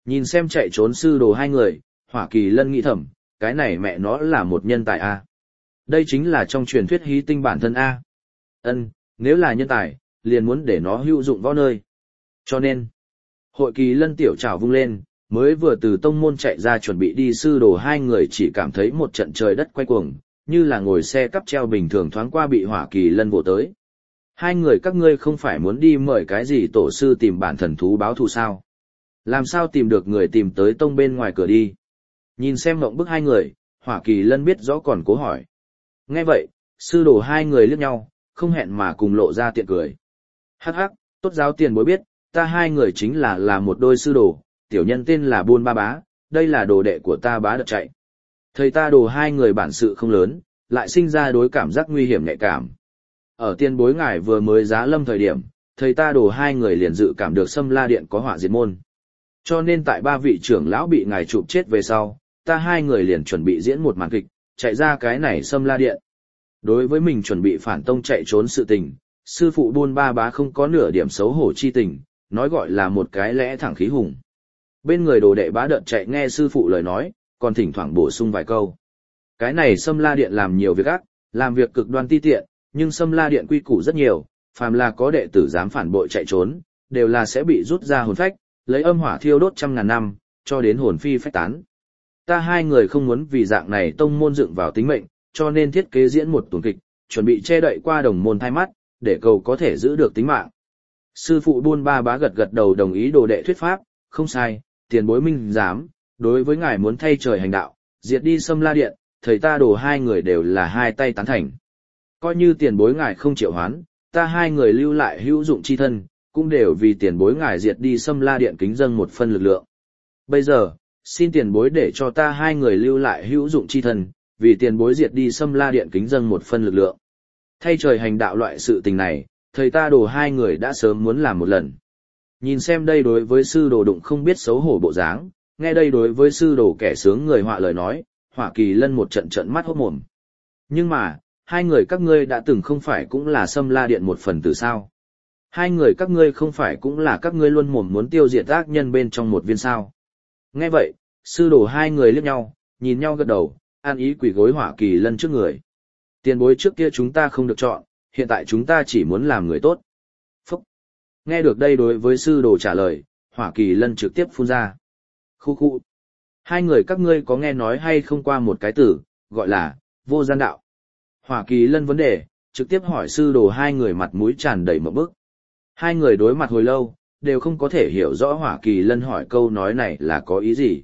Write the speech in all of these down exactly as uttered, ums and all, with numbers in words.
Nhìn xem chạy trốn sư đồ hai người, Hỏa Kỳ Lân nghĩ thầm, cái này mẹ nó là một nhân tài a. Đây chính là trong truyền thuyết hí tinh bản thân a. Ân, nếu là nhân tài, liền muốn để nó hữu dụng vào nơi. Cho nên, Hội Kỳ Lân tiểu trảo vung lên, mới vừa từ tông môn chạy ra chuẩn bị đi sư đồ hai người chỉ cảm thấy một trận trời đất quay cuồng, như là ngồi xe cắp treo bình thường thoáng qua bị Hỏa Kỳ Lân vồ tới. Hai người các ngươi không phải muốn đi mời cái gì tổ sư tìm bản thần thú báo thù sao? Làm sao tìm được người tìm tới tông bên ngoài cửa đi? Nhìn xem mộng bức hai người, Hỏa Kỳ Lân biết rõ còn cố hỏi. Nghe vậy, sư đồ hai người liếc nhau, không hẹn mà cùng lộ ra tiện cười. Hắc hắc, tốt giáo tiền bối biết, ta hai người chính là là một đôi sư đồ, tiểu nhân tên là Buôn Ba Bá, đây là đồ đệ của ta Bá Đợt Chạy. Thầy ta đồ hai người bản sự không lớn, lại sinh ra đối cảm giác nguy hiểm nhạy cảm. Ở tiên bối ngài vừa mới giá lâm thời điểm, thầy ta đồ hai người liền dự cảm được Sâm La Điện có họa diệt môn. Cho nên tại ba vị trưởng lão bị ngài chụp chết về sau, ta hai người liền chuẩn bị diễn một màn kịch, chạy ra cái này Sâm La Điện. Đối với mình chuẩn bị phản tông chạy trốn sự tình, sư phụ Buôn Ba Bá không có nửa điểm xấu hổ chi tình, nói gọi là một cái lẽ thẳng khí hùng. Bên người đồ đệ Bá Đợt Chạy nghe sư phụ lời nói, còn thỉnh thoảng bổ sung vài câu. Cái này Sâm La Điện làm nhiều việc ác, làm việc cực đoan ti tiện, nhưng Sâm La Điện quy củ rất nhiều, phàm là có đệ tử dám phản bội chạy trốn, đều là sẽ bị rút ra hồn phách, lấy âm hỏa thiêu đốt trăm ngàn năm, cho đến hồn phi phách tán. Ta hai người không muốn vì dạng này tông môn dựng vào tính mệnh, cho nên thiết kế diễn một tuần kịch, chuẩn bị che đậy qua đồng môn thai mắt, để cầu có thể giữ được tính mạng. Sư phụ Buôn Ba Bá gật gật đầu đồng ý đồ đệ thuyết pháp, không sai, tiền bối minh dám, đối với ngài muốn thay trời hành đạo, diệt đi Sâm La Điện, thầy ta đồ hai người đều là hai tay tán thành. Coi như tiền bối ngài không chịu hoán, ta hai người lưu lại hữu dụng chi thân, cũng đều vì tiền bối ngài diệt đi Sâm La Điện kính dâng một phân lực lượng. Bây giờ, xin tiền bối để cho ta hai người lưu lại hữu dụng chi thân, vì tiền bối diệt đi Sâm La Điện kính dâng một phân lực lượng. Thay trời hành đạo loại sự tình này, thầy ta đồ hai người đã sớm muốn làm một lần. Nhìn xem đây đối với sư đồ đụng không biết xấu hổ bộ dáng, nghe đây đối với sư đồ kẻ sướng người họa lời nói, Hỏa Kỳ Lân một trận trận mắt hốt mồm. Nhưng mà, hai người các ngươi đã từng không phải cũng là Sâm La Điện một phần tử sao? Hai người các ngươi không phải cũng là các ngươi luôn mồm muốn tiêu diệt ác nhân bên trong một viên sao? Nghe vậy, sư đồ hai người liếc nhau, nhìn nhau gật đầu, an ý quỳ gối Hỏa Kỳ Lân trước người. Tiền bối trước kia chúng ta không được chọn, hiện tại chúng ta chỉ muốn làm người tốt. Phúc! Nghe được đây đối với sư đồ trả lời, Hỏa Kỳ Lân trực tiếp phun ra. Khu khu! Hai người các ngươi có nghe nói hay không qua một cái từ, gọi là, vô gian đạo. Hỏa Kỳ Lân vấn đề, trực tiếp hỏi sư đồ hai người mặt mũi tràn đầy một bức. Hai người đối mặt hồi lâu, đều không có thể hiểu rõ Hỏa Kỳ Lân hỏi câu nói này là có ý gì.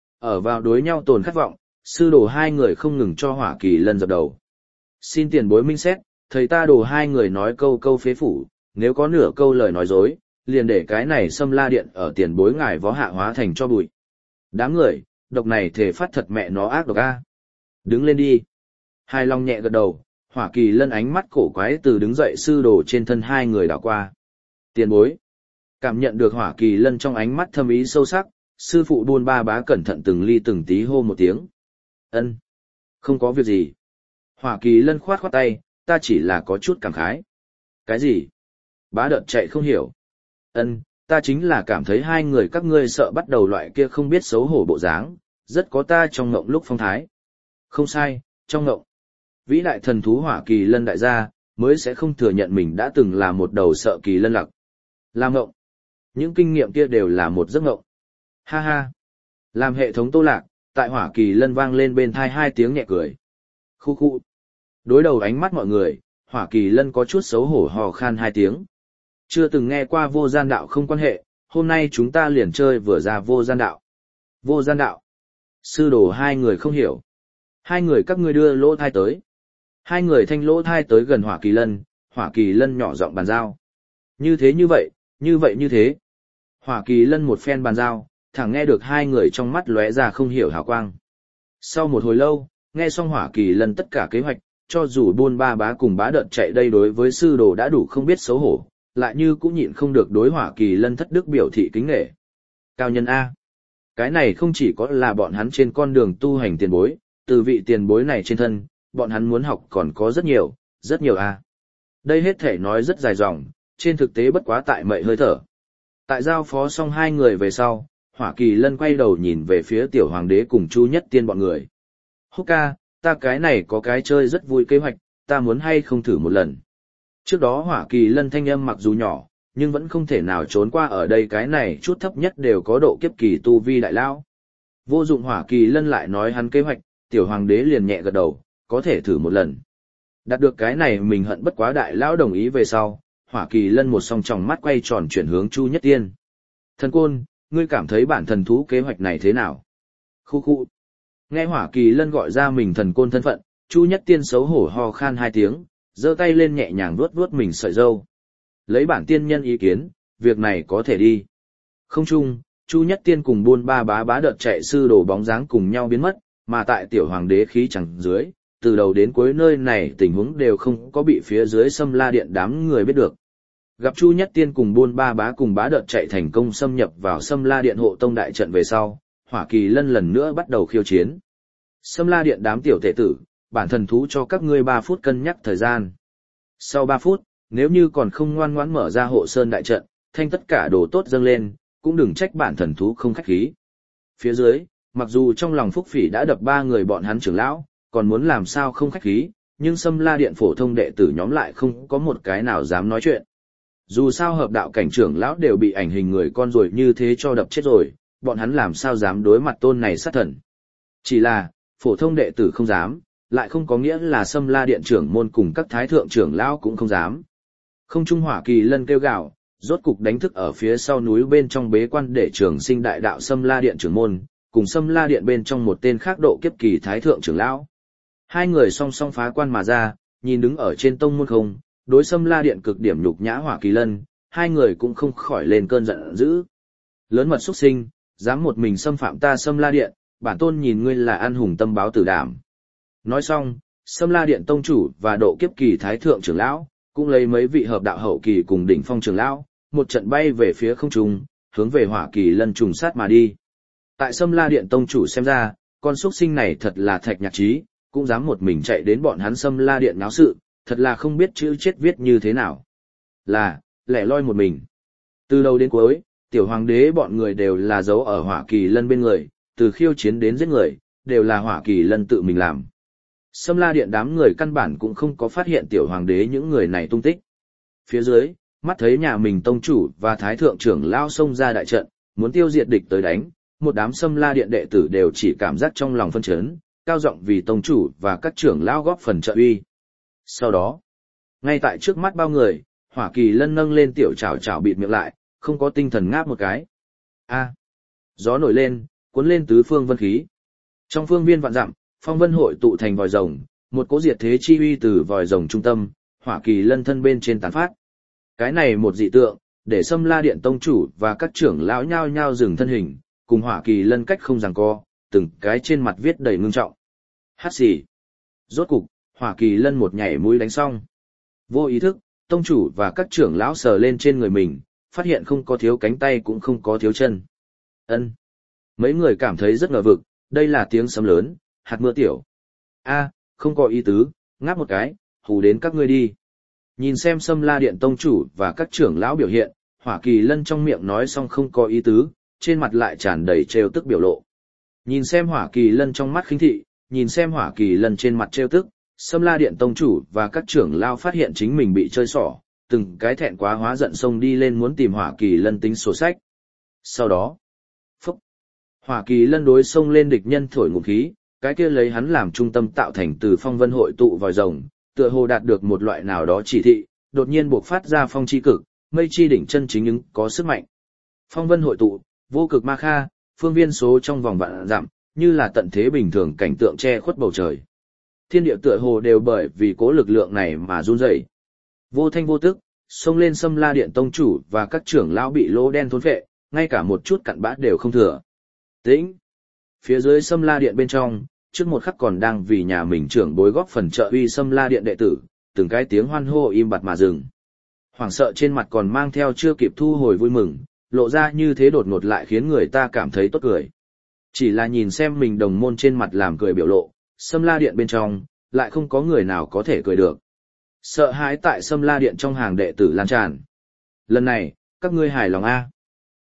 Ở vào đối nhau tồn khát vọng, sư đồ hai người không ngừng cho Hỏa Kỳ Lân dập đầu. Xin tiền bối minh xét, thầy ta đồ hai người nói câu câu phế phủ, nếu có nửa câu lời nói dối, liền để cái này Sâm La Điện ở tiền bối ngài vó hạ hóa thành cho bụi. Đám người, độc này thể phát thật mẹ nó ác độc a. Đứng lên đi. Hai Long nhẹ gật đầu, Hỏa Kỳ Lân ánh mắt cổ quái từ đứng dậy sư đồ trên thân hai người đảo qua. Tiền bối. Cảm nhận được Hỏa Kỳ Lân trong ánh mắt thâm ý sâu sắc, sư phụ Buôn Ba Bá cẩn thận từng ly từng tí hô một tiếng. Ân, không có việc gì. Hỏa Kỳ Lân khoát khoát tay, ta chỉ là có chút cảm khái. Cái gì? Bá Đợt Chạy không hiểu. Ân, ta chính là cảm thấy hai người các ngươi sợ bắt đầu loại kia không biết xấu hổ bộ dáng, rất có ta trong ngộng lúc phong thái. Không sai, trong ngộng. Vĩ đại thần thú Hỏa Kỳ Lân đại gia, mới sẽ không thừa nhận mình đã từng là một đầu sợ kỳ lân lặc. Làm ngộng. Những kinh nghiệm kia đều là một giấc ngộng. Ha ha. Làm hệ thống tô lạc, tại Hỏa Kỳ Lân vang lên bên thai hai tiếng nhẹ cười. Khu khu. Đối đầu ánh mắt mọi người, Hỏa Kỳ Lân có chút xấu hổ hò khan hai tiếng. Chưa từng nghe qua vô gian đạo không quan hệ, hôm nay chúng ta liền chơi vừa ra vô gian đạo. Vô gian đạo. Sư đồ hai người không hiểu. Hai người các ngươi đưa lỗ thai tới. Hai người thanh lỗ thai tới gần Hỏa Kỳ Lân, Hỏa Kỳ Lân nhỏ giọng bàn giao. Như thế như vậy, như vậy như thế. Hỏa Kỳ Lân một phen bàn giao, thẳng nghe được hai người trong mắt lóe ra không hiểu hào quang. Sau một hồi lâu, nghe xong Hỏa Kỳ Lân tất cả kế hoạch, cho dù Buôn Ba Bá cùng Bá Đợt Chạy đây đối với sư đồ đã đủ không biết xấu hổ, lại như cũng nhịn không được đối Hỏa Kỳ Lân thất đức biểu thị kính nể. Cao nhân A. Cái này không chỉ có là bọn hắn trên con đường tu hành tiền bối, từ vị tiền bối này trên thân, bọn hắn muốn học còn có rất nhiều, rất nhiều A. Đây hết thể nói rất dài dòng, trên thực tế bất quá tại mậy hơi thở. Tại giao phó xong hai người về sau, Hỏa Kỳ Lân quay đầu nhìn về phía tiểu hoàng đế cùng Chu Nhất Tiên bọn người. Húc ca, ta cái này có cái chơi rất vui kế hoạch, ta muốn hay không thử một lần. Trước đó Hỏa Kỳ Lân thanh âm mặc dù nhỏ, nhưng vẫn không thể nào trốn qua ở đây cái này chút thấp nhất đều có độ kiếp kỳ tu vi đại lao. Vô dụng Hỏa Kỳ Lân lại nói hắn kế hoạch, tiểu hoàng đế liền nhẹ gật đầu, có thể thử một lần. Đạt được cái này mình hận bất quá đại lão đồng ý về sau, Hỏa Kỳ Lân một song tròng mắt quay tròn chuyển hướng Chu Nhất Tiên. Thần Côn, ngươi cảm thấy bản thần thú kế hoạch này thế nào? Khu khu. Nghe Hỏa Kỳ Lân gọi ra mình thần côn thân phận, Chu Nhất Tiên xấu hổ ho khan hai tiếng, giơ tay lên nhẹ nhàng vuốt vuốt mình sợi râu. Lấy bản tiên nhân ý kiến, việc này có thể đi. Không chung, Chu Nhất Tiên cùng buôn ba bá bá đợt chạy sư đồ bóng dáng cùng nhau biến mất, mà tại tiểu hoàng đế khí chẳng dưới, từ đầu đến cuối nơi này tình huống đều không có bị phía dưới Sâm La Điện đám người biết được. Gặp Chu Nhất Tiên cùng buôn ba bá cùng bá đợt chạy thành công xâm nhập vào Sâm La Điện hộ tông đại trận về sau, Hỏa Kỳ Lân lần nữa bắt đầu khiêu chiến. Sâm La Điện đám tiểu tệ tử, bản thần thú cho các ngươi ba phút cân nhắc thời gian. Sau ba phút, nếu như còn không ngoan ngoãn mở ra hộ sơn đại trận, thanh tất cả đồ tốt dâng lên, cũng đừng trách bản thần thú không khách khí. Phía dưới, mặc dù trong lòng Phúc Phỉ đã đập ba người bọn hắn trưởng lão, còn muốn làm sao không khách khí, nhưng Sâm La Điện phổ thông đệ tử nhóm lại không có một cái nào dám nói chuyện. Dù sao hợp đạo cảnh trưởng lão đều bị ảnh hình người con rồi như thế cho đập chết rồi, bọn hắn làm sao dám đối mặt tôn này sát thần. Chỉ là, phổ thông đệ tử không dám, lại không có nghĩa là Sâm La Điện trưởng môn cùng các thái thượng trưởng lão cũng không dám. Không trung Hỏa Kỳ Lân kêu gào, rốt cục đánh thức ở phía sau núi bên trong bế quan để trường sinh đại đạo Sâm La Điện trưởng môn, cùng Sâm La Điện bên trong một tên khác độ kiếp kỳ thái thượng trưởng lão. Hai người song song phá quan mà ra, nhìn đứng ở trên tông môn không, đối Sâm La Điện cực điểm nhục nhã Hỏa Kỳ Lân, hai người cũng không khỏi lên cơn giận dữ. Lớn mật xuất sinh, dám một mình xâm phạm ta Sâm La Điện, bản tôn nhìn ngươi là ăn hùng tâm báo tử đảm. Nói xong, Sâm La Điện tông chủ và độ kiếp kỳ thái thượng trưởng lão, cũng lấy mấy vị hợp đạo hậu kỳ cùng đỉnh phong trưởng lão, một trận bay về phía không trung, hướng về Hỏa Kỳ Lân trùng sát mà đi. Tại Sâm La Điện tông chủ xem ra, con xuất sinh này thật là thạch nhạc trí, cũng dám một mình chạy đến bọn hắn Sâm La Điện náo sự, thật là không biết chữ chết viết như thế nào. Là, lẻ loi một mình. Từ đầu đến cuối, tiểu hoàng đế bọn người đều là giấu ở Hỏa Kỳ Lân bên người, từ khiêu chiến đến giết người, đều là Hỏa Kỳ Lân tự mình làm. Sâm La Điện đám người căn bản cũng không có phát hiện tiểu hoàng đế những người này tung tích. Phía dưới, mắt thấy nhà mình tông chủ và thái thượng trưởng lao xông ra đại trận, muốn tiêu diệt địch tới đánh, một đám Sâm La Điện đệ tử đều chỉ cảm giác trong lòng phân chấn, cao giọng vì tông chủ và các trưởng lao góp phần trợ uy. Sau đó, ngay tại trước mắt bao người, Hỏa Kỳ Lân nâng lên tiểu chảo chảo bịt miệng lại, không có tinh thần ngáp một cái. A, gió nổi lên, cuốn lên tứ phương vân khí. Trong phương viên vạn dặm, phong vân hội tụ thành vòi rồng, một cỗ diệt thế chi uy từ vòi rồng trung tâm, Hỏa Kỳ Lân thân bên trên tán phát. Cái này một dị tượng, để Sâm La Điện tông chủ và các trưởng lão nhao nhao dừng thân hình, cùng Hỏa Kỳ Lân cách không giằng co, từng cái trên mặt viết đầy ngưng trọng. Hát xì. Rốt cục, Hỏa Kỳ Lân một nhảy mũi đánh xong. Vô ý thức, tông chủ và các trưởng lão sờ lên trên người mình, phát hiện không có thiếu cánh tay cũng không có thiếu chân. Ân. Mấy người cảm thấy rất ngờ vực, đây là tiếng sấm lớn, hạt mưa tiểu. A, không có ý tứ, ngáp một cái, hù đến các ngươi đi. Nhìn xem Sâm La Điện tông chủ và các trưởng lão biểu hiện, Hỏa Kỳ Lân trong miệng nói xong không có ý tứ, trên mặt lại tràn đầy trêu tức biểu lộ. Nhìn xem Hỏa Kỳ Lân trong mắt khinh thị, nhìn xem Hỏa Kỳ Lân trên mặt trêu tức, Sâm La Điện tông chủ và các trưởng lão phát hiện chính mình bị chơi xỏ, từng cái thẹn quá hóa giận xông đi lên muốn tìm Hỏa Kỳ Lân tính sổ sách. Sau đó, phúc, Hỏa Kỳ Lân đối xông lên địch nhân thổi ngụm khí, cái kia lấy hắn làm trung tâm tạo thành từ phong vân hội tụ vòi rồng, tựa hồ đạt được một loại nào đó chỉ thị, đột nhiên buộc phát ra phong chi cực, mây chi đỉnh chân chính ứng có sức mạnh. Phong vân hội tụ, vô cực ma kha, phương viên số trong vòng vạn dặm, như là tận thế bình thường cảnh tượng che khuất bầu trời. Thiên địa tựa hồ đều bởi vì cố lực lượng này mà run rẩy. Vô thanh vô tức, xông lên Sâm La Điện tông chủ và các trưởng lão bị lỗ đen thôn phệ, ngay cả một chút cặn bã đều không thừa. Tĩnh. Phía dưới Sâm La Điện bên trong, trước một khắc còn đang vì nhà mình trưởng bối góp phần trợ uy Sâm La Điện đệ tử, từng cái tiếng hoan hô im bặt mà dừng. Hoảng sợ trên mặt còn mang theo chưa kịp thu hồi vui mừng, lộ ra như thế đột ngột lại khiến người ta cảm thấy tốt cười. Chỉ là nhìn xem mình đồng môn trên mặt làm cười biểu lộ, Sâm La Điện bên trong, lại không có người nào có thể cười được. Sợ hãi tại Sâm La Điện trong hàng đệ tử lan tràn. Lần này, các ngươi hài lòng a?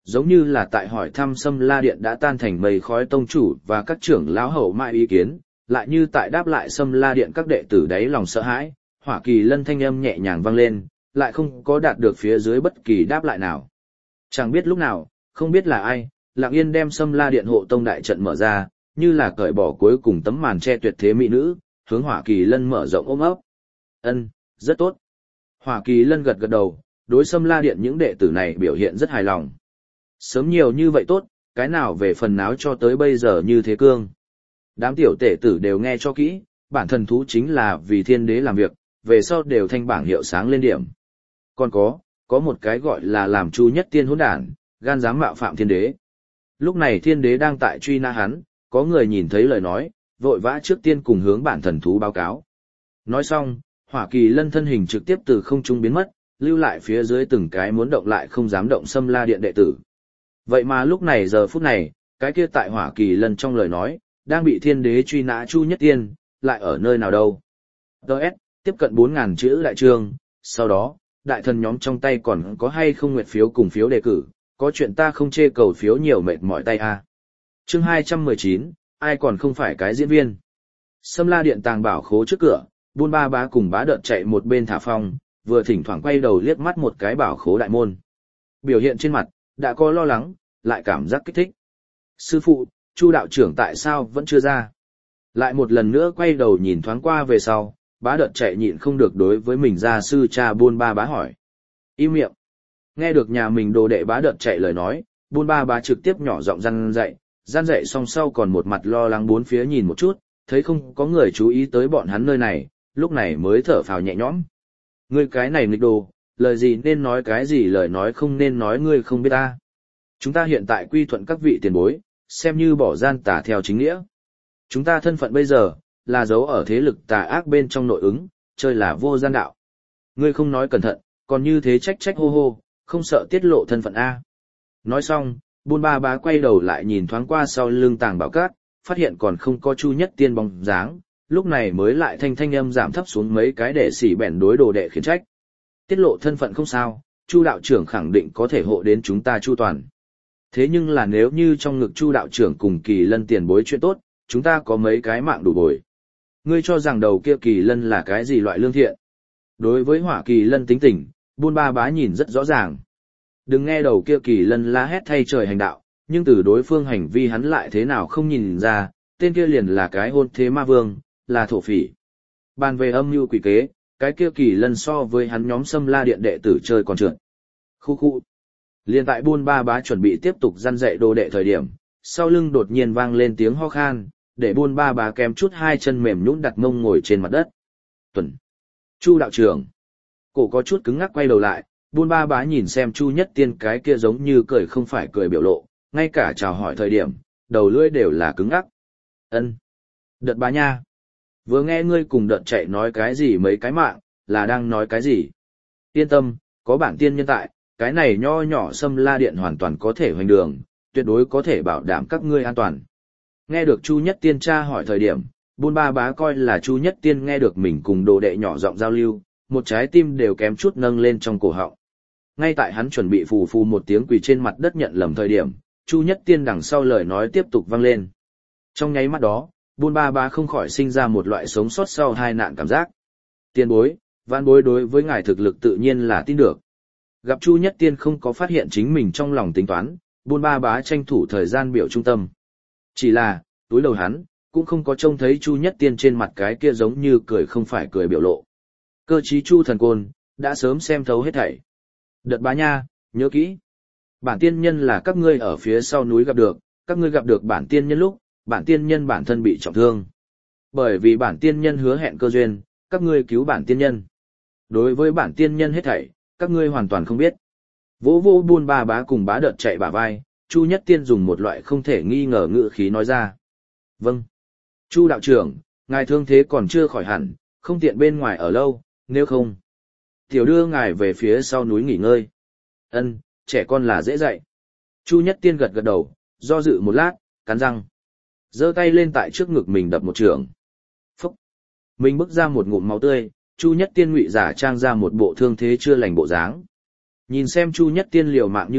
giống như là tại hỏi thăm Sâm La Điện đã tan thành mây khói tông chủ và các trưởng lão hậu mãi ý kiến, lại như tại đáp lại Sâm La Điện các đệ tử đáy lòng sợ hãi, Hỏa Kỳ Lân thanh âm nhẹ nhàng vang lên, lại không có đạt được phía dưới bất kỳ đáp lại nào. Chẳng biết lúc nào, không biết là ai, lặng yên đem Sâm La Điện hộ tông đại trận mở ra, như là cởi bỏ cuối cùng tấm màn che tuyệt thế mỹ nữ, hướng Hỏa Kỳ Lân mở rộng ôm ấp. Ân, rất tốt. Hỏa Kỳ Lân gật gật đầu, đối Sâm La Điện những đệ tử này biểu hiện rất hài lòng. Sớm nhiều như vậy tốt, cái nào về phần náo cho tới bây giờ như thế cương. Đám tiểu tể tử đều nghe cho kỹ, bản thần thú chính là vì thiên đế làm việc, về sau đều thanh bảng hiệu sáng lên điểm. Còn có, có một cái gọi là làm Chu Nhất Tiên hỗn đản, gan dám mạo phạm thiên đế. Lúc này thiên đế đang tại truy nã hắn, có người nhìn thấy lời nói, vội vã trước tiên cùng hướng bản thần thú báo cáo. Nói xong, Hỏa Kỳ Lân thân hình trực tiếp từ không trung biến mất, lưu lại phía dưới từng cái muốn động lại không dám động Sâm La Điện đệ tử. Vậy mà lúc này giờ phút này, cái kia tại Hỏa Kỳ Lân trong lời nói, đang bị thiên đế truy nã Chu Nhất Tiên, lại ở nơi nào đâu. đê ét, tiếp cận bốn nghìn chữ đại chương, sau đó, đại thần nhóm trong tay còn có hay không nguyệt phiếu cùng phiếu đề cử, có chuyện ta không chê cầu phiếu nhiều mệt mỏi tay a. Chương hai trăm mười chín, ai còn không phải cái diễn viên. Sâm La Điện tàng bảo khố trước cửa, Buôn Ba Bá cùng Bá Đợt chạy một bên thả phong, vừa thỉnh thoảng quay đầu liếc mắt một cái bảo khố đại môn. Biểu hiện trên mặt, đã có lo lắng, lại cảm giác kích thích. Sư phụ, Chu đạo trưởng tại sao vẫn chưa ra? Lại một lần nữa quay đầu nhìn thoáng qua về sau, Bá Đợt chạy nhịn không được đối với mình gia sư cha Buôn Ba Bá hỏi. Im miệng. Nghe được nhà mình đồ đệ Bá Đợt chạy lời nói, Buôn Ba Bá trực tiếp nhỏ giọng răn dạy, răn dạy xong sau còn một mặt lo lắng bốn phía nhìn một chút, thấy không có người chú ý tới bọn hắn nơi này, lúc này mới thở phào nhẹ nhõm. Ngươi cái này nghịch đồ, lời gì nên nói cái gì lời nói không nên nói ngươi không biết ta. Chúng ta hiện tại quy thuận các vị tiền bối, xem như bỏ gian tà theo chính nghĩa. Chúng ta thân phận bây giờ, là giấu ở thế lực tà ác bên trong nội ứng, chơi là vô gian đạo. Ngươi không nói cẩn thận, còn như thế trách trách hô hô, không sợ tiết lộ thân phận A. Nói xong, Buôn Ba Bá quay đầu lại nhìn thoáng qua sau lưng Tàng Bảo Cát, phát hiện còn không có Chu Nhất Tiên bóng dáng, lúc này mới lại thanh thanh âm giảm thấp xuống mấy cái để xỉ bẻn đối đồ đệ khiển trách. Tiết lộ thân phận không sao, Chu đạo trưởng khẳng định có thể hộ đến chúng ta chu toàn. Thế nhưng là nếu như trong ngực Chu đạo trưởng cùng Kỳ Lân tiền bối chuyện tốt, chúng ta có mấy cái mạng đủ bồi. Ngươi cho rằng đầu kia Kỳ Lân là cái gì loại lương thiện? Đối với Hỏa Kỳ Lân tính tình, Buôn Ba Bá nhìn rất rõ ràng. Đừng nghe đầu kia Kỳ Lân la hét thay trời hành đạo, nhưng từ đối phương hành vi hắn lại thế nào không nhìn ra, tên kia liền là cái hôn thế ma vương, là thổ phỉ. Bàn về âm mưu quỷ kế, cái kia Kỳ Lân so với hắn nhóm Sâm La Điện đệ tử chơi còn trượt. Khu khu. Liên tại Buôn Ba Bá chuẩn bị tiếp tục răn dạy đồ đệ thời điểm, sau lưng đột nhiên vang lên tiếng ho khan, để Buôn Ba Bá kém chút hai chân mềm nhũn đặt mông ngồi trên mặt đất. Tuần. Chu đạo trưởng. Cổ có chút cứng ngắc quay đầu lại, Buôn Ba Bá nhìn xem Chu Nhất Tiên cái kia giống như cười không phải cười biểu lộ, ngay cả chào hỏi thời điểm, đầu lưỡi đều là cứng ngắc. Ân. Đợt bá nha. Vừa nghe ngươi cùng đợt chạy nói cái gì mấy cái mạng, là đang nói cái gì? Yên tâm, có bản tiên nhân tại, cái này nho nhỏ Sâm La Điện hoàn toàn có thể hoành đường, tuyệt đối có thể bảo đảm các ngươi an toàn. Nghe được Chu Nhất Tiên tra hỏi thời điểm, Buôn Ba Bá coi là Chu Nhất Tiên nghe được mình cùng đồ đệ nhỏ giọng giao lưu, một trái tim đều kém chút nâng lên trong cổ họng. Ngay tại hắn chuẩn bị phù phù một tiếng quỳ trên mặt đất nhận lầm thời điểm, Chu Nhất Tiên đằng sau lời nói tiếp tục vang lên. Trong nháy mắt đó, Buôn Ba Bá không khỏi sinh ra một loại sống sót sau hai nạn cảm giác. Tiên bối, vãn bối đối với ngài thực lực tự nhiên là tin được. Gặp Chu Nhất Tiên không có phát hiện chính mình trong lòng tính toán, Buôn Ba Bá tranh thủ thời gian biểu trung tâm. Chỉ là, túi đầu hắn, cũng không có trông thấy Chu Nhất Tiên trên mặt cái kia giống như cười không phải cười biểu lộ. Cơ trí Chu thần côn, đã sớm xem thấu hết thảy. Đợt bá nha, nhớ kỹ. Bản tiên nhân là các ngươi ở phía sau núi gặp được, các ngươi gặp được bản tiên nhân lúc, bản tiên nhân bản thân bị trọng thương. Bởi vì bản tiên nhân hứa hẹn cơ duyên, các ngươi cứu bản tiên nhân. Đối với bản tiên nhân hết thảy, các ngươi hoàn toàn không biết. Vỗ vô Buôn Ba Bá cùng Bá Đợt chạy bả vai, Chu Nhất Tiên dùng một loại không thể nghi ngờ ngữ khí nói ra. Vâng. Chu đạo trưởng, ngài thương thế còn chưa khỏi hẳn, không tiện bên ngoài ở lâu, nếu không. Tiểu đưa ngài về phía sau núi nghỉ ngơi. Ân, trẻ con là dễ dạy. Chu Nhất Tiên gật gật đầu, do dự một lát, cắn răng. Giơ tay lên tại trước ngực mình đập một trường. Phúc. Mình bức ra một ngụm máu tươi, Chu Nhất Tiên ngụy giả trang ra một bộ thương thế chưa lành bộ dáng. Nhìn xem Chu Nhất Tiên liều mạng như vậy,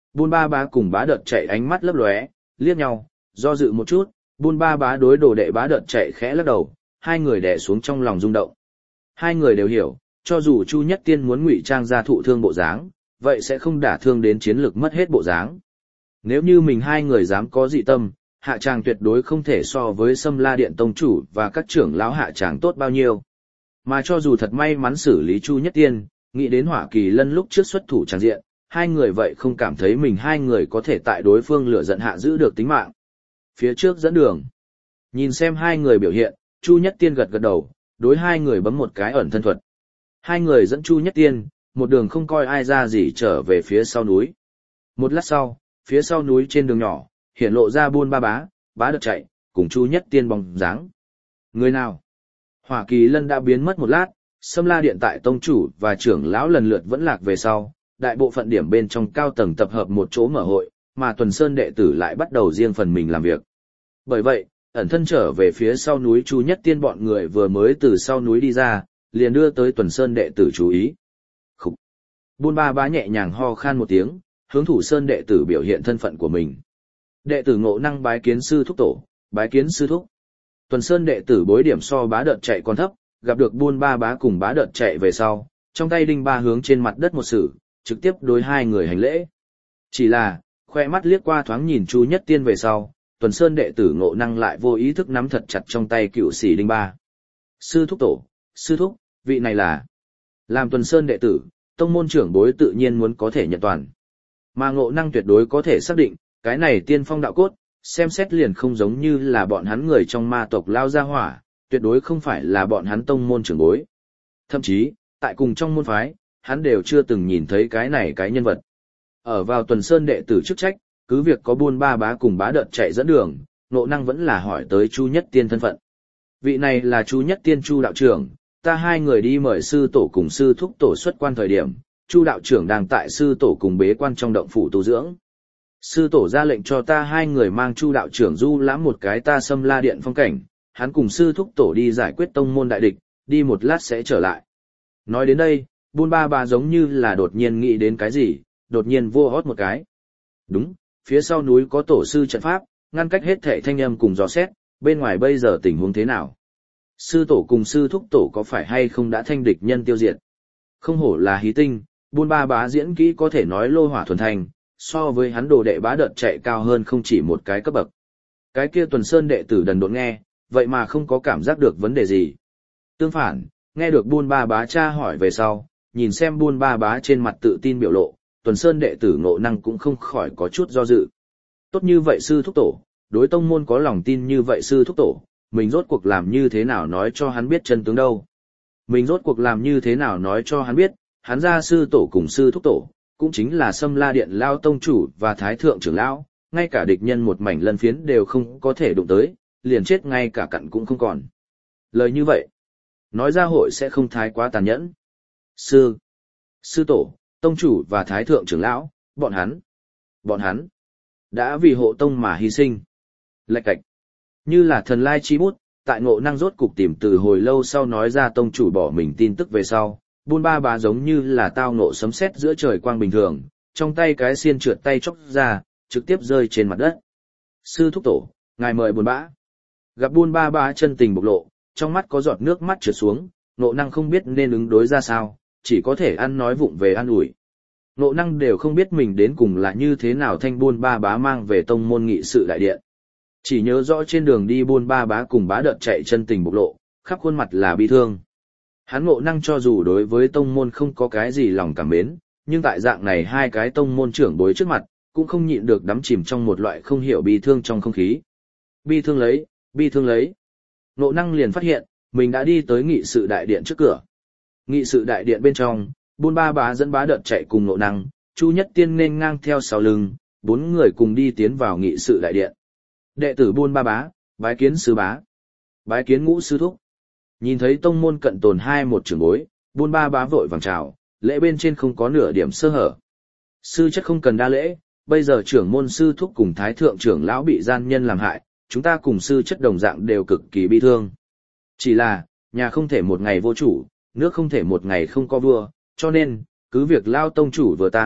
Buôn ba bá cùng bá đợt chạy ánh mắt lấp lóe, liếc nhau, do dự một chút, buôn ba bá đối đồ đệ bá đợt chạy khẽ lắc đầu, hai người đè xuống trong lòng rung động. Hai người đều hiểu, cho dù Chu Nhất Tiên muốn ngụy trang ra thụ thương bộ dáng, vậy sẽ không đả thương đến chiến lực mất hết bộ dáng. Nếu như mình hai người dám có dị tâm, hạ tràng tuyệt đối không thể so với Sâm La Điện tông chủ và các trưởng lão hạ tràng tốt bao nhiêu. Mà cho dù thật may mắn xử lý Chu Nhất Tiên, nghĩ đến Hỏa Kỳ Lân lúc trước xuất thủ tràng diện, hai người vậy không cảm thấy mình hai người có thể tại đối phương lửa giận hạ giữ được tính mạng. Phía trước dẫn đường. Nhìn xem hai người biểu hiện, Chu Nhất Tiên gật gật đầu, đối hai người bấm một cái ẩn thân thuật. Hai người dẫn Chu Nhất Tiên, một đường không coi ai ra gì trở về phía sau núi. Một lát sau, phía sau núi trên đường nhỏ, hiện lộ ra buôn ba bá, bá đợt chạy, cùng Chu Nhất Tiên bóng dáng. Người nào? Hỏa Kỳ Lân đã biến mất một lát, Sâm La Điện tại tông chủ và trưởng lão lần lượt vẫn lạc về sau, đại bộ phận điểm bên trong cao tầng tập hợp một chỗ mở hội, mà Tuần Sơn đệ tử lại bắt đầu riêng phần mình làm việc. Bởi vậy, ẩn thân trở về phía sau núi Chu Nhất Tiên bọn người vừa mới từ sau núi đi ra, liền đưa tới Tuần Sơn đệ tử chú ý. Khúc! Buôn ba bá nhẹ nhàng ho khan một tiếng, hướng Thủ Sơn đệ tử biểu hiện thân phận của mình. Đệ tử Ngộ Năng bái kiến sư thúc tổ, bái kiến sư thúc. Tuần Sơn đệ tử bối điểm so bá đợt chạy còn thấp, gặp được buôn ba bá cùng bá đợt chạy về sau, trong tay đinh ba hướng trên mặt đất một sử, trực tiếp đối hai người hành lễ. Chỉ là, khoe mắt liếc qua thoáng nhìn Chu Nhất Tiên về sau, Tuần Sơn đệ tử Ngộ Năng lại vô ý thức nắm thật chặt trong tay cựu sĩ đinh ba. Sư thúc tổ, sư thúc, vị này là... Làm Tuần Sơn đệ tử, tông môn trưởng bối tự nhiên muốn có thể nhận toàn. Mà Ngộ Năng tuyệt đối có thể xác định, cái này tiên phong đạo cốt, xem xét liền không giống như là bọn hắn người trong ma tộc lao ra hỏa, tuyệt đối không phải là bọn hắn tông môn trưởng bối. Thậm chí, tại cùng trong môn phái, hắn đều chưa từng nhìn thấy cái này cái nhân vật. Ở vào Tuần Sơn đệ tử chức trách, cứ việc có buôn ba bá cùng bá đợt chạy dẫn đường, Ngộ Năng vẫn là hỏi tới Chu Nhất Tiên thân phận. Vị này là Chu Nhất Tiên Chu đạo trưởng, ta hai người đi mời sư tổ cùng sư thúc tổ xuất quan thời điểm, Chu đạo trưởng đang tại sư tổ cùng bế quan trong động phủ tu dưỡng. Sư tổ ra lệnh cho ta hai người mang Chu đạo trưởng du lãm một cái ta Sâm La Điện phong cảnh, hắn cùng sư thúc tổ đi giải quyết tông môn đại địch, đi một lát sẽ trở lại. Nói đến đây, buôn ba bà giống như là đột nhiên nghĩ đến cái gì, đột nhiên vô hót một cái. Đúng, phía sau núi có tổ sư trận pháp, ngăn cách hết thảy thanh âm cùng dò xét, bên ngoài bây giờ tình huống thế nào? Sư tổ cùng sư thúc tổ có phải hay không đã thanh địch nhân tiêu diệt? Không hổ là hí tinh, buôn ba bá diễn kỹ có thể nói lô hỏa thuần thành, so với hắn đồ đệ bá đợt chạy cao hơn không chỉ một cái cấp bậc. Cái kia Tuần Sơn đệ tử đần độn nghe, vậy mà không có cảm giác được vấn đề gì. Tương phản, nghe được buôn ba bá tra hỏi về sau, nhìn xem buôn ba bá trên mặt tự tin biểu lộ, Tuần Sơn đệ tử Ngộ Năng cũng không khỏi có chút do dự. Tốt như vậy sư thúc tổ, đối tông môn có lòng tin như vậy sư thúc tổ, mình rốt cuộc làm như thế nào nói cho hắn biết chân tướng đâu. Mình rốt cuộc làm như thế nào nói cho hắn biết, hắn ra sư tổ cùng sư thúc tổ, cũng chính là Sâm La Điện Lao tông chủ và Thái Thượng trưởng lão, ngay cả địch nhân một mảnh lân phiến đều không có thể đụng tới, liền chết ngay cả cặn cũng không còn. Lời như vậy, nói ra hội sẽ không thái quá tàn nhẫn. Sư, sư tổ, tông chủ và Thái Thượng trưởng lão, bọn hắn, bọn hắn, đã vì hộ tông mà hy sinh. Lạch cạch, như là thần lai chi bút, tại Ngộ Năng rốt cục tìm từ hồi lâu sau nói ra tông chủ bỏ mình tin tức về sau, buôn ba bá giống như là tao ngộ sấm sét giữa trời quang bình thường, trong tay cái xiên trượt tay chóc ra, trực tiếp rơi trên mặt đất. Sư thúc tổ, ngài mời buôn bã. Gặp buôn ba bá chân tình bộc lộ, trong mắt có giọt nước mắt trượt xuống, Ngộ Năng không biết nên ứng đối ra sao, chỉ có thể ăn nói vụng về an ủi. Ngộ Năng đều không biết mình đến cùng là như thế nào thanh buôn ba bá mang về tông môn nghị sự đại điện. Chỉ nhớ rõ trên đường đi buôn ba bá cùng bá đợt chạy chân tình bộc lộ, khắp khuôn mặt là bi thương. Hắn Ngộ Năng cho dù đối với tông môn không có cái gì lòng cảm mến, nhưng tại dạng này hai cái tông môn trưởng bối trước mặt, cũng không nhịn được đắm chìm trong một loại không hiểu bi thương trong không khí. Bi thương lấy, bi thương lấy. Ngộ Năng liền phát hiện, mình đã đi tới nghị sự đại điện trước cửa. Nghị sự đại điện bên trong, buôn ba bá dẫn bá đợt chạy cùng Ngộ Năng, Chu Nhất Tiên nên ngang theo sau lưng, bốn người cùng đi tiến vào nghị sự đại điện. Đệ tử buôn ba bá, bái kiến sư bá, bái kiến ngũ sư thúc. Nhìn thấy tông môn cận tồn hai một trưởng bối, buôn ba bá vội vàng chào, lễ bên trên không có nửa điểm sơ hở. Sư chất không cần đa lễ, bây giờ trưởng môn sư thúc cùng Thái Thượng trưởng lão bị gian nhân làm hại, chúng ta cùng sư chất đồng dạng đều cực kỳ bi thương. Chỉ là, nhà không thể một ngày vô chủ, nước không thể một ngày không có vua, cho nên, cứ việc Lao tông chủ vừa tăng,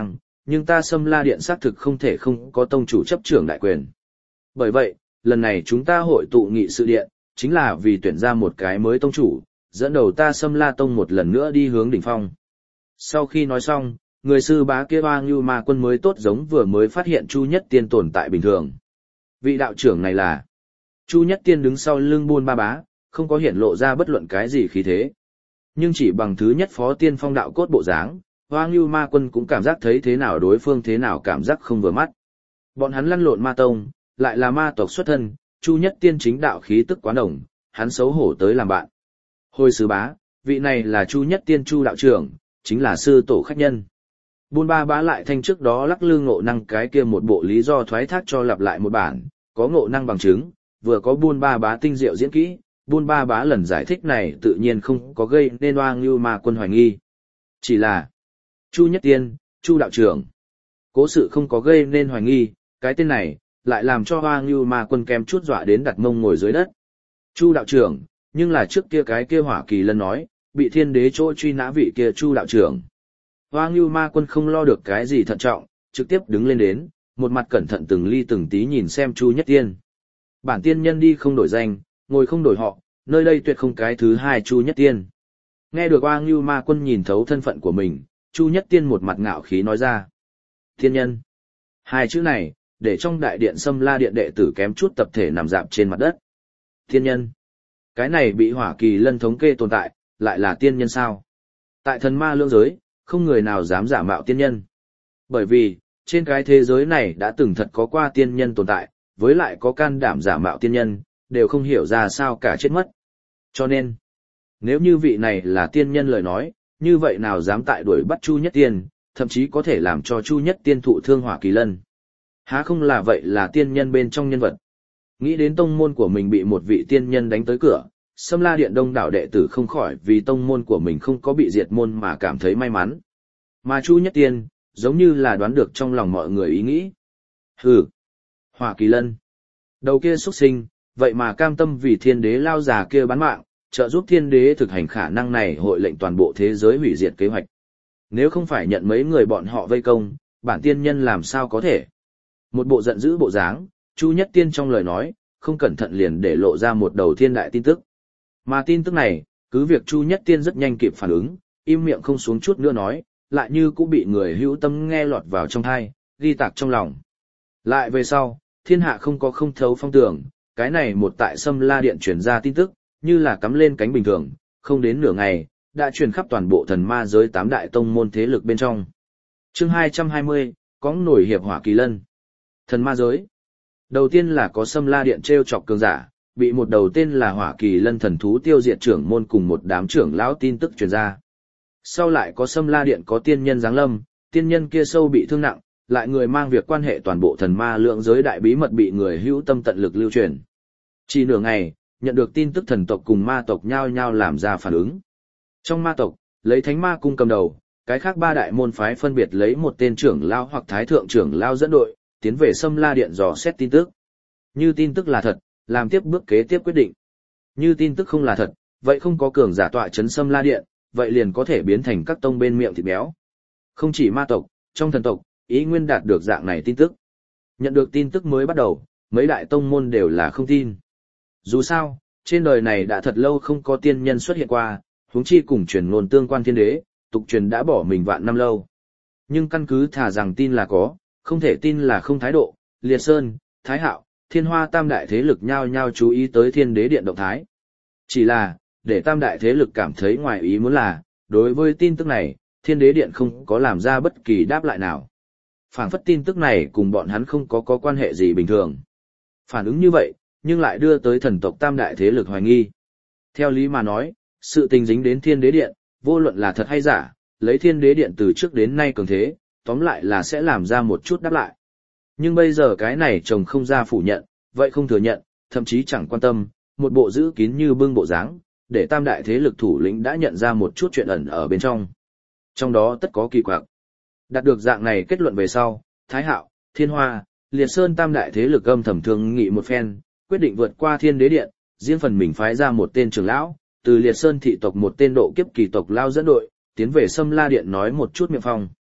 nhưng ta Sâm La Điện xác thực không thể không có tông chủ chấp trưởng đại quyền. Bởi vậy, lần này chúng ta hội tụ nghị sự điện, chính là vì tuyển ra một cái mới tông chủ, dẫn đầu ta Sâm La Tông một lần nữa đi hướng đỉnh phong. Sau khi nói xong, người sư bá kia Hoa Ngưu Ma Quân mới tốt giống vừa mới phát hiện Chu Nhất Tiên tồn tại bình thường. Vị đạo trưởng này là Chu Nhất Tiên đứng sau lưng Buôn Ba Bá, không có hiện lộ ra bất luận cái gì khí thế. Nhưng chỉ bằng thứ nhất phó tiên phong đạo cốt bộ dáng, Hoa Ngưu Ma Quân cũng cảm giác thấy thế nào đối phương thế nào cảm giác không vừa mắt. Bọn hắn lăn lộn ma tông, lại là ma tộc xuất thân, Chu Nhất Tiên chính đạo khí tức quá đồng, hắn xấu hổ tới làm bạn. Hồi sư bá, vị này là Chu Nhất Tiên Chu đạo trưởng, chính là sư tổ khách nhân. Buôn Ba Bá lại thanh trước đó lắc lư ngộ năng cái kia một bộ lý do thoái thác cho lặp lại một bản, có ngộ năng bằng chứng, vừa có Buôn Ba Bá tinh diệu diễn kỹ, Buôn Ba Bá lần giải thích này tự nhiên không có gây nên Hoa Ngưu Ma Quân hoài nghi. Chỉ là Chu Nhất Tiên, Chu đạo trưởng. Cố sự không có gây nên hoài nghi, cái tên này lại làm cho Hoa Ngưu Ma Quân kém chút dọa đến đặt mông ngồi dưới đất. Chu đạo trưởng, nhưng là trước kia cái kia Hỏa Kỳ Lân nói, bị thiên đế chỗ truy nã vị kia Chu đạo trưởng. Hoa Ngưu Ma Quân không lo được cái gì thận trọng, trực tiếp đứng lên đến, một mặt cẩn thận từng ly từng tí nhìn xem Chu Nhất Tiên. Bản tiên nhân đi không đổi danh, ngồi không đổi họ, nơi đây tuyệt không cái thứ hai Chu Nhất Tiên. Nghe được Hoa Ngưu Ma Quân nhìn thấu thân phận của mình, Chu Nhất Tiên một mặt ngạo khí nói ra. Tiên nhân. Hai chữ này, để trong đại điện Sâm La Điện đệ tử kém chút tập thể nằm dạp trên mặt đất. Tiên nhân. Cái này bị Hỏa Kỳ Lân thống kê tồn tại, lại là tiên nhân sao? Tại thần ma lưỡng giới, không người nào dám giả mạo tiên nhân. Bởi vì, trên cái thế giới này đã từng thật có qua tiên nhân tồn tại, với lại có can đảm giả mạo tiên nhân, đều không hiểu ra sao cả chết mất. Cho nên, nếu như vị này là tiên nhân lời nói, như vậy nào dám tại đuổi bắt Chu Nhất Tiên, thậm chí có thể làm cho Chu Nhất Tiên thụ thương Hỏa Kỳ Lân. Há không là vậy là tiên nhân bên trong nhân vật. Nghĩ đến tông môn của mình bị một vị tiên nhân đánh tới cửa, Sâm La Điện đông đảo đệ tử không khỏi vì tông môn của mình không có bị diệt môn mà cảm thấy may mắn. Mà Chu Nhất Tiên, giống như là đoán được trong lòng mọi người ý nghĩ. Hừ, Hỏa Kỳ Lân. Đầu kia xuất sinh, vậy mà cam tâm vì thiên đế lao già kia bán mạng, trợ giúp thiên đế thực hành khả năng này hội lệnh toàn bộ thế giới hủy diệt kế hoạch. Nếu không phải nhận mấy người bọn họ vây công, bản tiên nhân làm sao có thể. Một bộ giận dữ bộ dáng, Chu Nhất Tiên trong lời nói, không cẩn thận liền để lộ ra một đầu thiên đại tin tức. Mà tin tức này, cứ việc Chu Nhất Tiên rất nhanh kịp phản ứng, im miệng không xuống chút nữa nói, lại như cũng bị người hữu tâm nghe lọt vào trong tai, ghi tạc trong lòng. Lại về sau, thiên hạ không có không thấu phong tường, cái này một tại Sâm La Điện truyền ra tin tức, như là cắm lên cánh bình thường, không đến nửa ngày, đã truyền khắp toàn bộ thần ma giới tám đại tông môn thế lực bên trong. Chương hai trăm hai mươi, có nổi hiệp Hỏa Kỳ Lân. Thần ma giới. Đầu tiên là có Sâm La Điện treo chọc cường giả, bị một đầu tên là Hỏa Kỳ Lân thần thú tiêu diệt trưởng môn cùng một đám trưởng lão tin tức truyền ra. Sau lại có Sâm La Điện có tiên nhân giáng lâm, tiên nhân kia sâu bị thương nặng, lại người mang việc quan hệ toàn bộ thần ma lượng giới đại bí mật bị người hữu tâm tận lực lưu truyền. Chỉ nửa ngày, nhận được tin tức thần tộc cùng ma tộc nhao nhao làm ra phản ứng. Trong ma tộc, lấy Thánh Ma Cung cầm đầu, cái khác ba đại môn phái phân biệt lấy một tên trưởng lão hoặc thái thượng trưởng lão dẫn đội, tiến về Sâm La Điện dò xét tin tức. Như tin tức là thật, làm tiếp bước kế tiếp quyết định. Như tin tức không là thật, vậy không có cường giả tọa chấn Sâm La Điện, vậy liền có thể biến thành các tông bên miệng thịt béo. Không chỉ ma tộc, trong thần tộc, ý nguyên đạt được dạng này tin tức. Nhận được tin tức mới bắt đầu, mấy đại tông môn đều là không tin. Dù sao, trên đời này đã thật lâu không có tiên nhân xuất hiện qua, huống chi cùng truyền ngôn tương quan thiên đế, tục truyền đã bỏ mình vạn năm lâu. Nhưng căn cứ thả rằng tin là có, không thể tin là không thái độ, Liệt Sơn, Thái Hạo, Thiên Hoa tam đại thế lực nhao nhao chú ý tới thiên đế điện động thái. Chỉ là, để tam đại thế lực cảm thấy ngoài ý muốn là, đối với tin tức này, thiên đế điện không có làm ra bất kỳ đáp lại nào. Phản phất tin tức này cùng bọn hắn không có có quan hệ gì bình thường. Phản ứng như vậy, nhưng lại đưa tới thần tộc tam đại thế lực hoài nghi. Theo lý mà nói, sự tình dính đến thiên đế điện, vô luận là thật hay giả, lấy thiên đế điện từ trước đến nay cường thế, tóm lại là sẽ làm ra một chút đáp lại. Nhưng bây giờ cái này chồng không ra phủ nhận, vậy không thừa nhận, thậm chí chẳng quan tâm, một bộ giữ kín như bưng bộ dáng, để tam đại thế lực thủ lĩnh đã nhận ra một chút chuyện ẩn ở bên trong. Trong đó tất có kỳ quặc. Đạt được dạng này kết luận về sau, Thái Hạo, Thiên Hoa, Liệt Sơn tam đại thế lực âm thầm thương nghị một phen, quyết định vượt qua thiên đế điện, riêng phần mình phái ra một tên trưởng lão, từ Liệt Sơn thị tộc một tên độ kiếp kỳ tộc lao dẫn đội, tiến về Sâm La Điện nói một chút miệng phong.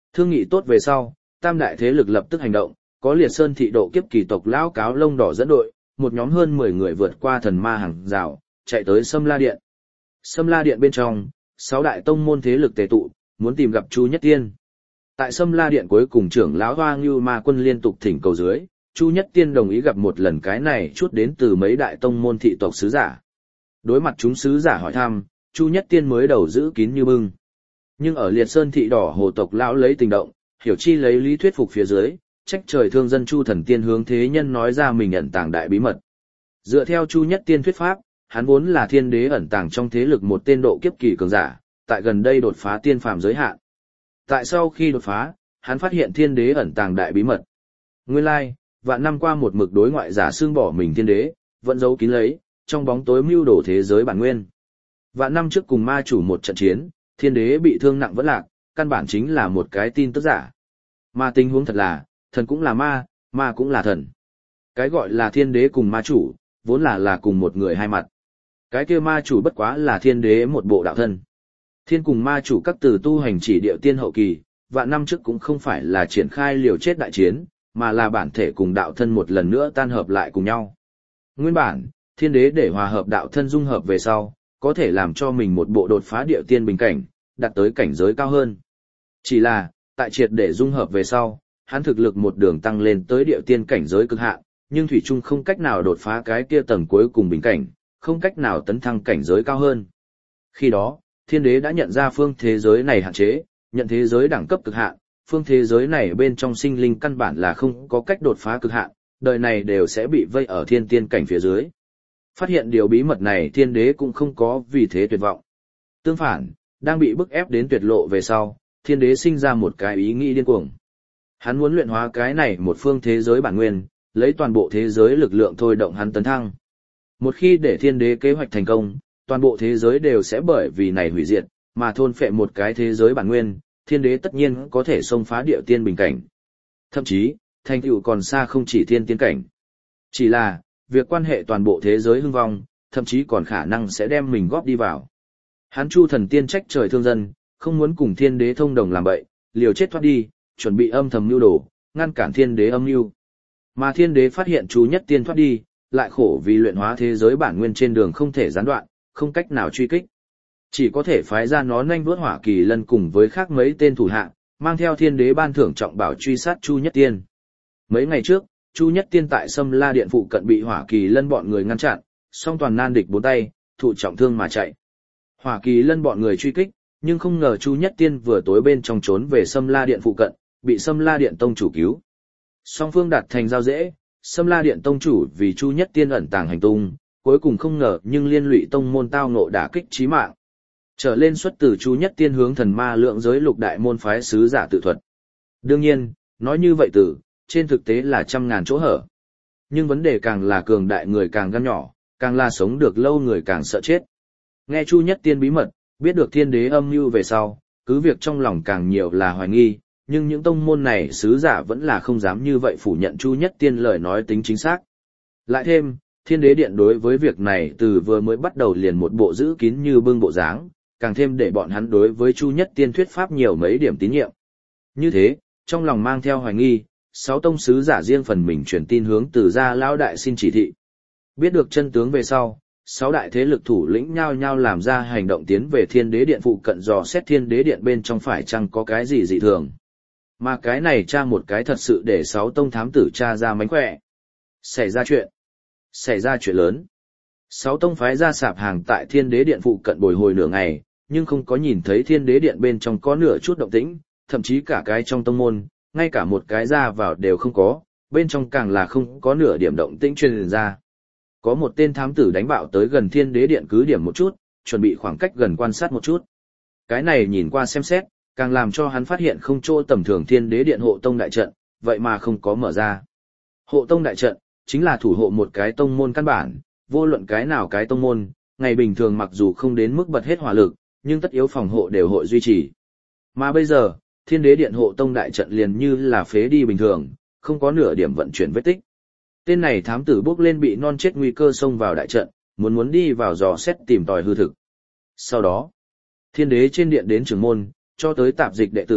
Thương nghị tốt về sau, tam đại thế lực lập tức hành động, có Liệt Sơn thị độ kiếp kỳ tộc lão cáo lông đỏ dẫn đội, một nhóm hơn mười người vượt qua thần ma hàng rào, chạy tới Sâm La Điện. Sâm La Điện bên trong, sáu đại tông môn thế lực tề tụ, muốn tìm gặp Chu Nhất Tiên. Tại Sâm La Điện cuối cùng trưởng lão Hoa Ngưu Ma Quân liên tục thỉnh cầu dưới, Chu Nhất Tiên đồng ý gặp một lần cái này chút đến từ mấy đại tông môn thị tộc sứ giả. Đối mặt chúng sứ giả hỏi thăm, Chu Nhất Tiên mới đầu giữ kín như bưng. Nhưng ở Liệt Sơn thị đỏ hồ tộc lão lấy tình động, hiểu chi lấy lý thuyết phục phía dưới, trách trời thương dân Chu Thần Tiên hướng thế nhân nói ra mình ẩn tàng đại bí mật. Dựa theo Chu Nhất Tiên thuyết pháp, hắn vốn là thiên đế ẩn tàng trong thế lực một tên độ kiếp kỳ cường giả, tại gần đây đột phá tiên phàm giới hạn. Tại sau khi đột phá, hắn phát hiện thiên đế ẩn tàng đại bí mật. Nguyên lai, vạn năm qua một mực đối ngoại giả xương bỏ mình thiên đế, vẫn giấu kín lấy, trong bóng tối mưu đổ thế giới bản nguyên. Vạn năm trước cùng ma chủ một trận chiến, thiên đế bị thương nặng vẫn lạc, căn bản chính là một cái tin tức giả. Mà tình huống thật là, thần cũng là ma, ma cũng là thần. Cái gọi là thiên đế cùng ma chủ, vốn là là cùng một người hai mặt. Cái kia ma chủ bất quá là thiên đế một bộ đạo thân. Thiên cùng ma chủ các từ tu hành chỉ điệu tiên hậu kỳ, vạn năm trước cũng không phải là triển khai liều chết đại chiến, mà là bản thể cùng đạo thân một lần nữa tan hợp lại cùng nhau. Nguyên bản, thiên đế để hòa hợp đạo thân dung hợp về sau, có thể làm cho mình một bộ đột phá điệu tiên bình cảnh, đạt tới cảnh giới cao hơn. Chỉ là, tại triệt để dung hợp về sau, hắn thực lực một đường tăng lên tới điệu tiên cảnh giới cực hạn, nhưng thủy chung không cách nào đột phá cái kia tầng cuối cùng bình cảnh, không cách nào tấn thăng cảnh giới cao hơn. Khi đó, thiên đế đã nhận ra phương thế giới này hạn chế, nhận thế giới đẳng cấp cực hạn, phương thế giới này bên trong sinh linh căn bản là không có cách đột phá cực hạn, đời này đều sẽ bị vây ở thiên tiên cảnh phía dưới. Phát hiện điều bí mật này thiên đế cũng không có vì thế tuyệt vọng. Tương phản, đang bị bức ép đến tuyệt lộ về sau, thiên đế sinh ra một cái ý nghĩ điên cuồng. Hắn muốn luyện hóa cái này một phương thế giới bản nguyên, lấy toàn bộ thế giới lực lượng thôi động hắn tấn thăng. Một khi để thiên đế kế hoạch thành công, toàn bộ thế giới đều sẽ bởi vì này hủy diệt, mà thôn phệ một cái thế giới bản nguyên, thiên đế tất nhiên có thể xông phá địa tiên bình cảnh. Thậm chí, thành tựu còn xa không chỉ thiên tiên cảnh. Chỉ là, việc quan hệ toàn bộ thế giới hưng vong, thậm chí còn khả năng sẽ đem mình góp đi vào. Hắn Chu Thần Tiên trách trời thương dân, không muốn cùng thiên đế thông đồng làm bậy, liều chết thoát đi, chuẩn bị âm thầm mưu đồ, ngăn cản thiên đế âm mưu. Mà thiên đế phát hiện Chu Nhất Tiên thoát đi, lại khổ vì luyện hóa thế giới bản nguyên trên đường không thể gián đoạn, không cách nào truy kích. Chỉ có thể phái ra nó nhanh vuốt Hỏa Kỳ Lân cùng với khác mấy tên thủ hạ, mang theo thiên đế ban thưởng trọng bảo truy sát Chu Nhất Tiên. Mấy ngày trước, Chu Nhất Tiên tại Sâm La Điện phụ cận bị Hỏa Kỳ Lân bọn người ngăn chặn, song toàn nan địch bốn tay, thụ trọng thương mà chạy. Hỏa Kỳ Lân bọn người truy kích, nhưng không ngờ Chu Nhất Tiên vừa tối bên trong trốn về Sâm La Điện phụ cận, bị Sâm La Điện tông chủ cứu. Song phương đạt thành giao dễ, Sâm La Điện tông chủ vì Chu Nhất Tiên ẩn tàng hành tung, cuối cùng không ngờ nhưng liên lụy tông môn tao ngộ đả kích chí mạng. Trở lên xuất từ Chu Nhất Tiên hướng thần ma lượng giới lục đại môn phái sứ giả tự thuật. Đương nhiên, nói như vậy từ, trên thực tế là trăm ngàn chỗ hở. Nhưng vấn đề càng là cường đại người càng gan nhỏ, càng là sống được lâu người càng sợ chết. Nghe Chu Nhất Tiên bí mật, biết được thiên đế âm mưu về sau, cứ việc trong lòng càng nhiều là hoài nghi, nhưng những tông môn này sứ giả vẫn là không dám như vậy phủ nhận Chu Nhất Tiên lời nói tính chính xác. Lại thêm, thiên đế điện đối với việc này từ vừa mới bắt đầu liền một bộ giữ kín như bưng bộ dáng, càng thêm để bọn hắn đối với Chu Nhất Tiên thuyết pháp nhiều mấy điểm tín nhiệm. Như thế, trong lòng mang theo hoài nghi, sáu tông sứ giả riêng phần mình truyền tin hướng từ gia lão đại xin chỉ thị. Biết được chân tướng về sau, sáu đại thế lực thủ lĩnh nhao nhao làm ra hành động tiến về thiên đế điện phụ cận dò xét thiên đế điện bên trong phải chăng có cái gì dị thường. Mà cái này tra một cái thật sự để sáu tông thám tử tra ra mánh khỏe. Xảy ra chuyện. Xảy ra chuyện lớn. Sáu tông phái ra sạp hàng tại thiên đế điện phụ cận bồi hồi nửa ngày, nhưng không có nhìn thấy thiên đế điện bên trong có nửa chút động tĩnh, thậm chí cả cái trong tông môn, ngay cả một cái ra vào đều không có, bên trong càng là không có nửa điểm động tĩnh truyền ra. Có một tên thám tử đánh bạo tới gần thiên đế điện cứ điểm một chút, chuẩn bị khoảng cách gần quan sát một chút. Cái này nhìn qua xem xét, càng làm cho hắn phát hiện không chỗ tầm thường thiên đế điện hộ tông đại trận, vậy mà không có mở ra. Hộ tông đại trận, chính là thủ hộ một cái tông môn căn bản, vô luận cái nào cái tông môn, ngày bình thường mặc dù không đến mức bật hết hỏa lực, nhưng tất yếu phòng hộ đều hội duy trì. Mà bây giờ, thiên đế điện hộ tông đại trận liền như là phế đi bình thường, không có nửa điểm vận chuyển vết tích. Tên này thám tử bước lên bị non chết nguy cơ xông vào đại trận, muốn muốn đi vào dò xét tìm tòi hư thực. Sau đó, thiên đế trên điện đến trưởng môn, cho tới tạp dịch đệ tử,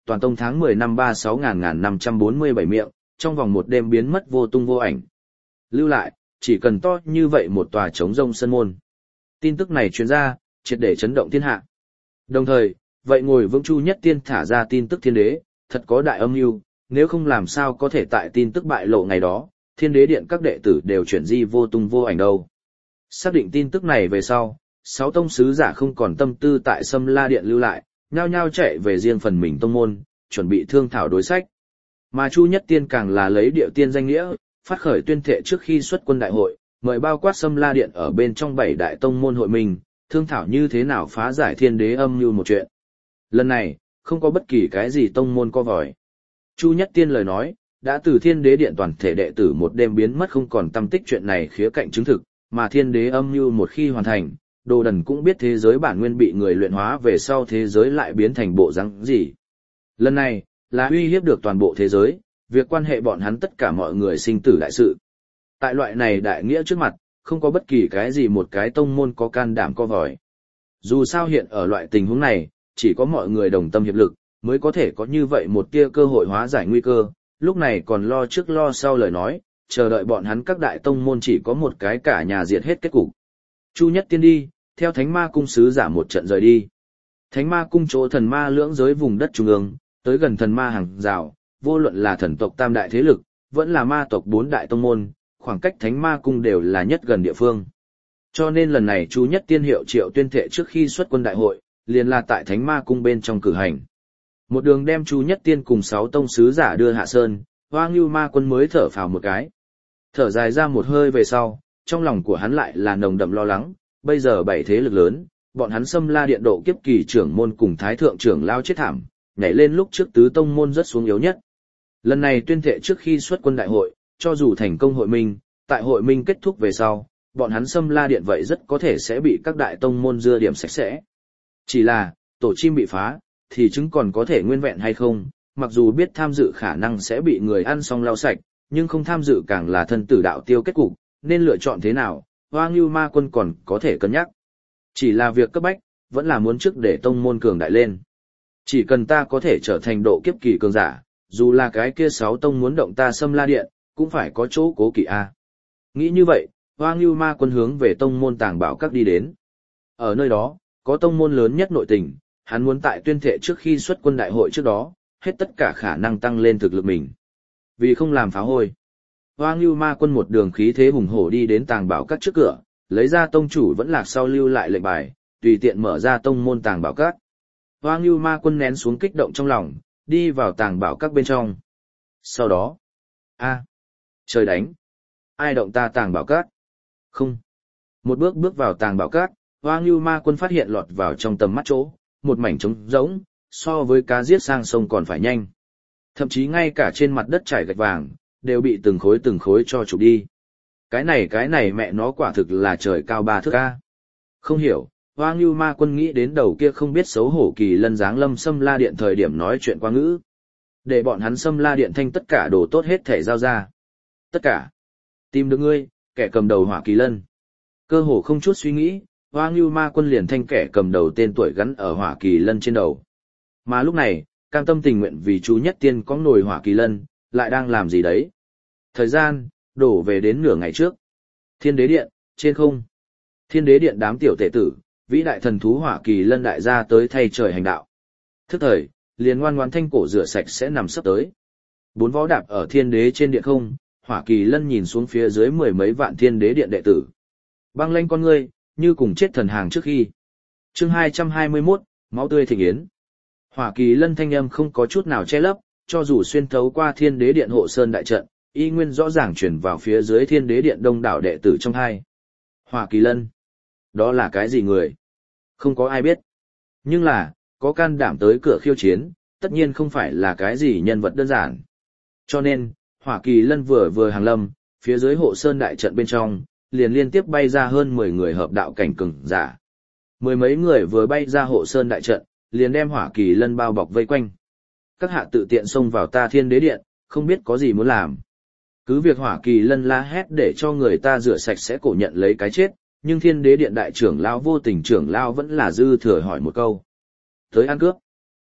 toàn tông tháng mười năm ba sáu năm trăm bốn mươi bảy miệng, trong vòng một đêm biến mất vô tung vô ảnh. Lưu lại, chỉ cần to như vậy một tòa trống rông sân môn. Tin tức này truyền ra, triệt để chấn động thiên hạ. Đồng thời, vậy ngồi vững Chu Nhất Tiên thả ra tin tức thiên đế, thật có đại âm mưu, nếu không làm sao có thể tại tin tức bại lộ ngày đó, thiên đế điện các đệ tử đều chuyển di vô tung vô ảnh đâu. Xác định tin tức này về sau, sáu tông sứ giả không còn tâm tư tại Sâm La Điện lưu lại, nhao nhao chạy về riêng phần mình tông môn, chuẩn bị thương thảo đối sách. Mà Chu Nhất Tiên càng là lấy điệu tiên danh nghĩa, phát khởi tuyên thệ trước khi xuất quân đại hội, mời bao quát Sâm La Điện ở bên trong bảy đại tông môn hội mình, thương thảo như thế nào phá giải thiên đế âm mưu một chuyện. Lần này, không có bất kỳ cái gì tông môn co vòi. Chu Nhất Tiên lời nói, đã từ thiên đế điện toàn thể đệ tử một đêm biến mất không còn tâm tích chuyện này khía cạnh chứng thực, mà thiên đế âm mưu một khi hoàn thành, Đồ Đần cũng biết thế giới bản nguyên bị người luyện hóa về sau thế giới lại biến thành bộ rắn gì. Lần này, là uy hiếp được toàn bộ thế giới, việc quan hệ bọn hắn tất cả mọi người sinh tử đại sự. Tại loại này đại nghĩa trước mặt, không có bất kỳ cái gì một cái tông môn có can đảm co vòi. Dù sao hiện ở loại tình huống này, chỉ có mọi người đồng tâm hiệp lực, mới có thể có như vậy một tia cơ hội hóa giải nguy cơ, lúc này còn lo trước lo sau lời nói, chờ đợi bọn hắn các đại tông môn chỉ có một cái cả nhà diệt hết kết cục. Chu Nhất Tiên đi, theo Thánh Ma Cung sứ giả một trận rời đi. Thánh Ma Cung chỗ thần ma lưỡng giới vùng đất trung ương, tới gần thần ma hàng rào, vô luận là thần tộc tam đại thế lực, vẫn là ma tộc bốn đại tông môn, khoảng cách Thánh Ma Cung đều là nhất gần địa phương. Cho nên lần này Chu Nhất Tiên hiệu triệu tuyên thệ trước khi xuất quân đại hội, liền là tại Thánh Ma Cung bên trong cử hành. Một đường đem Chu Nhất Tiên cùng sáu tông sứ giả đưa hạ sơn, Hoa Ngưu Ma Quân mới thở phào một cái. Thở dài ra một hơi về sau, trong lòng của hắn lại là nồng đậm lo lắng, bây giờ bảy thế lực lớn, bọn hắn Sâm La Điện độ kiếp kỳ trưởng môn cùng thái thượng trưởng lao chết thảm, nhảy lên lúc trước tứ tông môn rất xuống yếu nhất. Lần này tuyên thệ trước khi xuất quân đại hội, cho dù thành công hội minh, tại hội minh kết thúc về sau, bọn hắn Sâm La Điện vậy rất có thể sẽ bị các đại tông môn dưa điểm sạch sẽ. Chỉ là, tổ chim bị phá, thì chứng còn có thể nguyên vẹn hay không, mặc dù biết tham dự khả năng sẽ bị người ăn xong lau sạch, nhưng không tham dự càng là thân tử đạo tiêu kết cục, nên lựa chọn thế nào, Hoa Ngưu Ma Quân còn có thể cân nhắc. Chỉ là việc cấp bách, vẫn là muốn trước để tông môn cường đại lên. Chỉ cần ta có thể trở thành độ kiếp kỳ cường giả, dù là cái kia sáu tông muốn động ta Sâm La Điện, cũng phải có chỗ cố kỵ a. Nghĩ như vậy, Hoa Ngưu Ma Quân hướng về tông môn Tàng Bảo Các đi đến. Ở nơi đó, có tông môn lớn nhất nội tình, hắn muốn tại tuyên thệ trước khi xuất quân đại hội trước đó, hết tất cả khả năng tăng lên thực lực mình. Vì không làm phá hôi, Hoa Ngưu Ma Quân một đường khí thế hùng hổ đi đến Tàng Bảo Các trước cửa, lấy ra tông chủ vẫn lạc sau lưu lại lệnh bài, tùy tiện mở ra tông môn Tàng Bảo Các. Hoa Ngưu Ma Quân nén xuống kích động trong lòng, đi vào Tàng Bảo Các bên trong. Sau đó, a, trời đánh, ai động ta Tàng Bảo Các? Không. Một bước bước vào Tàng Bảo Các, Hoa Ngưu Ma Quân phát hiện lọt vào trong tầm mắt chỗ, một mảnh trống rỗng, so với cá giết sang sông còn phải nhanh. Thậm chí ngay cả trên mặt đất trải gạch vàng, đều bị từng khối từng khối cho chụp đi. Cái này cái này mẹ nó quả thực là trời cao ba thước a. Không hiểu, Hoa Ngưu Ma Quân nghĩ đến đầu kia không biết xấu hổ kỳ lân giáng lâm Sâm La Điện thời điểm nói chuyện qua ngữ. Để bọn hắn Sâm La Điện thanh tất cả đồ tốt hết thể giao ra. Tất cả. Tìm được ngươi, kẻ cầm đầu Hỏa Kỳ Lân. Cơ hồ không chút suy nghĩ, Hoa Ngưu Ma Quân liền thanh kẻ cầm đầu tên tuổi gắn ở Hỏa Kỳ Lân trên đầu. Mà lúc này, cam tâm tình nguyện vì Chu Nhất Tiên có nổi Hỏa Kỳ Lân, lại đang làm gì đấy? Thời gian, đổ về đến nửa ngày trước. Thiên Đế Điện, trên không. Thiên Đế Điện đám tiểu tể tử, vĩ đại thần thú Hỏa Kỳ Lân đại gia tới thay trời hành đạo. Thức thời, liền ngoan ngoãn thanh cổ rửa sạch sẽ nằm sấp tới. Bốn vó đạp ở Thiên Đế trên điện không, Hỏa Kỳ Lân nhìn xuống phía dưới mười mấy vạn Thiên Đế Điện đệ tử. Băng lanh con ngươi, như cùng chết thần hàng trước khi. Chương hai trăm hai mươi mốt, máu tươi thịnh yến. Hỏa Kỳ Lân thanh âm không có chút nào che lấp, cho dù xuyên thấu qua Thiên Đế Điện hộ sơn đại trận, y nguyên rõ ràng truyền vào phía dưới Thiên Đế Điện đông đảo đệ tử trong hai. Hỏa Kỳ Lân, đó là cái gì người? Không có ai biết. Nhưng là, có can đảm tới cửa khiêu chiến, tất nhiên không phải là cái gì nhân vật đơn giản. Cho nên, Hỏa Kỳ Lân vừa vừa hàng lâm, phía dưới hộ sơn đại trận bên trong, liền liên tiếp bay ra hơn mười người hợp đạo cảnh cường giả. Mười mấy người vừa bay ra hộ sơn đại trận, liền đem Hỏa Kỳ Lân bao bọc vây quanh. Các hạ tự tiện xông vào ta Thiên Đế Điện, không biết có gì muốn làm. Cứ việc Hỏa Kỳ Lân la hét để cho người ta rửa sạch sẽ cổ nhận lấy cái chết, nhưng Thiên Đế Điện đại trưởng lão vô tình trưởng lão vẫn là dư thừa hỏi một câu. Tới ăn cướp.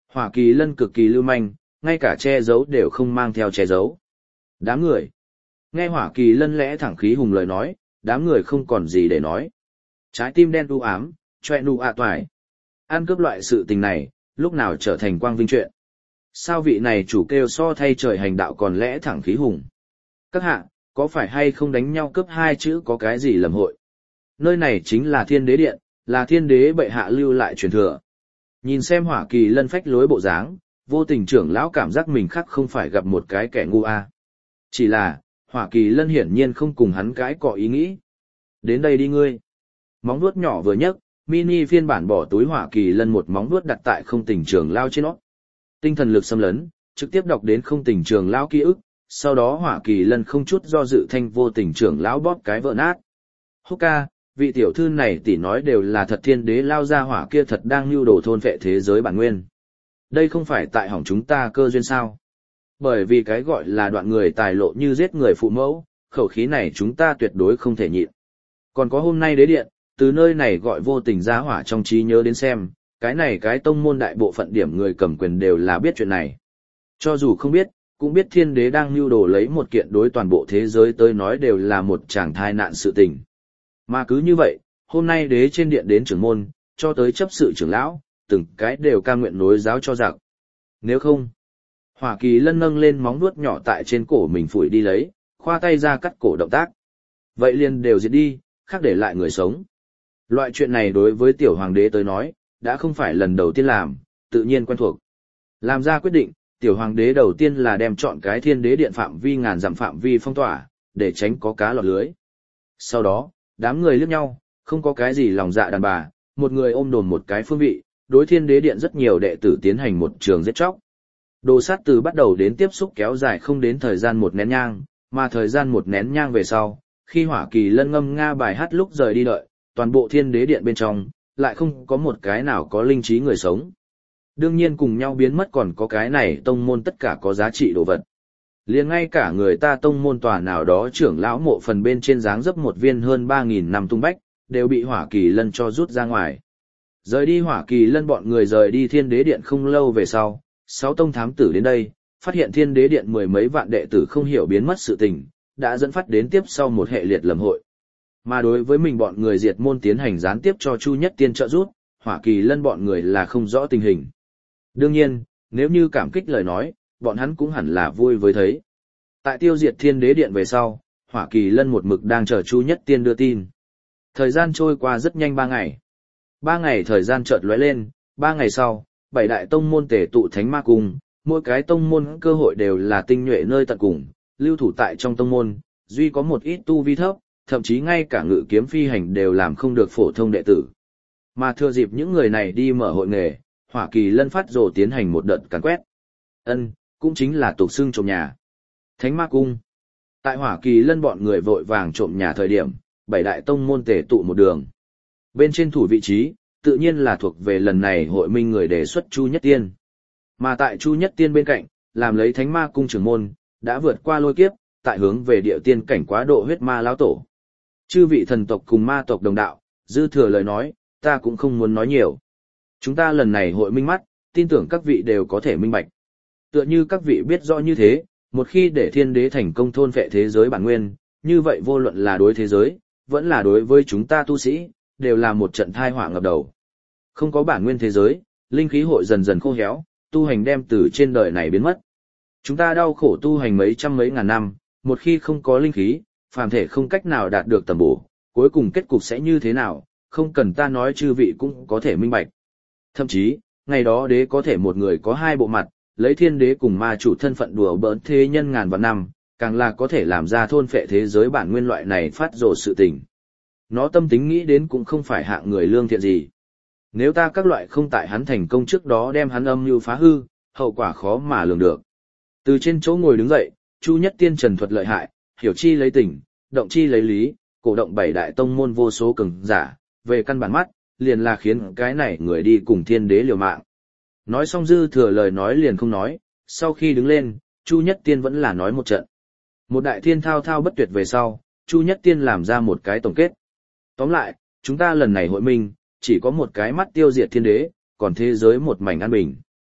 Hỏa Kỳ Lân cực kỳ lưu manh, ngay cả che giấu đều không mang theo che giấu. Đám người. Nghe Hỏa Kỳ Lân lẽ thẳng khí hùng lời nói, đám người không còn gì để nói. Trái tim đen u ám, choẹ nụ ạ toài. Ăn cướp loại sự tình này, lúc nào trở thành quang vinh chuyện. Sao vị này chủ kêu so thay trời hành đạo còn lẽ thẳng khí hùng. Các hạ, có phải hay không đánh nhau cướp hai chữ có cái gì lầm hội? Nơi này chính là Thiên Đế Điện, là Thiên Đế bệ hạ lưu lại truyền thừa. Nhìn xem Hỏa Kỳ Lân phách lối bộ dáng, vô tình trưởng lão cảm giác mình khác không phải gặp một cái kẻ ngu a. Chỉ là, Hỏa Kỳ Lân hiển nhiên không cùng hắn cái cọ ý nghĩ. Đến đây đi ngươi. Móng vuốt nhỏ vừa nhấc, mini phiên bản bỏ túi Hỏa Kỳ Lân một móng vuốt đặt tại không tình trưởng lão trên nó. Tinh thần lực xâm lấn, trực tiếp đọc đến không tình trưởng lão ký ức, sau đó Hỏa Kỳ Lân không chút do dự thanh vô tình trưởng lão bóp cái vỡ nát. Húc ca, vị tiểu thư này tỷ nói đều là thật, Thiên Đế lao ra hỏa kia thật đang nưu đồ thôn phệ thế giới bản nguyên. Đây không phải tại hỏng chúng ta cơ duyên sao? Bởi vì cái gọi là đoạn người tài lộ như giết người phụ mẫu, khẩu khí này chúng ta tuyệt đối không thể nhịn. Còn có hôm nay đế điện, từ nơi này gọi vô tình giá hỏa trong trí nhớ đến xem, cái này cái tông môn đại bộ phận điểm người cầm quyền đều là biết chuyện này. Cho dù không biết, cũng biết Thiên Đế đang nưu đồ lấy một kiện đối toàn bộ thế giới tới nói đều là một tràng thai nạn sự tình. Mà cứ như vậy, hôm nay đế trên điện đến trưởng môn, cho tới chấp sự trưởng lão, từng cái đều ca nguyện nối giáo cho giặc. Nếu không, Hỏa Kỳ Lân nâng lên móng vuốt nhỏ tại trên cổ mình phủi đi lấy, khoa tay ra cắt cổ động tác. Vậy liền đều diệt đi, khác để lại người sống. Loại chuyện này đối với tiểu hoàng đế tới nói, đã không phải lần đầu tiên làm, tự nhiên quen thuộc. Làm ra quyết định, tiểu hoàng đế đầu tiên là đem chọn cái Thiên Đế điện phạm vi ngàn dặm phạm vi phong tỏa, để tránh có cá lọt lưới. Sau đó, đám người liếc nhau, không có cái gì lòng dạ đàn bà, một người ôm đồn một cái phương vị, đối Thiên Đế điện rất nhiều đệ tử tiến hành một trường giết chóc. Đồ sát từ bắt đầu đến tiếp xúc kéo dài không đến thời gian một nén nhang, mà thời gian một nén nhang về sau, khi Hỏa Kỳ Lân ngâm nga bài hát lúc rời đi đợi, toàn bộ Thiên Đế điện bên trong, lại không có một cái nào có linh trí người sống. Đương nhiên cùng nhau biến mất còn có cái này tông môn tất cả có giá trị đồ vật. Liền ngay cả người ta tông môn tòa nào đó trưởng lão mộ phần bên trên dáng dấp một viên hơn ba nghìn năm tung bách, đều bị Hỏa Kỳ Lân cho rút ra ngoài. Rời đi Hỏa Kỳ Lân bọn người rời đi Thiên Đế điện không lâu về sau, sáu tông thám tử đến đây, phát hiện Thiên Đế điện mười mấy vạn đệ tử không hiểu biến mất sự tình, đã dẫn phát đến tiếp sau một hệ liệt lầm hội. Mà đối với mình bọn người diệt môn tiến hành gián tiếp cho Chu Nhất Tiên trợ giúp, Hỏa Kỳ Lân bọn người là không rõ tình hình. Đương nhiên, nếu như cảm kích lời nói, bọn hắn cũng hẳn là vui với thấy. Tại tiêu diệt Thiên Đế điện về sau, Hỏa Kỳ Lân một mực đang chờ Chu Nhất Tiên đưa tin. Thời gian trôi qua rất nhanh ba ngày. Ba ngày thời gian chợt lóe lên, ba ngày sau, bảy đại tông môn tề tụ Thánh Ma Cung, mỗi cái tông môn cơ hội đều là tinh nhuệ nơi tận cùng, lưu thủ tại trong tông môn, duy có một ít tu vi thấp, thậm chí ngay cả ngự kiếm phi hành đều làm không được phổ thông đệ tử. Mà thừa dịp những người này đi mở hội nghề, Hỏa Kỳ Lân phát rồ tiến hành một đợt càn quét. Ân, cũng chính là tục xưng trộm nhà. Thánh Ma Cung. Tại Hỏa Kỳ Lân bọn người vội vàng trộm nhà thời điểm, bảy đại tông môn tề tụ một đường. Bên trên thủ vị trí, tự nhiên là thuộc về lần này hội minh người đề xuất Chu Nhất Tiên. Mà tại Chu Nhất Tiên bên cạnh, làm lấy Thánh Ma Cung trưởng môn, đã vượt qua lôi kiếp, tại hướng về địa tiên cảnh quá độ huyết ma lão tổ. Chư vị thần tộc cùng ma tộc đồng đạo, dư thừa lời nói, ta cũng không muốn nói nhiều. Chúng ta lần này hội minh mắt, tin tưởng các vị đều có thể minh bạch. Tựa như các vị biết rõ như thế, một khi để Thiên Đế thành công thôn phệ thế giới bản nguyên, như vậy vô luận là đối thế giới, vẫn là đối với chúng ta tu sĩ, đều là một trận thai họa ngập đầu. Không có bản nguyên thế giới, linh khí hội dần dần khô héo, tu hành đem từ trên đời này biến mất. Chúng ta đau khổ tu hành mấy trăm mấy ngàn năm, một khi không có linh khí, phàm thể không cách nào đạt được tầm bổ, cuối cùng kết cục sẽ như thế nào, không cần ta nói chư vị cũng có thể minh bạch. Thậm chí, ngày đó đế có thể một người có hai bộ mặt, lấy Thiên Đế cùng ma chủ thân phận đùa bỡn thế nhân ngàn vạn năm, càng là có thể làm ra thôn phệ thế giới bản nguyên loại này phát rồ sự tình. Nó tâm tính nghĩ đến cũng không phải hạng người lương thiện gì. Nếu ta các loại không tại hắn thành công trước đó đem hắn âm mưu phá hư, hậu quả khó mà lường được. Từ trên chỗ ngồi đứng dậy, Chu Nhất Tiên trần thuật lợi hại, hiểu chi lấy tình, động chi lấy lý, cổ động bảy đại tông môn vô số cường giả, về căn bản mắt, liền là khiến cái này người đi cùng Thiên Đế liều mạng. Nói xong dư thừa lời nói liền không nói, sau khi đứng lên, Chu Nhất Tiên vẫn là nói một trận. Một đại thiên thao thao bất tuyệt về sau, Chu Nhất Tiên làm ra một cái tổng kết. Tóm lại, chúng ta lần này hội minh, chỉ có một cái mắt tiêu diệt Thiên Đế, còn thế giới một mảnh an bình.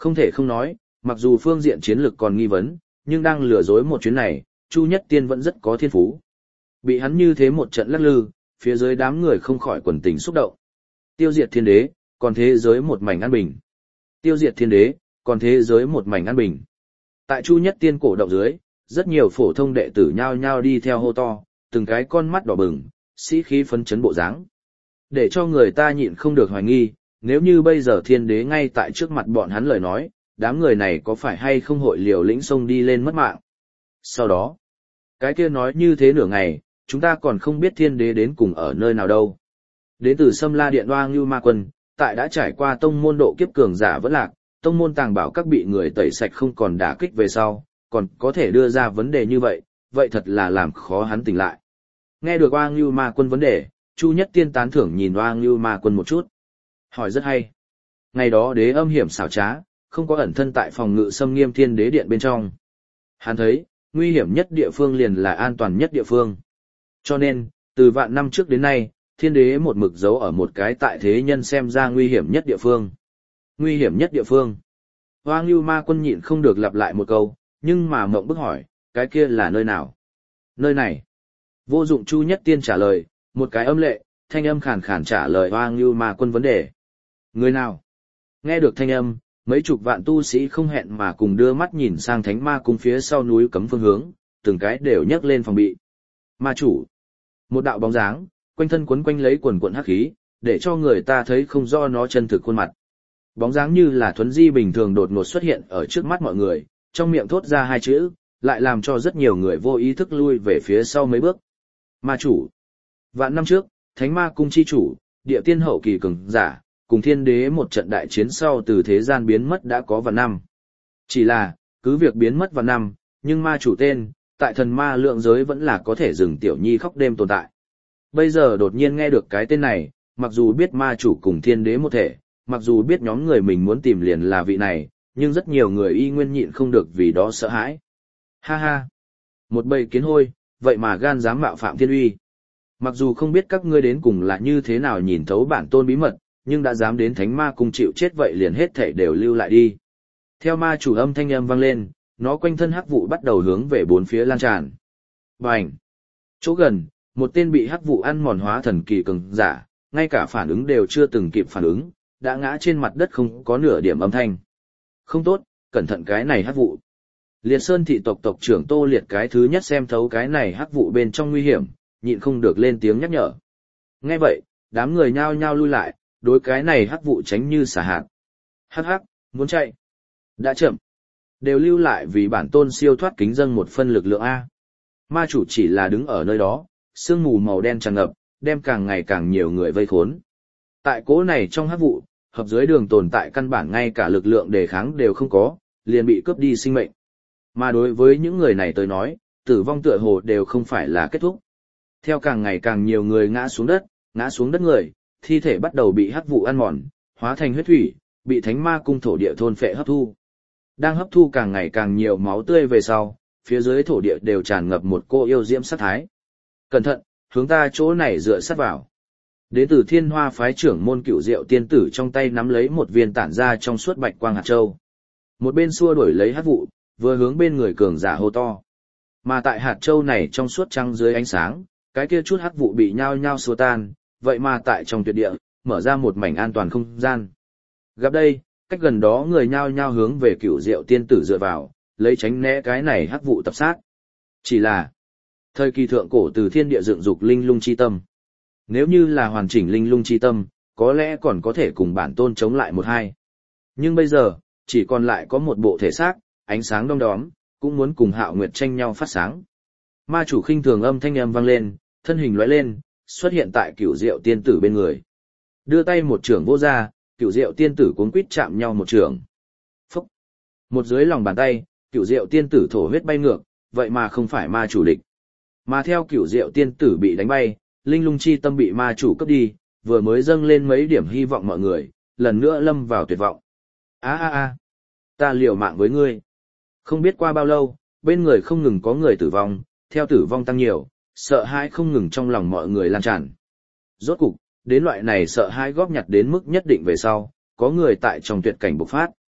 Không thể không nói, mặc dù phương diện chiến lược còn nghi vấn, nhưng đang lừa dối một chuyến này, Chu Nhất Tiên vẫn rất có thiên phú. Bị hắn như thế một trận lắc lư, phía dưới đám người không khỏi quần tình xúc động. Tiêu diệt thiên đế, còn thế giới một mảnh an bình. Tiêu diệt thiên đế, còn thế giới một mảnh an bình. Tại Chu Nhất Tiên cổ động dưới, rất nhiều phổ thông đệ tử nhao nhao đi theo hô to, từng cái con mắt đỏ bừng, sĩ khí phấn chấn bộ dáng. Để cho người ta nhịn không được hoài nghi, nếu như bây giờ thiên đế ngay tại trước mặt bọn hắn lời nói, đám người này có phải hay không hội liều lĩnh xông đi lên mất mạng. Sau đó, cái kia nói như thế nửa ngày, chúng ta còn không biết thiên đế đến cùng ở nơi nào đâu. Đến từ Sâm La Điện Oang Như Ma Quân, tại đã trải qua tông môn độ kiếp cường giả vẫn lạc, tông môn tàng bảo các bị người tẩy sạch không còn đả kích về sau, còn có thể đưa ra vấn đề như vậy, vậy thật là làm khó hắn tỉnh lại. Nghe được Oang Như Ma Quân vấn đề, Chu Nhất Tiên tán thưởng nhìn Oang Như Ma Quân một chút. Hỏi rất hay. Ngày đó đế âm hiểm xảo trá, không có ẩn thân tại phòng ngự xâm nghiêm thiên đế điện bên trong. Hắn thấy, nguy hiểm nhất địa phương liền là an toàn nhất địa phương. Cho nên, từ vạn năm trước đến nay, thiên đế một mực giấu ở một cái tại thế nhân xem ra nguy hiểm nhất địa phương. Nguy hiểm nhất địa phương. Hoang Lưu Ma Quân nhịn không được lặp lại một câu, nhưng mà mộng bức hỏi, cái kia là nơi nào? Nơi này. Vô dụng Chu Nhất Tiên trả lời, một cái âm lệ, thanh âm khàn khàn trả lời Hoang Lưu Ma Quân vấn đề. Người nào? Nghe được thanh âm, mấy chục vạn tu sĩ không hẹn mà cùng đưa mắt nhìn sang Thánh Ma Cung phía sau núi cấm phương hướng, từng cái đều nhấc lên phòng bị. Ma chủ. Một đạo bóng dáng, quanh thân quấn quanh lấy quần quần hắc khí, để cho người ta thấy không rõ nó chân thực khuôn mặt. Bóng dáng như là thuấn di bình thường đột ngột xuất hiện ở trước mắt mọi người, trong miệng thốt ra hai chữ, lại làm cho rất nhiều người vô ý thức lui về phía sau mấy bước. Ma chủ. Vạn năm trước, Thánh Ma Cung chi chủ, địa tiên hậu kỳ cường giả, cùng thiên đế một trận đại chiến sau từ thế gian biến mất đã có vạn năm. Chỉ là, cứ việc biến mất vạn năm, nhưng ma chủ tên, tại thần ma lượng giới vẫn là có thể dừng tiểu nhi khóc đêm tồn tại. Bây giờ đột nhiên nghe được cái tên này, mặc dù biết ma chủ cùng thiên đế một thể, mặc dù biết nhóm người mình muốn tìm liền là vị này, nhưng rất nhiều người y nguyên nhịn không được vì đó sợ hãi. Ha ha! Một bầy kiến hôi, vậy mà gan dám mạo phạm thiên uy. Mặc dù không biết các ngươi đến cùng là như thế nào nhìn thấu bản tôn bí mật, nhưng đã dám đến Thánh Ma Cung chịu chết vậy liền hết thảy đều lưu lại đi. Theo ma chủ âm thanh âm vang lên, nó quanh thân hắc vụ bắt đầu hướng về bốn phía lan tràn. Bành! Chỗ gần, một tên bị hắc vụ ăn mòn hóa thần kỳ cường giả, ngay cả phản ứng đều chưa từng kịp phản ứng, đã ngã trên mặt đất không có nửa điểm âm thanh. Không tốt, cẩn thận cái này hắc vụ. Liệt Sơn thị tộc tộc trưởng Tô Liệt cái thứ nhất xem thấu cái này hắc vụ bên trong nguy hiểm, nhịn không được lên tiếng nhắc nhở. Nghe vậy, đám người nhao nhao lui lại, đối cái này hắc vụ tránh như xả hạt. Hắc hắc, muốn chạy. Đã chậm. Đều lưu lại vì bản tôn siêu thoát kính dâng một phân lực lượng A. Ma chủ chỉ là đứng ở nơi đó, sương mù màu đen tràn ngập, đem càng ngày càng nhiều người vây khốn. Tại cố này trong hắc vụ, hợp dưới đường tồn tại căn bản ngay cả lực lượng đề kháng đều không có, liền bị cướp đi sinh mệnh. Mà đối với những người này tới nói, tử vong tựa hồ đều không phải là kết thúc. Theo càng ngày càng nhiều người ngã xuống đất, ngã xuống đất người, thi thể bắt đầu bị hắc vụ ăn mòn, hóa thành huyết thủy, bị Thánh Ma Cung thổ địa thôn phệ hấp thu. Đang hấp thu càng ngày càng nhiều máu tươi về sau, phía dưới thổ địa đều tràn ngập một cô yêu diễm sát thái. Cẩn thận, hướng ta chỗ này dựa sát vào. Đến từ Thiên Hoa phái trưởng môn Cửu Diệu tiên tử trong tay nắm lấy một viên tản ra trong suốt bạch quang hạt châu. Một bên xua đuổi lấy hắc vụ, vừa hướng bên người cường giả hô to. Mà tại hạt châu này trong suốt trăng dưới ánh sáng, cái kia chút hắc vụ bị nhao nhao xua tan, vậy mà tại trong tuyệt địa, mở ra một mảnh an toàn không gian. Gặp đây, cách gần đó người nhao nhao hướng về Cửu Diệu tiên tử dựa vào, lấy tránh né cái này hắc vụ tập sát. Chỉ là, thời kỳ thượng cổ từ thiên địa dựng dục linh lung chi tâm. Nếu như là hoàn chỉnh linh lung chi tâm, có lẽ còn có thể cùng bản tôn chống lại một hai. Nhưng bây giờ, chỉ còn lại có một bộ thể xác, ánh sáng đom đóm, cũng muốn cùng Hạo Nguyệt tranh nhau phát sáng. Ma chủ khinh thường âm thanh âm vang lên, thân hình lóe lên, xuất hiện tại Cửu Diệu tiên tử bên người. Đưa tay một trưởng vô ra, Cửu Diệu tiên tử cuống quýt chạm nhau một trưởng. Phốc. Một dưới lòng bàn tay, Cửu Diệu tiên tử thổ huyết bay ngược, vậy mà không phải ma chủ địch. Mà theo Cửu Diệu tiên tử bị đánh bay, linh lung chi tâm bị ma chủ cướp đi, vừa mới dâng lên mấy điểm hy vọng mọi người, lần nữa lâm vào tuyệt vọng. A a a, ta liều mạng với ngươi. Không biết qua bao lâu, bên người không ngừng có người tử vong, theo tử vong tăng nhiều, sợ hãi không ngừng trong lòng mọi người lan tràn. Rốt cục, đến loại này sợ hãi góp nhặt đến mức nhất định về sau, có người tại trong tuyệt cảnh bộc phát.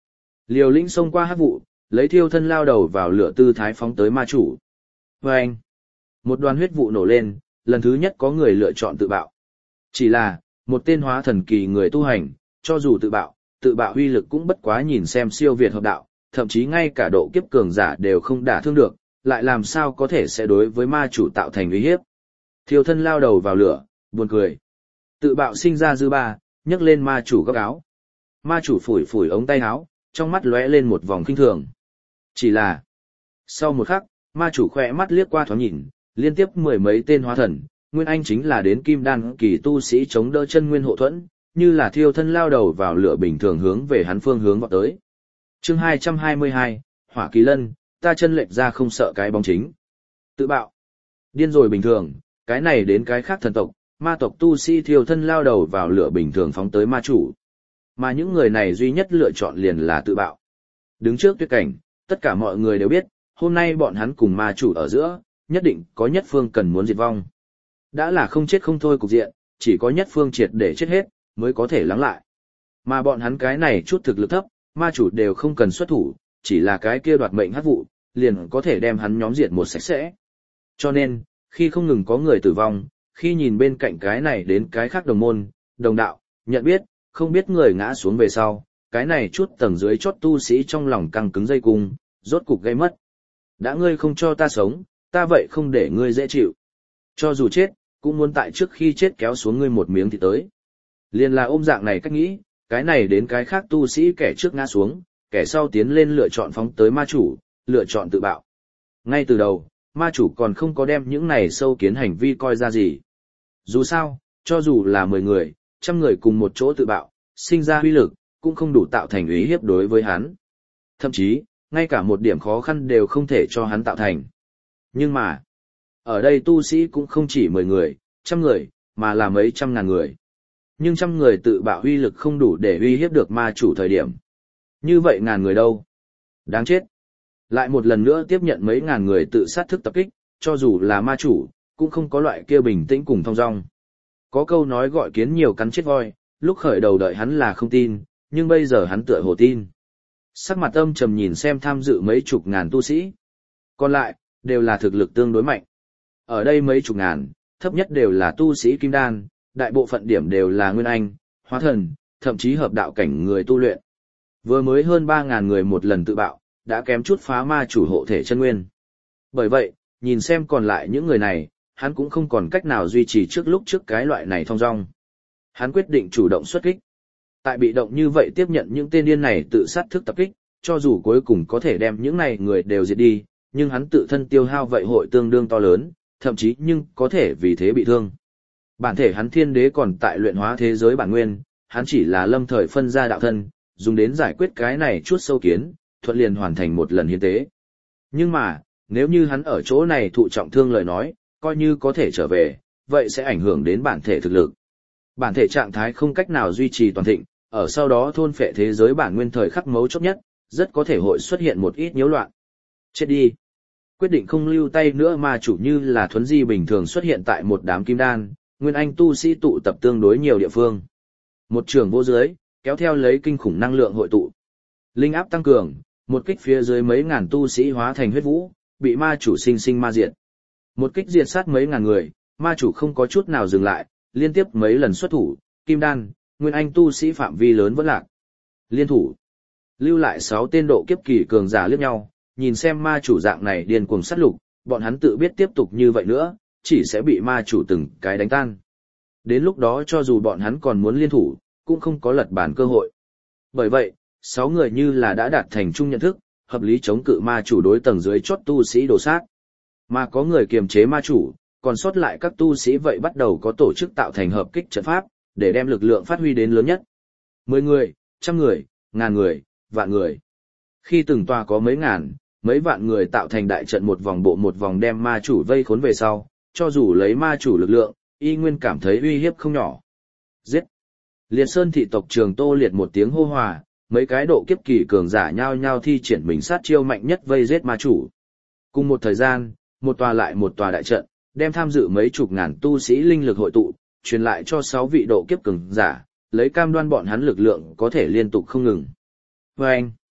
Liều lĩnh xông qua hắc vụ, lấy thiêu thân lao đầu vào lửa tư thái phóng tới ma chủ. Vâng! Một đoàn huyết vụ nổ lên, lần thứ nhất có người lựa chọn tự bạo. Chỉ là, một tên hóa thần kỳ người tu hành, cho dù tự bạo, tự bạo uy lực cũng bất quá nhìn xem siêu việt hợp đạo, thậm chí ngay cả độ kiếp cường giả đều không đả thương được, lại làm sao có thể sẽ đối với ma chủ tạo thành uy hiếp. Thiêu thân lao đầu vào lửa, buồn cười. Tự bạo sinh ra dư ba, nhấc lên ma chủ góc áo. Ma chủ phủi phủi ống tay áo, trong mắt lóe lên một vòng kinh thường. Chỉ là, sau một khắc, ma chủ khỏe mắt liếc qua thoáng nhìn, liên tiếp mười mấy tên hóa thần, Nguyên Anh chính là đến kim đan kỳ tu sĩ chống đỡ chân nguyên hộ thuẫn, như là thiêu thân lao đầu vào lửa bình thường hướng về hắn phương hướng vọt tới. Chương hai trăm hai mươi hai, Hỏa Kỳ Lân, ta chân lệch ra không sợ cái bóng chính. Tự bạo. Điên rồi bình thường, cái này đến cái khác thần tộc, ma tộc tu sĩ thiêu thân lao đầu vào lửa bình thường phóng tới ma chủ. Mà những người này duy nhất lựa chọn liền là tự bạo. Đứng trước tuyệt cảnh, tất cả mọi người đều biết, hôm nay bọn hắn cùng ma chủ ở giữa, nhất định có nhất phương cần muốn diệt vong. Đã là không chết không thôi cục diện, chỉ có nhất phương triệt để chết hết, mới có thể lắng lại. Mà bọn hắn cái này chút thực lực thấp, ma chủ đều không cần xuất thủ, chỉ là cái kia đoạt mệnh hắc vụ, liền có thể đem hắn nhóm diệt một sạch sẽ. Cho nên, khi không ngừng có người tử vong, khi nhìn bên cạnh cái này đến cái khác đồng môn, đồng đạo, nhận biết, không biết người ngã xuống về sau, cái này chút tầng dưới chót tu sĩ trong lòng căng cứng dây cung, rốt cục gây mất. Đã ngươi không cho ta sống, ta vậy không để ngươi dễ chịu. Cho dù chết, cũng muốn tại trước khi chết kéo xuống ngươi một miếng thì tới. Liên là ôm dạng này cách nghĩ, cái này đến cái khác tu sĩ kẻ trước ngã xuống, kẻ sau tiến lên lựa chọn phóng tới ma chủ, lựa chọn tự bạo. Ngay từ đầu, ma chủ còn không có đem những này sâu kiến hành vi coi ra gì. Dù sao, cho dù là mười người, trăm người cùng một chỗ tự bạo, sinh ra uy lực, cũng không đủ tạo thành uy hiếp đối với hắn. Thậm chí, ngay cả một điểm khó khăn đều không thể cho hắn tạo thành. Nhưng mà, ở đây tu sĩ cũng không chỉ mười người, trăm người, mà là mấy trăm ngàn người. Nhưng trăm người tự bạo uy lực không đủ để uy hiếp được ma chủ thời điểm. Như vậy ngàn người đâu? Đáng chết. Lại một lần nữa tiếp nhận mấy ngàn người tự sát thức tập kích, cho dù là ma chủ, cũng không có loại kia bình tĩnh cùng thong dong. Có câu nói gọi kiến nhiều cắn chết voi, lúc khởi đầu đợi hắn là không tin, nhưng bây giờ hắn tựa hồ tin. Sắc mặt âm trầm nhìn xem tham dự mấy chục ngàn tu sĩ. Còn lại, đều là thực lực tương đối mạnh. Ở đây mấy chục ngàn, thấp nhất đều là tu sĩ kim đan, đại bộ phận điểm đều là nguyên anh, hóa thần, thậm chí hợp đạo cảnh người tu luyện. Vừa mới hơn ba ngàn người một lần tự bạo, đã kém chút phá ma chủ hộ thể chân nguyên. Bởi vậy, nhìn xem còn lại những người này, hắn cũng không còn cách nào duy trì trước lúc trước cái loại này thong dong. Hắn quyết định chủ động xuất kích. Tại bị động như vậy tiếp nhận những tên điên này tự sát thức tập kích, cho dù cuối cùng có thể đem những này người đều diệt đi, nhưng hắn tự thân tiêu hao vậy hội tương đương to lớn, thậm chí nhưng có thể vì thế bị thương. Bản thể hắn thiên đế còn tại luyện hóa thế giới bản nguyên, hắn chỉ là lâm thời phân ra đạo thân, dùng đến giải quyết cái này chút sâu kiến, thuận liền hoàn thành một lần hiến tế. Nhưng mà, nếu như hắn ở chỗ này thụ trọng thương lời nói, coi như có thể trở về, vậy sẽ ảnh hưởng đến bản thể thực lực. Bản thể trạng thái không cách nào duy trì toàn thịnh, ở sau đó thôn phệ thế giới bản nguyên thời khắc mấu chốt nhất, rất có thể hội xuất hiện một ít nhiễu loạn. Chết đi. Quyết định không lưu tay nữa mà chủ như là thuấn di bình thường xuất hiện tại một đám kim đan, nguyên anh tu sĩ tụ tập tương đối nhiều địa phương. Một trường vô dưới, kéo theo lấy kinh khủng năng lượng hội tụ. Linh áp tăng cường, một kích phía dưới mấy ngàn tu sĩ hóa thành huyết vũ, bị ma chủ sinh sinh ma diệt. Một kích diệt sát mấy ngàn người, ma chủ không có chút nào dừng lại, liên tiếp mấy lần xuất thủ, kim đan, nguyên anh tu sĩ phạm vi lớn vẫn lạc. Liên thủ. Lưu lại sáu tên độ kiếp kỳ cường giả liếc nhau, nhìn xem ma chủ dạng này điên cuồng sát lục, bọn hắn tự biết tiếp tục như vậy nữa, chỉ sẽ bị ma chủ từng cái đánh tan. Đến lúc đó cho dù bọn hắn còn muốn liên thủ, cũng không có lật bản cơ hội. Bởi vậy, sáu người như là đã đạt thành chung nhận thức, hợp lý chống cự ma chủ đối tầng dưới chót tu sĩ đổ sát. Mà có người kiềm chế ma chủ, còn sót lại các tu sĩ vậy bắt đầu có tổ chức tạo thành hợp kích trận pháp, để đem lực lượng phát huy đến lớn nhất. Mười người, trăm người, ngàn người, vạn người. Khi từng tòa có mấy ngàn, mấy vạn người tạo thành đại trận một vòng bộ một vòng đem ma chủ vây khốn về sau, cho dù lấy ma chủ lực lượng, y nguyên cảm thấy uy hiếp không nhỏ. Giết! Liệt Sơn thị tộc trường Tô Liệt một tiếng hô hòa, mấy cái độ kiếp kỳ cường giả nhao nhao thi triển mình sát chiêu mạnh nhất vây giết ma chủ. Cùng một thời gian, một tòa lại một tòa đại trận, đem tham dự mấy chục ngàn tu sĩ linh lực hội tụ, truyền lại cho sáu vị độ kiếp cường giả, lấy cam đoan bọn hắn lực lượng có thể liên tục không ngừng. Và anh,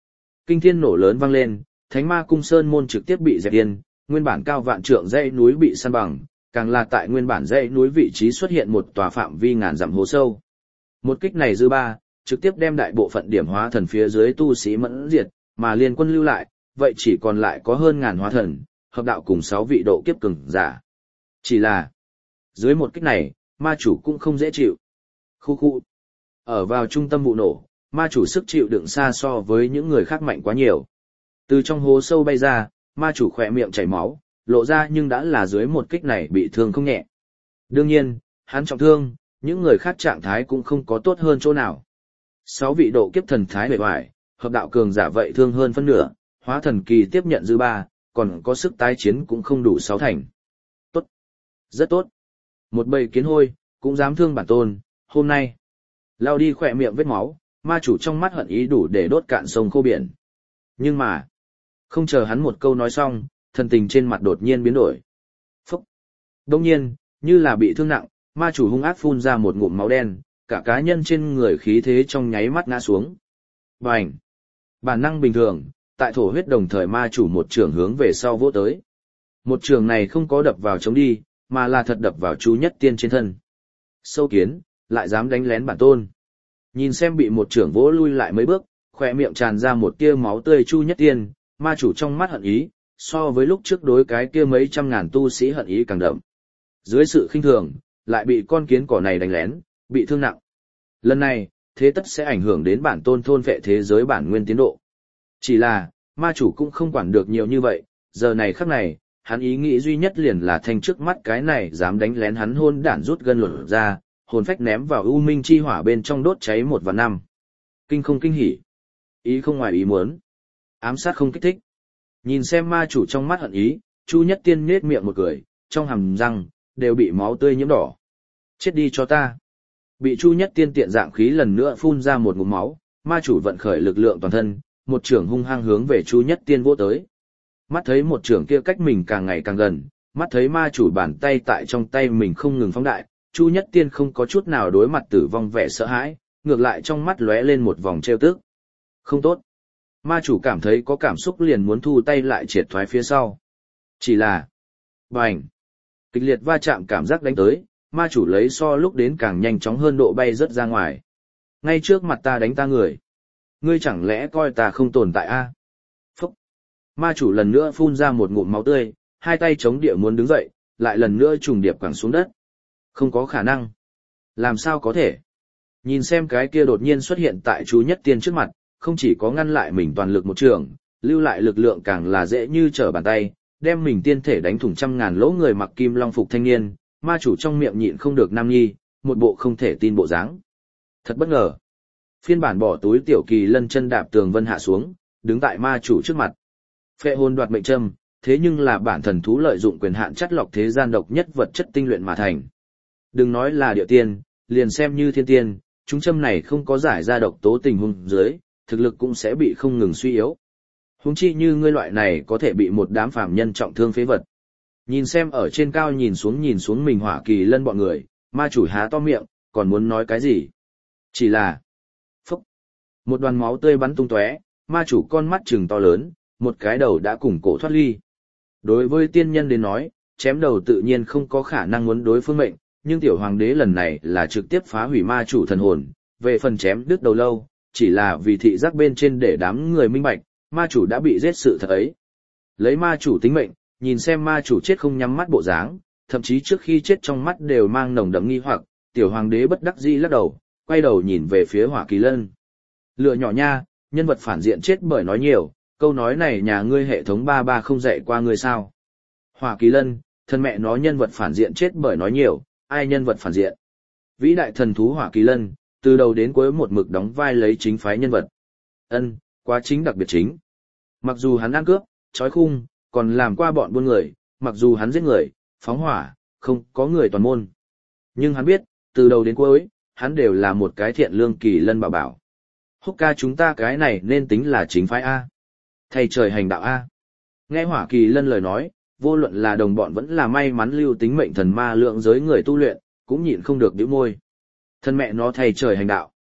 Kinh thiên nổ lớn vang lên, Thánh Ma Cung Sơn môn trực tiếp bị dẹp điên, nguyên bản cao vạn trượng dãy núi bị san bằng, càng là tại nguyên bản dãy núi vị trí xuất hiện một tòa phạm vi ngàn dặm hố sâu. Một kích này dư ba, trực tiếp đem đại bộ phận điểm hóa thần phía dưới tu sĩ mẫn diệt, mà liên quân lưu lại, vậy chỉ còn lại có hơn ngàn hóa thần, hợp đạo cùng sáu vị độ kiếp cường giả. Chỉ là, dưới một kích này, ma chủ cũng không dễ chịu. Khu khu. Ở vào trung tâm vụ nổ, ma chủ sức chịu đựng xa so với những người khác mạnh quá nhiều. Từ trong hố sâu bay ra, ma chủ khỏe miệng chảy máu, lộ ra nhưng đã là dưới một kích này bị thương không nhẹ. Đương nhiên, hắn trọng thương, những người khác trạng thái cũng không có tốt hơn chỗ nào. Sáu vị độ kiếp thần thái bề ngoài, hợp đạo cường giả vậy thương hơn phân nửa, hóa thần kỳ tiếp nhận dư ba, còn có sức tái chiến cũng không đủ sáu thành. Tốt. Rất tốt. Một bầy kiến hôi, cũng dám thương bản tôn, hôm nay. Lao đi khỏe miệng vết máu, ma chủ trong mắt hận ý đủ để đốt cạn sông khô biển. Nhưng mà, không chờ hắn một câu nói xong, thần tình trên mặt đột nhiên biến đổi. Phúc! Đông nhiên, như là bị thương nặng, ma chủ hung ác phun ra một ngụm máu đen, cả cá nhân trên người khí thế trong nháy mắt ngã xuống. Bành! Bản năng bình thường, tại thổ huyết đồng thời ma chủ một trường hướng về sau vỗ tới. Một trường này không có đập vào chống đi, mà là thật đập vào Chu Nhất Tiên trên thân. Sâu kiến, lại dám đánh lén bản tôn. Nhìn xem bị một trưởng vỗ lui lại mấy bước, khỏe miệng tràn ra một tia máu tươi Chu Nhất Tiên, ma chủ trong mắt hận ý, so với lúc trước đối cái kia mấy trăm ngàn tu sĩ hận ý càng đậm. Dưới sự khinh thường, lại bị con kiến cỏ này đánh lén, bị thương nặng. Lần này, thế tất sẽ ảnh hưởng đến bản tôn thôn vệ thế giới bản nguyên tiến độ. Chỉ là, ma chủ cũng không quản được nhiều như vậy, giờ này khắc này, hắn ý nghĩ duy nhất liền là thanh trước mắt cái này dám đánh lén hắn hôn đản rút gân luận ra, hồn phách ném vào u minh chi hỏa bên trong đốt cháy một và năm. Kinh không kinh hỉ, ý không ngoài ý muốn, ám sát không kích thích. Nhìn xem ma chủ trong mắt hận ý, Chu Nhất Tiên nết miệng một cười, trong hàm răng đều bị máu tươi nhiễm đỏ. Chết đi cho ta. Bị Chu Nhất Tiên tiện dạng khí lần nữa phun ra một ngụm máu, ma chủ vận khởi lực lượng toàn thân, một trường hung hăng hướng về Chu Nhất Tiên vỗ tới. Mắt thấy một trường kia cách mình càng ngày càng gần, mắt thấy ma chủ bàn tay tại trong tay mình không ngừng phóng đại, Chu Nhất Tiên không có chút nào đối mặt tử vong vẻ sợ hãi, ngược lại trong mắt lóe lên một vòng trêu tức. Không tốt. Ma chủ cảm thấy có cảm xúc liền muốn thu tay lại triệt thoái phía sau. Chỉ là, bành, kịch liệt va chạm cảm giác đánh tới, ma chủ lấy so lúc đến càng nhanh chóng hơn độ bay rớt ra ngoài. Ngay trước mặt ta đánh ta người. Ngươi chẳng lẽ coi ta không tồn tại a? À? Phúc. Ma chủ lần nữa phun ra một ngụm máu tươi, hai tay chống địa muốn đứng dậy, lại lần nữa trùng điệp quẳng xuống đất. Không có khả năng. Làm sao có thể? Nhìn xem cái kia đột nhiên xuất hiện tại Chu Nhất Tiên trước mặt, không chỉ có ngăn lại mình toàn lực một trường, lưu lại lực lượng càng là dễ như trở bàn tay, đem mình tiên thể đánh thủng trăm ngàn lỗ người mặc kim long phục thanh niên, ma chủ trong miệng nhịn không được nam nhi, một bộ không thể tin bộ dáng. Thật bất ngờ. Phiên bản bỏ túi tiểu kỳ lân chân đạp tường vân hạ xuống, đứng tại ma chủ trước mặt. Phệ hồn đoạt mệnh châm, thế nhưng là bản thần thú lợi dụng quyền hạn chắt lọc thế gian độc nhất vật chất tinh luyện mà thành. Đừng nói là địa tiên, liền xem như thiên tiên, chúng châm này không có giải ra độc tố tình huống dưới, thực lực cũng sẽ bị không ngừng suy yếu. Huống chi như ngươi loại này có thể bị một đám phàm nhân trọng thương phế vật. Nhìn xem ở trên cao nhìn xuống nhìn xuống mình hỏa kỳ lân bọn người, ma chủ há to miệng, còn muốn nói cái gì? Chỉ là, phúc, một đoàn máu tươi bắn tung tóe, ma chủ con mắt trừng to lớn, một cái đầu đã cùng cổ thoát ly. Đối với tiên nhân đến nói, chém đầu tự nhiên không có khả năng muốn đối phương mệnh, nhưng tiểu hoàng đế lần này là trực tiếp phá hủy ma chủ thần hồn, về phần chém đứt đầu lâu, chỉ là vì thị giác bên trên để đám người minh bạch, ma chủ đã bị giết sự thật ấy. Lấy ma chủ tính mệnh, nhìn xem ma chủ chết không nhắm mắt bộ dáng, thậm chí trước khi chết trong mắt đều mang nồng đậm nghi hoặc, tiểu hoàng đế bất đắc dĩ lắc đầu, quay đầu nhìn về phía Hỏa Kỳ Lân. Lựa nhỏ nha, nhân vật phản diện chết bởi nói nhiều, câu nói này nhà ngươi hệ thống ba ba không dạy qua ngươi sao? Hỏa Kỳ Lân, thân mẹ nó nhân vật phản diện chết bởi nói nhiều, ai nhân vật phản diện? Vĩ đại thần thú Hỏa Kỳ Lân, từ đầu đến cuối một mực đóng vai lấy chính phái nhân vật. Ân, quá chính đặc biệt chính. Mặc dù hắn ăn cướp, trói khung, còn làm qua bọn buôn người, mặc dù hắn giết người, phóng hỏa, không có người toàn môn. Nhưng hắn biết, từ đầu đến cuối, hắn đều là một cái thiện lương Kỳ Lân bảo bảo. Húc ca chúng ta cái này nên tính là chính phái A. Thầy trời hành đạo A. Nghe Hỏa Kỳ Lân lời nói, vô luận là đồng bọn vẫn là may mắn lưu tính mệnh thần ma lượng giới người tu luyện, cũng nhịn không được nhíu môi. Thân mẹ nó thầy trời hành đạo.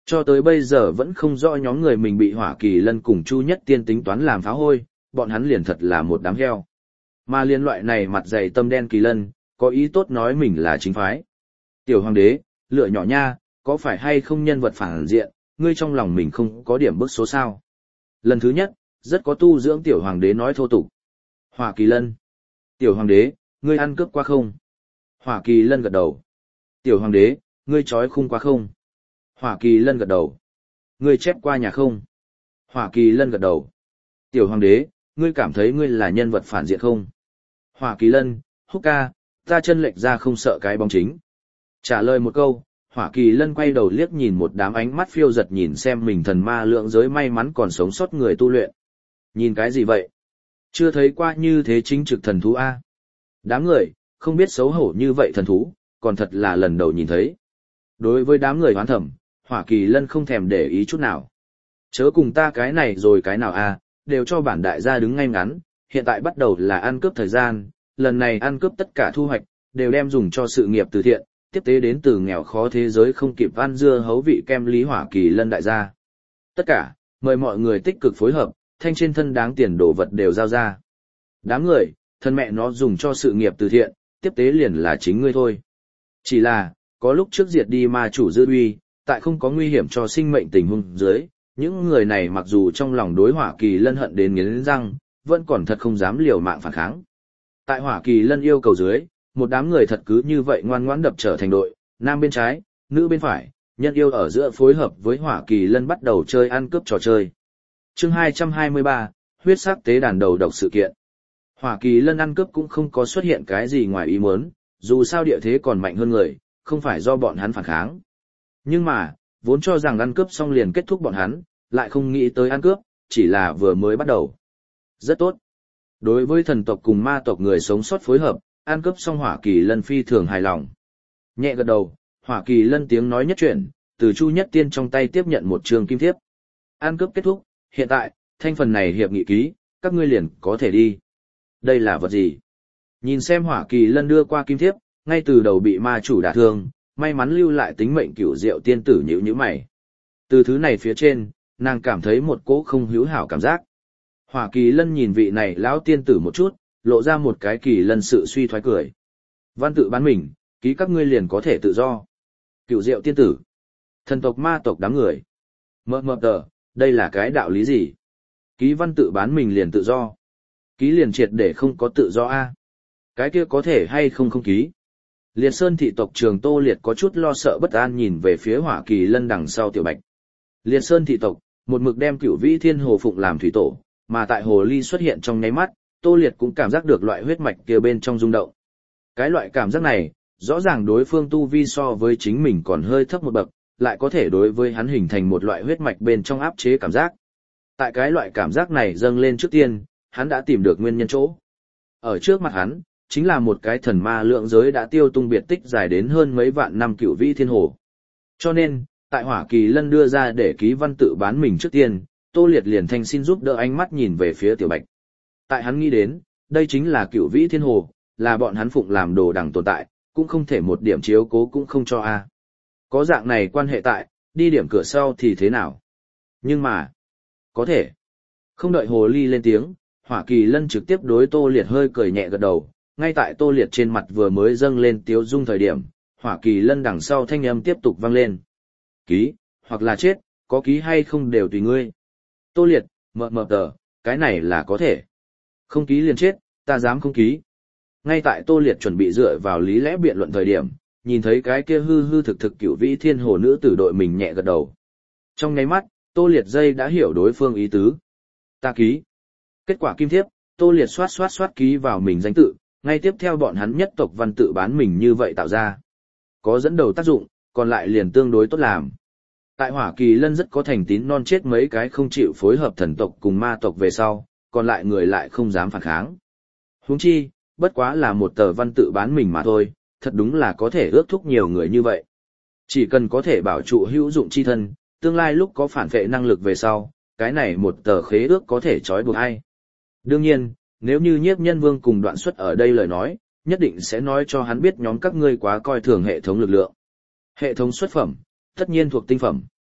Cho tới bây giờ vẫn không rõ nhóm người mình bị Hỏa Kỳ Lân cùng Chu Nhất Tiên tính toán làm phá hôi, bọn hắn liền thật là một đám heo. Mà liên loại này mặt dày tâm đen Kỳ Lân, có ý tốt nói mình là chính phái. Tiểu hoàng đế, lựa nhỏ nha, có phải hay không nhân vật phản diện, ngươi trong lòng mình không có điểm bức số sao. Lần thứ nhất, rất có tu dưỡng tiểu hoàng đế nói thô tục. Hỏa Kỳ Lân. Tiểu hoàng đế, ngươi ăn cướp qua không? Hỏa Kỳ Lân gật đầu. Tiểu hoàng đế, ngươi trói khung qua không? Hỏa Kỳ Lân gật đầu. Ngươi chép qua nhà không? Hỏa Kỳ Lân gật đầu. Tiểu hoàng đế, ngươi cảm thấy ngươi là nhân vật phản diện không? Hỏa Kỳ Lân, húc ca, ta chân lệch ra không sợ cái bóng chính. Trả lời một câu, Hỏa Kỳ Lân quay đầu liếc nhìn một đám ánh mắt phiêu giật nhìn xem mình thần ma lượng giới may mắn còn sống sót người tu luyện. Nhìn cái gì vậy? Chưa thấy qua như thế chính trực thần thú A. Đám người, không biết xấu hổ như vậy thần thú, còn thật là lần đầu nhìn thấy. Đối với đám người hoán thẩm, Hỏa Kỳ Lân không thèm để ý chút nào. Chớ cùng ta cái này rồi cái nào A, đều cho bản đại gia đứng ngay ngắn, hiện tại bắt đầu là ăn cướp thời gian, lần này ăn cướp tất cả thu hoạch, đều đem dùng cho sự nghiệp từ thiện, tiếp tế đến từ nghèo khó thế giới không kịp ăn dưa hấu vị kem Lý Hỏa Kỳ Lân đại gia. Tất cả, mời mọi người tích cực phối hợp, thanh trên thân đáng tiền đồ vật đều giao ra. Đám người, thân mẹ nó dùng cho sự nghiệp từ thiện, tiếp tế liền là chính ngươi thôi. Chỉ là, có lúc trước diệt đi ma chủ dư uy, tại không có nguy hiểm cho sinh mệnh tình huống dưới, những người này mặc dù trong lòng đối Hỏa Kỳ Lân hận đến nghiến răng, vẫn còn thật không dám liều mạng phản kháng. Tại Hỏa Kỳ Lân yêu cầu dưới, một đám người thật cứ như vậy ngoan ngoãn đập trở thành đội, nam bên trái, nữ bên phải, nhân yêu ở giữa phối hợp với Hỏa Kỳ Lân bắt đầu chơi ăn cướp trò chơi. Chương hai trăm hai mươi ba, huyết sắc tế đàn đầu độc sự kiện. Hỏa Kỳ Lân ăn cướp cũng không có xuất hiện cái gì ngoài ý muốn, dù sao địa thế còn mạnh hơn người, không phải do bọn hắn phản kháng. Nhưng mà, vốn cho rằng ăn cướp xong liền kết thúc bọn hắn, lại không nghĩ tới ăn cướp, chỉ là vừa mới bắt đầu. Rất tốt. Đối với thần tộc cùng ma tộc người sống sót phối hợp, ăn cướp xong Hỏa Kỳ Lân phi thường hài lòng. Nhẹ gật đầu, Hỏa Kỳ Lân tiếng nói nhất chuyển, từ Chu Nhất Tiên trong tay tiếp nhận một trường kim thiếp. Ăn cướp kết thúc, hiện tại, thanh phần này hiệp nghị ký, các ngươi liền có thể đi. Đây là vật gì? Nhìn xem Hỏa Kỳ Lân đưa qua kim thiếp, ngay từ đầu bị ma chủ đả thương, may mắn lưu lại tính mệnh cửu diệu tiên tử nhíu nhíu mày. Từ thứ này phía trên, nàng cảm thấy một cỗ không hữu hảo cảm giác. Hỏa Kỳ Lân nhìn vị này lão tiên tử một chút, lộ ra một cái Kỳ Lân sự suy thoái cười. Văn tự bán mình, ký các ngươi liền có thể tự do. Cửu diệu tiên tử, thần tộc ma tộc đám người. Mờ mờ tờ, đây là cái đạo lý gì? Ký văn tự bán mình liền tự do. Ký liền triệt để không có tự do a. Cái kia có thể hay không không ký. Liệt Sơn thị tộc Trường Tô Liệt có chút lo sợ bất an nhìn về phía Hỏa Kỳ Lân đằng sau Tiểu Bạch. Liệt Sơn thị tộc, một mực đem Cửu Vĩ Thiên Hồ phụng làm thủy tổ, mà tại hồ ly xuất hiện trong nháy mắt, Tô Liệt cũng cảm giác được loại huyết mạch kia bên trong rung động. Cái loại cảm giác này, rõ ràng đối phương tu vi so với chính mình còn hơi thấp một bậc, lại có thể đối với hắn hình thành một loại huyết mạch bên trong áp chế cảm giác. Tại cái loại cảm giác này dâng lên trước tiên, hắn đã tìm được nguyên nhân chỗ. Ở trước mặt hắn, chính là một cái thần ma lượng giới đã tiêu tung biệt tích dài đến hơn mấy vạn năm Cửu Vĩ Thiên Hồ. Cho nên, tại Hỏa Kỳ Lân đưa ra để ký văn tự bán mình trước tiên, Tô Liệt liền thanh xin giúp đỡ ánh mắt nhìn về phía Tiểu Bạch. Tại hắn nghĩ đến, đây chính là Cửu Vĩ Thiên Hồ, là bọn hắn phụng làm đồ đằng tồn tại, cũng không thể một điểm chiếu cố cũng không cho a. Có dạng này quan hệ tại, đi điểm cửa sau thì thế nào? Nhưng mà, có thể. Không đợi hồ ly lên tiếng, Hỏa Kỳ Lân trực tiếp đối Tô Liệt hơi cười nhẹ gật đầu, ngay tại Tô Liệt trên mặt vừa mới dâng lên tiếu dung thời điểm, Hỏa Kỳ Lân đằng sau thanh âm tiếp tục vang lên. Ký, hoặc là chết, có ký hay không đều tùy ngươi. Tô Liệt, mờ mờ tờ, cái này là có thể. Không ký liền chết, ta dám không ký. Ngay tại Tô Liệt chuẩn bị dựa vào lý lẽ biện luận thời điểm, nhìn thấy cái kia hư hư thực thực Cửu Vĩ Thiên Hồ nữ tử đội mình nhẹ gật đầu. Trong nháy mắt, Tô Liệt dây đã hiểu đối phương ý tứ. Ta ký. Kết quả kim thiếp, Tô Liệt xoát xoát xoát ký vào mình danh tự, ngay tiếp theo bọn hắn nhất tộc văn tự bán mình như vậy tạo ra. Có dẫn đầu tác dụng, còn lại liền tương đối tốt làm. Tại Hỏa Kỳ Lân rất có thành tín non chết mấy cái không chịu phối hợp thần tộc cùng ma tộc về sau, còn lại người lại không dám phản kháng. Huống chi, bất quá là một tờ văn tự bán mình mà thôi, thật đúng là có thể ước thúc nhiều người như vậy. Chỉ cần có thể bảo trụ hữu dụng chi thân, tương lai lúc có phản vệ năng lực về sau, cái này một tờ khế ước có thể trói buộc ai. Đương nhiên, nếu như Nhiếp Nhân Vương cùng Đoạn Xuất ở đây lời nói, nhất định sẽ nói cho hắn biết nhóm các ngươi quá coi thường hệ thống lực lượng. Hệ thống xuất phẩm, tất nhiên thuộc tinh phẩm.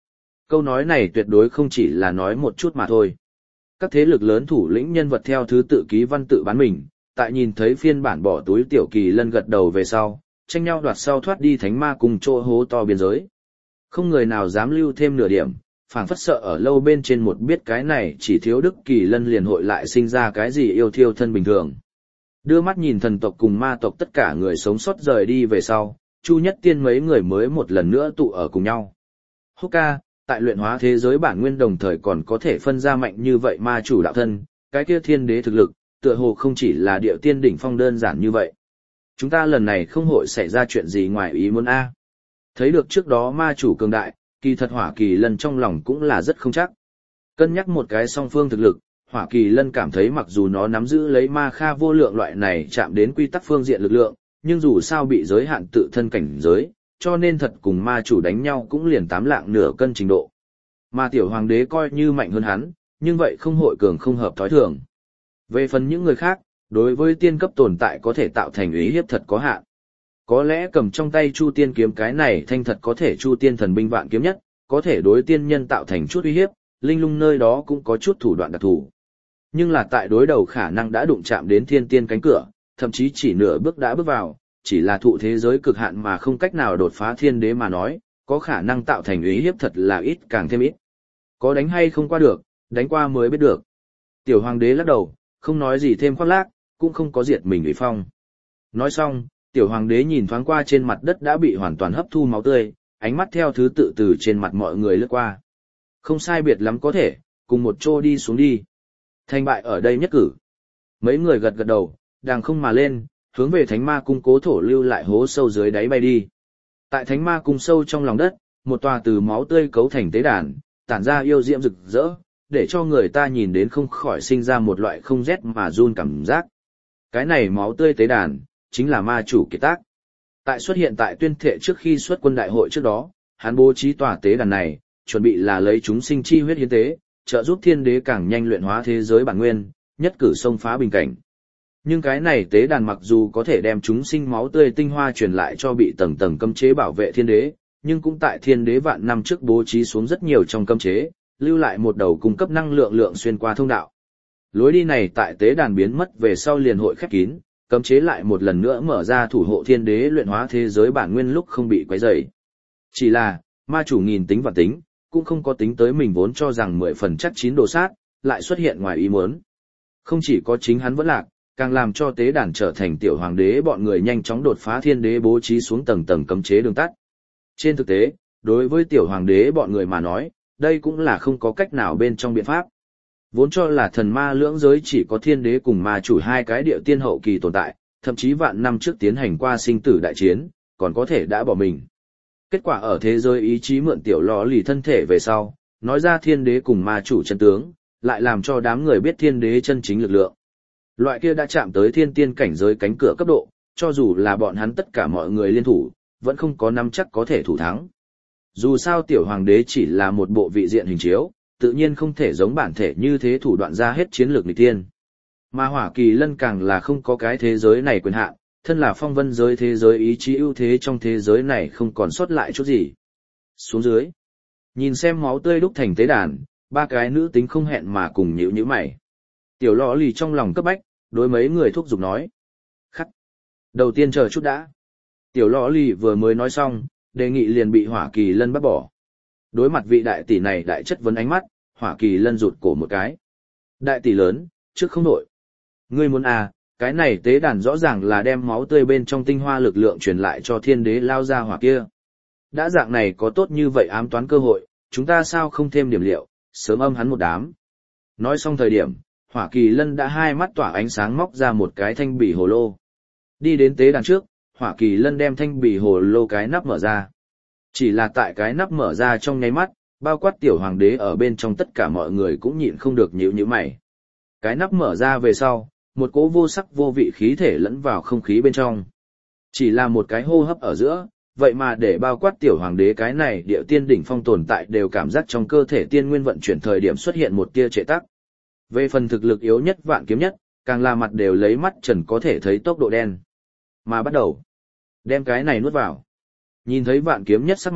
Câu nói này tuyệt đối không chỉ là nói một chút mà thôi. Các thế lực lớn thủ lĩnh nhân vật theo thứ tự ký văn tự bán mình, tại nhìn thấy phiên bản bỏ túi Tiểu Kỳ Lân gật đầu về sau, tranh nhau đoạt sau thoát đi thánh ma cùng chỗ hố to biên giới. Không người nào dám lưu thêm nửa điểm, phảng phất sợ ở lâu bên trên một biết cái này chỉ thiếu Đức Kỳ Lân liền hội lại sinh ra cái gì yêu thiêu thân bình thường. Đưa mắt nhìn thần tộc cùng ma tộc tất cả người sống sót rời đi về sau, Chu Nhất Tiên mấy người mới một lần nữa tụ ở cùng nhau. Húc ca, tại luyện hóa thế giới bản nguyên đồng thời còn có thể phân ra mạnh như vậy ma chủ đạo thân, cái kia thiên đế thực lực, tựa hồ không chỉ là địa tiên đỉnh phong đơn giản như vậy. Chúng ta lần này không hội xảy ra chuyện gì ngoài ý muốn a. Thấy được trước đó ma chủ cường đại, kỳ thật Hỏa Kỳ Lân trong lòng cũng là rất không chắc. Cân nhắc một cái song phương thực lực, Hỏa Kỳ Lân cảm thấy mặc dù nó nắm giữ lấy ma kha vô lượng loại này chạm đến quy tắc phương diện lực lượng, nhưng dù sao bị giới hạn tự thân cảnh giới, cho nên thật cùng ma chủ đánh nhau cũng liền tám lạng nửa cân trình độ. Mà tiểu hoàng đế coi như mạnh hơn hắn, nhưng vậy không hội cường không hợp thói thường. Về phần những người khác, đối với tiên cấp tồn tại có thể tạo thành ý hiếp thật có hạn. Có lẽ cầm trong tay Chu Tiên kiếm cái này thanh thật có thể Chu Tiên thần binh vạn kiếm nhất, có thể đối tiên nhân tạo thành chút uy hiếp, linh lung nơi đó cũng có chút thủ đoạn đặc thù. Nhưng là tại đối đầu khả năng đã đụng chạm đến thiên tiên cánh cửa, thậm chí chỉ nửa bước đã bước vào, chỉ là thụ thế giới cực hạn mà không cách nào đột phá thiên đế mà nói, có khả năng tạo thành uy hiếp thật là ít càng thêm ít. Có đánh hay không qua được, đánh qua mới biết được. Tiểu hoàng đế lắc đầu, không nói gì thêm khoác lác, cũng không có diệt mình uy phong. Nói xong, tiểu hoàng đế nhìn thoáng qua trên mặt đất đã bị hoàn toàn hấp thu máu tươi, ánh mắt theo thứ tự từ trên mặt mọi người lướt qua. Không sai biệt lắm có thể, cùng một chỗ đi xuống đi. Thành bại ở đây nhất cử. Mấy người gật gật đầu, đàng không mà lên, hướng về thánh ma cung cố thổ lưu lại hố sâu dưới đáy bay đi. Tại thánh ma cung sâu trong lòng đất, một tòa từ máu tươi cấu thành tế đàn, tản ra yêu diễm rực rỡ, để cho người ta nhìn đến không khỏi sinh ra một loại không rét mà run cảm giác. Cái này máu tươi tế đàn, chính là ma chủ kiệt tác. Tại xuất hiện tại tuyên thệ trước khi xuất quân đại hội trước đó, hắn bố trí tòa tế đàn này, chuẩn bị là lấy chúng sinh chi huyết hiến tế, trợ giúp thiên đế càng nhanh luyện hóa thế giới bản nguyên, nhất cử xông phá bình cảnh. Nhưng cái này tế đàn mặc dù có thể đem chúng sinh máu tươi tinh hoa truyền lại cho bị tầng tầng cấm chế bảo vệ thiên đế, nhưng cũng tại thiên đế vạn năm trước bố trí xuống rất nhiều trong cấm chế, lưu lại một đầu cung cấp năng lượng lượng xuyên qua thông đạo. Lối đi này tại tế đàn biến mất về sau liền hội khép kín, cấm chế lại một lần nữa mở ra thủ hộ thiên đế luyện hóa thế giới bản nguyên lúc không bị quấy rầy. Chỉ là, ma chủ nghìn tính và tính, cũng không có tính tới mình vốn cho rằng mười phần chắc chín đồ sát, lại xuất hiện ngoài ý muốn. Không chỉ có chính hắn vẫn lạc, càng làm cho tế đàn trở thành tiểu hoàng đế bọn người nhanh chóng đột phá thiên đế bố trí xuống tầng tầng cấm chế đường tắt. Trên thực tế, đối với tiểu hoàng đế bọn người mà nói, đây cũng là không có cách nào bên trong biện pháp. Vốn cho là thần ma lưỡng giới chỉ có thiên đế cùng ma chủ hai cái địa tiên hậu kỳ tồn tại, thậm chí vạn năm trước tiến hành qua sinh tử đại chiến, còn có thể đã bỏ mình. Kết quả ở thế giới ý chí mượn tiểu lò lì thân thể về sau, nói ra thiên đế cùng ma chủ chân tướng, lại làm cho đám người biết thiên đế chân chính lực lượng. Loại kia đã chạm tới thiên tiên cảnh giới cánh cửa cấp độ, cho dù là bọn hắn tất cả mọi người liên thủ, vẫn không có nắm chắc có thể thủ thắng. Dù sao tiểu hoàng đế chỉ là một bộ vị diện hình chiếu, tự nhiên không thể giống bản thể như thế thủ đoạn ra hết chiến lược nghịch tiên. Mà Hỏa Kỳ Lân càng là không có cái thế giới này quyền hạn, thân là phong vân giới thế giới ý chí ưu thế trong thế giới này không còn sót lại chút gì. Xuống dưới, nhìn xem máu tươi đúc thành tế đàn, ba cái nữ tính không hẹn mà cùng nhíu nhíu mày. Tiểu lọ lì trong lòng cấp bách, đối mấy người thúc giục nói. Khắc. Đầu tiên chờ chút đã. Tiểu lọ lì vừa mới nói xong, đề nghị liền bị Hỏa Kỳ Lân bắt bỏ. Đối mặt vị đại tỷ này đại chất vấn ánh mắt, Hỏa Kỳ Lân rụt cổ một cái. Đại tỷ lớn, trước không nổi. Ngươi muốn à, cái này tế đàn rõ ràng là đem máu tươi bên trong tinh hoa lực lượng truyền lại cho thiên đế lao ra hỏa kia. Đã dạng này có tốt như vậy ám toán cơ hội, chúng ta sao không thêm điểm liệu, sớm âm hắn một đám. Nói xong thời điểm, Hỏa Kỳ Lân đã hai mắt tỏa ánh sáng móc ra một cái thanh bì hồ lô. Đi đến tế đàn trước, Hỏa Kỳ Lân đem thanh bì hồ lô cái nắp mở ra. Chỉ là tại cái nắp mở ra trong nháy mắt, bao quát tiểu hoàng đế ở bên trong tất cả mọi người cũng nhịn không được nhíu nhíu mày. Cái nắp mở ra về sau, một cỗ vô sắc vô vị khí thể lẫn vào không khí bên trong. Chỉ là một cái hô hấp ở giữa, vậy mà để bao quát tiểu hoàng đế cái này địa tiên đỉnh phong tồn tại đều cảm giác trong cơ thể tiên nguyên vận chuyển thời điểm xuất hiện một tia trệ tắc. Về phần thực lực yếu nhất vạn kiếm nhất, càng là mặt đều lấy mắt trần có thể thấy tốc độ đen. Mà bắt đầu, đem cái này nuốt vào. Nhìn thấy vạn kiếm nhất sắc mặt,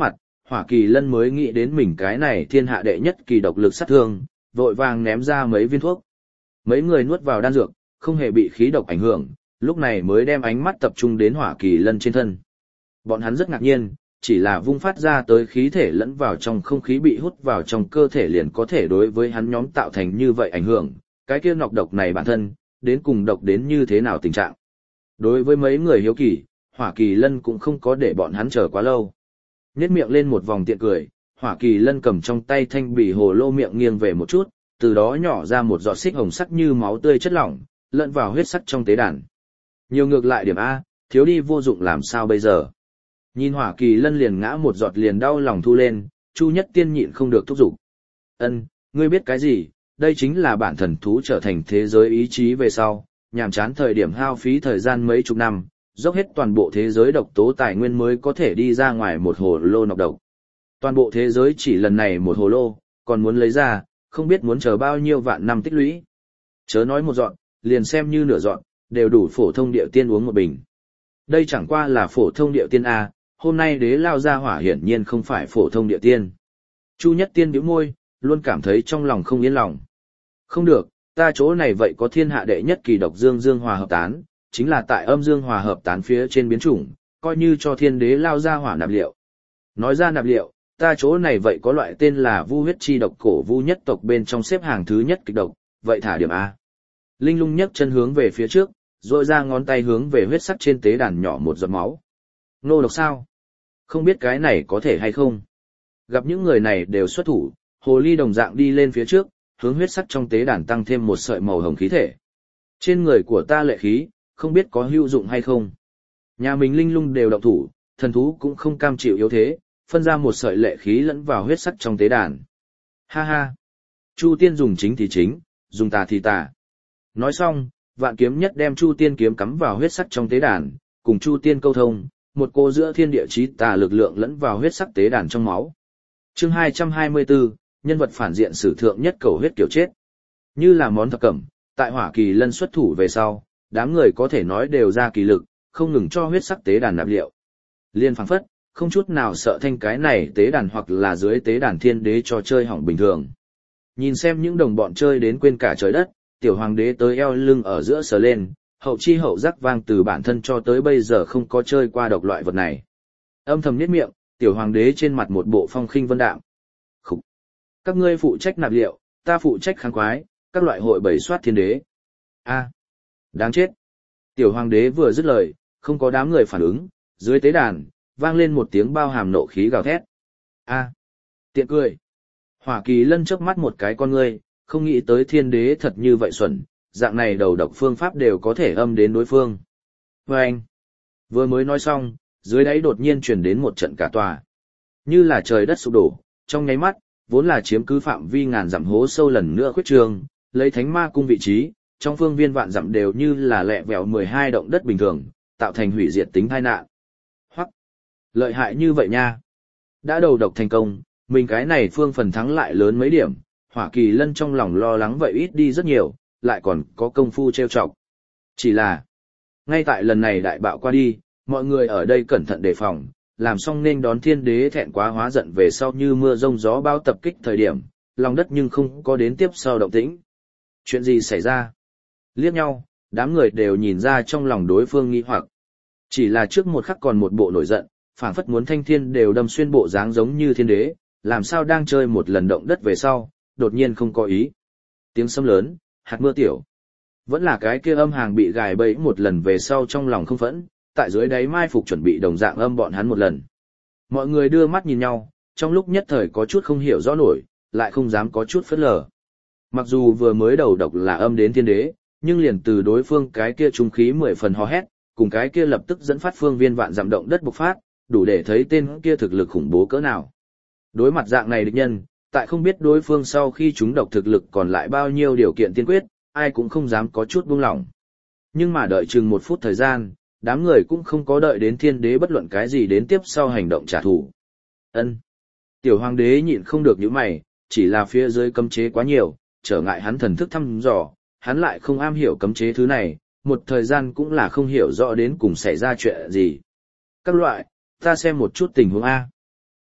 Hỏa Kỳ Lân mới nghĩ đến mình cái này thiên hạ đệ nhất kỳ độc lực sát thương, vội vàng ném ra mấy viên thuốc. Mấy người nuốt vào đan dược, không hề bị khí độc ảnh hưởng, lúc này mới đem ánh mắt tập trung đến Hỏa Kỳ Lân trên thân. Bọn hắn rất ngạc nhiên, chỉ là vung phát ra tới khí thể lẫn vào trong không khí bị hút vào trong cơ thể liền có thể đối với hắn nhóm tạo thành như vậy ảnh hưởng, cái kia nọc độc này bản thân, đến cùng độc đến như thế nào tình trạng. Đối với mấy người hiếu kỳ, Hỏa Kỳ Lân cũng không có để bọn hắn chờ quá lâu. Nhét miệng lên một vòng tiện cười, Hỏa Kỳ Lân cầm trong tay thanh bì hồ lô miệng nghiêng về một chút, từ đó nhỏ ra một giọt xích hồng sắc như máu tươi chất lỏng, lẫn vào huyết sắc trong tế đàn. Nhiều ngược lại điểm A, thiếu đi vô dụng làm sao bây giờ. Nhìn Hỏa Kỳ Lân liền ngã một giọt liền đau lòng thu lên, Chu Nhất Tiên nhịn không được thúc giục. Ân, ngươi biết cái gì, đây chính là bản thần thú trở thành thế giới ý chí về sau, nhàm chán thời điểm hao phí thời gian mấy chục năm, dốc hết toàn bộ thế giới độc tố tài nguyên mới có thể đi ra ngoài một hồ lô nọc độc. Toàn bộ thế giới chỉ lần này một hồ lô, còn muốn lấy ra, không biết muốn chờ bao nhiêu vạn năm tích lũy. Chớ nói một dọn, liền xem như nửa dọn, đều đủ phổ thông điệu tiên uống một bình. Đây chẳng qua là phổ thông điệu tiên A, hôm nay đế lao ra hỏa hiển nhiên không phải phổ thông điệu tiên. Chu Nhất Tiên bĩu môi, luôn cảm thấy trong lòng không yên lòng. Không được, ta chỗ này vậy có thiên hạ đệ nhất kỳ độc dương dương hòa hợp tán, chính là tại âm dương hòa hợp tán phía trên biến chủng, coi như cho thiên đế lao ra hỏa nạp liệu. Nói ra nạp liệu, ta chỗ này vậy có loại tên là vu huyết chi độc cổ vu nhất tộc bên trong xếp hàng thứ nhất kịch độc, vậy thả điểm A. Linh Lung nhấc chân hướng về phía trước, rồi ra ngón tay hướng về huyết sắc trên tế đàn nhỏ một giọt máu. Nô độc sao? Không biết cái này có thể hay không? Gặp những người này đều xuất thủ, hồ ly đồng dạng đi lên phía trước, hướng huyết sắc trong tế đàn tăng thêm một sợi màu hồng khí thể. Trên người của ta lệ khí, không biết có hữu dụng hay không. Nhà mình Linh Lung đều động thủ, thần thú cũng không cam chịu yếu thế, phân ra một sợi lệ khí lẫn vào huyết sắc trong tế đàn. Ha ha! Chu Tiên dùng chính thì chính, dùng tà thì tà. Nói xong, Vạn Kiếm Nhất đem Chu Tiên kiếm cắm vào huyết sắc trong tế đàn, cùng Chu Tiên câu thông, một cô giữa thiên địa chí tà lực lượng lẫn vào huyết sắc tế đàn trong máu. Chương hai trăm hai mươi bốn, nhân vật phản diện sử thượng nhất cầu huyết kiểu chết. Như là món thập cẩm, tại Hỏa Kỳ Lân xuất thủ về sau, đám người có thể nói đều ra kỳ lực, không ngừng cho huyết sắc tế đàn nạp liệu. Liên phảng phất, không chút nào sợ thanh cái này tế đàn hoặc là dưới tế đàn thiên đế cho chơi hỏng bình thường. Nhìn xem những đồng bọn chơi đến quên cả trời đất, tiểu hoàng đế tới eo lưng ở giữa sờ lên, hậu chi hậu giác vang từ bản thân cho tới bây giờ không có chơi qua độc loại vật này. Âm thầm niết miệng, tiểu hoàng đế trên mặt một bộ phong khinh vân đạm. Khúc! Các ngươi phụ trách nạp liệu, ta phụ trách kháng quái, các loại hội bày soát thiên đế. A! Đáng chết! Tiểu hoàng đế vừa dứt lời, không có đám người phản ứng, dưới tế đàn, vang lên một tiếng bao hàm nộ khí gào thét. A! Tiện cười! Hỏa Kỳ Lân chớp mắt một cái con ngươi, không nghĩ tới thiên đế thật như vậy xuẩn, dạng này đầu độc phương pháp đều có thể âm đến đối phương. Và anh, vừa mới nói xong, dưới đáy đột nhiên truyền đến một trận cả tòa. Như là trời đất sụp đổ, trong nháy mắt, vốn là chiếm cứ phạm vi ngàn dặm hố sâu lần nữa khuyết trường, lấy thánh ma cung vị trí, trong phương viên vạn dặm đều như là lẹ vẹo mười hai động đất bình thường, tạo thành hủy diệt tính tai nạn. Hoặc, lợi hại như vậy nha. Đã đầu độc thành công, mình cái này phương phần thắng lại lớn mấy điểm, Hỏa Kỳ Lân trong lòng lo lắng vậy ít đi rất nhiều, lại còn có công phu trêu chọc. Chỉ là, ngay tại lần này đại bạo qua đi, mọi người ở đây cẩn thận đề phòng, làm xong nên đón thiên đế thẹn quá hóa giận về sau như mưa rông gió bao tập kích thời điểm, lòng đất nhưng không có đến tiếp sau động tĩnh. Chuyện gì xảy ra? Liếc nhau, đám người đều nhìn ra trong lòng đối phương nghi hoặc. Chỉ là trước một khắc còn một bộ nổi giận, phảng phất muốn thanh thiên đều đâm xuyên bộ dáng giống như thiên đế, làm sao đang chơi một lần động đất về sau, đột nhiên không có ý. Tiếng sấm lớn, hạt mưa tiểu. Vẫn là cái kia âm hàng bị gài bẫy một lần về sau trong lòng không phẫn, tại dưới đáy mai phục chuẩn bị đồng dạng âm bọn hắn một lần. Mọi người đưa mắt nhìn nhau, trong lúc nhất thời có chút không hiểu rõ nổi, lại không dám có chút phớt lờ. Mặc dù vừa mới đầu độc là âm đến thiên đế, nhưng liền từ đối phương cái kia trung khí mười phần hò hét, cùng cái kia lập tức dẫn phát phương viên vạn dặm động đất bộc phát, đủ để thấy tên kia thực lực khủng bố cỡ nào. Đối mặt dạng này địch nhân, tại không biết đối phương sau khi chúng độc thực lực còn lại bao nhiêu điều kiện tiên quyết, ai cũng không dám có chút buông lỏng. Nhưng mà đợi chừng một phút thời gian, đám người cũng không có đợi đến thiên đế bất luận cái gì đến tiếp sau hành động trả thù. Ân. Tiểu hoàng đế nhịn không được những mày, chỉ là phía dưới cấm chế quá nhiều, trở ngại hắn thần thức thăm dò, hắn lại không am hiểu cấm chế thứ này, một thời gian cũng là không hiểu rõ đến cùng xảy ra chuyện gì. Các loại, ta xem một chút tình huống A.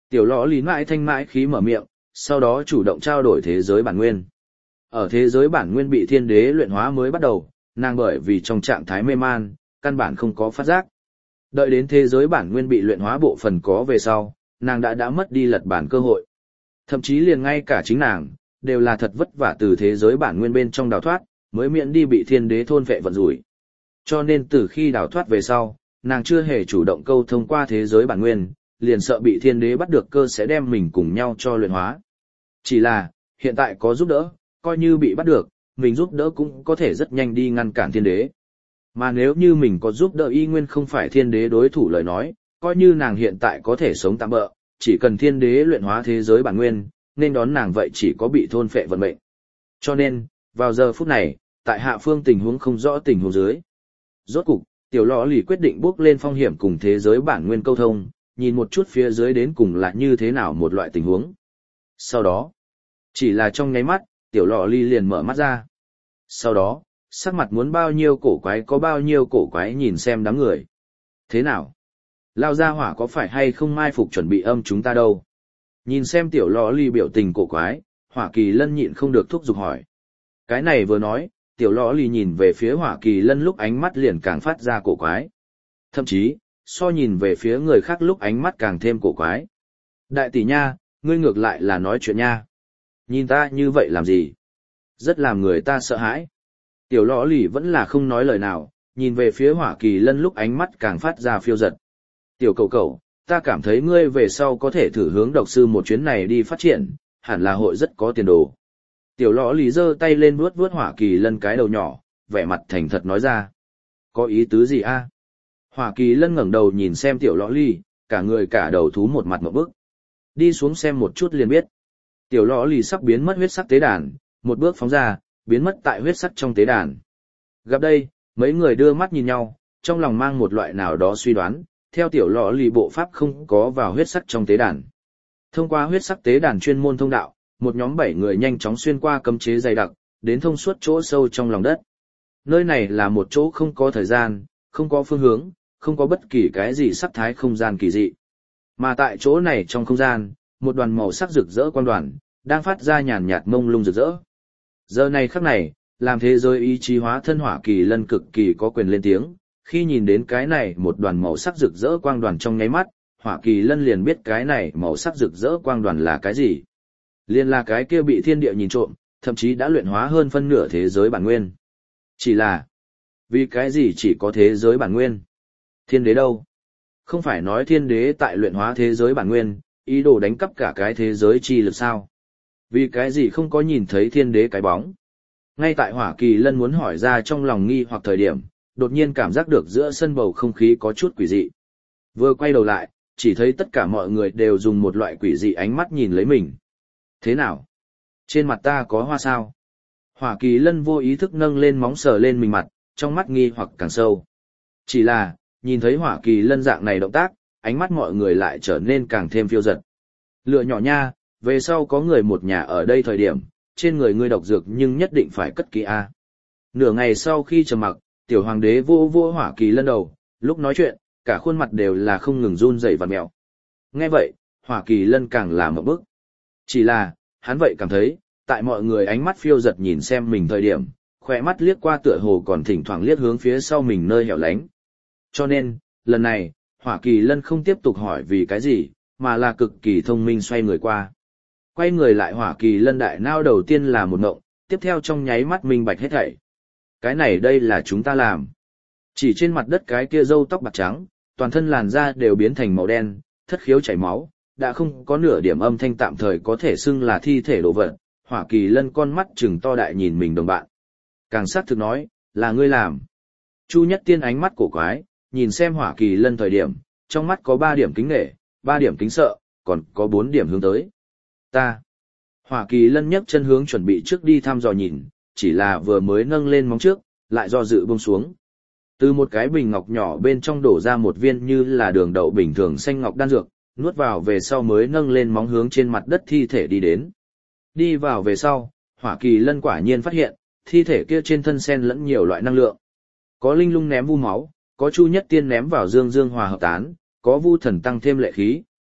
Tiểu lọ lì mãi thanh mãi khí mở miệng, sau đó chủ động trao đổi thế giới bản nguyên. Ở thế giới bản nguyên bị thiên đế luyện hóa mới bắt đầu, nàng bởi vì trong trạng thái mê man, căn bản không có phát giác. Đợi đến thế giới bản nguyên bị luyện hóa bộ phần có về sau, nàng đã đã mất đi lật bản cơ hội. Thậm chí liền ngay cả chính nàng, đều là thật vất vả từ thế giới bản nguyên bên trong đào thoát, mới miễn đi bị thiên đế thôn vệ vận rủi. Cho nên từ khi đào thoát về sau, nàng chưa hề chủ động câu thông qua thế giới bản nguyên, liền sợ bị thiên đế bắt được cơ sẽ đem mình cùng nhau cho luyện hóa. Chỉ là, hiện tại có giúp đỡ, coi như bị bắt được, mình giúp đỡ cũng có thể rất nhanh đi ngăn cản thiên đế. Mà nếu như mình có giúp đỡ y nguyên không phải thiên đế đối thủ lời nói, coi như nàng hiện tại có thể sống tạm bỡ, chỉ cần thiên đế luyện hóa thế giới bản nguyên, nên đón nàng vậy chỉ có bị thôn phệ vận mệnh. Cho nên, vào giờ phút này, tại hạ phương tình huống không rõ tình huống dưới. Rốt cục, tiểu lọ lì quyết định bước lên phong hiểm cùng thế giới bản nguyên câu thông, nhìn một chút phía dưới đến cùng là như thế nào một loại tình huống. Sau đó, chỉ là trong nháy mắt, tiểu lọ lì liền mở mắt ra. Sau đó, sắc mặt muốn bao nhiêu cổ quái có bao nhiêu cổ quái nhìn xem đám người. Thế nào? Lao ra hỏa có phải hay không mai phục chuẩn bị âm chúng ta đâu? Nhìn xem tiểu lọ lì biểu tình cổ quái, Hỏa Kỳ Lân nhịn không được thúc giục hỏi. Cái này vừa nói, tiểu lọ lì nhìn về phía Hỏa Kỳ Lân lúc ánh mắt liền càng phát ra cổ quái. Thậm chí, so nhìn về phía người khác lúc ánh mắt càng thêm cổ quái. Đại tỷ nha, ngươi ngược lại là nói chuyện nha. Nhìn ta như vậy làm gì? Rất làm người ta sợ hãi. Tiểu lọ lì vẫn là không nói lời nào, nhìn về phía Hỏa Kỳ Lân lúc ánh mắt càng phát ra phiêu giật. Tiểu cậu cậu, ta cảm thấy ngươi về sau có thể thử hướng độc sư một chuyến này đi phát triển, hẳn là hội rất có tiền đồ. Tiểu lọ lì giơ tay lên vuốt vuốt Hỏa Kỳ Lân cái đầu nhỏ, vẻ mặt thành thật nói ra. Có ý tứ gì a? Hỏa Kỳ Lân ngẩng đầu nhìn xem tiểu lọ lì, cả người cả đầu thú một mặt ngộp bức. Đi xuống xem một chút liền biết. Tiểu lọ lì sắp biến mất huyết sắc tế đàn, một bước phóng ra, biến mất tại huyết sắc trong tế đàn. Gặp đây, mấy người đưa mắt nhìn nhau, trong lòng mang một loại nào đó suy đoán, theo tiểu lọ lì bộ pháp không có vào huyết sắc trong tế đàn. Thông qua huyết sắc tế đàn chuyên môn thông đạo, một nhóm bảy người nhanh chóng xuyên qua cấm chế dày đặc, đến thông suốt chỗ sâu trong lòng đất. Nơi này là một chỗ không có thời gian, không có phương hướng, không có bất kỳ cái gì sắc thái không gian kỳ dị. Mà tại chỗ này trong không gian, một đoàn màu sắc rực rỡ quang đoàn, đang phát ra nhàn nhạt mông lung rực rỡ. Giờ này khắc này, làm thế giới ý chí hóa thân Hỏa Kỳ Lân cực kỳ có quyền lên tiếng, khi nhìn đến cái này một đoàn màu sắc rực rỡ quang đoàn trong nháy mắt, Hỏa Kỳ Lân liền biết cái này màu sắc rực rỡ quang đoàn là cái gì. Liền là cái kia bị thiên địa nhìn trộm, thậm chí đã luyện hóa hơn phân nửa thế giới bản nguyên. Chỉ là, vì cái gì chỉ có thế giới bản nguyên? Thiên đế đâu? Không phải nói thiên đế tại luyện hóa thế giới bản nguyên, ý đồ đánh cắp cả cái thế giới chi lực sao? Vì cái gì không có nhìn thấy thiên đế cái bóng? Ngay tại Hỏa Kỳ Lân muốn hỏi ra trong lòng nghi hoặc thời điểm, đột nhiên cảm giác được giữa sân bầu không khí có chút quỷ dị. Vừa quay đầu lại, chỉ thấy tất cả mọi người đều dùng một loại quỷ dị ánh mắt nhìn lấy mình. Thế nào? Trên mặt ta có hoa sao? Hỏa Kỳ Lân vô ý thức nâng lên móng sờ lên mình mặt, trong mắt nghi hoặc càng sâu. Chỉ là, nhìn thấy Hỏa Kỳ Lân dạng này động tác, ánh mắt mọi người lại trở nên càng thêm phiêu dật. Lựa nhỏ nha, về sau có người một nhà ở đây thời điểm, trên người ngươi độc dược nhưng nhất định phải cất kỹ a. Nửa ngày sau khi trầm mặc, tiểu hoàng đế vô vô Hỏa Kỳ Lân đầu, lúc nói chuyện, cả khuôn mặt đều là không ngừng run rẩy vặn mèo. Nghe vậy, Hỏa Kỳ Lân càng là một bức. Chỉ là, hắn vậy cảm thấy, tại mọi người ánh mắt phiêu giật nhìn xem mình thời điểm, khỏe mắt liếc qua tựa hồ còn thỉnh thoảng liếc hướng phía sau mình nơi hẻo lánh. Cho nên, lần này, Hỏa Kỳ Lân không tiếp tục hỏi vì cái gì, mà là cực kỳ thông minh xoay người qua. Quay người lại Hỏa Kỳ Lân đại nao đầu tiên là một ngộng, tiếp theo trong nháy mắt minh bạch hết thảy. Cái này đây là chúng ta làm. Chỉ trên mặt đất cái kia râu tóc bạc trắng, toàn thân làn da đều biến thành màu đen, thất khiếu chảy máu, đã không có nửa điểm âm thanh tạm thời có thể xưng là thi thể đồ vật. Hỏa Kỳ Lân con mắt trừng to đại nhìn mình đồng bạn. Càng sát thực nói, là ngươi làm. Chu Nhất Tiên ánh mắt cổ quái, nhìn xem Hỏa Kỳ Lân thời điểm, trong mắt có ba điểm kính nể, ba điểm kính sợ, còn có bốn điểm hướng tới. Ta. Hỏa Kỳ Lân nhấc chân hướng chuẩn bị trước đi thăm dò nhìn, chỉ là vừa mới nâng lên móng trước, lại do dự buông xuống. Từ một cái bình ngọc nhỏ bên trong đổ ra một viên như là đường đậu bình thường xanh ngọc đan dược, nuốt vào về sau mới nâng lên móng hướng trên mặt đất thi thể đi đến. Đi vào về sau, Hỏa Kỳ Lân quả nhiên phát hiện, thi thể kia trên thân xen lẫn nhiều loại năng lượng. Có linh lung ném vu máu, có Chu Nhất Tiên ném vào dương dương hòa hợp tán, có vu thần tăng thêm lệ khí,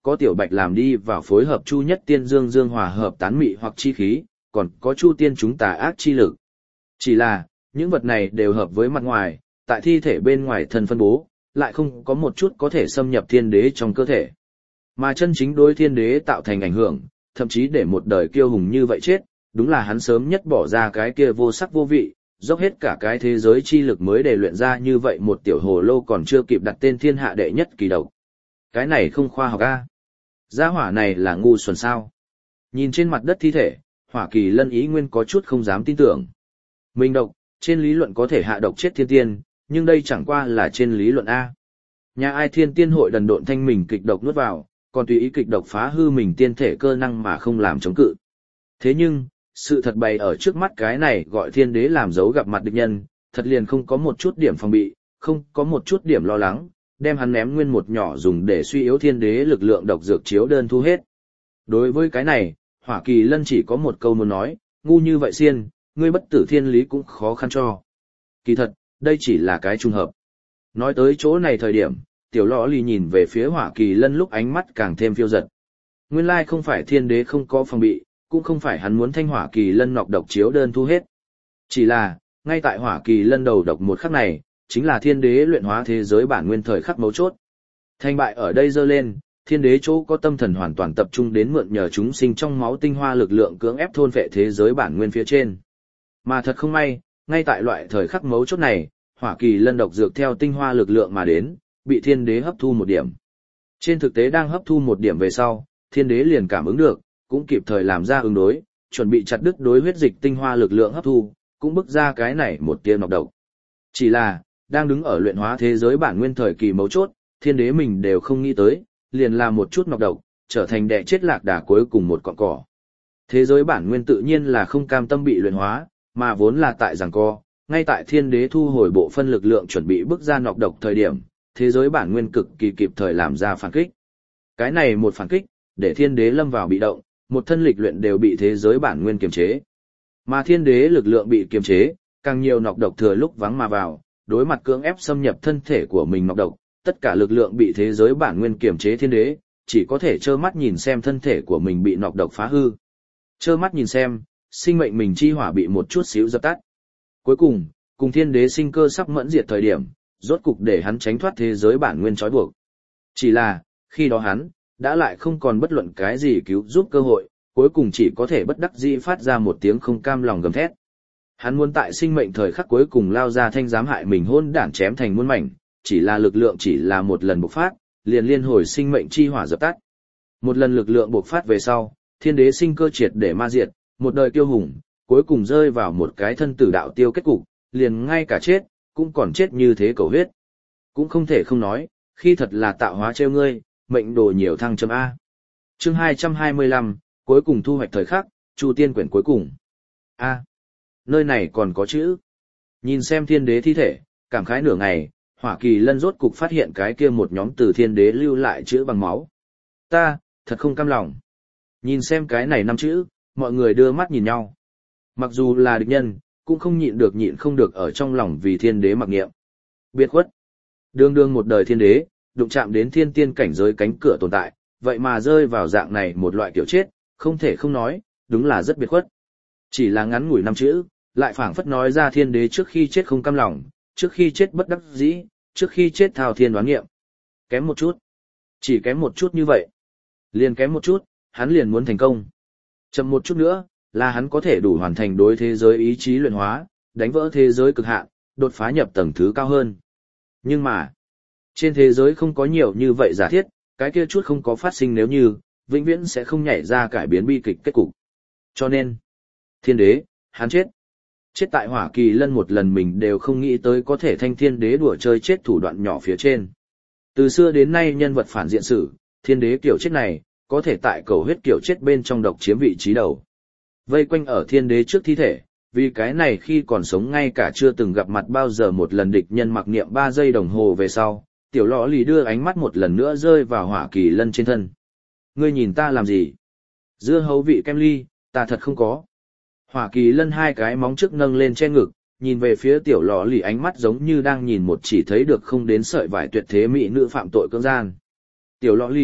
có tiểu bạch làm đi vào phối hợp chu nhất tiên dương dương hòa hợp tán mị hoặc chi khí, còn có chu tiên chúng tà ác chi lực. Chỉ là, những vật này đều hợp với mặt ngoài, tại thi thể bên ngoài thân phân bố, lại không có một chút có thể xâm nhập thiên đế trong cơ thể. Mà chân chính đối thiên đế tạo thành ảnh hưởng, thậm chí để một đời kiêu hùng như vậy chết, đúng là hắn sớm nhất bỏ ra cái kia vô sắc vô vị, dốc hết cả cái thế giới chi lực mới để luyện ra như vậy một tiểu hồ lô còn chưa kịp đặt tên thiên hạ đệ nhất kỳ độc. Cái này không khoa học a. Gia hỏa này là ngu xuẩn sao? Nhìn trên mặt đất thi thể, Hỏa Kỳ Lân ý nguyên có chút không dám tin tưởng. Mình độc, trên lý luận có thể hạ độc chết thiên tiên, nhưng đây chẳng qua là trên lý luận a. Nhà ai thiên tiên hội đần độn thanh mình kịch độc nuốt vào, còn tùy ý kịch độc phá hư mình tiên thể cơ năng mà không làm chống cự. Thế nhưng, sự thật bày ở trước mắt cái này gọi thiên đế làm dấu gặp mặt địch nhân, thật liền không có một chút điểm phòng bị, không có một chút điểm lo lắng, đem hắn ném nguyên một nhỏ dùng để suy yếu thiên đế lực lượng độc dược chiếu đơn thu hết. Đối với cái này, Hỏa Kỳ Lân chỉ có một câu muốn nói, ngu như vậy xiên, ngươi bất tử thiên lý cũng khó khăn cho. Kỳ thật, đây chỉ là cái trùng hợp. Nói tới chỗ này thời điểm, tiểu lọ lì nhìn về phía Hỏa Kỳ Lân lúc ánh mắt càng thêm phiêu giật. Nguyên lai không phải thiên đế không có phòng bị, cũng không phải hắn muốn thanh Hỏa Kỳ Lân nọc độc chiếu đơn thu hết. Chỉ là, ngay tại Hỏa Kỳ Lân đầu độc một khắc này, chính là thiên đế luyện hóa thế giới bản nguyên thời khắc mấu chốt. Thành bại ở đây dơ lên, thiên đế chỗ có tâm thần hoàn toàn tập trung đến mượn nhờ chúng sinh trong máu tinh hoa lực lượng cưỡng ép thôn vệ thế giới bản nguyên phía trên. Mà thật không may, ngay tại loại thời khắc mấu chốt này, Hỏa Kỳ Lân độc dược theo tinh hoa lực lượng mà đến, bị thiên đế hấp thu một điểm. Trên thực tế đang hấp thu một điểm về sau, thiên đế liền cảm ứng được, cũng kịp thời làm ra ứng đối, chuẩn bị chặt đứt đối huyết dịch tinh hoa lực lượng hấp thu, cũng bức ra cái này một tia nọc độc. Chỉ là, đang đứng ở luyện hóa thế giới bản nguyên thời kỳ mấu chốt, thiên đế mình đều không nghĩ tới, liền làm một chút nọc độc, trở thành đẻ chết lạc đà cuối cùng một cọng cỏ. Thế giới bản nguyên tự nhiên là không cam tâm bị luyện hóa, mà vốn là tại giằng co, ngay tại thiên đế thu hồi bộ phân lực lượng chuẩn bị bước ra nọc độc thời điểm, thế giới bản nguyên cực kỳ kịp thời làm ra phản kích. Cái này một phản kích, để thiên đế lâm vào bị động, một thân lịch luyện đều bị thế giới bản nguyên kiềm chế. Mà thiên đế lực lượng bị kiềm chế, càng nhiều nọc độc thừa lúc vắng mà vào, đối mặt cưỡng ép xâm nhập thân thể của mình nọc độc, tất cả lực lượng bị thế giới bản nguyên kiềm chế thiên đế, chỉ có thể trơ mắt nhìn xem thân thể của mình bị nọc độc phá hư. Trơ mắt nhìn xem, sinh mệnh mình chi hỏa bị một chút xíu dập tắt. Cuối cùng, cùng thiên đế sinh cơ sắp mẫn diệt thời điểm, rốt cục để hắn tránh thoát thế giới bản nguyên trói buộc. Chỉ là, khi đó hắn, đã lại không còn bất luận cái gì cứu giúp cơ hội, cuối cùng chỉ có thể bất đắc dĩ phát ra một tiếng không cam lòng gầm thét. Hắn muốn tại sinh mệnh thời khắc cuối cùng lao ra thanh dám hại mình hôn đản chém thành muôn mảnh, chỉ là lực lượng chỉ là một lần bộc phát, liền liên hồi sinh mệnh chi hỏa dập tắt. Một lần lực lượng bộc phát về sau, thiên đế sinh cơ triệt để ma diệt, một đời kiêu hùng, cuối cùng rơi vào một cái thân tử đạo tiêu kết cục, liền ngay cả chết, cũng còn chết như thế cầu huyết. Cũng không thể không nói, khi thật là tạo hóa trêu ngươi, mệnh đồ nhiều thăng chấm A. Chương hai trăm hai mươi lăm, cuối cùng thu hoạch thời khắc, Chu tiên quyển cuối cùng. A. Nơi này còn có chữ. Nhìn xem thiên đế thi thể, cảm khái nửa ngày, Hỏa Kỳ Lân rốt cục phát hiện cái kia một nhóm từ thiên đế lưu lại chữ bằng máu. Ta, thật không cam lòng. Nhìn xem cái này năm chữ, mọi người đưa mắt nhìn nhau. Mặc dù là địch nhân, cũng không nhịn được nhịn không được ở trong lòng vì thiên đế mặc niệm. Biệt khuất. Đương đương một đời thiên đế, đụng chạm đến thiên tiên cảnh giới cánh cửa tồn tại, vậy mà rơi vào dạng này một loại kiểu chết, không thể không nói, đúng là rất biệt khuất. Chỉ là ngắn ngủi năm chữ, lại phảng phất nói ra thiên đế trước khi chết không cam lòng, trước khi chết bất đắc dĩ, trước khi chết thao thiên đoán nghiệm. Kém một chút. Chỉ kém một chút như vậy. Liền kém một chút, hắn liền muốn thành công. Chậm một chút nữa, là hắn có thể đủ hoàn thành đối thế giới ý chí luyện hóa, đánh vỡ thế giới cực hạn, đột phá nhập tầng thứ cao hơn. Nhưng mà, trên thế giới không có nhiều như vậy giả thiết, cái kia chút không có phát sinh nếu như, vĩnh viễn sẽ không nhảy ra cải biến bi kịch kết cục. Cho nên, thiên đế, hắn chết. Chết tại Hỏa Kỳ Lân một lần mình đều không nghĩ tới có thể thanh thiên đế đùa chơi chết thủ đoạn nhỏ phía trên. Từ xưa đến nay nhân vật phản diện sử, thiên đế kiểu chết này, có thể tại cầu huyết kiểu chết bên trong độc chiếm vị trí đầu. Vây quanh ở thiên đế trước thi thể, vì cái này khi còn sống ngay cả chưa từng gặp mặt bao giờ một lần địch nhân mặc niệm ba giây đồng hồ về sau, tiểu lọ lì đưa ánh mắt một lần nữa rơi vào Hỏa Kỳ Lân trên thân. Ngươi nhìn ta làm gì? Dưa hấu vị kem ly, ta thật không có. Hỏa Kỳ Lân hai cái móng trước nâng lên che ngực, nhìn về phía tiểu lọ lì ánh mắt giống như đang nhìn một chỉ thấy được không đến sợi vải tuyệt thế mỹ nữ phạm tội cưỡng gian. Tiểu lọ lì,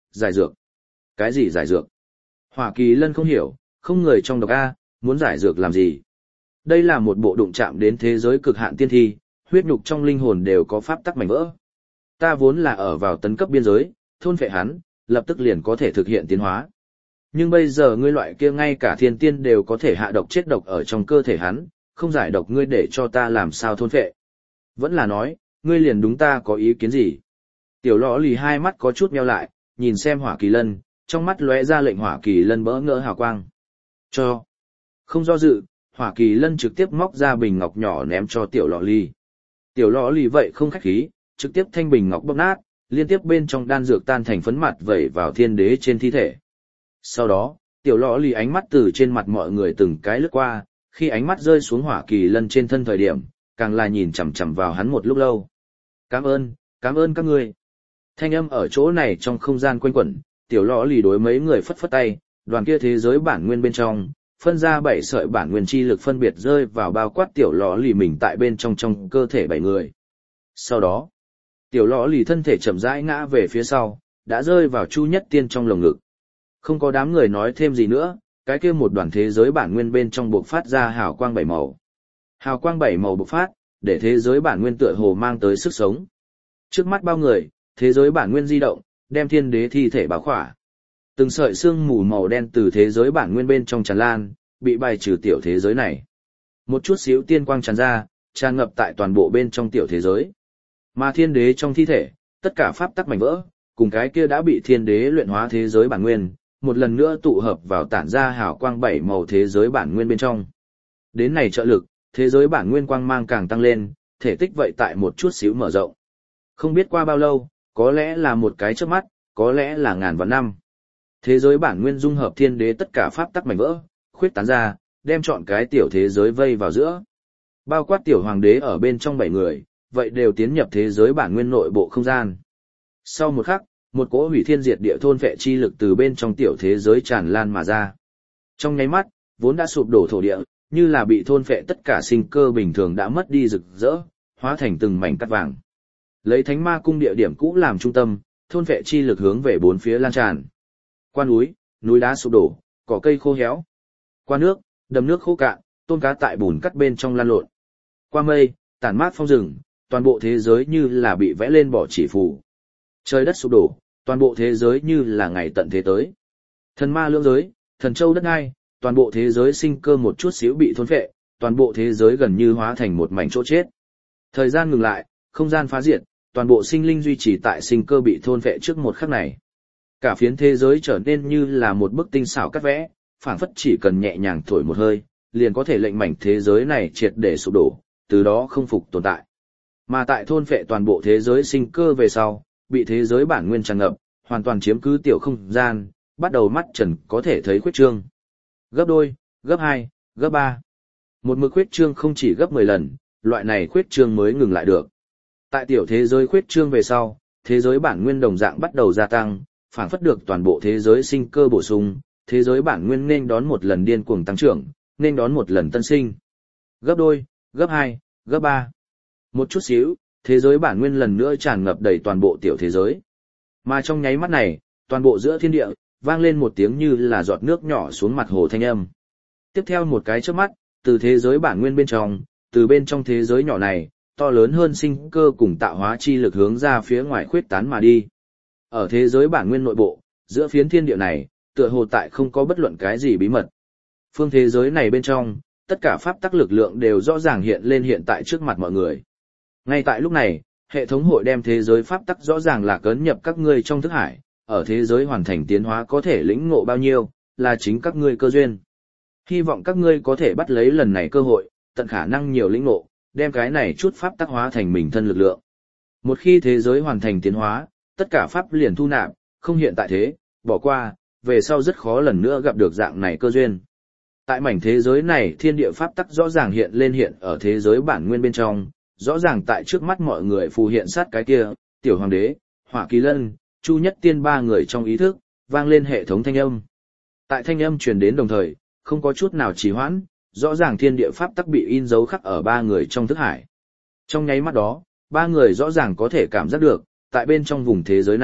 giải dược. Cái gì giải dược? Hỏa Kỳ Lân không hiểu, không người trong độc A, muốn giải dược làm gì? Đây là một bộ đụng chạm đến thế giới cực hạn tiên thi, huyết nhục trong linh hồn đều có pháp tắc mảnh vỡ. Ta vốn là ở vào tấn cấp biên giới, thôn phệ hắn, lập tức liền có thể thực hiện tiến hóa. Nhưng bây giờ ngươi loại kia ngay cả thiên tiên đều có thể hạ độc chết độc ở trong cơ thể hắn, không giải độc ngươi để cho ta làm sao thôn phệ. Vẫn là nói, ngươi liền đúng ta có ý kiến gì? Tiểu lọ lì hai mắt có chút meo lại, nhìn xem Hỏa Kỳ Lân, trong mắt lóe ra lệnh Hỏa Kỳ Lân bỡ ngỡ hào quang. Cho. Không do dự, Hỏa Kỳ Lân trực tiếp móc ra bình ngọc nhỏ ném cho tiểu lọ lì. Tiểu lọ lì vậy không khách khí, trực tiếp thanh bình ngọc bóp nát, liên tiếp bên trong đan dược tan thành phấn mặt vẩy vào thiên đế trên thi thể. Sau đó, tiểu lọ lì ánh mắt từ trên mặt mọi người từng cái lướt qua, khi ánh mắt rơi xuống Hỏa Kỳ Lân trên thân thời điểm, càng là nhìn chằm chằm vào hắn một lúc lâu. Cảm ơn, cảm ơn các ngươi. Thanh âm ở chỗ này trong không gian quanh quẩn, tiểu lọ lì đối mấy người phất phất tay, đoàn kia thế giới bản nguyên bên trong, phân ra bảy sợi bản nguyên chi lực phân biệt rơi vào bao quát tiểu lọ lì mình tại bên trong trong cơ thể bảy người. Sau đó, tiểu lọ lì thân thể chậm rãi ngã về phía sau, đã rơi vào Chu Nhất Tiên trong lồng ngực. Không có đám người nói thêm gì nữa, cái kia một đoàn thế giới bản nguyên bên trong bộc phát ra hào quang bảy màu. Hào quang bảy màu bộc phát, để thế giới bản nguyên tựa hồ mang tới sức sống. Trước mắt bao người, thế giới bản nguyên di động, đem thiên đế thi thể bao khỏa. Từng sợi xương mù màu đen từ thế giới bản nguyên bên trong tràn lan, bị bài trừ tiểu thế giới này. Một chút xíu tiên quang tràn ra, tràn ngập tại toàn bộ bên trong tiểu thế giới. Mà thiên đế trong thi thể, tất cả pháp tắc mảnh vỡ, cùng cái kia đã bị thiên đế luyện hóa thế giới bản nguyên, một lần nữa tụ hợp vào tản ra hào quang bảy màu thế giới bản nguyên bên trong. Đến này trợ lực, thế giới bản nguyên quang mang càng tăng lên, thể tích vậy tại một chút xíu mở rộng. Không biết qua bao lâu, có lẽ là một cái chớp mắt, có lẽ là ngàn vạn năm. Thế giới bản nguyên dung hợp thiên đế tất cả pháp tắc mảnh vỡ, khuyết tán ra, đem chọn cái tiểu thế giới vây vào giữa. Bao quát tiểu hoàng đế ở bên trong bảy người, vậy đều tiến nhập thế giới bản nguyên nội bộ không gian. Sau một khắc, một cỗ hủy thiên diệt địa thôn vệ chi lực từ bên trong tiểu thế giới tràn lan mà ra. Trong nháy mắt, vốn đã sụp đổ thổ địa, như là bị thôn vệ tất cả sinh cơ bình thường đã mất đi rực rỡ, hóa thành từng mảnh cát vàng. Lấy Thánh Ma cung địa điểm cũ làm trung tâm, thôn vệ chi lực hướng về bốn phía lan tràn. Qua núi, núi đá sụp đổ, cỏ cây khô héo. Qua nước, đầm nước khô cạn, tôm cá tại bùn cắt bên trong lan lộn. Qua mây, tản mát phong rừng, toàn bộ thế giới như là bị vẽ lên bỏ chỉ phù. Trời đất sụp đổ, toàn bộ thế giới như là ngày tận thế tới. Thần ma lưỡng giới, thần châu đất ai, toàn bộ thế giới sinh cơ một chút xíu bị thôn phệ, toàn bộ thế giới gần như hóa thành một mảnh chỗ chết. Thời gian ngừng lại, không gian phá diệt, toàn bộ sinh linh duy trì tại sinh cơ bị thôn phệ trước một khắc này. Cả phiến thế giới trở nên như là một bức tinh xảo cắt vẽ, phảng phất chỉ cần nhẹ nhàng thổi một hơi, liền có thể lệnh mảnh thế giới này triệt để sụp đổ, từ đó không phục tồn tại. Mà tại thôn phệ toàn bộ thế giới sinh cơ về sau, bị thế giới bản nguyên tràn ngập, hoàn toàn chiếm cứ tiểu không gian, bắt đầu mắt trần có thể thấy khuyết trương. Gấp đôi, gấp hai, gấp ba. Một mực khuyết trương không chỉ gấp mười lần, loại này khuyết trương mới ngừng lại được. Tại tiểu thế giới khuyết trương về sau, thế giới bản nguyên đồng dạng bắt đầu gia tăng, phản phất được toàn bộ thế giới sinh cơ bổ sung, thế giới bản nguyên nên đón một lần điên cuồng tăng trưởng, nên đón một lần tân sinh. Gấp đôi, gấp hai, gấp ba. Một chút xíu, thế giới bản nguyên lần nữa tràn ngập đầy toàn bộ tiểu thế giới. Mà trong nháy mắt này, toàn bộ giữa thiên địa, vang lên một tiếng như là giọt nước nhỏ xuống mặt hồ thanh âm. Tiếp theo một cái chớp mắt, từ thế giới bản nguyên bên trong, từ bên trong thế giới nhỏ này, to lớn hơn sinh cơ cùng tạo hóa chi lực hướng ra phía ngoài khuyết tán mà đi. Ở thế giới bản nguyên nội bộ, giữa phiến thiên địa này, tựa hồ tại không có bất luận cái gì bí mật. Phương thế giới này bên trong, tất cả pháp tắc lực lượng đều rõ ràng hiện lên hiện tại trước mặt mọi người. Ngay tại lúc này, hệ thống hội đem thế giới pháp tắc rõ ràng là cấn nhập các ngươi trong thức hải, ở thế giới hoàn thành tiến hóa có thể lĩnh ngộ bao nhiêu, là chính các ngươi cơ duyên. Hy vọng các ngươi có thể bắt lấy lần này cơ hội, tận khả năng nhiều lĩnh ngộ, đem cái này chút pháp tắc hóa thành mình thân lực lượng. Một khi thế giới hoàn thành tiến hóa, tất cả pháp liền thu nạp, không hiện tại thế, bỏ qua, về sau rất khó lần nữa gặp được dạng này cơ duyên. Tại mảnh thế giới này thiên địa pháp tắc rõ ràng hiện lên hiện ở thế giới bản nguyên bên trong, rõ ràng tại trước mắt mọi người phù hiện sát cái kia, tiểu hoàng đế, Hỏa Kỳ Lân, Chu Nhất Tiên ba người trong ý thức, vang lên hệ thống thanh âm. Tại thanh âm truyền đến đồng thời, không có chút nào trì hoãn, rõ ràng thiên địa pháp tắc bị in dấu khắc ở ba người trong thức hải. Trong nháy mắt đó, ba người rõ ràng có thể cảm giác được, tại bên trong vùng thế giới này,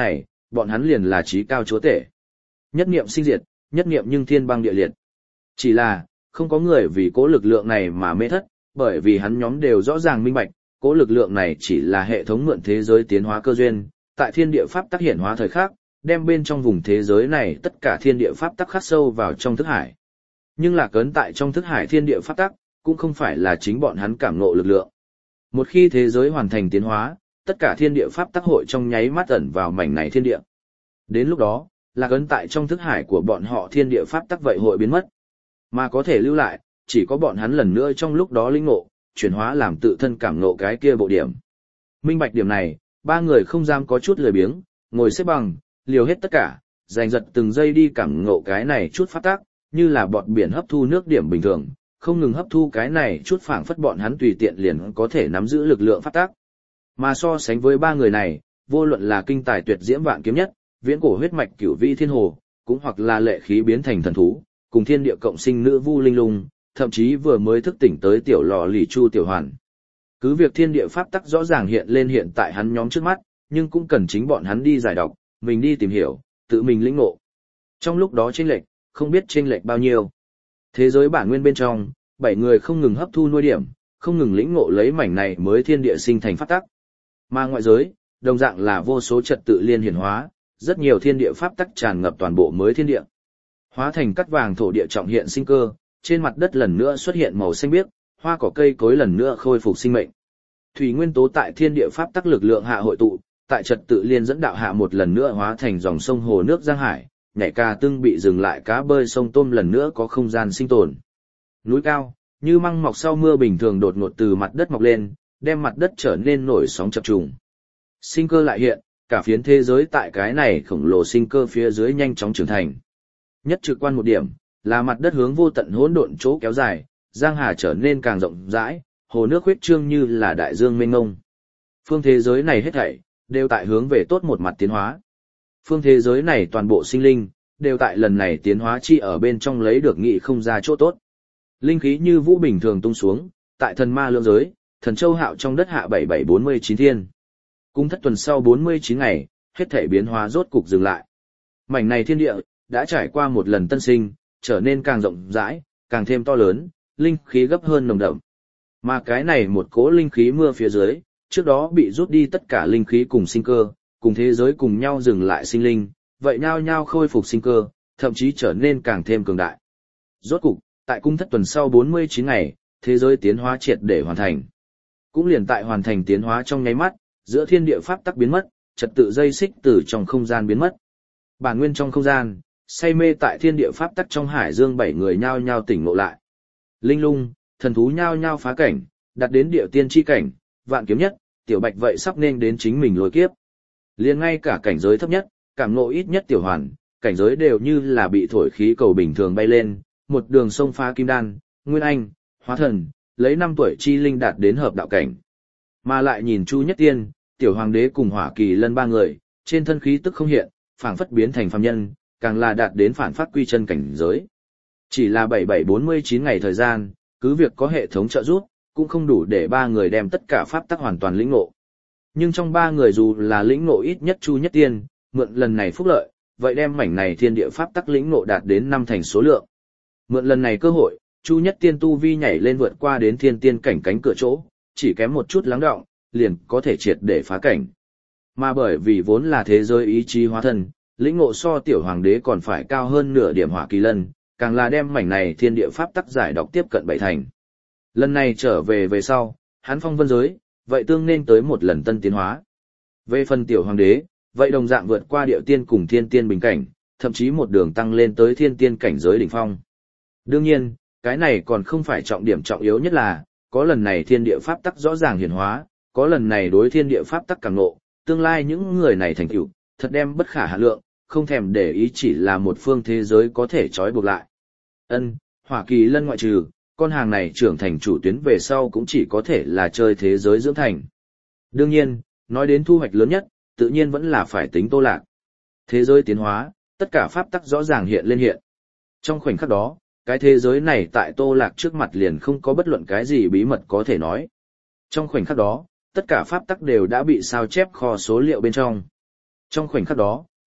bọn hắn liền là trí cao chúa tể. Nhất niệm sinh diệt, nhất niệm nhưng thiên băng địa liệt. Chỉ là, không có người vì cố lực lượng này mà mê thất, bởi vì hắn nhóm đều rõ ràng minh bạch, cố lực lượng này chỉ là hệ thống mượn thế giới tiến hóa cơ duyên, tại thiên địa pháp tắc hiển hóa thời khắc, đem bên trong vùng thế giới này tất cả thiên địa pháp tắc khắc sâu vào trong thức hải. Nhưng là cấn tại trong thức hải thiên địa pháp tắc, cũng không phải là chính bọn hắn cảm ngộ lực lượng. Một khi thế giới hoàn thành tiến hóa, tất cả thiên địa pháp tắc hội trong nháy mắt ẩn vào mảnh này thiên địa. Đến lúc đó, là cấn tại trong thức hải của bọn họ thiên địa pháp tắc vậy hội biến mất. Mà có thể lưu lại, chỉ có bọn hắn lần nữa trong lúc đó linh ngộ, chuyển hóa làm tự thân cảm ngộ cái kia bộ điểm. Minh bạch điểm này, ba người không dám có chút lười biếng, ngồi xếp bằng, liều hết tất cả, giành giật từng giây đi cảm ngộ cái này chút pháp tắc, như là bọt biển hấp thu nước điểm bình thường, không ngừng hấp thu cái này chút phảng phất bọn hắn tùy tiện liền có thể nắm giữ lực lượng pháp tắc. Mà so sánh với ba người này, vô luận là kinh tài tuyệt diễm vạn kiếm nhất, viễn cổ huyết mạch cửu vi thiên hồ, cũng hoặc là lệ khí biến thành thần thú, cùng thiên địa cộng sinh nữ vu linh lung, thậm chí vừa mới thức tỉnh tới tiểu lò lì chu tiểu hoàn. Cứ việc thiên địa pháp tắc rõ ràng hiện lên hiện tại hắn nhóm trước mắt, nhưng cũng cần chính bọn hắn đi giải đọc, mình đi tìm hiểu, tự mình lĩnh ngộ. Trong lúc đó chênh lệch, không biết chênh lệch bao nhiêu. Thế giới bản nguyên bên trong, bảy người không ngừng hấp thu nuôi điểm, không ngừng lĩnh ngộ lấy mảnh này mới thiên địa sinh thành pháp tắc. Mà ngoại giới, đồng dạng là vô số trật tự liên hiển hóa, rất nhiều thiên địa pháp tắc tràn ngập toàn bộ mới thiên địa. Hóa thành cắt vàng thổ địa trọng hiện sinh cơ, trên mặt đất lần nữa xuất hiện màu xanh biếc, hoa cỏ cây cối lần nữa khôi phục sinh mệnh. Thủy nguyên tố tại thiên địa pháp tắc lực lượng hạ hội tụ, tại trật tự liên dẫn đạo hạ một lần nữa hóa thành dòng sông hồ nước giang hải, nhảy ca tương bị dừng lại cá bơi sông tôm lần nữa có không gian sinh tồn. Núi cao, như măng mọc sau mưa bình thường đột ngột từ mặt đất mọc lên, đem mặt đất trở nên nổi sóng chập trùng. Sinh cơ lại hiện, cả phiến thế giới tại cái này khổng lồ sinh cơ phía dưới nhanh chóng trưởng thành. Nhất trực quan một điểm, là mặt đất hướng vô tận hỗn độn chỗ kéo dài, giang hà trở nên càng rộng rãi, hồ nước huyết trương như là đại dương mênh mông. Phương thế giới này hết thảy đều tại hướng về tốt một mặt tiến hóa. Phương thế giới này toàn bộ sinh linh đều tại lần này tiến hóa chi ở bên trong lấy được nghị không ra chỗ tốt. Linh khí như vũ bình thường tung xuống, tại thần ma lượng giới, thần châu hạo trong đất hạ bảy bảy bốn mươi chín thiên. Cung thất tuần sau bốn mươi chín ngày, hết thảy biến hóa rốt cục dừng lại. Mảnh này thiên địa đã trải qua một lần tân sinh, trở nên càng rộng rãi, càng thêm to lớn, linh khí gấp hơn nồng đậm. Mà cái này một cỗ linh khí mưa phía dưới, trước đó bị rút đi tất cả linh khí cùng sinh cơ, cùng thế giới cùng nhau dừng lại sinh linh, vậy nhao nhao khôi phục sinh cơ, thậm chí trở nên càng thêm cường đại. Rốt cục, tại cung thất tuần sau bốn mươi chín ngày, thế giới tiến hóa triệt để hoàn thành. Cũng liền tại hoàn thành tiến hóa trong nháy mắt, giữa thiên địa pháp tắc biến mất, trật tự dây xích từ trong không gian biến mất. Bản nguyên trong không gian, say mê tại thiên địa pháp tắc trong hải dương bảy người nhao nhao tỉnh ngộ lại. Linh lung, thần thú nhao nhao phá cảnh, đặt đến địa tiên chi cảnh, vạn kiếm nhất, tiểu bạch vậy sắp nên đến chính mình lôi kiếp. Liền ngay cả cảnh giới thấp nhất, cảm ngộ ít nhất tiểu hoàn, cảnh giới đều như là bị thổi khí cầu bình thường bay lên, một đường sông phá kim đan, nguyên anh, hóa thần, lấy năm tuổi chi linh đạt đến hợp đạo cảnh. Mà lại nhìn Chu Nhất Tiên, tiểu hoàng đế cùng Hỏa Kỳ Lân ba người, trên thân khí tức không hiện, phảng phất biến thành phàm nhân, càng là đạt đến phản phát quy chân cảnh giới. Chỉ là bảy bảy bốn mươi chín ngày thời gian, cứ việc có hệ thống trợ giúp, cũng không đủ để ba người đem tất cả pháp tắc hoàn toàn lĩnh ngộ. Nhưng trong ba người dù là lĩnh ngộ ít nhất Chu Nhất Tiên, mượn lần này phúc lợi, vậy đem mảnh này thiên địa pháp tắc lĩnh ngộ đạt đến năm thành số lượng. Mượn lần này cơ hội, Chu Nhất Tiên tu vi nhảy lên vượt qua đến thiên tiên cảnh cánh cửa chỗ, chỉ kém một chút lắng đọng, liền có thể triệt để phá cảnh. Mà bởi vì vốn là thế giới ý chí hóa thân, lĩnh ngộ so tiểu hoàng đế còn phải cao hơn nửa điểm Hỏa Kỳ Lân, càng là đem mảnh này thiên địa pháp tắc giải đọc tiếp cận bảy thành. Lần này trở về về sau, hắn phong vân giới, vậy tương nên tới một lần tân tiến hóa. Về phần tiểu hoàng đế, vậy đồng dạng vượt qua điệu tiên cùng thiên tiên bình cảnh, thậm chí một đường tăng lên tới thiên tiên cảnh giới đỉnh phong. Đương nhiên, cái này còn không phải trọng điểm trọng yếu nhất là, có lần này thiên địa pháp tắc rõ ràng hiển hóa, có lần này đối thiên địa pháp tắc càng ngộ, tương lai những người này thành tựu, thật đem bất khả hạn lượng, không thèm để ý chỉ là một phương thế giới có thể trói buộc lại. Ân, Hỏa Kỳ Lân ngoại trừ, con hàng này trưởng thành chủ tuyến về sau cũng chỉ có thể là chơi thế giới dưỡng thành. Đương nhiên, nói đến thu hoạch lớn nhất, tự nhiên vẫn là phải tính Tô Lạc. Thế giới tiến hóa, tất cả pháp tắc rõ ràng hiện lên hiện. Trong khoảnh khắc đó, cái thế giới này tại Tô Lạc trước mặt liền không có bất luận cái gì bí mật có thể nói. Trong khoảnh khắc đó, tất cả pháp tắc đều đã bị sao chép kho số liệu bên trong. Trong khoảnh khắc đó,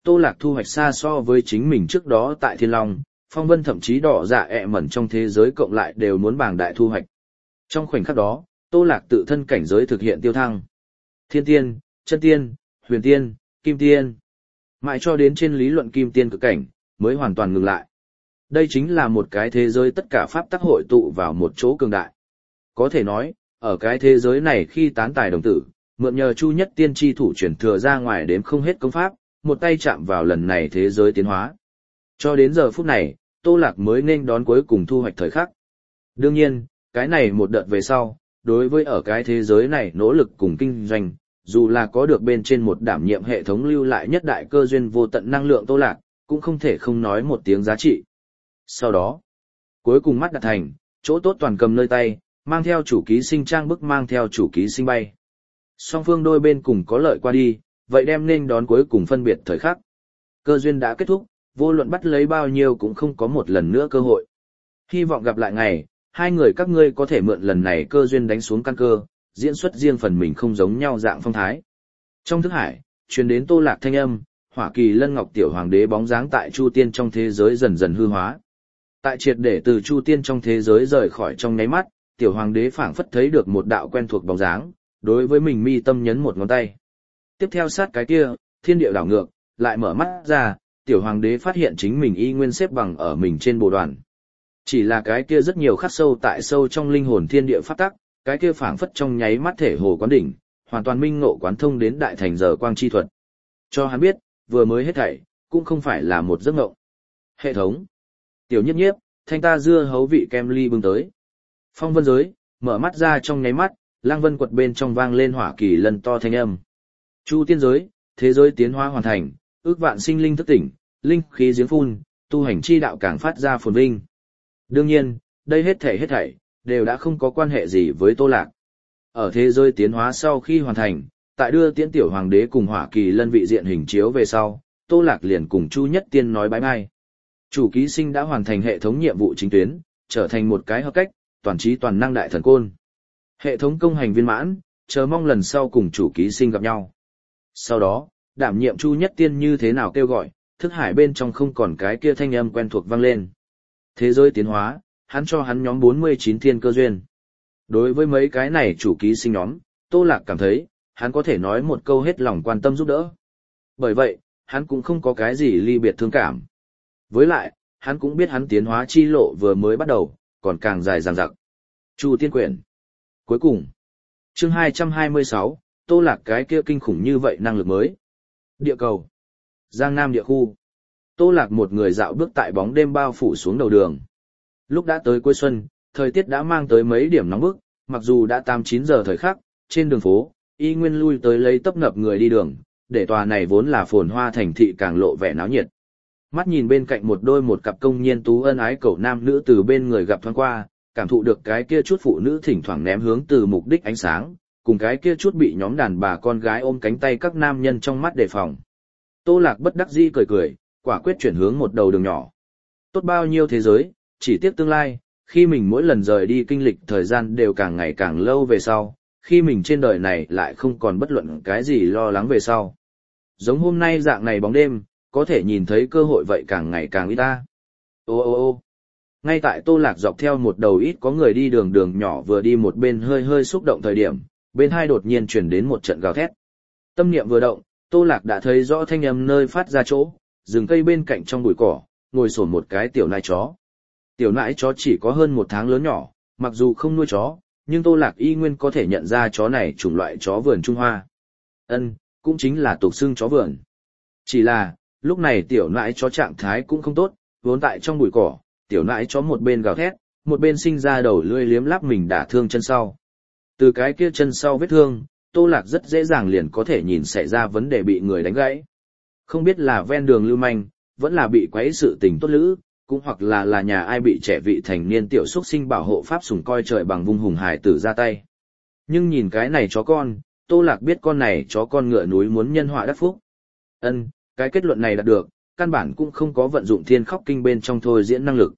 Tô Lạc thu hoạch xa so với chính mình trước đó tại Thiên Long, Phong Vân thậm chí đỏ dạ ẹ mẩn trong thế giới cộng lại đều muốn bảng đại thu hoạch. Trong khoảnh khắc đó, Tô Lạc tự thân cảnh giới thực hiện tiêu thăng. Thiên tiên, chân tiên, huyền tiên, kim tiên. Mãi cho đến trên lý luận kim tiên cực cảnh, mới hoàn toàn ngừng lại. Đây chính là một cái thế giới tất cả pháp tắc hội tụ vào một chỗ cường đại. Có thể nói, ở cái thế giới này khi tán tài đồng tử, mượn nhờ Chu Nhất Tiên chi thủ chuyển thừa ra ngoài đếm không hết công pháp, một tay chạm vào lần này thế giới tiến hóa. Cho đến giờ phút này, Tô Lạc mới nên đón cuối cùng thu hoạch thời khắc. Đương nhiên, cái này một đợt về sau, đối với ở cái thế giới này nỗ lực cùng kinh doanh, dù là có được bên trên một đảm nhiệm hệ thống lưu lại nhất đại cơ duyên vô tận năng lượng Tô Lạc, cũng không thể không nói một tiếng giá trị. Sau đó, cuối cùng mắt đạt thành, chỗ tốt toàn cầm nơi tay, mang theo chủ ký sinh trang bức mang theo chủ ký sinh bay. Song phương đôi bên cùng có lợi qua đi, vậy đem nên đón cuối cùng phân biệt thời khắc. Cơ duyên đã kết thúc, vô luận bắt lấy bao nhiêu cũng không có một lần nữa cơ hội. Hy vọng gặp lại ngày, hai người các ngươi có thể mượn lần này cơ duyên đánh xuống căn cơ, diễn xuất riêng phần mình không giống nhau dạng phong thái. Trong thức hải, truyền đến Tô Lạc thanh âm, Hỏa Kỳ Lân Ngọc tiểu hoàng đế bóng dáng tại Chu Tiên trong thế giới dần dần hư hóa. Tại triệt để từ Chu Tiên trong thế giới rời khỏi trong nháy mắt, tiểu hoàng đế phảng phất thấy được một đạo quen thuộc bóng dáng, đối với mình mi tâm nhấn một ngón tay. Tiếp theo sát cái kia, thiên địa đảo ngược, lại mở mắt ra, tiểu hoàng đế phát hiện chính mình y nguyên xếp bằng ở mình trên bồ đoàn. Chỉ là cái kia rất nhiều khắc sâu tại sâu trong linh hồn thiên địa pháp tắc, cái kia phảng phất trong nháy mắt thể hồ quán đỉnh, hoàn toàn minh ngộ quán thông đến đại thành giờ quang chi thuật. Cho hắn biết, vừa mới hết thảy, cũng không phải là một giấc mộng. Hệ thống. Tiểu Nhiếp Nhiếp, thanh ta dưa hấu vị kem ly bưng tới. Phong Vân giới, mở mắt ra trong nháy mắt, Lang Vân quật bên trong vang lên Hỏa Kỳ Lân to thanh âm. Chu Tiên giới, thế giới tiến hóa hoàn thành, ước vạn sinh linh thức tỉnh, linh khí giếng phun, tu hành chi đạo càng phát ra phồn vinh. Đương nhiên, đây hết thảy hết thảy đều đã không có quan hệ gì với Tô Lạc. Ở thế giới tiến hóa sau khi hoàn thành, tại đưa Tiễn tiểu hoàng đế cùng Hỏa Kỳ Lân vị diện hình chiếu về sau, Tô Lạc liền cùng Chu Nhất Tiên nói bái bai. Chủ ký sinh đã hoàn thành hệ thống nhiệm vụ chính tuyến, trở thành một cái hợp cách, toàn trí toàn năng đại thần côn. Hệ thống công hành viên mãn, chờ mong lần sau cùng chủ ký sinh gặp nhau. Sau đó, đảm nhiệm Chu Nhất Tiên như thế nào kêu gọi, thức hải bên trong không còn cái kia thanh âm quen thuộc vang lên. Thế giới tiến hóa, hắn cho hắn nhóm bốn mươi chín thiên cơ duyên. Đối với mấy cái này chủ ký sinh nhóm, Tô Lạc cảm thấy, hắn có thể nói một câu hết lòng quan tâm giúp đỡ. Bởi vậy, hắn cũng không có cái gì ly biệt thương cảm. Với lại, hắn cũng biết hắn tiến hóa chi lộ vừa mới bắt đầu, còn càng dài dằng dặc. Chu Tiên Quyển. Cuối cùng, chương hai trăm hai mươi sáu, Tô Lạc cái kia kinh khủng như vậy năng lực mới. Địa cầu. Giang Nam địa khu. Tô Lạc một người dạo bước tại bóng đêm bao phủ xuống đầu đường. Lúc đã tới cuối xuân, thời tiết đã mang tới mấy điểm nóng bức, mặc dù đã tám chín giờ thời khắc, trên đường phố, y nguyên lui tới lấy tấp nập người đi đường, để tòa này vốn là phồn hoa thành thị càng lộ vẻ náo nhiệt. Mắt nhìn bên cạnh một đôi một cặp công nhiên tú ân ái cẩu nam nữ từ bên người gặp thoáng qua, cảm thụ được cái kia chút phụ nữ thỉnh thoảng ném hướng từ mục đích ánh sáng, cùng cái kia chút bị nhóm đàn bà con gái ôm cánh tay các nam nhân trong mắt đề phòng. Tô Lạc bất đắc dĩ cười cười, quả quyết chuyển hướng một đầu đường nhỏ. Tốt bao nhiêu thế giới, chỉ tiếc tương lai, khi mình mỗi lần rời đi kinh lịch thời gian đều càng ngày càng lâu về sau, khi mình trên đời này lại không còn bất luận cái gì lo lắng về sau. Giống hôm nay dạng này bóng đêm, có thể nhìn thấy cơ hội vậy càng ngày càng ít ta. Ô ô ô ngay tại Tô Lạc dọc theo một đầu ít có người đi đường đường nhỏ vừa đi một bên hơi hơi xúc động thời điểm, bên hai đột nhiên chuyển đến một trận gào thét. Tâm niệm vừa động, Tô Lạc đã thấy rõ thanh âm nơi phát ra chỗ, rừng cây bên cạnh trong bụi cỏ, ngồi sổn một cái tiểu nãi chó. Tiểu nãi chó chỉ có hơn một tháng lớn nhỏ, mặc dù không nuôi chó, nhưng Tô Lạc y nguyên có thể nhận ra chó này chủng loại chó vườn Trung Hoa. Ân, cũng chính là tục xưng chó vườn. Chỉ là, lúc này tiểu nãi chó trạng thái cũng không tốt, vốn tại trong bụi cỏ, tiểu nãi chó một bên gào thét, một bên sinh ra đầu lưỡi liếm láp mình đả thương chân sau. Từ cái kia chân sau vết thương, Tô Lạc rất dễ dàng liền có thể nhìn xảy ra vấn đề bị người đánh gãy. Không biết là ven đường lưu manh, vẫn là bị quấy sự tình tốt lữ, cũng hoặc là là nhà ai bị trẻ vị thành niên tiểu xuất sinh bảo hộ pháp sủng coi trời bằng vung hùng hải tử ra tay. Nhưng nhìn cái này chó con, Tô Lạc biết con này chó con ngựa núi muốn nhân họa đắc phúc. Ân, cái kết luận này đạt được, căn bản cũng không có vận dụng thiên khóc kinh bên trong thôi diễn năng lực.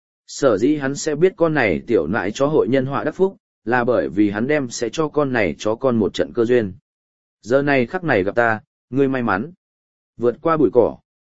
Sở dĩ hắn sẽ biết con này tiểu nãi chó hội nhân họa đắc phúc, là bởi vì hắn đem sẽ cho con này chó con một trận cơ duyên. Giờ này khắc này gặp ta, ngươi may mắn. Vượt qua bụi cỏ,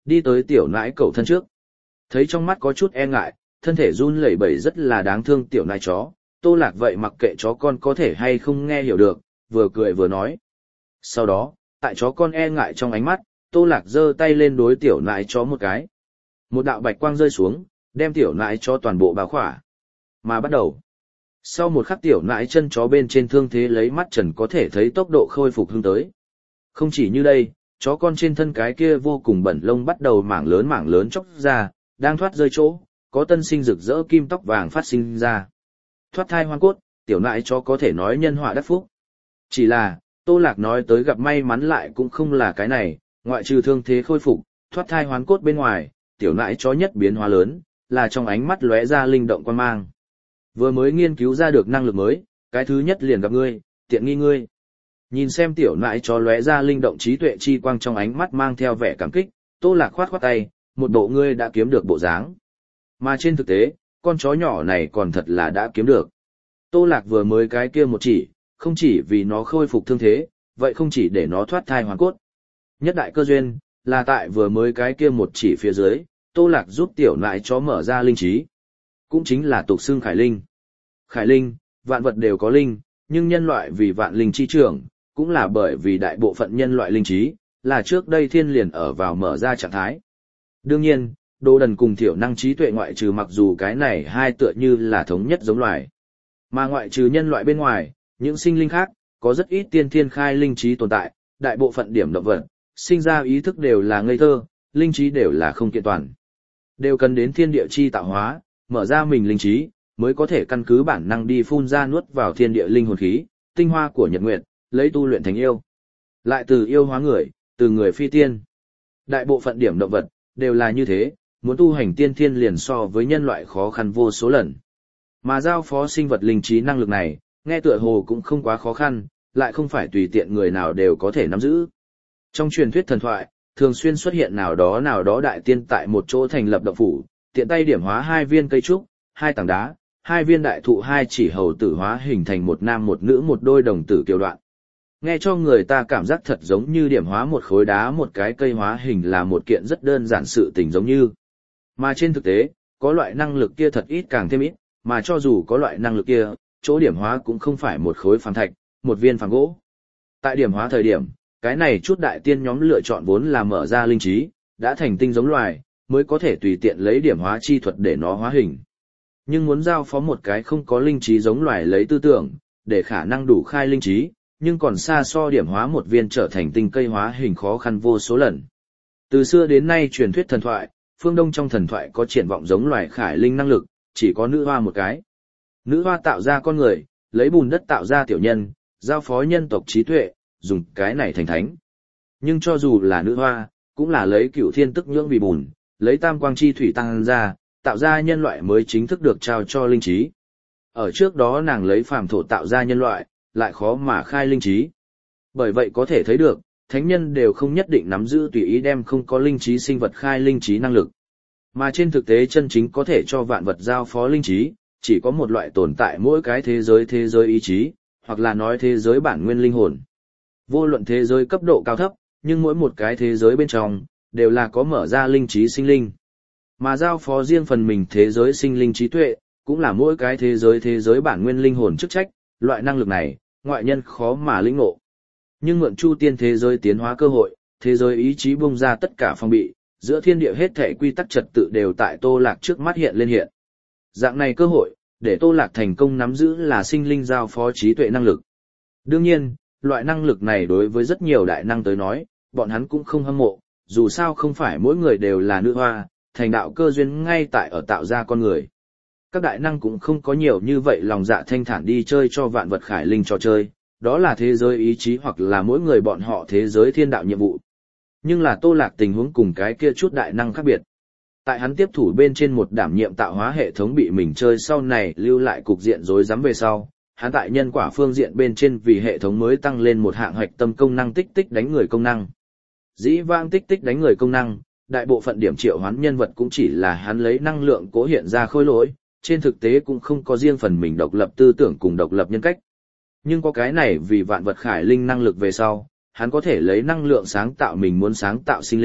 đi tới tiểu nãi cậu thân trước. Thấy trong mắt có chút e ngại, thân thể run lẩy bẩy rất là đáng thương tiểu nãi chó, Tô Lạc vậy mặc kệ chó con có thể hay không nghe hiểu được, vừa cười vừa nói. Sau đó, tại chó con e ngại trong ánh mắt, Tô Lạc giơ tay lên đối tiểu nãi chó một cái. Một đạo bạch quang rơi xuống, đem tiểu nãi chó toàn bộ bao khỏa. Mà bắt đầu. Sau một khắc tiểu nãi chân chó bên trên thương thế lấy mắt trần có thể thấy tốc độ khôi phục hướng tới. Không chỉ như đây, chó con trên thân cái kia vô cùng bẩn lông bắt đầu mảng lớn mảng lớn chóc ra, đang thoát rơi chỗ, có tân sinh rực rỡ kim tóc vàng phát sinh ra. Thoát thai hoang cốt, tiểu nãi chó có thể nói nhân họa đắc phúc. Chỉ là, Tô Lạc nói tới gặp may mắn lại cũng không là cái này, ngoại trừ thương thế khôi phục, thoát thai hoang cốt bên ngoài, tiểu nãi chó nhất biến hóa lớn, là trong ánh mắt lóe ra linh động quan mang. Vừa mới nghiên cứu ra được năng lực mới, cái thứ nhất liền gặp ngươi, tiện nghi ngươi. Nhìn xem tiểu nãi chó lóe ra linh động trí tuệ chi quang trong ánh mắt mang theo vẻ cảm kích, Tô Lạc khoát khoát tay, một bộ ngươi đã kiếm được bộ dáng. Mà trên thực tế, con chó nhỏ này còn thật là đã kiếm được. Tô Lạc vừa mới cái kia một chỉ, không chỉ vì nó khôi phục thương thế, vậy không chỉ để nó thoát thai hoàn cốt. Nhất đại cơ duyên, là tại vừa mới cái kia một chỉ phía dưới, Tô Lạc giúp tiểu nãi chó mở ra linh trí. Cũng chính là tục xưng khải linh. Khải linh, vạn vật đều có linh, nhưng nhân loại vì vạn linh chi trưởng, cũng là bởi vì đại bộ phận nhân loại linh trí, là trước đây thiên liền ở vào mở ra trạng thái. Đương nhiên, đồ đần cùng thiểu năng trí tuệ ngoại trừ mặc dù cái này hai tựa như là thống nhất giống loài. Mà ngoại trừ nhân loại bên ngoài, những sinh linh khác, có rất ít tiên thiên khai linh trí tồn tại, đại bộ phận điểm động vật, sinh ra ý thức đều là ngây thơ, linh trí đều là không kiện toàn. Đều cần đến thiên địa chi tạo hóa, mở ra mình linh trí, mới có thể căn cứ bản năng đi phun ra nuốt vào thiên địa linh hồn khí, tinh hoa của nhật nguyệt, lấy tu luyện thành yêu. Lại từ yêu hóa người, từ người phi tiên. Đại bộ phận điểm động vật, đều là như thế, muốn tu hành tiên thiên liền so với nhân loại khó khăn vô số lần. Mà giao phó sinh vật linh trí năng lực này, nghe tựa hồ cũng không quá khó khăn, lại không phải tùy tiện người nào đều có thể nắm giữ. Trong truyền thuyết thần thoại, thường xuyên xuất hiện nào đó nào đó đại tiên tại một chỗ thành lập động phủ, tiện tay điểm hóa hai viên cây trúc, hai tảng đá, hai viên đại thụ hai chỉ hầu tử hóa hình thành một nam một nữ một đôi đồng tử kiều đoạn. Nghe cho người ta cảm giác thật giống như điểm hóa một khối đá một cái cây hóa hình là một kiện rất đơn giản sự tình giống như. Mà trên thực tế, có loại năng lực kia thật ít càng thêm ít, mà cho dù có loại năng lực kia, chỗ điểm hóa cũng không phải một khối phàm thạch, một viên phàm gỗ. Tại điểm hóa thời điểm, cái này chút đại tiên nhóm lựa chọn vốn là mở ra linh trí, đã thành tinh giống loài, mới có thể tùy tiện lấy điểm hóa chi thuật để nó hóa hình. Nhưng muốn giao phó một cái không có linh trí giống loài lấy tư tưởng, để khả năng đủ khai linh trí, nhưng còn xa so điểm hóa một viên trở thành tinh cây hóa hình khó khăn vô số lần. Từ xưa đến nay truyền thuyết thần thoại, phương Đông trong thần thoại có triển vọng giống loài khải linh năng lực, chỉ có nữ hoa một cái. Nữ hoa tạo ra con người, lấy bùn đất tạo ra tiểu nhân, giao phó nhân tộc trí tuệ, dùng cái này thành thánh. Nhưng cho dù là nữ hoa, cũng là lấy cửu thiên tức nhưỡng vì bùn, lấy tam quang chi thủy tăng ra, tạo ra nhân loại mới chính thức được trao cho linh trí. Ở trước đó nàng lấy phàm thổ tạo ra nhân loại, lại khó mà khai linh trí. Bởi vậy có thể thấy được, thánh nhân đều không nhất định nắm giữ tùy ý đem không có linh trí sinh vật khai linh trí năng lực. Mà trên thực tế chân chính có thể cho vạn vật giao phó linh trí, chỉ có một loại tồn tại mỗi cái thế giới thế giới ý chí, hoặc là nói thế giới bản nguyên linh hồn. Vô luận thế giới cấp độ cao thấp, nhưng mỗi một cái thế giới bên trong, đều là có mở ra linh trí sinh linh. Mà giao phó riêng phần mình thế giới sinh linh trí tuệ, cũng là mỗi cái thế giới thế giới bản nguyên linh hồn chức trách, loại năng lực này, ngoại nhân khó mà lĩnh ngộ. Nhưng mượn chu tiên thế giới tiến hóa cơ hội, thế giới ý chí bung ra tất cả phong bị, giữa thiên địa hết thể quy tắc trật tự đều tại Tô Lạc trước mắt hiện lên hiện. Dạng này cơ hội, để Tô Lạc thành công nắm giữ là sinh linh giao phó trí tuệ năng lực. Đương nhiên, loại năng lực này đối với rất nhiều đại năng tới nói, bọn hắn cũng không hâm mộ, dù sao không phải mỗi người đều là nữ hoa, thành đạo cơ duyên ngay tại ở tạo ra con người. Các đại năng cũng không có nhiều như vậy lòng dạ thanh thản đi chơi cho vạn vật khải linh trò chơi, đó là thế giới ý chí hoặc là mỗi người bọn họ thế giới thiên đạo nhiệm vụ. Nhưng là Tô Lạc tình huống cùng cái kia chút đại năng khác biệt. Tại hắn tiếp thủ bên trên một đảm nhiệm tạo hóa hệ thống bị mình chơi sau này lưu lại cục diện rối rắm về sau, hắn tại nhân quả phương diện bên trên vì hệ thống mới tăng lên một hạng hoạch tâm công năng tích tích đánh người công năng. Dĩ vãng tích tích đánh người công năng, đại bộ phận điểm triệu hoán nhân vật cũng chỉ là hắn lấy năng lượng cố hiện ra khôi lỗi, trên thực tế cũng không có riêng phần mình độc lập tư tưởng cùng độc lập nhân cách. Nhưng có cái này vì vạn vật khải linh năng lực về sau, hắn có thể lấy năng lượng sáng tạo mình muốn sáng tạo sinh linh,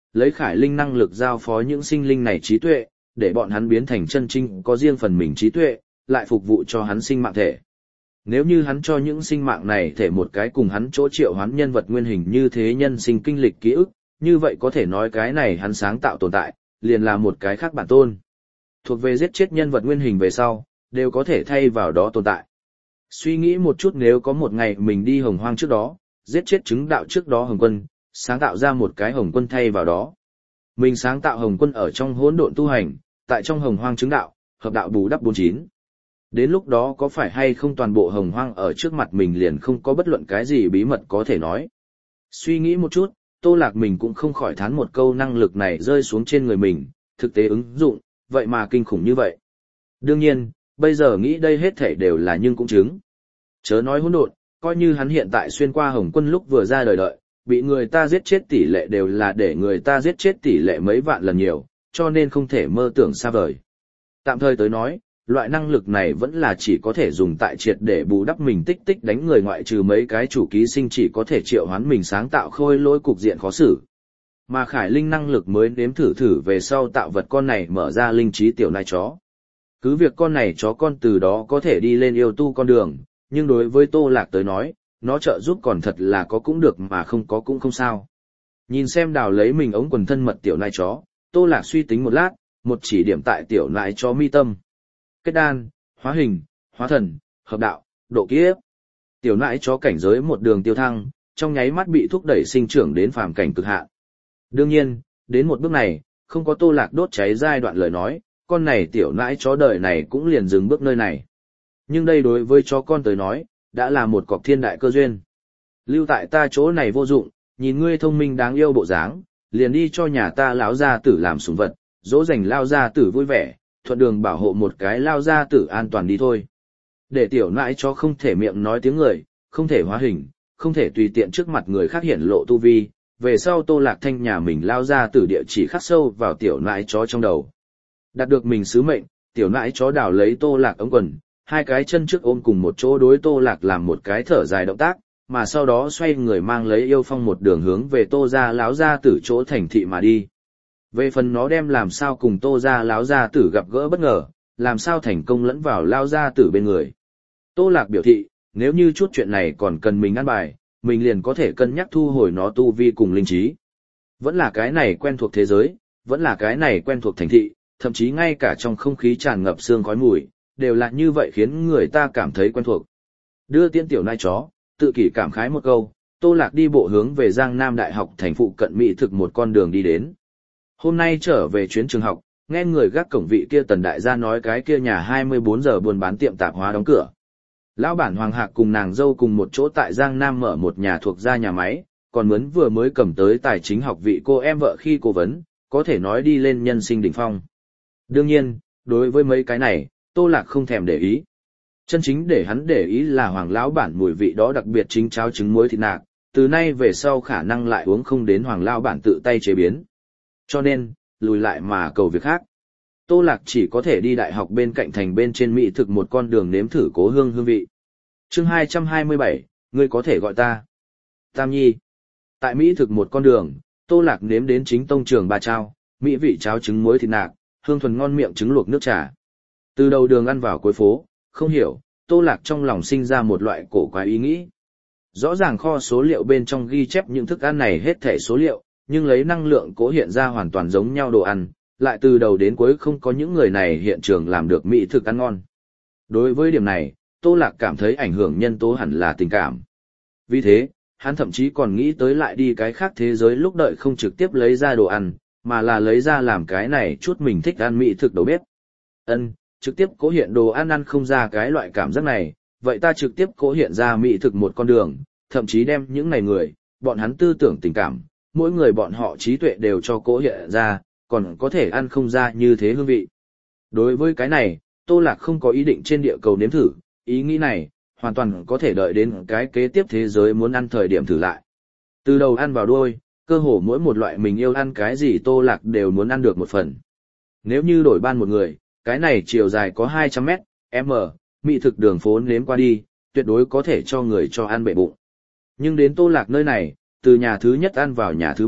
lấy khải linh năng lực giao phó những sinh linh này trí tuệ, để bọn hắn biến thành chân chính có riêng phần mình trí tuệ, lại phục vụ cho hắn sinh mạng thể. Nếu như hắn cho những sinh mạng này thể một cái cùng hắn chỗ triệu hoán nhân vật nguyên hình như thế nhân sinh kinh lịch ký ức, như vậy có thể nói cái này hắn sáng tạo tồn tại, liền là một cái khác bản tôn. Thuộc về giết chết nhân vật nguyên hình về sau, đều có thể thay vào đó tồn tại. Suy nghĩ một chút, nếu có một ngày mình đi hồng hoang trước đó, giết chết chứng đạo trước đó hồng quân, sáng tạo ra một cái hồng quân thay vào đó. Mình sáng tạo hồng quân ở trong hỗn độn tu hành, tại trong hồng hoang chứng đạo, hợp đạo bù đắp bốn chín. Đến lúc đó có phải hay không toàn bộ hồng hoang ở trước mặt mình liền không có bất luận cái gì bí mật có thể nói. Suy nghĩ một chút, Tô Lạc mình cũng không khỏi thán một câu năng lực này rơi xuống trên người mình, thực tế ứng dụng, vậy mà kinh khủng như vậy. Đương nhiên, bây giờ nghĩ đây hết thể đều là nhưng cũng chứng. Chớ nói hỗn độn, coi như hắn hiện tại xuyên qua hồng quân lúc vừa ra đời đợi, bị người ta giết chết tỷ lệ đều là để người ta giết chết tỷ lệ mấy vạn lần nhiều, cho nên không thể mơ tưởng xa vời. Tạm thời tới nói, loại năng lực này vẫn là chỉ có thể dùng tại triệt để bù đắp mình tích tích đánh người, ngoại trừ mấy cái chủ ký sinh chỉ có thể triệu hoán mình sáng tạo khôi lỗi cục diện khó xử. Mà khải linh năng lực mới nếm thử thử về sau tạo vật con này mở ra linh trí tiểu nai chó. Cứ việc con này chó con từ đó có thể đi lên yêu tu con đường, nhưng đối với Tô Lạc tới nói, nó trợ giúp còn thật là có cũng được mà không có cũng không sao. Nhìn xem đào lấy mình ống quần thân mật tiểu nai chó, Tô Lạc suy tính một lát, một chỉ điểm tại tiểu nai chó mi tâm. Kết đan, hóa hình, hóa thần, hợp đạo, độ kiếp. Tiểu nai chó cảnh giới một đường tiêu thăng, trong nháy mắt bị thúc đẩy sinh trưởng đến phàm cảnh cực hạn. Đương nhiên, đến một bước này, không có Tô Lạc đốt cháy giai đoạn lời nói, con này tiểu nãi chó đời này cũng liền dừng bước nơi này. Nhưng đây đối với chó con tới nói, đã là một cọc thiên đại cơ duyên. Lưu tại ta chỗ này vô dụng, nhìn ngươi thông minh đáng yêu bộ dáng, liền đi cho nhà ta lão gia tử làm sủng vật, dỗ dành lao gia tử vui vẻ, thuận đường bảo hộ một cái lao gia tử an toàn đi thôi. Để tiểu nãi chó không thể miệng nói tiếng người, không thể hóa hình, không thể tùy tiện trước mặt người khác hiển lộ tu vi, về sau Tô Lạc Thanh nhà mình lao gia tử địa chỉ khắc sâu vào tiểu nãi chó trong đầu. Đạt được mình sứ mệnh, tiểu nãi chó đào lấy Tô Lạc ống quần, hai cái chân trước ôm cùng một chỗ đối Tô Lạc làm một cái thở dài động tác, mà sau đó xoay người mang lấy yêu phong một đường hướng về Tô gia láo gia tử chỗ thành thị mà đi. Về phần nó đem làm sao cùng Tô gia láo gia tử gặp gỡ bất ngờ, làm sao thành công lẫn vào lao gia tử bên người. Tô Lạc biểu thị, nếu như chút chuyện này còn cần mình ăn bài, mình liền có thể cân nhắc thu hồi nó tu vi cùng linh trí. Vẫn là cái này quen thuộc thế giới, vẫn là cái này quen thuộc thành thị, thậm chí ngay cả trong không khí tràn ngập sương khói mùi, đều là như vậy khiến người ta cảm thấy quen thuộc. Đưa tiễn tiểu nai chó, tự kỷ cảm khái một câu, Tô Lạc đi bộ hướng về Giang Nam Đại học thành phụ cận Mỹ thực một con đường đi đến. Hôm nay trở về chuyến trường học, nghe người gác cổng vị kia Tần đại gia nói cái kia nhà hai mươi bốn giờ buôn bán tiệm tạp hóa đóng cửa. Lão bản Hoàng Hạc cùng nàng dâu cùng một chỗ tại Giang Nam mở một nhà thuộc gia nhà máy, còn mướn vừa mới cầm tới tài chính học vị cô em vợ khi cố vấn, có thể nói đi lên nhân sinh đỉnh phong. Đương nhiên, đối với mấy cái này, Tô Lạc không thèm để ý. Chân chính để hắn để ý là Hoàng lão bản mùi vị đó đặc biệt chính cháo trứng muối thịt nạc, từ nay về sau khả năng lại uống không đến Hoàng lão bản tự tay chế biến. Cho nên, lùi lại mà cầu việc khác. Tô Lạc chỉ có thể đi đại học bên cạnh thành bên trên Mỹ thực một con đường nếm thử cố hương hương vị. Chương hai trăm hai mươi bảy, ngươi có thể gọi ta Tam Nhi. Tại Mỹ thực một con đường, Tô Lạc nếm đến chính tông trường ba trao, mỹ vị cháo trứng muối thịt nạc, hương thuần ngon miệng trứng luộc nước trà. Từ đầu đường ăn vào cuối phố, không hiểu, Tô Lạc trong lòng sinh ra một loại cổ quái ý nghĩ. Rõ ràng kho số liệu bên trong ghi chép những thức ăn này hết thảy số liệu, nhưng lấy năng lượng cố hiện ra hoàn toàn giống nhau đồ ăn, lại từ đầu đến cuối không có những người này hiện trường làm được mỹ thực ăn ngon. Đối với điểm này, Tô Lạc cảm thấy ảnh hưởng nhân tố hẳn là tình cảm. Vì thế, hắn thậm chí còn nghĩ tới lại đi cái khác thế giới lúc đợi không trực tiếp lấy ra đồ ăn, mà là lấy ra làm cái này chút mình thích ăn mỹ thực đầu bếp. Ân, trực tiếp cố hiện đồ ăn ăn không ra cái loại cảm giác này, vậy ta trực tiếp cố hiện ra mỹ thực một con đường, thậm chí đem những này người, bọn hắn tư tưởng tình cảm, mỗi người bọn họ trí tuệ đều cho cố hiện ra, còn có thể ăn không ra như thế hương vị. Đối với cái này, Tô Lạc không có ý định trên địa cầu nếm thử, ý nghĩ này, hoàn toàn có thể đợi đến cái kế tiếp thế giới muốn ăn thời điểm thử lại. Từ đầu ăn vào đuôi, cơ hồ mỗi một loại mình yêu ăn cái gì Tô Lạc đều muốn ăn được một phần. Nếu như đổi ban một người, cái này chiều dài có hai trăm mét, m, mỹ thực đường phố nếm qua đi, tuyệt đối có thể cho người cho ăn bệ bụng. Nhưng đến Tô Lạc nơi này, từ nhà thứ nhất ăn vào nhà thứ ba,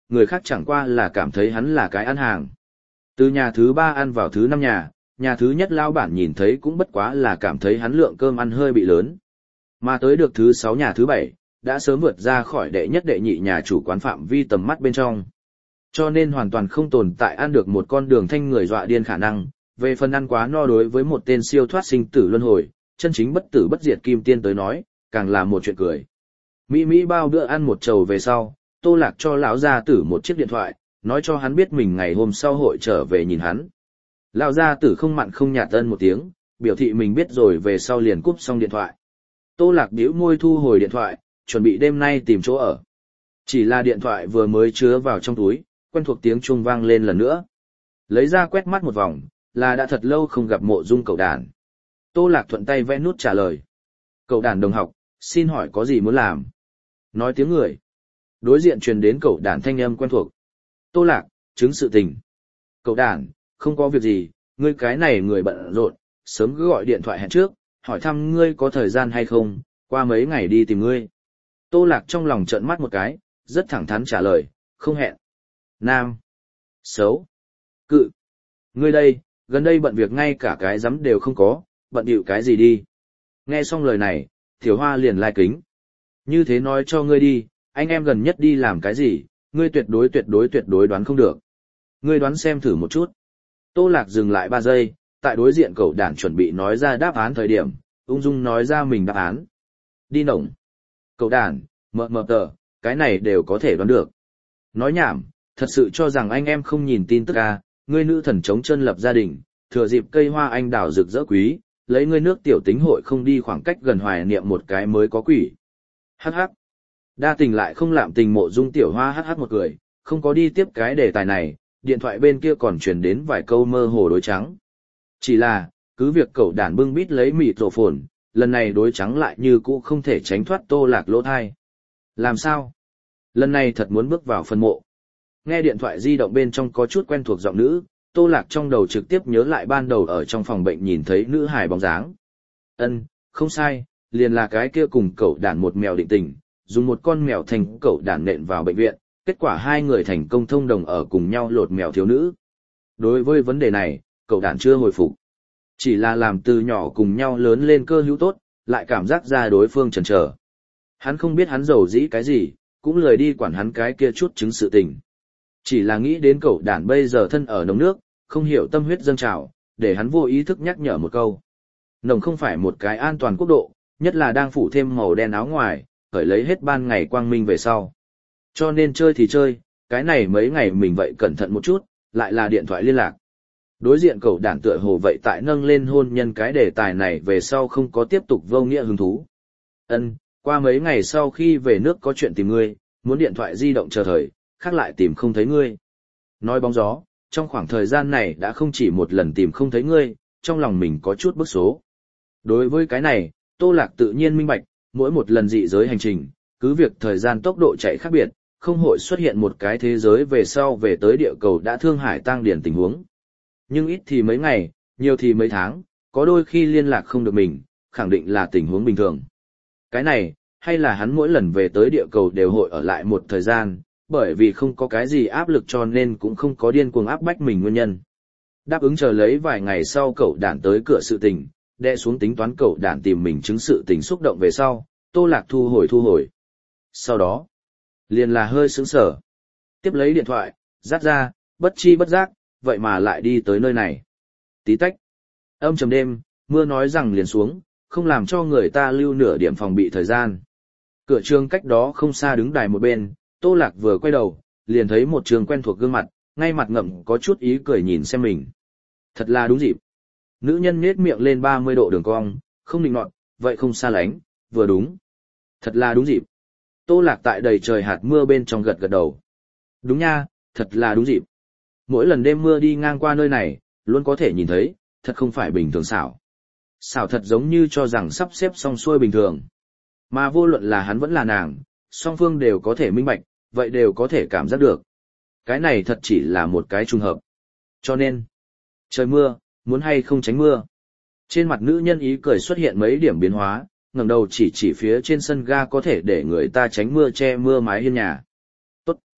người khác chẳng qua là cảm thấy hắn là cái ăn hàng. Từ nhà thứ ba ăn vào thứ năm nhà, nhà thứ nhất lao bản nhìn thấy cũng bất quá là cảm thấy hắn lượng cơm ăn hơi bị lớn. Mà tới được thứ sáu nhà thứ bảy, đã sớm vượt ra khỏi đệ nhất đệ nhị nhà chủ quán phạm vi tầm mắt bên trong. Cho nên hoàn toàn không tồn tại ăn được một con đường thanh người dọa điên khả năng, về phần ăn quá no đối với một tên siêu thoát sinh tử luân hồi, chân chính bất tử bất diệt kim tiên tới nói, càng là một chuyện cười. Mỹ Mỹ bao bữa ăn một chầu về sau, Tô Lạc cho lão gia tử một chiếc điện thoại, nói cho hắn biết mình ngày hôm sau hội trở về nhìn hắn. Lão gia tử không mặn không nhạt ân một tiếng, biểu thị mình biết rồi về sau liền cúp xong điện thoại. Tô Lạc bĩu môi thu hồi điện thoại, chuẩn bị đêm nay tìm chỗ ở. Chỉ là điện thoại vừa mới chứa vào trong túi, quen thuộc tiếng chuông vang lên lần nữa. Lấy ra quét mắt một vòng, là đã thật lâu không gặp Mộ Dung cậu đàn. Tô Lạc thuận tay vẽ nút trả lời. Cậu đàn đồng học, xin hỏi có gì muốn làm? Nói tiếng người. Đối diện truyền đến cậu đàn thanh âm quen thuộc. Tô Lạc, chứng sự tình. Cậu đàn, không có việc gì, ngươi cái này người bận rộn, sớm cứ gọi điện thoại hẹn trước, hỏi thăm ngươi có thời gian hay không, qua mấy ngày đi tìm ngươi. Tô Lạc trong lòng trợn mắt một cái, rất thẳng thắn trả lời, không hẹn. Nam. Xấu. Cự. Ngươi đây, gần đây bận việc ngay cả cái dám đều không có, bận điệu cái gì đi. Nghe xong lời này, Tiểu Hoa liền lai kính. Như thế nói cho ngươi đi, anh em gần nhất đi làm cái gì, ngươi tuyệt đối tuyệt đối tuyệt đối đoán không được. Ngươi đoán xem thử một chút. Tô Lạc dừng lại ba giây, tại đối diện cậu đàn chuẩn bị nói ra đáp án thời điểm, ung dung nói ra mình đáp án. Đi nổng. Cậu đàn, mờ mờ tờ, cái này đều có thể đoán được. Nói nhảm, thật sự cho rằng anh em không nhìn tin tức à, ngươi nữ thần chống chân lập gia đình, thừa dịp cây hoa anh đào rực rỡ quý, lấy ngươi nước tiểu tính hội không đi khoảng cách gần hoài niệm một cái mới có quỷ. Hắc hắc. Đa tình lại không lạm tình Mộ Dung Tiểu Hoa hắc hắc một cười, không có đi tiếp cái đề tài này, điện thoại bên kia còn truyền đến vài câu mơ hồ đối trắng. Chỉ là, cứ việc cậu đàn bưng bít lấy mịt rổ phồn, lần này đối trắng lại như cũ không thể tránh thoát Tô Lạc lỗ thai. Làm sao? Lần này thật muốn bước vào phân mộ. Nghe điện thoại di động bên trong có chút quen thuộc giọng nữ, Tô Lạc trong đầu trực tiếp nhớ lại ban đầu ở trong phòng bệnh nhìn thấy nữ hài bóng dáng. Ân, không sai, liền là cái kia cùng cậu đàn một mèo định tình, dùng một con mèo thành cậu đàn nện vào bệnh viện, kết quả hai người thành công thông đồng ở cùng nhau lột mèo thiếu nữ. Đối với vấn đề này, cậu đàn chưa hồi phục. Chỉ là làm từ nhỏ cùng nhau lớn lên cơ hữu tốt, lại cảm giác ra đối phương chần chờ. Hắn không biết hắn giàu dĩ cái gì, cũng lười đi quản hắn cái kia chút chứng sự tình. Chỉ là nghĩ đến cậu đàn bây giờ thân ở nông nước, không hiểu tâm huyết dâng trào, để hắn vô ý thức nhắc nhở một câu. Nồng không phải một cái an toàn quốc độ, nhất là đang phủ thêm màu đen áo ngoài, khởi lấy hết ban ngày quang minh về sau. Cho nên chơi thì chơi, cái này mấy ngày mình vậy cẩn thận một chút, lại là điện thoại liên lạc. Đối diện cậu đàn tựa hồ vậy tại nâng lên hôn nhân cái đề tài này về sau không có tiếp tục vô nghĩa hứng thú. Ân, qua mấy ngày sau khi về nước có chuyện tìm ngươi, muốn điện thoại di động chờ thời, khác lại tìm không thấy ngươi. Nói bóng gió, trong khoảng thời gian này đã không chỉ một lần tìm không thấy ngươi, trong lòng mình có chút bức số. Đối với cái này, Tô Lạc tự nhiên minh bạch, mỗi một lần dị giới hành trình, cứ việc thời gian tốc độ chạy khác biệt, không hội xuất hiện một cái thế giới về sau về tới địa cầu đã thương hải tang điển tình huống. Nhưng ít thì mấy ngày, nhiều thì mấy tháng, có đôi khi liên lạc không được mình, khẳng định là tình huống bình thường. Cái này, hay là hắn mỗi lần về tới địa cầu đều hội ở lại một thời gian, bởi vì không có cái gì áp lực cho nên cũng không có điên cuồng áp bách mình nguyên nhân. Đáp ứng chờ lấy vài ngày sau cậu đàn tới cửa sự tình, đe xuống tính toán cậu đàn tìm mình chứng sự tình xúc động về sau, Tô Lạc thu hồi thu hồi. Sau đó, liền là hơi sướng sở. Tiếp lấy điện thoại, dắt ra, bất chi bất giác, vậy mà lại đi tới nơi này. Tí tách. Âm trầm đêm, mưa nói rằng liền xuống, không làm cho người ta lưu nửa điểm phòng bị thời gian. Cửa trường cách đó không xa đứng đài một bên, Tô Lạc vừa quay đầu, liền thấy một trường quen thuộc gương mặt, ngay mặt ngậm có chút ý cười nhìn xem mình. Thật là đúng dịp. Nữ nhân nhếch miệng lên ba mươi độ đường cong, không định nọt, vậy không xa lánh, vừa đúng. Thật là đúng dịp. Tô Lạc tại đầy trời hạt mưa bên trong gật gật đầu. Đúng nha, thật là đúng dịp. Mỗi lần đêm mưa đi ngang qua nơi này, luôn có thể nhìn thấy, thật không phải bình thường xảo. Xảo thật giống như cho rằng sắp xếp xong xuôi bình thường. Mà vô luận là hắn vẫn là nàng, song phương đều có thể minh bạch, vậy đều có thể cảm giác được. Cái này thật chỉ là một cái trùng hợp. Cho nên, trời mưa, muốn hay không tránh mưa. Trên mặt nữ nhân ý cười xuất hiện mấy điểm biến hóa, ngẩng đầu chỉ chỉ phía trên sân ga có thể để người ta tránh mưa che mưa mái hiên nhà. Tốt,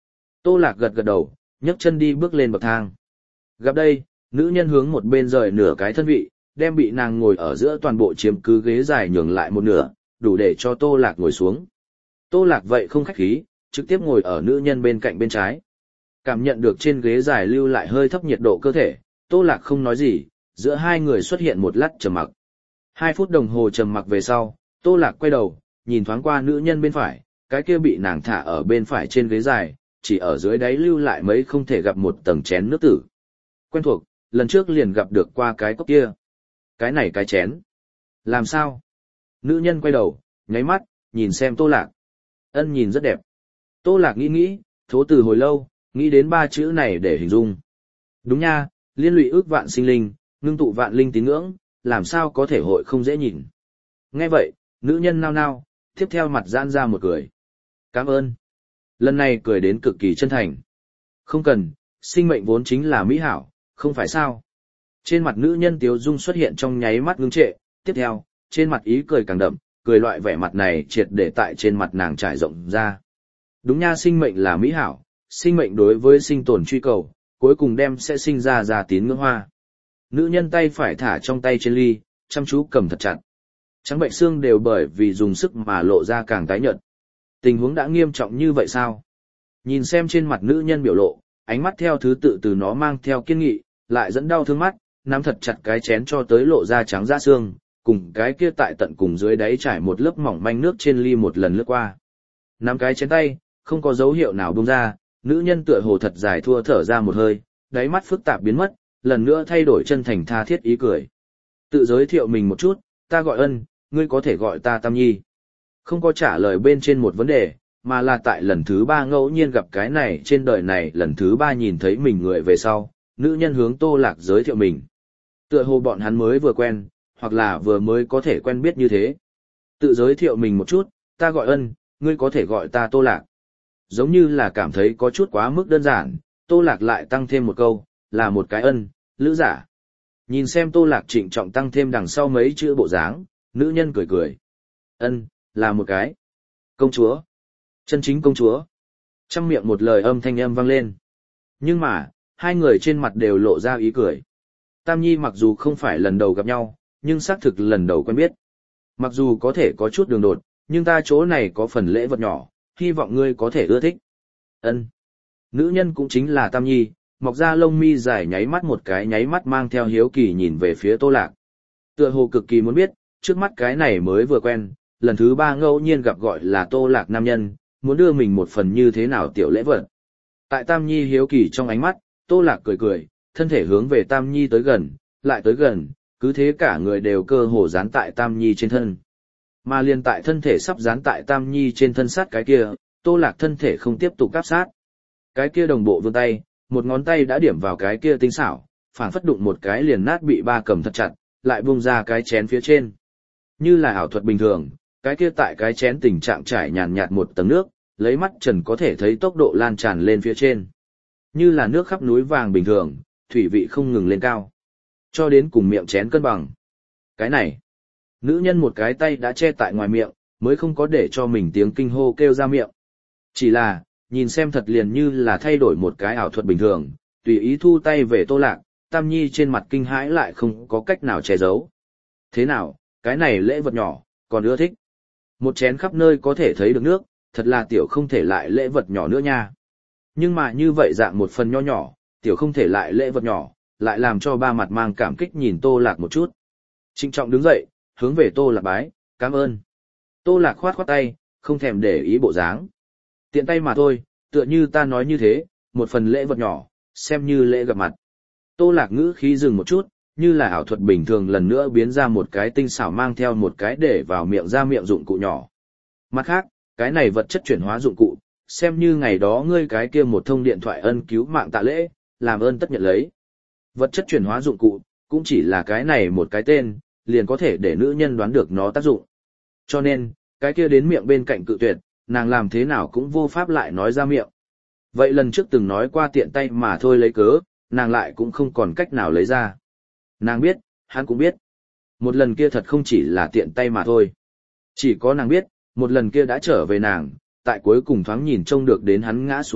Tô Lạc gật gật đầu, nhấc chân đi bước lên bậc thang. Gặp đây, nữ nhân hướng một bên rời nửa cái thân vị, đem bị nàng ngồi ở giữa toàn bộ chiếm cứ ghế dài nhường lại một nửa, đủ để cho Tô Lạc ngồi xuống. Tô Lạc vậy không khách khí, trực tiếp ngồi ở nữ nhân bên cạnh bên trái. Cảm nhận được trên ghế dài lưu lại hơi thấp nhiệt độ cơ thể, Tô Lạc không nói gì, giữa hai người xuất hiện một lát trầm mặc. Hai phút đồng hồ trầm mặc về sau, Tô Lạc quay đầu, nhìn thoáng qua nữ nhân bên phải, cái kia bị nàng thả ở bên phải trên ghế dài, chỉ ở dưới đáy lưu lại mấy không thể gặp một tầng chén nước tử. Quen thuộc, lần trước liền gặp được qua cái cốc kia. Cái này cái chén. Làm sao? Nữ nhân quay đầu, nháy mắt, nhìn xem Tô Lạc. Ân nhìn rất đẹp. Tô Lạc nghĩ nghĩ, thố từ hồi lâu, nghĩ đến ba chữ này để hình dung. Đúng nha, liên lụy ước vạn sinh linh, ngưng tụ vạn linh tín ngưỡng, làm sao có thể hội không dễ nhìn. Nghe vậy, nữ nhân nao nao, tiếp theo mặt giãn ra một cười. Cảm ơn. Lần này cười đến cực kỳ chân thành. Không cần, sinh mệnh vốn chính là mỹ hảo, không phải sao. Trên mặt nữ nhân tiếu dung xuất hiện trong nháy mắt ngưng trệ, tiếp theo, trên mặt ý cười càng đậm, cười loại vẻ mặt này triệt để tại trên mặt nàng trải rộng ra. Đúng nha, sinh mệnh là mỹ hảo, sinh mệnh đối với sinh tồn truy cầu, cuối cùng đem sẽ sinh ra ra tín ngưỡng hoa. Nữ nhân tay phải thả trong tay trên ly, chăm chú cầm thật chặt. Trắng bệnh xương đều bởi vì dùng sức mà lộ ra càng tái nhợt. Tình huống đã nghiêm trọng như vậy sao? Nhìn xem trên mặt nữ nhân biểu lộ, ánh mắt theo thứ tự từ nó mang theo kiên nghị, lại dẫn đau thương mắt, nắm thật chặt cái chén cho tới lộ ra trắng da xương, cùng cái kia tại tận cùng dưới đáy trải một lớp mỏng manh nước trên ly một lần lướt qua. Nắm cái chén tay, không có dấu hiệu nào buông ra, nữ nhân tựa hồ thật dài thua thở ra một hơi, đáy mắt phức tạp biến mất, lần nữa thay đổi chân thành tha thiết ý cười. Tự giới thiệu mình một chút, ta gọi Ân, ngươi có thể gọi ta Tam Nhi. Không có trả lời bên trên một vấn đề, mà là tại lần thứ ba ngẫu nhiên gặp cái này trên đời này lần thứ ba nhìn thấy mình người về sau, nữ nhân hướng Tô Lạc giới thiệu mình. Tựa hồ bọn hắn mới vừa quen, hoặc là vừa mới có thể quen biết như thế. Tự giới thiệu mình một chút, ta gọi Ân, ngươi có thể gọi ta Tô Lạc. Giống như là cảm thấy có chút quá mức đơn giản, Tô Lạc lại tăng thêm một câu, là một cái ân, lữ giả. Nhìn xem Tô Lạc trịnh trọng tăng thêm đằng sau mấy chữ bộ dáng, nữ nhân cười cười. Ân, là một cái công chúa. Chân chính công chúa. Trong miệng một lời âm thanh âm vang lên. Nhưng mà, hai người trên mặt đều lộ ra ý cười. Tam Nhi mặc dù không phải lần đầu gặp nhau, nhưng xác thực lần đầu quen biết. Mặc dù có thể có chút đường đột, nhưng ta chỗ này có phần lễ vật nhỏ, hy vọng ngươi có thể ưa thích. Ân. Nữ nhân cũng chính là Tam Nhi, mọc ra lông mi dài nháy mắt một cái nháy mắt mang theo hiếu kỳ nhìn về phía Tô Lạc. Tựa hồ cực kỳ muốn biết, trước mắt cái này mới vừa quen, lần thứ ba ngẫu nhiên gặp gọi là Tô Lạc nam nhân, muốn đưa mình một phần như thế nào tiểu lễ vật. Tại Tam Nhi hiếu kỳ trong ánh mắt, Tô Lạc cười cười, thân thể hướng về Tam Nhi tới gần, lại tới gần, cứ thế cả người đều cơ hồ dán tại Tam Nhi trên thân. Mà liền tại thân thể sắp dán tại Tam Nhi trên thân sát cái kia, Tô Lạc thân thể không tiếp tục áp sát. Cái kia đồng bộ vươn tay, một ngón tay đã điểm vào cái kia tinh xảo, phảng phất đụng một cái liền nát bị ba cầm thật chặt, lại buông ra cái chén phía trên. Như là ảo thuật bình thường, cái kia tại cái chén tình trạng trải nhàn nhạt một tầng nước, lấy mắt trần có thể thấy tốc độ lan tràn lên phía trên. Như là nước khắp núi vàng bình thường, thủy vị không ngừng lên cao. Cho đến cùng miệng chén cân bằng. Cái này, nữ nhân một cái tay đã che tại ngoài miệng, mới không có để cho mình tiếng kinh hô kêu ra miệng. Chỉ là, nhìn xem thật liền như là thay đổi một cái ảo thuật bình thường, tùy ý thu tay về Tô Lạc, Tam Nhi trên mặt kinh hãi lại không có cách nào che giấu. Thế nào, cái này lễ vật nhỏ, còn ưa thích. Một chén khắp nơi có thể thấy được nước, thật là tiểu không thể lại lễ vật nhỏ nữa nha. Nhưng mà như vậy dạng một phần nho nhỏ, tiểu không thể lại lễ vật nhỏ, lại làm cho ba mặt mang cảm kích nhìn Tô Lạc một chút. Trịnh trọng đứng dậy, hướng về Tô Lạc bái, cảm ơn. Tô Lạc khoát khoát tay, không thèm để ý bộ dáng. Tiện tay mà thôi, tựa như ta nói như thế, một phần lễ vật nhỏ, xem như lễ gặp mặt. Tô Lạc ngữ khí dừng một chút, như là ảo thuật bình thường lần nữa biến ra một cái tinh xảo mang theo một cái để vào miệng ra miệng dụng cụ nhỏ. Mặt khác, cái này vật chất chuyển hóa dụng cụ, xem như ngày đó ngươi cái kia một thông điện thoại ân cứu mạng tạ lễ, làm ơn tất nhận lấy. Vật chất chuyển hóa dụng cụ, cũng chỉ là cái này một cái tên, liền có thể để nữ nhân đoán được nó tác dụng. Cho nên, cái kia đến miệng bên cạnh cự tuyệt, nàng làm thế nào cũng vô pháp lại nói ra miệng. Vậy lần trước từng nói qua tiện tay mà thôi lấy cớ, nàng lại cũng không còn cách nào lấy ra. Nàng biết, hắn cũng biết. Một lần kia thật không chỉ là tiện tay mà thôi. Chỉ có nàng biết, một lần kia đã trở về nàng, tại cuối cùng thoáng nhìn trông được đến hắn ngã xuống đất,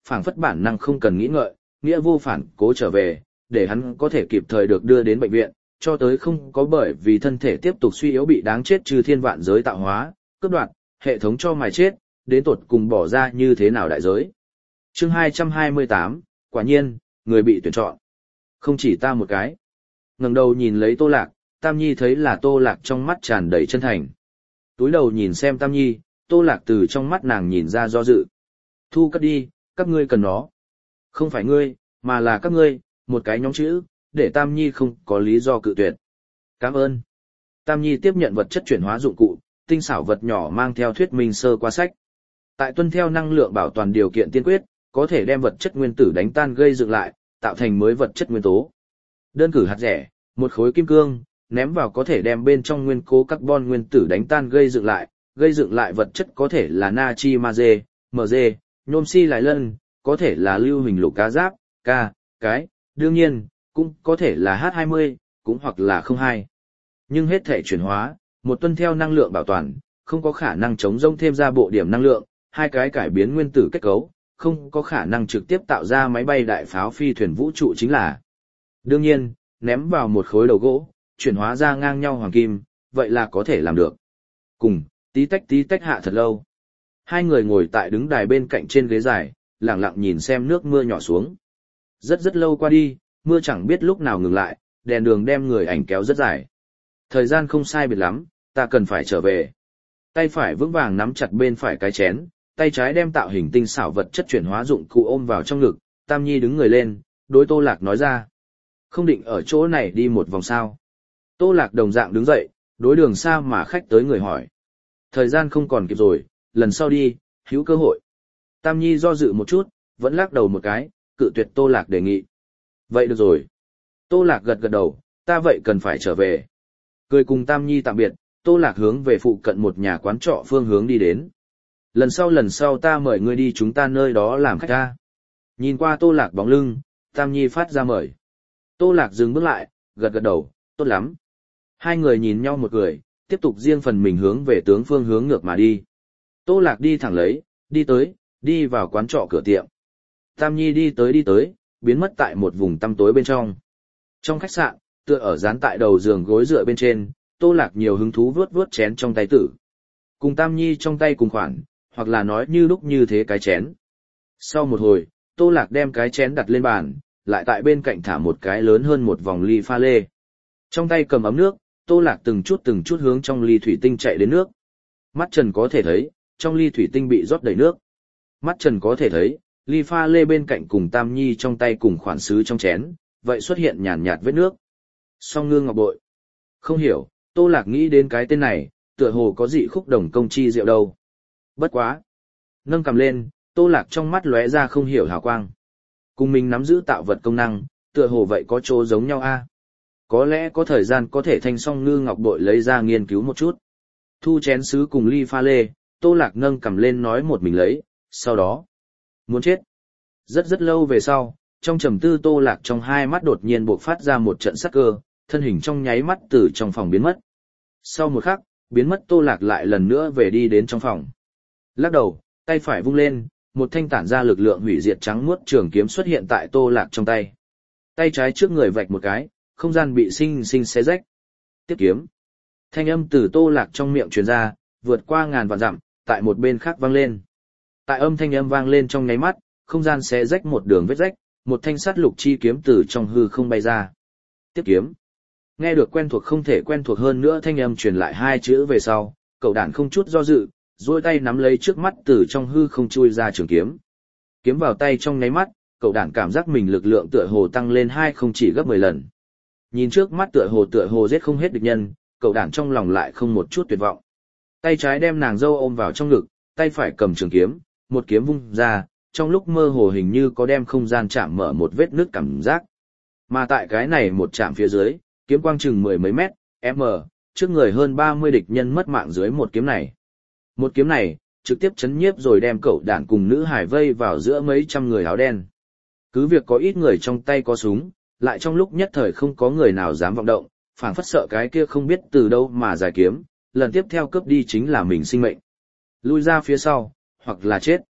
phảng phất bản năng không cần nghĩ ngợi, nghĩa vô phản cố trở về, để hắn có thể kịp thời được đưa đến bệnh viện, cho tới không có bởi vì thân thể tiếp tục suy yếu bị đáng chết trừ thiên vạn giới tạo hóa, cướp đoạt, hệ thống cho mài chết, đến tột cùng bỏ ra như thế nào đại giới. Chương hai trăm hai mươi tám, quả nhiên, người bị tuyển chọn. Không chỉ ta một cái. Ngẩng đầu nhìn lấy Tô Lạc, Tam Nhi thấy là Tô Lạc trong mắt tràn đầy chân thành. Túi đầu nhìn xem Tam Nhi, Tô Lạc từ trong mắt nàng nhìn ra do dự. Thu cất đi, các ngươi cần nó. Không phải ngươi, mà là các ngươi, một cái nhóm chữ, để Tam Nhi không có lý do cự tuyệt. Cảm ơn. Tam Nhi tiếp nhận vật chất chuyển hóa dụng cụ, tinh xảo vật nhỏ mang theo thuyết minh sơ qua sách. Tại tuân theo năng lượng bảo toàn điều kiện tiên quyết, có thể đem vật chất nguyên tử đánh tan gây dựng lại, tạo thành mới vật chất nguyên tố. Đơn cử hạt rẻ, một khối kim cương, ném vào có thể đem bên trong nguyên cố carbon nguyên tử đánh tan gây dựng lại, gây dựng lại vật chất có thể là natri magie, mg, nhôm xi lại lân, có thể là lưu huỳnh lục cá giáp, K, cái, đương nhiên, cũng có thể là H hai mươi, cũng hoặc là không hai. Nhưng hết thể chuyển hóa, một tuân theo năng lượng bảo toàn, không có khả năng chống rông thêm ra bộ điểm năng lượng, hai cái cải biến nguyên tử kết cấu, không có khả năng trực tiếp tạo ra máy bay đại pháo phi thuyền vũ trụ chính là. Đương nhiên, ném vào một khối đầu gỗ, chuyển hóa ra ngang nhau hoàng kim, vậy là có thể làm được. Cùng, tí tách tí tách hạ thật lâu. Hai người ngồi tại đứng đài bên cạnh trên ghế dài, lặng lặng nhìn xem nước mưa nhỏ xuống. Rất rất lâu qua đi, mưa chẳng biết lúc nào ngừng lại, đèn đường đem người ảnh kéo rất dài. Thời gian không sai biệt lắm, ta cần phải trở về. Tay phải vững vàng nắm chặt bên phải cái chén, tay trái đem tạo hình tinh xảo vật chất chuyển hóa dụng cụ ôm vào trong ngực, Tam Nhi đứng người lên, đối Tô Lạc nói ra. Không định ở chỗ này đi một vòng sao. Tô Lạc đồng dạng đứng dậy, đối đường xa mà khách tới người hỏi. Thời gian không còn kịp rồi, lần sau đi, hữu cơ hội. Tam Nhi do dự một chút, vẫn lắc đầu một cái, cự tuyệt Tô Lạc đề nghị. Vậy được rồi. Tô Lạc gật gật đầu, ta vậy cần phải trở về. Cười cùng Tam Nhi tạm biệt, Tô Lạc hướng về phụ cận một nhà quán trọ phương hướng đi đến. Lần sau lần sau ta mời ngươi đi chúng ta nơi đó làm khách ta. Nhìn qua Tô Lạc bóng lưng, Tam Nhi phát ra mời. Tô Lạc dừng bước lại, gật gật đầu, tốt lắm. Hai người nhìn nhau một người, tiếp tục riêng phần mình hướng về tướng phương hướng ngược mà đi. Tô Lạc đi thẳng lấy, đi tới, đi vào quán trọ cửa tiệm. Tam Nhi đi tới đi tới, biến mất tại một vùng tăm tối bên trong. Trong khách sạn, tựa ở dán tại đầu giường gối dựa bên trên, Tô Lạc nhiều hứng thú vuốt vuốt chén trong tay tử. Cùng Tam Nhi trong tay cùng khoản, hoặc là nói như lúc như thế cái chén. Sau một hồi, Tô Lạc đem cái chén đặt lên bàn, lại tại bên cạnh thả một cái lớn hơn một vòng ly pha lê. Trong tay cầm ấm nước, Tô Lạc từng chút từng chút hướng trong ly thủy tinh chạy đến nước. Mắt Trần có thể thấy, trong ly thủy tinh bị rót đầy nước. Mắt Trần có thể thấy, ly pha lê bên cạnh cùng Tam Nhi trong tay cùng khoản sứ trong chén, vậy xuất hiện nhàn nhạt vết nước. Song Ngư Ngọc Bội. Không hiểu, Tô Lạc nghĩ đến cái tên này, tựa hồ có dị khúc đồng công chi diệu đâu. Bất quá. Nâng cầm lên, Tô Lạc trong mắt lóe ra không hiểu hào quang. Cùng mình nắm giữ tạo vật công năng, tựa hồ vậy có chỗ giống nhau a. Có lẽ có thời gian có thể thanh Song Ngư Ngọc Bội lấy ra nghiên cứu một chút. Thu chén sứ cùng ly pha lê, Tô Lạc nâng cầm lên nói một mình lấy, sau đó. Muốn chết. Rất rất lâu về sau, trong trầm tư Tô Lạc trong hai mắt đột nhiên bộc phát ra một trận sắc cơ, thân hình trong nháy mắt từ trong phòng biến mất. Sau một khắc, biến mất Tô Lạc lại lần nữa về đi đến trong phòng. Lắc đầu, tay phải vung lên, một thanh tản ra lực lượng hủy diệt trắng muốt trường kiếm xuất hiện tại Tô Lạc trong tay. Tay trái trước người vạch một cái, không gian bị sinh sinh xé rách. Tiếp kiếm. Thanh âm từ Tô Lạc trong miệng truyền ra, vượt qua ngàn vạn dặm, tại một bên khác vang lên. Tại âm thanh âm vang lên trong nháy mắt, không gian xé rách một đường vết rách, một thanh sắt lục chi kiếm từ trong hư không bay ra. Tiếp kiếm. Nghe được quen thuộc không thể quen thuộc hơn nữa thanh âm truyền lại hai chữ về sau, cậu đản không chút do dự, duỗi tay nắm lấy trước mắt từ trong hư không chui ra trường kiếm. Kiếm vào tay trong nháy mắt, cậu đản cảm giác mình lực lượng tựa hồ tăng lên hai không chỉ gấp mười lần. Nhìn trước mắt tựa hồ tựa hồ giết không hết địch nhân, cậu đản trong lòng lại không một chút tuyệt vọng. Tay trái đem nàng dâu ôm vào trong ngực, tay phải cầm trường kiếm, một kiếm vung ra, trong lúc mơ hồ hình như có đem không gian chạm mở một vết nứt cảm giác. Mà tại cái này một chạm phía dưới, kiếm quang chừng mười mấy mét, m, trước người hơn ba mươi địch nhân mất mạng dưới một kiếm này. Một kiếm này, trực tiếp chấn nhiếp rồi đem cậu đản cùng nữ hải vây vào giữa mấy trăm người áo đen. Cứ việc có ít người trong tay có súng, lại trong lúc nhất thời không có người nào dám vọng động, phảng phất sợ cái kia không biết từ đâu mà giải kiếm, lần tiếp theo cướp đi chính là mình sinh mệnh. Lui ra phía sau, hoặc là chết.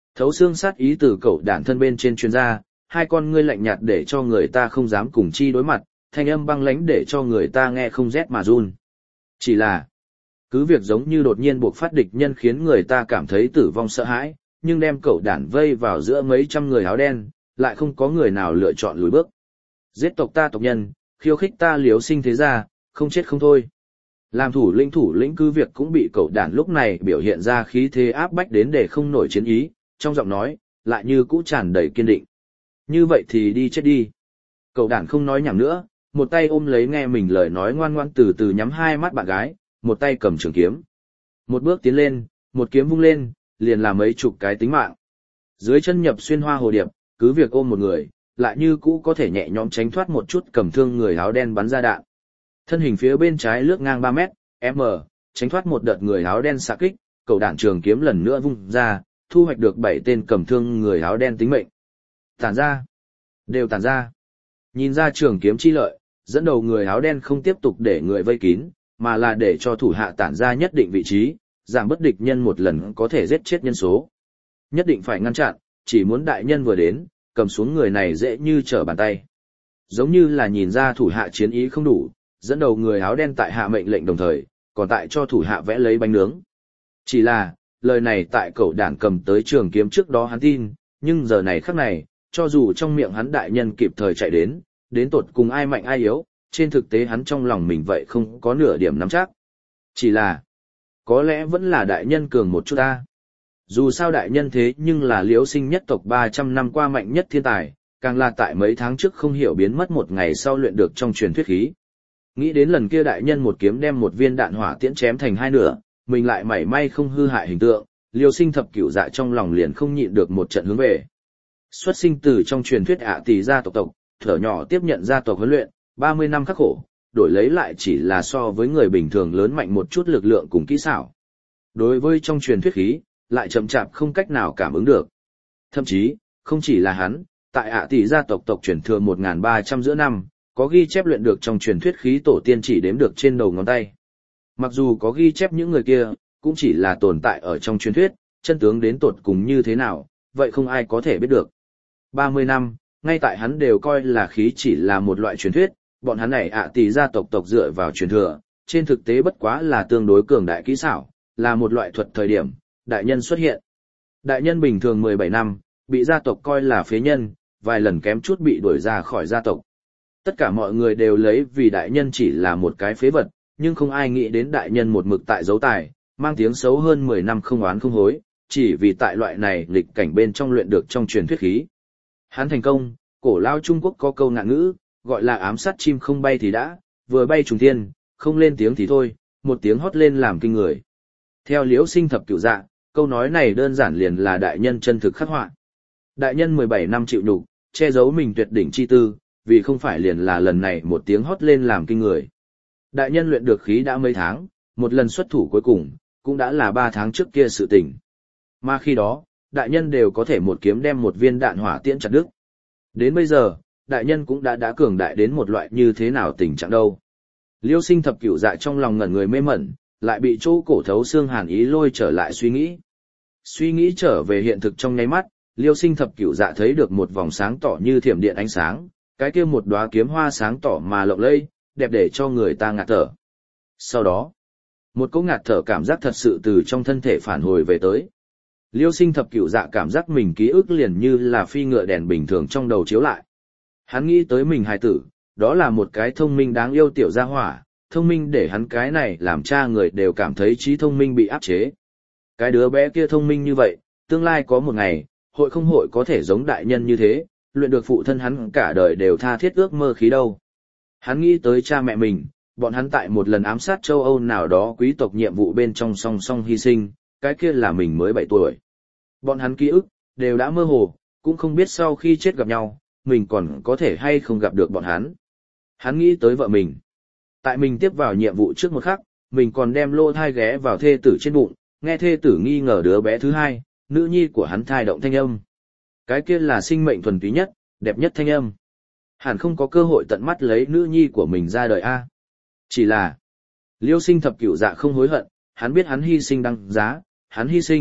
Thấu xương sát ý từ cậu đản thân bên trên chuyên gia, hai con ngươi lạnh nhạt để cho người ta không dám cùng chi đối mặt, thanh âm băng lãnh để cho người ta nghe không rét mà run. Chỉ là, cứ việc giống như đột nhiên buộc phát địch nhân khiến người ta cảm thấy tử vong sợ hãi, nhưng đem cậu đản vây vào giữa mấy trăm người áo đen, lại không có người nào lựa chọn lùi bước. Giết tộc ta tộc nhân, khiêu khích ta Liếu Sinh thế gia, không chết không thôi. Làm thủ lĩnh thủ lĩnh cứ việc cũng bị cậu đản lúc này biểu hiện ra khí thế áp bách đến để không nổi chiến ý, trong giọng nói, lại như cũ tràn đầy kiên định. Như vậy thì đi chết đi. Cậu đản không nói nhảm nữa, một tay ôm lấy nghe mình lời nói ngoan ngoan từ từ nhắm hai mắt bạn gái, một tay cầm trường kiếm. Một bước tiến lên, một kiếm vung lên, liền là mấy chục cái tính mạng. Dưới chân nhập xuyên hoa hồ điệp, cứ việc ôm một người, lại như cũ có thể nhẹ nhõm tránh thoát một chút cầm thương người áo đen bắn ra đạn. Thân hình phía bên trái lướt ngang ba mét, m, tránh thoát một đợt người áo đen xạ kích, cậu đạn trường kiếm lần nữa vung ra, thu hoạch được bảy tên cầm thương người áo đen tính mệnh. Tản ra, đều tản ra. Nhìn ra trường kiếm chi lợi, dẫn đầu người áo đen không tiếp tục để người vây kín, mà là để cho thủ hạ tản ra nhất định vị trí, giảm bất địch nhân một lần có thể giết chết nhân số. Nhất định phải ngăn chặn, chỉ muốn đại nhân vừa đến, cầm xuống người này dễ như trở bàn tay. Giống như là nhìn ra thủ hạ chiến ý không đủ, dẫn đầu người áo đen tại hạ mệnh lệnh đồng thời, còn tại cho thủ hạ vẽ lấy bánh nướng. Chỉ là, lời này tại cậu đản cầm tới trường kiếm trước đó hắn tin, nhưng giờ này khắc này, cho dù trong miệng hắn đại nhân kịp thời chạy đến, đến tột cùng ai mạnh ai yếu, trên thực tế hắn trong lòng mình vậy không có nửa điểm nắm chắc. Chỉ là, có lẽ vẫn là đại nhân cường một chút ta. Dù sao đại nhân thế nhưng là Liễu Sinh nhất tộc ba trăm năm qua mạnh nhất thiên tài, càng là tại mấy tháng trước không hiểu biến mất một ngày sau luyện được trong truyền thuyết khí. Nghĩ đến lần kia đại nhân một kiếm đem một viên đạn hỏa tiễn chém thành hai nửa, mình lại mảy may không hư hại hình tượng, Liêu Sinh thập cửu dạ trong lòng liền không nhịn được một trận hướng về. Xuất sinh từ trong truyền thuyết ạ tỷ gia tộc tộc, thở nhỏ tiếp nhận gia tộc huấn luyện, ba mươi năm khắc khổ, đổi lấy lại chỉ là so với người bình thường lớn mạnh một chút lực lượng cùng kỹ xảo. Đối với trong truyền thuyết khí, lại chậm chạp không cách nào cảm ứng được. Thậm chí, không chỉ là hắn, tại ạ tỷ gia tộc tộc truyền thừa một nghìn ba trăm giữa năm, có ghi chép luyện được trong truyền thuyết khí tổ tiên chỉ đếm được trên đầu ngón tay. Mặc dù có ghi chép những người kia, cũng chỉ là tồn tại ở trong truyền thuyết, chân tướng đến tột cùng như thế nào, vậy không ai có thể biết được. ba mươi năm, ngay tại hắn đều coi là khí chỉ là một loại truyền thuyết, bọn hắn này ạ tỷ gia tộc tộc dựa vào truyền thừa, trên thực tế bất quá là tương đối cường đại kỹ xảo, là một loại thuật thời điểm, đại nhân xuất hiện. Đại nhân bình thường mười bảy năm, bị gia tộc coi là phế nhân, vài lần kém chút bị đuổi ra khỏi gia tộc. Tất cả mọi người đều lấy vì đại nhân chỉ là một cái phế vật, nhưng không ai nghĩ đến đại nhân một mực tại dấu tài, mang tiếng xấu hơn mười năm không oán không hối, chỉ vì tại loại này lịch cảnh bên trong luyện được trong truyền thuyết khí. Hắn thành công, cổ lao Trung Quốc có câu ngạn ngữ, gọi là ám sát chim không bay thì đã, vừa bay trùng thiên, không lên tiếng thì thôi, một tiếng hót lên làm kinh người. Theo Liễu Sinh thập cửu dạ, câu nói này đơn giản liền là đại nhân chân thực khắc họa. Đại nhân mười bảy năm chịu nhục, che giấu mình tuyệt đỉnh chi tư, vì không phải liền là lần này một tiếng hót lên làm kinh người. Đại nhân luyện được khí đã mấy tháng, một lần xuất thủ cuối cùng, cũng đã là ba tháng trước kia sự tình. Mà khi đó, đại nhân đều có thể một kiếm đem một viên đạn hỏa tiễn chặt đứt. Đến bây giờ, đại nhân cũng đã đã cường đại đến một loại như thế nào tình trạng đâu. Liêu Sinh thập cửu dạ trong lòng ngẩn người mê mẩn, lại bị chỗ cổ thấu xương hàn ý lôi trở lại suy nghĩ. Suy nghĩ trở về hiện thực trong nháy mắt, Liêu Sinh thập cửu dạ thấy được một vòng sáng tỏ như thiểm điện ánh sáng, cái kia một đóa kiếm hoa sáng tỏ mà lộng lẫy, đẹp để cho người ta ngạt thở. Sau đó, một cỗ ngạt thở cảm giác thật sự từ trong thân thể phản hồi về tới. Liêu Sinh thập cửu dạ cảm giác mình ký ức liền như là phi ngựa đèn bình thường trong đầu chiếu lại. Hắn nghĩ tới mình hài tử, đó là một cái thông minh đáng yêu tiểu gia hỏa, thông minh để hắn cái này làm cha người đều cảm thấy trí thông minh bị áp chế. Cái đứa bé kia thông minh như vậy, tương lai có một ngày, hội không hội có thể giống đại nhân như thế, luyện được phụ thân hắn cả đời đều tha thiết ước mơ khí đâu. Hắn nghĩ tới cha mẹ mình, bọn hắn tại một lần ám sát châu Âu nào đó quý tộc nhiệm vụ bên trong song song hy sinh, cái kia là mình mới bảy tuổi. Bọn hắn ký ức, đều đã mơ hồ, cũng không biết sau khi chết gặp nhau, mình còn có thể hay không gặp được bọn hắn. Hắn nghĩ tới vợ mình. Tại mình tiếp vào nhiệm vụ trước một khắc, mình còn đem lô thai ghé vào thê tử trên bụng, nghe thê tử nghi ngờ đứa bé thứ hai, nữ nhi của hắn thai động thanh âm. Cái kia là sinh mệnh thuần túy nhất, đẹp nhất thanh âm. Hẳn không có cơ hội tận mắt lấy nữ nhi của mình ra đời a. Chỉ là, Liêu Sinh thập cửu dạ không hối hận, hắn biết hắn hy sinh đăng giá, hắn hy sinh,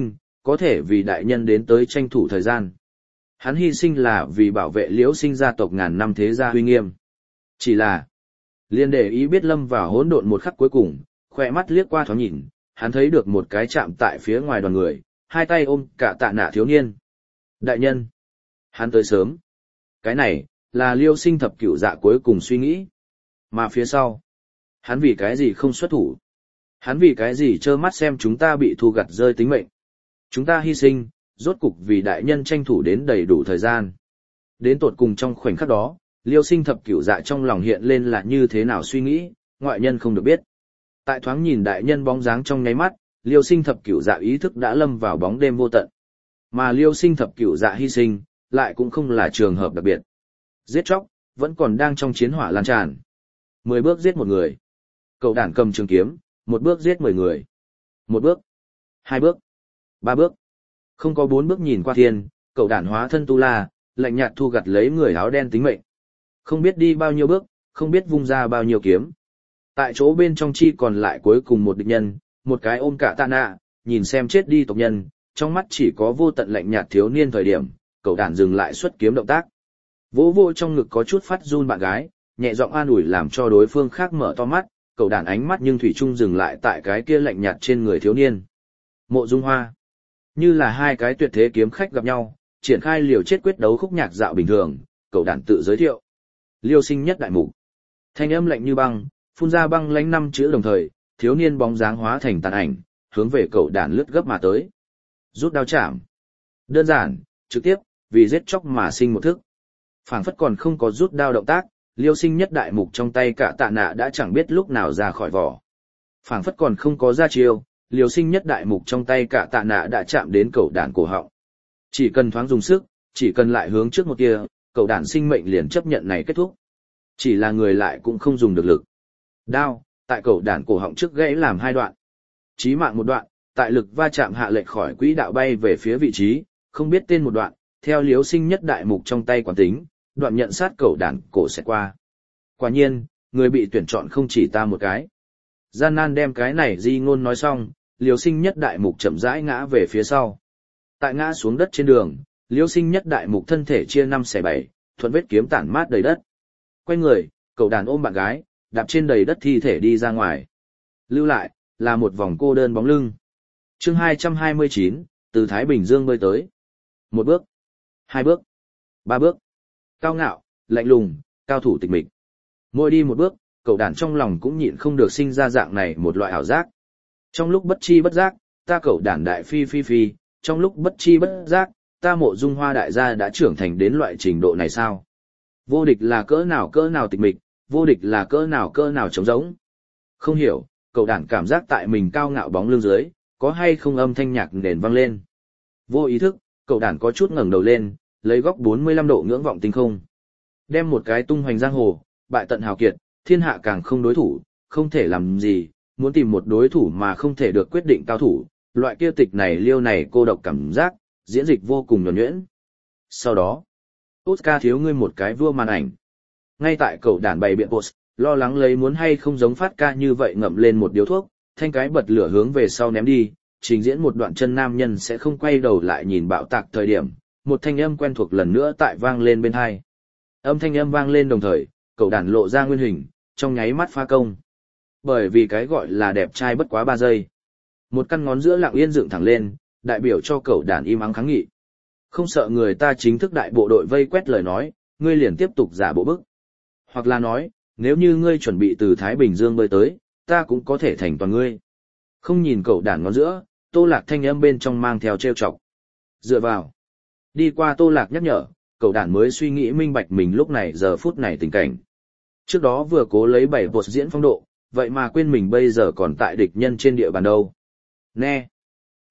có thể vì đại nhân đến tới tranh thủ thời gian. Hắn hy sinh là vì bảo vệ Liễu Sinh gia tộc ngàn năm thế gia uy nghiêm. Chỉ là, liền để ý biết lâm vào hỗn độn một khắc cuối cùng, khỏe mắt liếc qua thoáng nhìn, hắn thấy được một cái chạm tại phía ngoài đoàn người, hai tay ôm cả tạ nạ thiếu niên. Đại nhân, hắn tới sớm. Cái này, là Liêu Sinh thập cửu dạ cuối cùng suy nghĩ. Mà phía sau, hắn vì cái gì không xuất thủ? Hắn vì cái gì trơ mắt xem chúng ta bị thu gặt rơi tính mệnh? Chúng ta hy sinh, rốt cục vì đại nhân tranh thủ đến đầy đủ thời gian. Đến tột cùng trong khoảnh khắc đó, Liêu Sinh thập cửu dạ trong lòng hiện lên là như thế nào suy nghĩ, ngoại nhân không được biết. Tại thoáng nhìn đại nhân bóng dáng trong nháy mắt, Liêu Sinh thập cửu dạ ý thức đã lâm vào bóng đêm vô tận. Mà Liêu Sinh thập cửu dạ hy sinh, lại cũng không là trường hợp đặc biệt. Giết chóc, vẫn còn đang trong chiến hỏa lan tràn. Mười bước giết một người. Cậu đản cầm trường kiếm, một bước giết mười người. Một bước, hai bước, ba bước. Không có bốn bước nhìn qua thiên, cậu đản hóa thân tu la, lạnh nhạt thu gặt lấy người áo đen tính mệnh. Không biết đi bao nhiêu bước, không biết vung ra bao nhiêu kiếm. Tại chỗ bên trong chi còn lại cuối cùng một địch nhân, một cái ôm cả tạ nạ, nhìn xem chết đi tộc nhân, trong mắt chỉ có vô tận lạnh nhạt thiếu niên thời điểm, cậu đản dừng lại xuất kiếm động tác. Vỗ vô trong ngực có chút phát run bạn gái, nhẹ giọng an ủi làm cho đối phương khác mở to mắt, cậu đản ánh mắt nhưng thủy chung dừng lại tại cái kia lạnh nhạt trên người thiếu niên. Mộ Dung Hoa, như là hai cái tuyệt thế kiếm khách gặp nhau, triển khai liều chết quyết đấu khúc nhạc dạo bình thường, cậu đản tự giới thiệu. Liêu Sinh nhất đại mục. Thanh âm lạnh như băng, phun ra băng lãnh năm chữ đồng thời, thiếu niên bóng dáng hóa thành tàn ảnh, hướng về cậu đản lướt gấp mà tới. Rút đao chạm. Đơn giản, trực tiếp, vì giết chóc mà sinh một thức. Phảng phất còn không có rút đao động tác, Liêu Sinh nhất đại mục trong tay cả tạ nạ đã chẳng biết lúc nào ra khỏi vỏ. Phảng phất còn không có ra chiêu, Liêu Sinh nhất đại mục trong tay cả tạ nạ đã chạm đến cậu đản cổ họng. Chỉ cần thoáng dùng sức, chỉ cần lại hướng trước một kia, cậu đản sinh mệnh liền chấp nhận này kết thúc. Chỉ là người lại cũng không dùng được lực. Đao, tại cậu đản cổ họng trước gãy làm hai đoạn. Chí mạng một đoạn, tại lực va chạm hạ lệch khỏi quỹ đạo bay về phía vị trí, không biết tên một đoạn, theo Liêu Sinh nhất đại mục trong tay quán tính, đoạn nhận sát cậu đản cổ sẽ qua. Quả nhiên, người bị tuyển chọn không chỉ ta một cái. Gian nan đem cái này di ngôn nói xong, Liêu Sinh nhất đại mục chậm rãi ngã về phía sau. Tại ngã xuống đất trên đường, Liêu Sinh nhất đại mục thân thể chia năm xẻ bảy, thuận vết kiếm tản mát đầy đất. Quay người, cậu đàn ôm bạn gái, đạp trên đầy đất thi thể đi ra ngoài. Lưu lại, là một vòng cô đơn bóng lưng. Chương hai trăm hai mươi chín, từ Thái Bình Dương bơi tới. Một bước, hai bước, ba bước. Cao ngạo, lạnh lùng, cao thủ tịch mịch. Mỗi đi một bước, cậu đàn trong lòng cũng nhịn không được sinh ra dạng này một loại ảo giác. Trong lúc bất chi bất giác, ta cậu đàn đại phi phi phi, trong lúc bất chi bất giác, ta Mộ Dung Hoa đại gia đã trưởng thành đến loại trình độ này sao? Vô địch là cỡ nào cỡ nào tịch mịch, vô địch là cỡ nào cỡ nào trống rỗng. Không hiểu, cậu đàn cảm giác tại mình cao ngạo bóng lưng dưới, có hay không âm thanh nhạc nền vang lên. Vô ý thức, cậu đàn có chút ngẩng đầu lên, lấy góc bốn mươi lăm độ ngưỡng vọng tinh không. Đem một cái tung hoành giang hồ, bại tận hào kiệt, thiên hạ càng không đối thủ, không thể làm gì, muốn tìm một đối thủ mà không thể được quyết định cao thủ, loại kia tịch này liêu này cô độc cảm giác, diễn dịch vô cùng nhuần nhuyễn. Sau đó, Oscar thiếu ngươi một cái vua màn ảnh. Ngay tại cậu đàn bày biện post, lo lắng lấy muốn hay không giống phát ca như vậy ngậm lên một điếu thuốc, thanh cái bật lửa hướng về sau ném đi, trình diễn một đoạn chân nam nhân sẽ không quay đầu lại nhìn bạo tạc thời điểm, một thanh âm quen thuộc lần nữa tại vang lên bên hai. Âm thanh âm vang lên đồng thời, cậu đàn lộ ra nguyên hình, trong nháy mắt pha công. Bởi vì cái gọi là đẹp trai bất quá ba giây. Một căn ngón giữa lặng yên dựng thẳng lên, đại biểu cho cậu đàn im ắng kháng nghị. Không sợ người ta chính thức đại bộ đội vây quét lời nói, ngươi liền tiếp tục giả bộ bức. Hoặc là nói, nếu như ngươi chuẩn bị từ Thái Bình Dương bơi tới, ta cũng có thể thành toàn ngươi. Không nhìn cậu đàn ngón giữa, Tô Lạc thanh âm bên trong mang theo trêu chọc. Dựa vào. Đi qua Tô Lạc nhắc nhở, cậu đàn mới suy nghĩ minh bạch mình lúc này giờ phút này tình cảnh. Trước đó vừa cố lấy bảy bột diễn phong độ, vậy mà quên mình bây giờ còn tại địch nhân trên địa bàn đâu. Nè. T.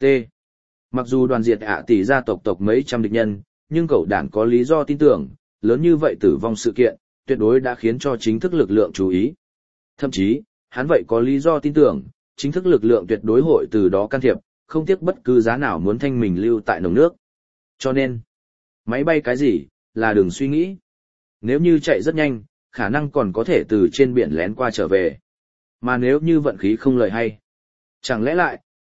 Mặc dù đoàn diệt ạ tỷ gia tộc tộc mấy trăm địch nhân, nhưng cậu đàn có lý do tin tưởng, lớn như vậy tử vong sự kiện, tuyệt đối đã khiến cho chính thức lực lượng chú ý. Thậm chí, hắn vậy có lý do tin tưởng, chính thức lực lượng tuyệt đối hội từ đó can thiệp, không tiếc bất cứ giá nào muốn thanh mình lưu tại nồng nước. Cho nên, máy bay cái gì, là đừng suy nghĩ. Nếu như chạy rất nhanh, khả năng còn có thể từ trên biển lén qua trở về. Mà nếu như vận khí không lợi hay, chẳng lẽ lại,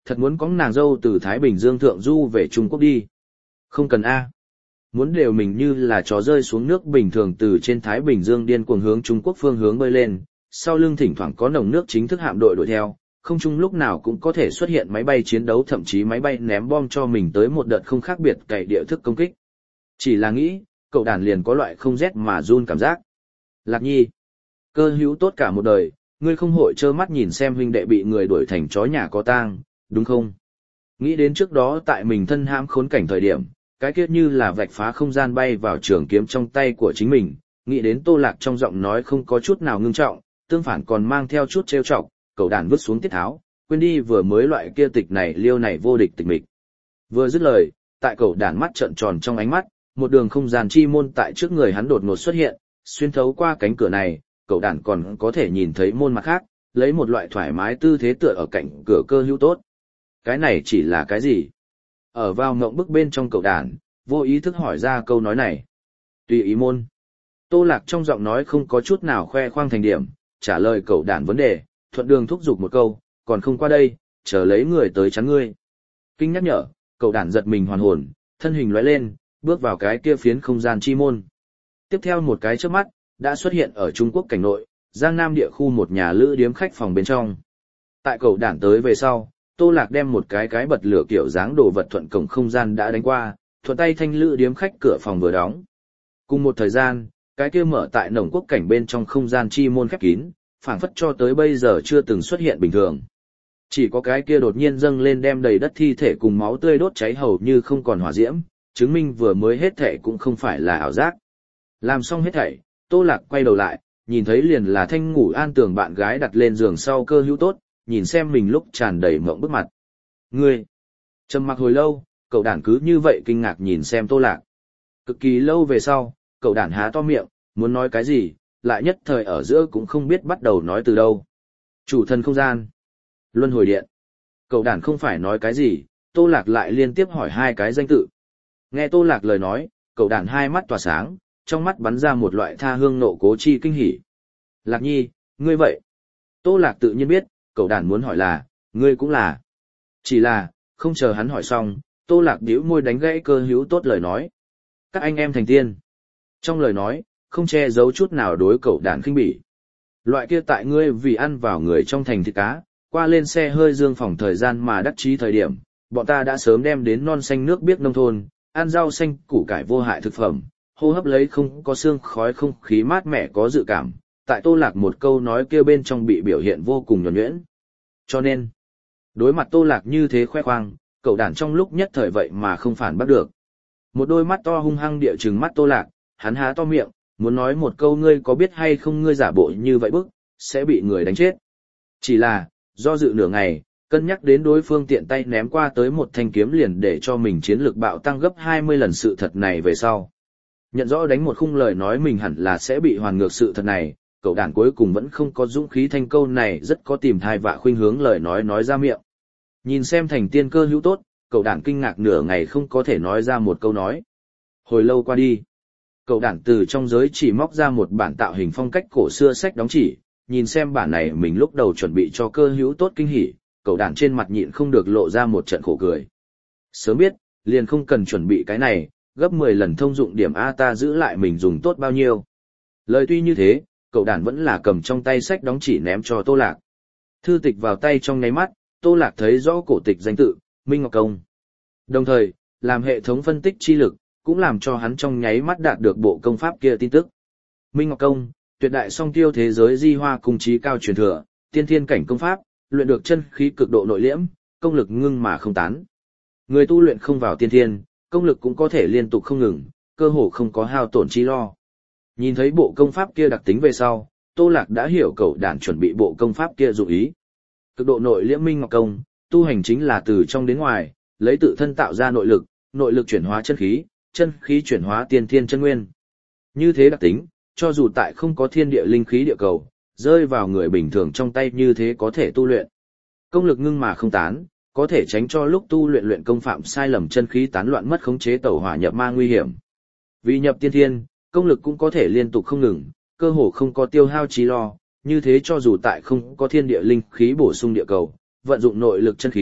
thật muốn có nàng dâu từ Thái Bình Dương thượng du về Trung Quốc đi. Không cần A. Muốn đều mình như là chó rơi xuống nước bình thường từ trên Thái Bình Dương điên cuồng hướng Trung Quốc phương hướng bơi lên, sau lưng thỉnh thoảng có nồng nước chính thức hạm đội đuổi theo, không chung lúc nào cũng có thể xuất hiện máy bay chiến đấu thậm chí máy bay ném bom cho mình tới một đợt không khác biệt cày địa thức công kích. Chỉ là nghĩ, cậu đàn liền có loại không rét mà run cảm giác. Lạc Nhi, cơ hữu tốt cả một đời, ngươi không hội trơ mắt nhìn xem huynh đệ bị người đuổi thành chó nhà có tang, đúng không? Nghĩ đến trước đó tại mình thân hãm khốn cảnh thời điểm, cái kiết như là vạch phá không gian bay vào trường kiếm trong tay của chính mình, nghĩ đến Tô Lạc trong giọng nói không có chút nào ngưng trọng, tương phản còn mang theo chút trêu chọc, cậu đàn vứt xuống tiết tháo, quên đi vừa mới loại kia tịch này liêu này vô địch tịch mịch. Vừa dứt lời, tại cậu đàn mắt trợn tròn trong ánh mắt, một đường không gian chi môn tại trước người hắn đột ngột xuất hiện, xuyên thấu qua cánh cửa này, cậu đàn còn có thể nhìn thấy môn mặt khác, lấy một loại thoải mái tư thế tựa ở cạnh cửa cơ hữu tốt. Cái này chỉ là cái gì? Ở vào ngộng bức bên trong cậu đàn, vô ý thức hỏi ra câu nói này. Tùy ý môn. Tô Lạc trong giọng nói không có chút nào khoe khoang thành điểm, trả lời cậu đàn vấn đề, thuận đường thúc giục một câu, còn không qua đây, chờ lấy người tới chắn ngươi. Kinh nhắc nhở, cậu đàn giật mình hoàn hồn, thân hình lóe lên, bước vào cái kia phiến không gian chi môn. Tiếp theo một cái chớp mắt, đã xuất hiện ở Trung Quốc cảnh nội, Giang Nam địa khu một nhà lữ điếm khách phòng bên trong. Tại cậu đàn tới về sau, Tô Lạc đem một cái cái bật lửa kiểu dáng đồ vật thuận cổng không gian đã đánh qua, thuận tay thanh lữ điếm khách cửa phòng vừa đóng. Cùng một thời gian, cái kia mở tại nồng quốc cảnh bên trong không gian chi môn khép kín, phảng phất cho tới bây giờ chưa từng xuất hiện bình thường. Chỉ có cái kia đột nhiên dâng lên đem đầy đất thi thể cùng máu tươi đốt cháy hầu như không còn hỏa diễm, chứng minh vừa mới hết thảy cũng không phải là ảo giác. Làm xong hết thảy, Tô Lạc quay đầu lại, nhìn thấy liền là thanh ngủ an tường bạn gái đặt lên giường sau cơ hữu tốt, nhìn xem mình lúc tràn đầy mộng bức mặt. Ngươi! Trầm mặc hồi lâu, cậu đàn cứ như vậy kinh ngạc nhìn xem Tô Lạc. Cực kỳ lâu về sau, cậu đàn há to miệng, muốn nói cái gì, lại nhất thời ở giữa cũng không biết bắt đầu nói từ đâu. Chủ thần không gian. Luân hồi điện. Cậu đàn không phải nói cái gì, Tô Lạc lại liên tiếp hỏi hai cái danh tự. Nghe Tô Lạc lời nói, cậu đàn hai mắt tỏa sáng, trong mắt bắn ra một loại tha hương nộ cố chi kinh hỉ. Lạc Nhi, ngươi vậy. Tô Lạc tự nhiên biết, cậu đàn muốn hỏi là, ngươi cũng là. Chỉ là, không chờ hắn hỏi xong, Tô Lạc bĩu môi đánh gãy cơ hữu tốt lời nói. Các anh em thành tiên. Trong lời nói, không che giấu chút nào đối cậu đàn khinh bỉ. Loại kia tại ngươi vì ăn vào người trong thành thịt cá, qua lên xe hơi dương phòng thời gian mà đắc chí thời điểm, bọn ta đã sớm đem đến non xanh nước biếc nông thôn, ăn rau xanh củ cải vô hại thực phẩm, hô hấp lấy không có xương khói không khí mát mẻ có dự cảm, tại Tô Lạc một câu nói kia bên trong bị biểu hiện vô cùng nhuần nhuyễn. Cho nên, đối mặt Tô Lạc như thế khoe khoang, cậu đàn trong lúc nhất thời vậy mà không phản bắt được. Một đôi mắt to hung hăng địa trừng mắt Tô Lạc, hắn há to miệng, muốn nói một câu ngươi có biết hay không ngươi giả bộ như vậy bức, sẽ bị người đánh chết. Chỉ là, do dự nửa ngày, cân nhắc đến đối phương tiện tay ném qua tới một thanh kiếm liền để cho mình chiến lực bạo tăng gấp hai mươi lần sự thật này về sau. Nhận rõ đánh một khung lời nói mình hẳn là sẽ bị hoàn ngược sự thật này, cậu đàn cuối cùng vẫn không có dũng khí thanh câu này rất có tìm thai vạ khuynh hướng lời nói nói ra miệng. Nhìn xem thành tiên cơ hữu tốt, cậu đàn kinh ngạc nửa ngày không có thể nói ra một câu nói. Hồi lâu qua đi, cậu đàn từ trong giới chỉ móc ra một bản tạo hình phong cách cổ xưa sách đóng chỉ, nhìn xem bản này mình lúc đầu chuẩn bị cho cơ hữu tốt kinh hỉ, cậu đàn trên mặt nhịn không được lộ ra một trận khổ cười. Sớm biết, liền không cần chuẩn bị cái này, gấp mười lần thông dụng điểm A ta giữ lại mình dùng tốt bao nhiêu. Lời tuy như thế, cậu đàn vẫn là cầm trong tay sách đóng chỉ ném cho Tô Lạc. Thư tịch vào tay trong nháy mắt, Tô Lạc thấy rõ cổ tịch danh tự, Minh Ngọc Công. Đồng thời, làm hệ thống phân tích chi lực, cũng làm cho hắn trong nháy mắt đạt được bộ công pháp kia tin tức. Minh Ngọc Công, tuyệt đại song tiêu thế giới di hoa cung trí cao truyền thừa, tiên thiên cảnh công pháp, luyện được chân khí cực độ nội liễm, công lực ngưng mà không tán. Người tu luyện không vào tiên thiên, công lực cũng có thể liên tục không ngừng, cơ hồ không có hao tổn chi lo. Nhìn thấy bộ công pháp kia đặc tính về sau, Tô Lạc đã hiểu cậu đàn chuẩn bị bộ công pháp kia dụng ý. Cực độ nội liễm Minh Ngọc Công, tu hành chính là từ trong đến ngoài, lấy tự thân tạo ra nội lực, nội lực chuyển hóa chân khí, chân khí chuyển hóa tiên thiên chân nguyên. Như thế đặc tính, cho dù tại không có thiên địa linh khí địa cầu, rơi vào người bình thường trong tay như thế có thể tu luyện. Công lực ngưng mà không tán, có thể tránh cho lúc tu luyện luyện công phạm sai lầm chân khí tán loạn mất khống chế tẩu hỏa nhập ma nguy hiểm. Vì nhập tiên thiên, công lực cũng có thể liên tục không ngừng, cơ hồ không có tiêu hao trí lo, như thế cho dù tại không có thiên địa linh khí bổ sung địa cầu, vận dụng nội lực chân khí,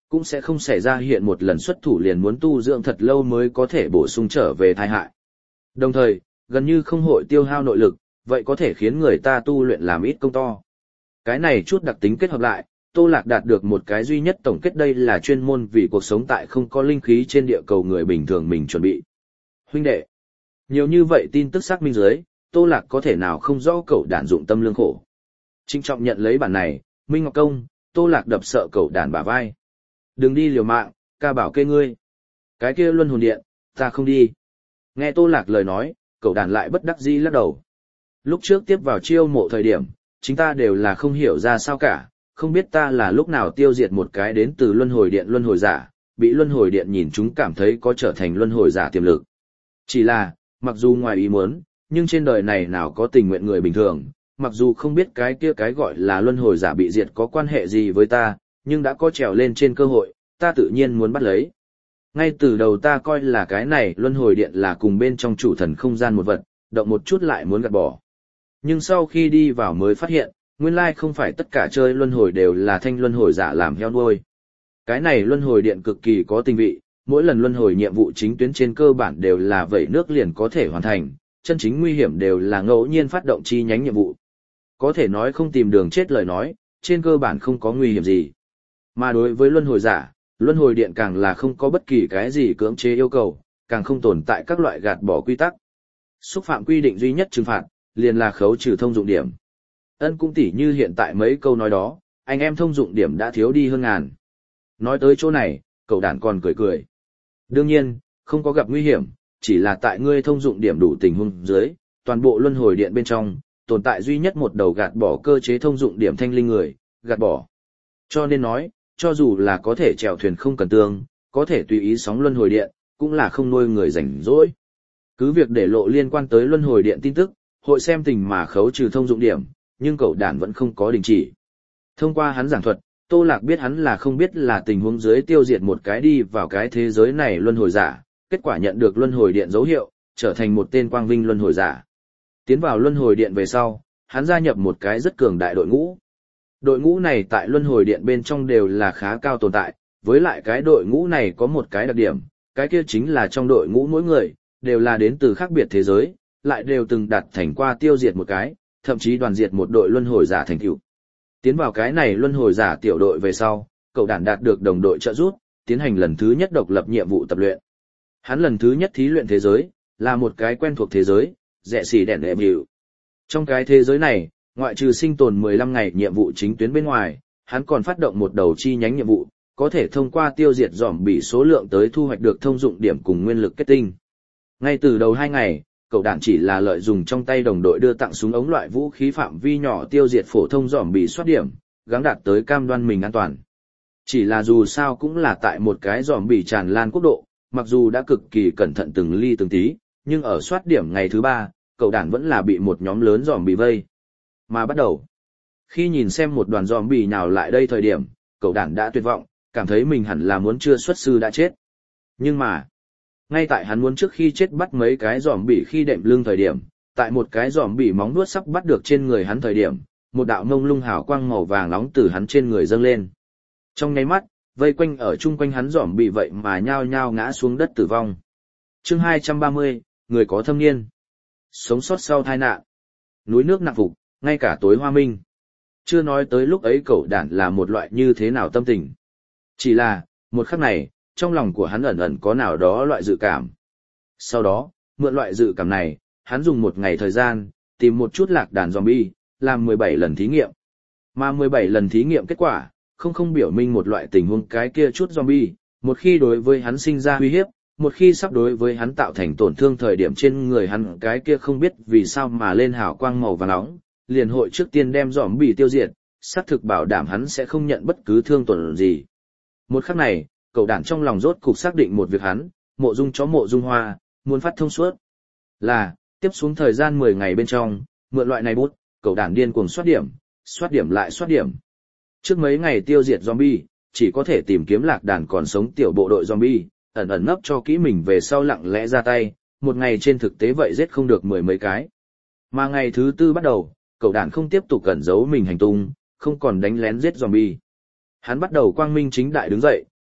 cũng sẽ không xảy ra hiện một lần xuất thủ liền muốn tu dưỡng thật lâu mới có thể bổ sung trở về tai hại. Đồng thời, gần như không hội tiêu hao nội lực, vậy có thể khiến người ta tu luyện làm ít công to. Cái này chút đặc tính kết hợp lại, Tô Lạc đạt được một cái duy nhất tổng kết đây là chuyên môn vì cuộc sống tại không có linh khí trên địa cầu người bình thường mình chuẩn bị. Huynh đệ, nhiều như vậy tin tức xác minh dưới, Tô Lạc có thể nào không rõ cậu đàn dụng tâm lương khổ. Trinh trọng nhận lấy bản này, Minh Ngọc Công, Tô Lạc đập sợ cậu đàn bả vai. Đừng đi liều mạng, ca bảo kê ngươi. Cái kia luân hồn điện, ta không đi. Nghe Tô Lạc lời nói, cậu đàn lại bất đắc dĩ lắc đầu. Lúc trước tiếp vào chiêu mộ thời điểm, chính ta đều là không hiểu ra sao cả, không biết ta là lúc nào tiêu diệt một cái đến từ luân hồi điện luân hồi giả, bị luân hồi điện nhìn chúng cảm thấy có trở thành luân hồi giả tiềm lực. Chỉ là, mặc dù ngoài ý muốn, nhưng trên đời này nào có tình nguyện người bình thường, mặc dù không biết cái kia cái gọi là luân hồi giả bị diệt có quan hệ gì với ta, nhưng đã có trèo lên trên cơ hội, ta tự nhiên muốn bắt lấy. Ngay từ đầu ta coi là cái này luân hồi điện là cùng bên trong chủ thần không gian một vật, động một chút lại muốn gạt bỏ. Nhưng sau khi đi vào mới phát hiện, nguyên lai không phải tất cả chơi luân hồi đều là thanh luân hồi giả làm heo nuôi. Cái này luân hồi điện cực kỳ có tình vị, mỗi lần luân hồi nhiệm vụ chính tuyến trên cơ bản đều là vẩy nước liền có thể hoàn thành, chân chính nguy hiểm đều là ngẫu nhiên phát động chi nhánh nhiệm vụ. Có thể nói không tìm đường chết lời nói, trên cơ bản không có nguy hiểm gì. Mà đối với luân hồi giả, luân hồi điện càng là không có bất kỳ cái gì cưỡng chế yêu cầu, càng không tồn tại các loại gạt bỏ quy tắc. Xúc phạm quy định duy nhất trừng phạt, liền là khấu trừ thông dụng điểm. Ân cũng tỉ như hiện tại mấy câu nói đó, anh em thông dụng điểm đã thiếu đi hơn ngàn. Nói tới chỗ này, cậu đàn còn cười cười. Đương nhiên, không có gặp nguy hiểm, chỉ là tại ngươi thông dụng điểm đủ tình huống dưới, toàn bộ luân hồi điện bên trong, tồn tại duy nhất một đầu gạt bỏ cơ chế thông dụng điểm thanh linh người, gạt bỏ. Cho nên nói, cho dù là có thể chèo thuyền không cần tương, có thể tùy ý sóng luân hồi điện, cũng là không nuôi người rảnh rỗi. Cứ việc để lộ liên quan tới luân hồi điện tin tức, hội xem tình mà khấu trừ thông dụng điểm, nhưng cậu đàn vẫn không có đình chỉ. Thông qua hắn giảng thuật, Tô Lạc biết hắn là không biết là tình huống dưới tiêu diệt một cái đi vào cái thế giới này luân hồi giả, kết quả nhận được luân hồi điện dấu hiệu, trở thành một tên quang vinh luân hồi giả. Tiến vào luân hồi điện về sau, hắn gia nhập một cái rất cường đại đội ngũ. Đội ngũ này tại luân hồi điện bên trong đều là khá cao tồn tại, với lại cái đội ngũ này có một cái đặc điểm, cái kia chính là trong đội ngũ mỗi người, đều là đến từ khác biệt thế giới, lại đều từng đạt thành qua tiêu diệt một cái, thậm chí đoàn diệt một đội luân hồi giả thành tựu. Tiến vào cái này luân hồi giả tiểu đội về sau, cậu đàn đạt được đồng đội trợ giúp, tiến hành lần thứ nhất độc lập nhiệm vụ tập luyện. Hắn lần thứ nhất thí luyện thế giới, là một cái quen thuộc thế giới, rẻ xỉ đèn đệ bịu. Trong cái thế giới này, ngoại trừ sinh tồn mười lăm ngày nhiệm vụ chính tuyến bên ngoài, hắn còn phát động một đầu chi nhánh nhiệm vụ, có thể thông qua tiêu diệt zombie số lượng tới thu hoạch được thông dụng điểm cùng nguyên lực kết tinh. Ngay từ đầu hai ngày, cậu đàn chỉ là lợi dụng trong tay đồng đội đưa tặng súng ống loại vũ khí phạm vi nhỏ tiêu diệt phổ thông zombie soát điểm, gắng đạt tới cam đoan mình an toàn. Chỉ là dù sao cũng là tại một cái zombie tràn lan quốc độ, mặc dù đã cực kỳ cẩn thận từng ly từng tí, nhưng ở soát điểm ngày thứ ba, cậu đàn vẫn là bị một nhóm lớn zombie vây. Mà bắt đầu, khi nhìn xem một đoàn zombie nào lại đây thời điểm, cậu đàn đã tuyệt vọng, cảm thấy mình hẳn là muốn chưa xuất sư đã chết. Nhưng mà, ngay tại hắn muốn trước khi chết bắt mấy cái zombie khi đệm lưng thời điểm, tại một cái zombie móng nuốt sắp bắt được trên người hắn thời điểm, một đạo mông lung hào quang màu vàng nóng từ hắn trên người dâng lên. Trong nháy mắt, vây quanh ở chung quanh hắn zombie vậy mà nhao nhao ngã xuống đất tử vong. Chương hai trăm ba mươi, người có thâm niên. Sống sót sau tai nạn. Núi nước nặng phục, ngay cả tối hoa minh. Chưa nói tới lúc ấy cậu đàn là một loại như thế nào tâm tình. Chỉ là, một khắc này, trong lòng của hắn ẩn ẩn có nào đó loại dự cảm. Sau đó, mượn loại dự cảm này, hắn dùng một ngày thời gian, tìm một chút lạc đàn zombie, làm mười bảy lần thí nghiệm. Mà mười bảy lần thí nghiệm kết quả, không không biểu minh một loại tình huống cái kia chút zombie, một khi đối với hắn sinh ra uy hiếp, một khi sắp đối với hắn tạo thành tổn thương thời điểm trên người hắn cái kia không biết vì sao mà lên hào quang màu vàng nóng, liền hội trước tiên đem zombie tiêu diệt, xác thực bảo đảm hắn sẽ không nhận bất cứ thương tổn gì. Một khắc này, cậu đàn trong lòng rốt cục xác định một việc hắn, mộ dung chó mộ dung hoa, muốn phát thông suốt. Là, tiếp xuống thời gian mười ngày bên trong, mượn loại này bút, cậu đàn điên cuồng soát điểm, soát điểm lại soát điểm. Trước mấy ngày tiêu diệt zombie, chỉ có thể tìm kiếm lạc đàn còn sống tiểu bộ đội zombie, ẩn ẩn nấp cho kỹ mình về sau lặng lẽ ra tay, một ngày trên thực tế vậy giết không được mười mấy cái. Mà ngày thứ tư bắt đầu, cậu đàn không tiếp tục cẩn giấu mình hành tung, không còn đánh lén giết zombie. Hắn bắt đầu quang minh chính đại đứng dậy,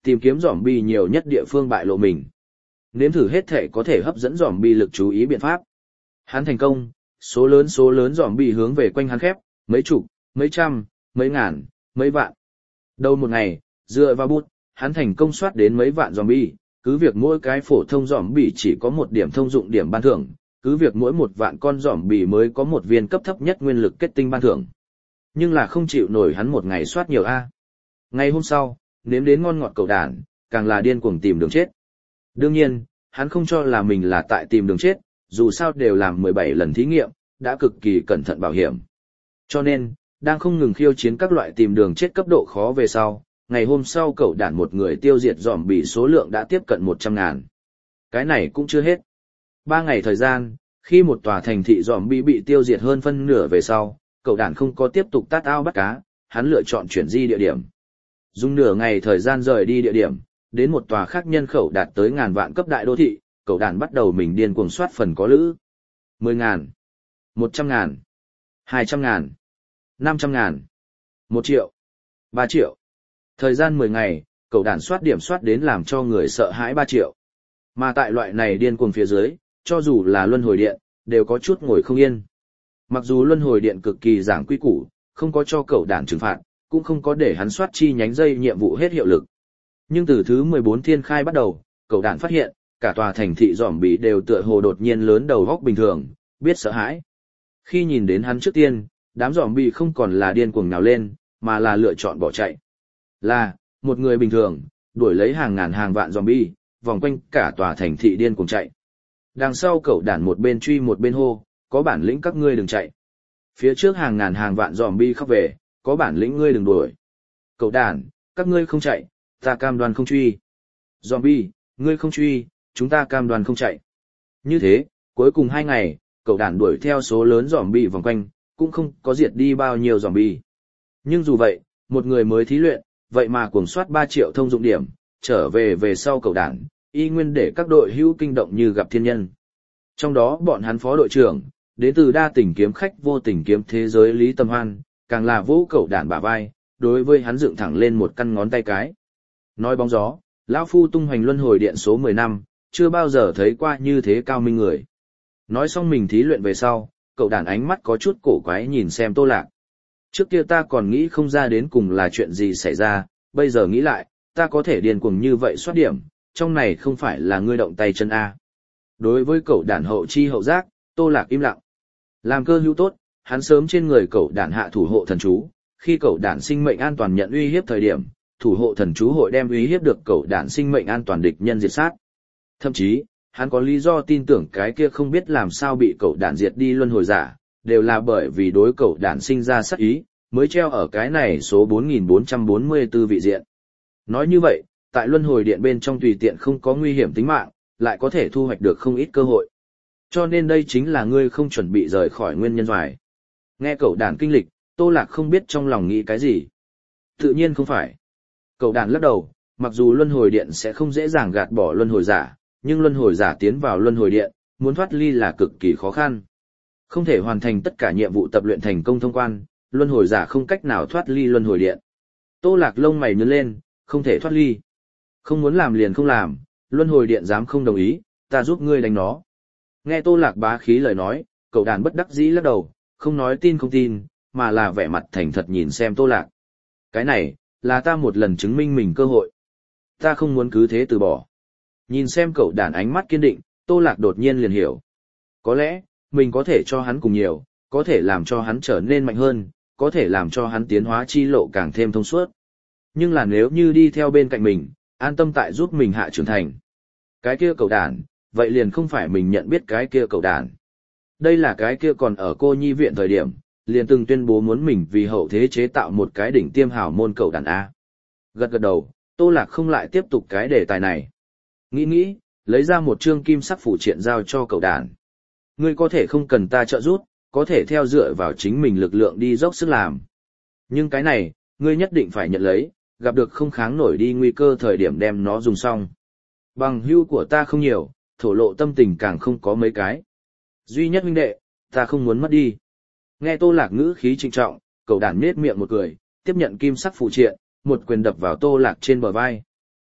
tìm kiếm zombie nhiều nhất địa phương bại lộ mình. Nếm thử hết thể có thể hấp dẫn zombie lực chú ý biện pháp. Hắn thành công, số lớn số lớn zombie hướng về quanh hắn khép, mấy chục, mấy trăm, mấy ngàn, mấy vạn. Đầu một ngày, dựa vào bút, hắn thành công soát đến mấy vạn zombie, cứ việc mỗi cái phổ thông zombie chỉ có một điểm thông dụng điểm ban thưởng, cứ việc mỗi một vạn con zombie mới có một viên cấp thấp nhất nguyên lực kết tinh ban thưởng. Nhưng là không chịu nổi hắn một ngày soát nhiều A. Ngày hôm sau, nếm đến ngon ngọt cậu đàn, càng là điên cuồng tìm đường chết. Đương nhiên, hắn không cho là mình là tại tìm đường chết, dù sao đều làm mười bảy lần thí nghiệm, đã cực kỳ cẩn thận bảo hiểm. Cho nên, đang không ngừng khiêu chiến các loại tìm đường chết cấp độ khó về sau, ngày hôm sau cậu đàn một người tiêu diệt zombie số lượng đã tiếp cận một trăm ngàn. Cái này cũng chưa hết. Ba ngày thời gian, khi một tòa thành thị zombie bị tiêu diệt hơn phân nửa về sau, cậu đàn không có tiếp tục tát ao bắt cá, hắn lựa chọn chuyển di địa điểm. Dùng nửa ngày thời gian rời đi địa điểm, đến một tòa khác nhân khẩu đạt tới ngàn vạn cấp đại đô thị, cậu đàn bắt đầu mình điên cuồng soát phần có lữ. Mười ngàn, một trăm ngàn, hai trăm ngàn, năm trăm ngàn, một triệu, ba triệu. Thời gian mười ngày, cậu đàn soát điểm soát đến làm cho người sợ hãi ba triệu. Mà tại loại này điên cuồng phía dưới, cho dù là luân hồi điện, đều có chút ngồi không yên. Mặc dù luân hồi điện cực kỳ giảng quy củ, không có cho cậu đàn trừng phạt, cũng không có để hắn soát chi nhánh dây nhiệm vụ hết hiệu lực. Nhưng từ thứ mười bốn thiên khai bắt đầu, cậu đàn phát hiện, cả tòa thành thị zombie đều tựa hồ đột nhiên lớn đầu góc bình thường, biết sợ hãi. Khi nhìn đến hắn trước tiên, đám zombie không còn là điên cuồng nào lên, mà là lựa chọn bỏ chạy. Là, một người bình thường, đuổi lấy hàng ngàn hàng vạn zombie, vòng quanh cả tòa thành thị điên cuồng chạy. Đằng sau cậu đàn một bên truy một bên hô, có bản lĩnh các ngươi đừng chạy. Phía trước hàng ngàn hàng vạn zombie khóc về, có bản lĩnh ngươi đừng đuổi. Cậu đàn, các ngươi không chạy, ta cam đoan không truy. Zombie, ngươi không truy, chúng ta cam đoan không chạy. Như thế, cuối cùng hai ngày, cậu đàn đuổi theo số lớn zombie vòng quanh, cũng không có diệt đi bao nhiêu zombie. Nhưng dù vậy, một người mới thí luyện, vậy mà cuồng soát ba triệu thông dụng điểm, trở về về sau cậu đàn, y nguyên để các đội hữu kinh động như gặp thiên nhân. Trong đó bọn hắn phó đội trưởng, đến từ đa tình kiếm khách vô tình kiếm thế giới Lý Tâm Hoan, càng là vũ cậu đàn bả vai, đối với hắn dựng thẳng lên một căn ngón tay cái. Nói bóng gió, lão phu tung hoành luân hồi điện số mười năm, chưa bao giờ thấy qua như thế cao minh người. Nói xong mình thí luyện về sau, cậu đàn ánh mắt có chút cổ quái nhìn xem Tô Lạc. Trước kia ta còn nghĩ không ra đến cùng là chuyện gì xảy ra, bây giờ nghĩ lại, ta có thể điên cuồng như vậy soát điểm, trong này không phải là ngươi động tay chân A. Đối với cậu đàn hậu chi hậu giác, Tô Lạc im lặng. Làm cơ hữu tốt, hắn sớm trên người cậu đàn hạ thủ hộ thần chú, khi cậu đàn sinh mệnh an toàn nhận uy hiếp thời điểm, thủ hộ thần chú hội đem uy hiếp được cậu đàn sinh mệnh an toàn địch nhân diệt sát. Thậm chí, hắn có lý do tin tưởng cái kia không biết làm sao bị cậu đàn diệt đi luân hồi giả, đều là bởi vì đối cậu đàn sinh ra sát ý, mới treo ở cái này số bốn nghìn bốn trăm bốn mươi tư vị diện. Nói như vậy, tại luân hồi điện bên trong tùy tiện không có nguy hiểm tính mạng, lại có thể thu hoạch được không ít cơ hội. Cho nên đây chính là ngươi không chuẩn bị rời khỏi nguyên nhân doài. Nghe cậu đàn kinh lịch, Tô Lạc không biết trong lòng nghĩ cái gì. Tự nhiên không phải. Cậu đàn lắc đầu, mặc dù luân hồi điện sẽ không dễ dàng gạt bỏ luân hồi giả, nhưng luân hồi giả tiến vào luân hồi điện, muốn thoát ly là cực kỳ khó khăn. Không thể hoàn thành tất cả nhiệm vụ tập luyện thành công thông quan, luân hồi giả không cách nào thoát ly luân hồi điện. Tô Lạc lông mày nhướng lên, không thể thoát ly. Không muốn làm liền không làm, luân hồi điện dám không đồng ý, ta giúp ngươi đánh nó. Nghe Tô Lạc bá khí lời nói, cậu đàn bất đắc dĩ lắc đầu, không nói tin không tin, mà là vẻ mặt thành thật nhìn xem Tô Lạc. Cái này, là ta một lần chứng minh mình cơ hội. Ta không muốn cứ thế từ bỏ. Nhìn xem cậu đàn ánh mắt kiên định, Tô Lạc đột nhiên liền hiểu. Có lẽ, mình có thể cho hắn cùng nhiều, có thể làm cho hắn trở nên mạnh hơn, có thể làm cho hắn tiến hóa chi lộ càng thêm thông suốt. Nhưng là nếu như đi theo bên cạnh mình, an tâm tại giúp mình hạ trưởng thành. Cái kia cậu đàn, vậy liền không phải mình nhận biết cái kia cậu đàn. Đây là cái kia còn ở cô nhi viện thời điểm, liền từng tuyên bố muốn mình vì hậu thế chế tạo một cái đỉnh tiêm hào môn cậu đàn A. Gật gật đầu, Tô Lạc không lại tiếp tục cái đề tài này. Nghĩ nghĩ, lấy ra một chương kim sắc phủ triện giao cho cậu đàn. Ngươi có thể không cần ta trợ giúp, có thể theo dựa vào chính mình lực lượng đi dốc sức làm. Nhưng cái này, ngươi nhất định phải nhận lấy, gặp được không kháng nổi đi nguy cơ thời điểm đem nó dùng xong. Bằng hữu của ta không nhiều, thổ lộ tâm tình càng không có mấy cái. Duy nhất huynh đệ, ta không muốn mất đi. Nghe Tô Lạc ngữ khí trịnh trọng, cậu đàn nết miệng một cười, tiếp nhận kim sắc phụ triện, một quyền đập vào Tô Lạc trên bờ vai.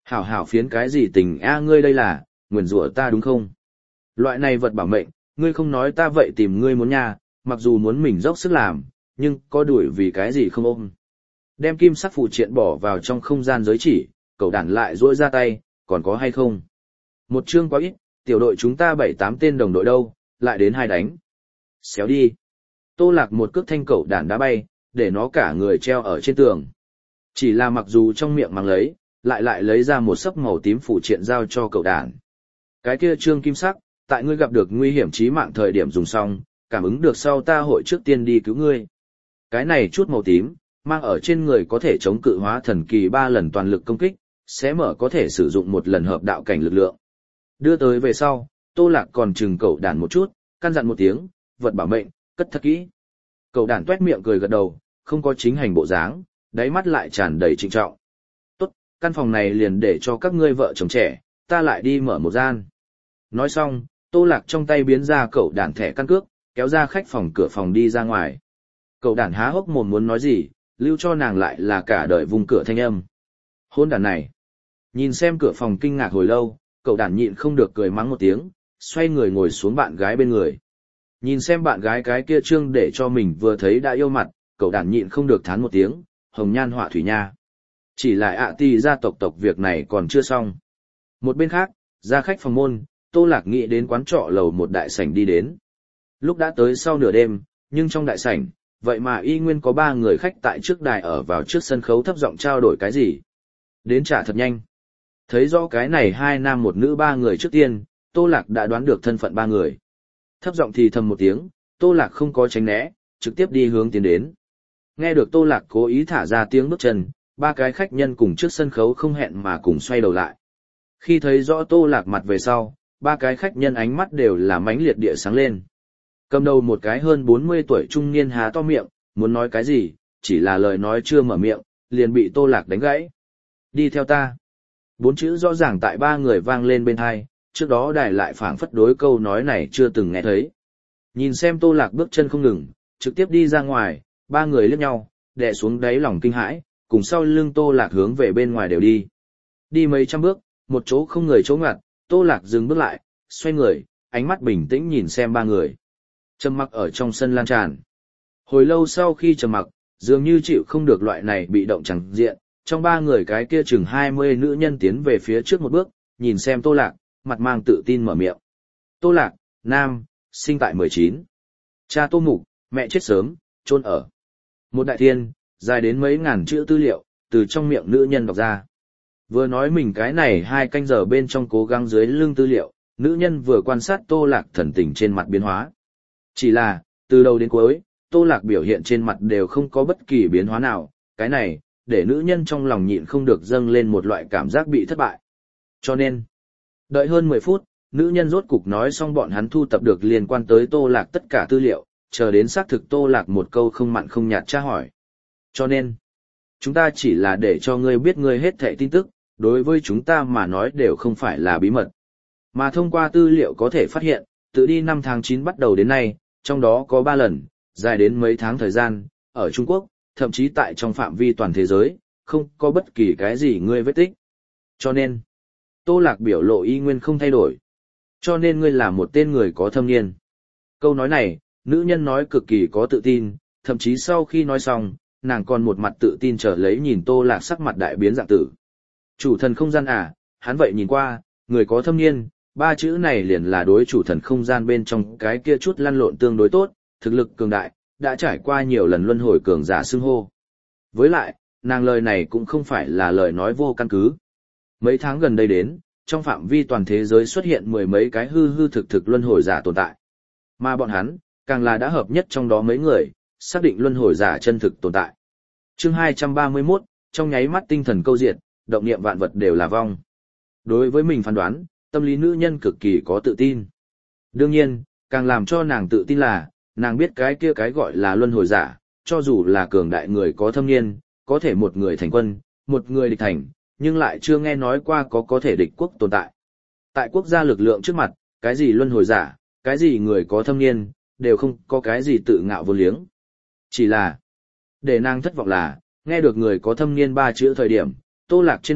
Hảo hảo phiến cái gì tình a ngươi đây là, nguyền rủa ta đúng không? Loại này vật bảo mệnh, ngươi không nói ta vậy tìm ngươi muốn nha, mặc dù muốn mình dốc sức làm, nhưng có đuổi vì cái gì không ôm. Đem kim sắc phụ triện bỏ vào trong không gian giới chỉ, cậu đản lại duỗi ra tay, còn có hay không? Một chương quá ít, tiểu đội chúng ta bảy tám tên đồng đội đâu, lại đến hai đánh. Xéo đi. Tô Lạc một cước thanh cậu đản đá bay, để nó cả người treo ở trên tường. Chỉ là mặc dù trong miệng mang lấy, lại lại lấy ra một sấp màu tím phụ triện giao cho cậu đản. Cái kia trương kim sắc, tại ngươi gặp được nguy hiểm chí mạng thời điểm dùng xong, cảm ứng được sau ta hội trước tiên đi cứu ngươi. Cái này chút màu tím, mang ở trên người có thể chống cự hóa thần kỳ ba lần toàn lực công kích, sẽ mở có thể sử dụng một lần hợp đạo cảnh lực lượng. Đưa tới về sau, Tô Lạc còn chừng cậu đản một chút, căn dặn một tiếng, vật bảo mệnh, cất thật kỹ. Cậu đản tuét miệng cười gật đầu, không có chính hành bộ dáng, đáy mắt lại tràn đầy trịnh trọng. Tốt, căn phòng này liền để cho các ngươi vợ chồng trẻ, ta lại đi mở một gian. Nói xong, Tô Lạc trong tay biến ra cậu đản thẻ căn cước, kéo ra khách phòng cửa phòng đi ra ngoài. Cậu đản há hốc mồm muốn nói gì, lưu cho nàng lại là cả đời vùng cửa thanh âm. Hôn đản này. Nhìn xem cửa phòng kinh ngạc hồi lâu, cậu đản nhịn không được cười mắng một tiếng, xoay người ngồi xuống bạn gái bên người. Nhìn xem bạn gái cái kia trương để cho mình vừa thấy đã yêu mặt, cậu đản nhịn không được thán một tiếng, hồng nhan họa thủy nha. Chỉ là ạ tì gia tộc tộc việc này còn chưa xong. Một bên khác, ra khách phòng môn, Tô Lạc nghĩ đến quán trọ lầu một đại sảnh đi đến. Lúc đã tới sau nửa đêm, nhưng trong đại sảnh, vậy mà y nguyên có ba người khách tại trước đài ở vào trước sân khấu thấp giọng trao đổi cái gì. Đến trả thật nhanh. Thấy rõ cái này hai nam một nữ ba người trước tiên, Tô Lạc đã đoán được thân phận ba người. Thấp giọng thì thầm một tiếng, Tô Lạc không có tránh né, trực tiếp đi hướng tiến đến. Nghe được Tô Lạc cố ý thả ra tiếng bước chân, ba cái khách nhân cùng trước sân khấu không hẹn mà cùng xoay đầu lại. Khi thấy rõ Tô Lạc mặt về sau, ba cái khách nhân ánh mắt đều là mãnh liệt địa sáng lên. Cầm đầu một cái hơn bốn mươi tuổi trung niên há to miệng, muốn nói cái gì, chỉ là lời nói chưa mở miệng, liền bị Tô Lạc đánh gãy. Đi theo ta. Bốn chữ rõ ràng tại ba người vang lên bên hai, trước đó đài lại phảng phất đối câu nói này chưa từng nghe thấy. Nhìn xem Tô Lạc bước chân không ngừng, trực tiếp đi ra ngoài, ba người liếc nhau, đè xuống đáy lòng kinh hãi, cùng sau lưng Tô Lạc hướng về bên ngoài đều đi. Đi mấy trăm bước, một chỗ không người chỗ ngặt, Tô Lạc dừng bước lại, xoay người, ánh mắt bình tĩnh nhìn xem ba người. Trầm mặc ở trong sân lan tràn. Hồi lâu sau khi trầm mặc, dường như chịu không được loại này bị động chẳng diện, trong ba người cái kia chừng hai mươi nữ nhân tiến về phía trước một bước, nhìn xem Tô Lạc, mặt mang tự tin mở miệng. Tô Lạc, nam, sinh tại mười chín. Cha Tô Mục, mẹ chết sớm, chôn ở. Một đại thiên, dài đến mấy ngàn chữ tư liệu, từ trong miệng nữ nhân đọc ra. Vừa nói mình cái này hai canh giờ bên trong cố gắng dưới lưng tư liệu, nữ nhân vừa quan sát Tô Lạc thần tình trên mặt biến hóa. Chỉ là, từ đầu đến cuối, Tô Lạc biểu hiện trên mặt đều không có bất kỳ biến hóa nào, cái này, để nữ nhân trong lòng nhịn không được dâng lên một loại cảm giác bị thất bại. Cho nên, đợi hơn mười phút, nữ nhân rốt cục nói xong bọn hắn thu tập được liên quan tới Tô Lạc tất cả tư liệu, chờ đến xác thực Tô Lạc một câu không mặn không nhạt tra hỏi. Cho nên, chúng ta chỉ là để cho ngươi biết ngươi hết thảy tin tức, đối với chúng ta mà nói đều không phải là bí mật. Mà thông qua tư liệu có thể phát hiện, từ đi năm tháng chín bắt đầu đến nay, trong đó có ba lần, dài đến mấy tháng thời gian, ở Trung Quốc, thậm chí tại trong phạm vi toàn thế giới, không có bất kỳ cái gì ngươi vết tích. Cho nên, Tô Lạc biểu lộ y nguyên không thay đổi. Cho nên ngươi là một tên người có thâm niên. Câu nói này, nữ nhân nói cực kỳ có tự tin, thậm chí sau khi nói xong, nàng còn một mặt tự tin trở lấy nhìn Tô Lạc sắc mặt đại biến dạng tử. Chủ thần không gian à, hắn vậy nhìn qua, người có thâm niên, ba chữ này liền là đối chủ thần không gian bên trong cái kia chút lăn lộn tương đối tốt, thực lực cường đại, đã trải qua nhiều lần luân hồi cường giả xưng hô. Với lại, nàng lời này cũng không phải là lời nói vô căn cứ. Mấy tháng gần đây đến, trong phạm vi toàn thế giới xuất hiện mười mấy cái hư hư thực thực luân hồi giả tồn tại. Mà bọn hắn, càng là đã hợp nhất trong đó mấy người, xác định luân hồi giả chân thực tồn tại. Chương hai trăm ba mươi mốt, trong nháy mắt tinh thần câu diệt, động niệm vạn vật đều là vong. Đối với mình phán đoán, tâm lý nữ nhân cực kỳ có tự tin. Đương nhiên, càng làm cho nàng tự tin là, nàng biết cái kia cái gọi là luân hồi giả, cho dù là cường đại người có thâm niên, có thể một người thành quân, một người địch thành, nhưng lại chưa nghe nói qua có có thể địch quốc tồn tại. Tại quốc gia lực lượng trước mặt, cái gì luân hồi giả, cái gì người có thâm niên, đều không có cái gì tự ngạo vô liếng. Chỉ là, để nàng thất vọng là, nghe được người có thâm niên ba chữ thời điểm, Tô Lạc trên mặt,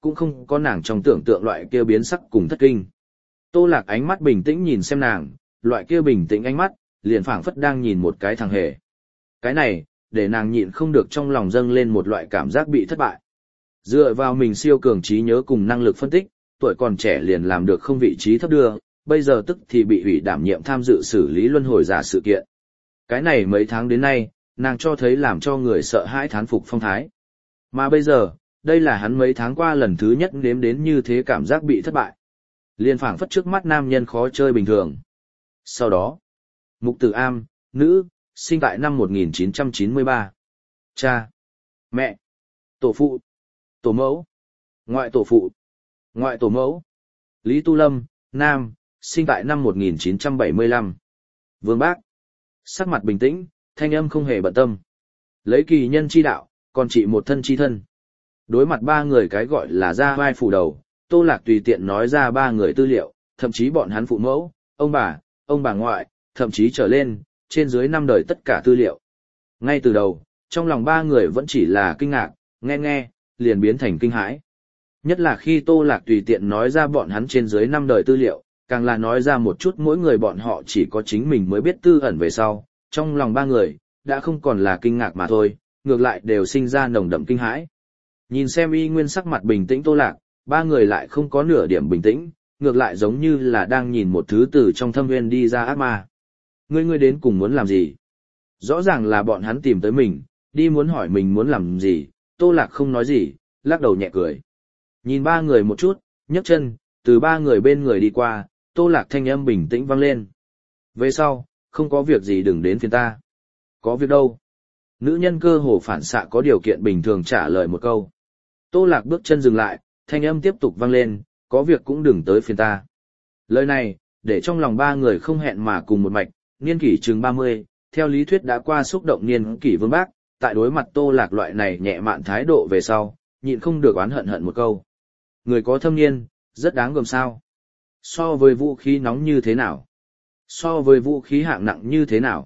cũng không có nàng trong tưởng tượng loại kia biến sắc cùng thất kinh. Tô Lạc ánh mắt bình tĩnh nhìn xem nàng, loại kia bình tĩnh ánh mắt, liền phảng phất đang nhìn một cái thằng hề. Cái này, để nàng nhịn không được trong lòng dâng lên một loại cảm giác bị thất bại. Dựa vào mình siêu cường trí nhớ cùng năng lực phân tích, tuổi còn trẻ liền làm được không vị trí thấp đưa, bây giờ tức thì bị ủy đảm nhiệm tham dự xử lý luân hồi giả sự kiện. Cái này mấy tháng đến nay, nàng cho thấy làm cho người sợ hãi thán phục phong thái. Mà bây giờ, đây là hắn mấy tháng qua lần thứ nhất nếm đến như thế cảm giác bị thất bại. Liên phảng phất trước mắt nam nhân khó chơi bình thường. Sau đó, Mục Tử Am, nữ, sinh tại năm một nghìn chín trăm chín mươi ba. Cha, mẹ, tổ phụ, tổ mẫu, ngoại tổ phụ, ngoại tổ mẫu. Lý Tu Lâm, nam, sinh tại năm một nghìn chín trăm bảy mươi lăm. Vương Bác, sắc mặt bình tĩnh, thanh âm không hề bận tâm. Lấy kỳ nhân chi đạo, còn trị một thân chi thân. Đối mặt ba người cái gọi là ra vai phủ đầu, Tô Lạc tùy tiện nói ra ba người tư liệu, thậm chí bọn hắn phụ mẫu, ông bà, ông bà ngoại, thậm chí trở lên, trên dưới năm đời tất cả tư liệu. Ngay từ đầu, trong lòng ba người vẫn chỉ là kinh ngạc, nghe nghe, liền biến thành kinh hãi. Nhất là khi Tô Lạc tùy tiện nói ra bọn hắn trên dưới năm đời tư liệu, càng là nói ra một chút mỗi người bọn họ chỉ có chính mình mới biết tư ẩn về sau, trong lòng ba người, đã không còn là kinh ngạc mà thôi, ngược lại đều sinh ra nồng đậm kinh hãi. Nhìn xem y nguyên sắc mặt bình tĩnh Tô Lạc, ba người lại không có nửa điểm bình tĩnh, ngược lại giống như là đang nhìn một thứ từ trong thâm nguyên đi ra ác ma. Ngươi ngươi đến cùng muốn làm gì? Rõ ràng là bọn hắn tìm tới mình, đi muốn hỏi mình muốn làm gì, Tô Lạc không nói gì, lắc đầu nhẹ cười. Nhìn ba người một chút, nhấc chân, từ ba người bên người đi qua, Tô Lạc thanh âm bình tĩnh vang lên. Về sau, không có việc gì đừng đến phiền ta. Có việc đâu? Nữ nhân cơ hồ phản xạ có điều kiện bình thường trả lời một câu. Tô Lạc bước chân dừng lại, thanh âm tiếp tục vang lên, có việc cũng đừng tới phiền ta. Lời này, để trong lòng ba người không hẹn mà cùng một mạch, niên kỷ chừng ba mươi, theo lý thuyết đã qua xúc động niên kỷ Vương Bác, tại đối mặt Tô Lạc loại này nhẹ mạn thái độ về sau, nhịn không được oán hận hận một câu. Người có thâm niên, rất đáng gờm sao. So với vũ khí nóng như thế nào? So với vũ khí hạng nặng như thế nào?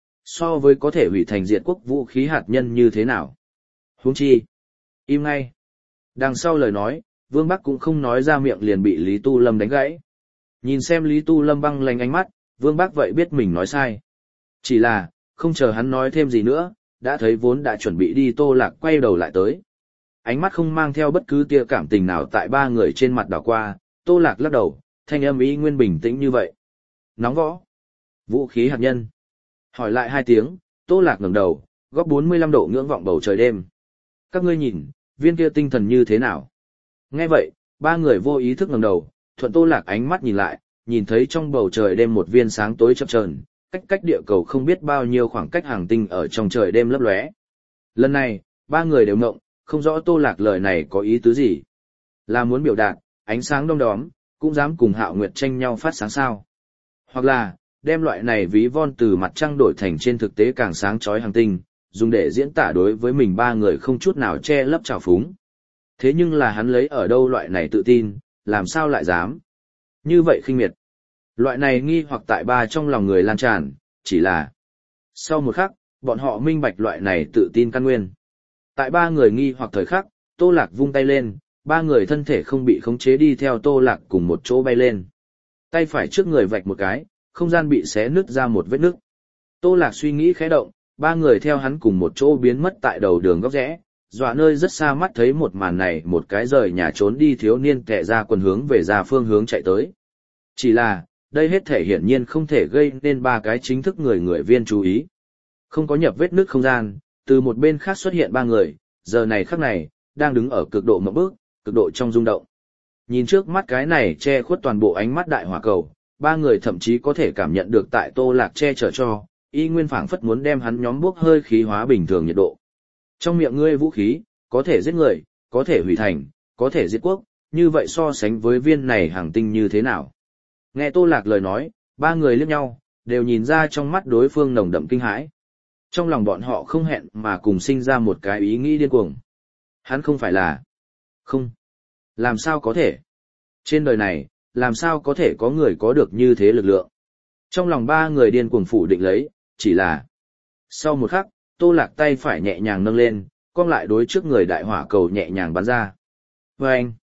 So với có thể hủy thành diệt quốc vũ khí hạt nhân như thế nào? Huống chi? Im ngay. Đằng sau lời nói, Vương Bắc cũng không nói ra miệng liền bị Lý Tu Lâm đánh gãy. Nhìn xem Lý Tu Lâm băng lạnh ánh mắt, Vương Bắc vậy biết mình nói sai. Chỉ là, không chờ hắn nói thêm gì nữa, đã thấy vốn đã chuẩn bị đi Tô Lạc quay đầu lại tới. Ánh mắt không mang theo bất cứ tia cảm tình nào tại ba người trên mặt đảo qua, Tô Lạc lắc đầu, thanh âm ý nguyên bình tĩnh như vậy. Nóng võ. Vũ khí hạt nhân. Hỏi lại hai tiếng, Tô Lạc ngẩng đầu, góc bốn mươi lăm độ ngưỡng vọng bầu trời đêm. Các ngươi nhìn, viên kia tinh thần như thế nào? Nghe vậy, ba người vô ý thức ngẩng đầu, thuận Tô Lạc ánh mắt nhìn lại, nhìn thấy trong bầu trời đêm một viên sáng tối chập chờn, cách cách địa cầu không biết bao nhiêu khoảng cách hàng tinh ở trong trời đêm lấp lóe. Lần này, ba người đều ngộng, không rõ Tô Lạc lời này có ý tứ gì. Là muốn biểu đạt, ánh sáng đông đóm, cũng dám cùng Hạo Nguyệt tranh nhau phát sáng sao? Hoặc là, đem loại này ví von từ mặt trăng đổi thành trên thực tế càng sáng chói hành tinh, dùng để diễn tả đối với mình ba người không chút nào che lấp trào phúng. Thế nhưng là hắn lấy ở đâu loại này tự tin, làm sao lại dám? Như vậy khinh miệt. Loại này nghi hoặc tại ba trong lòng người lan tràn, chỉ là sau một khắc, bọn họ minh bạch loại này tự tin căn nguyên. Tại ba người nghi hoặc thời khắc, Tô Lạc vung tay lên, ba người thân thể không bị khống chế đi theo Tô Lạc cùng một chỗ bay lên. Tay phải trước người vạch một cái, không gian bị xé nứt ra một vết nứt. Tô Lạc suy nghĩ khẽ động, ba người theo hắn cùng một chỗ biến mất tại đầu đường góc rẽ, dọa nơi rất xa mắt thấy một màn này, một cái rời nhà trốn đi thiếu niên kẻ ra quần hướng về ra phương hướng chạy tới. Chỉ là, đây hết thể hiển nhiên không thể gây nên ba cái chính thức người người viên chú ý. Không có nhập vết nứt không gian, từ một bên khác xuất hiện ba người, giờ này khắc này, đang đứng ở cực độ mộng bức, cực độ trong rung động. Nhìn trước mắt cái này che khuất toàn bộ ánh mắt đại hỏa cầu, ba người thậm chí có thể cảm nhận được tại Tô Lạc che chở cho, y nguyên phảng phất muốn đem hắn nhóm bốc hơi khí hóa bình thường nhiệt độ. Trong miệng ngươi vũ khí, có thể giết người, có thể hủy thành, có thể diệt quốc, như vậy so sánh với viên này hàng tinh như thế nào? Nghe Tô Lạc lời nói, ba người liếc nhau, đều nhìn ra trong mắt đối phương nồng đậm kinh hãi. Trong lòng bọn họ không hẹn mà cùng sinh ra một cái ý nghĩ điên cuồng. Hắn không phải là... Không. Làm sao có thể? Trên đời này, làm sao có thể có người có được như thế lực lượng? Trong lòng ba người điên cuồng phủ định lấy, chỉ là... Sau một khắc, Tô Lạc tay phải nhẹ nhàng nâng lên, cong lại đối trước người đại hỏa cầu nhẹ nhàng bắn ra. Và anh,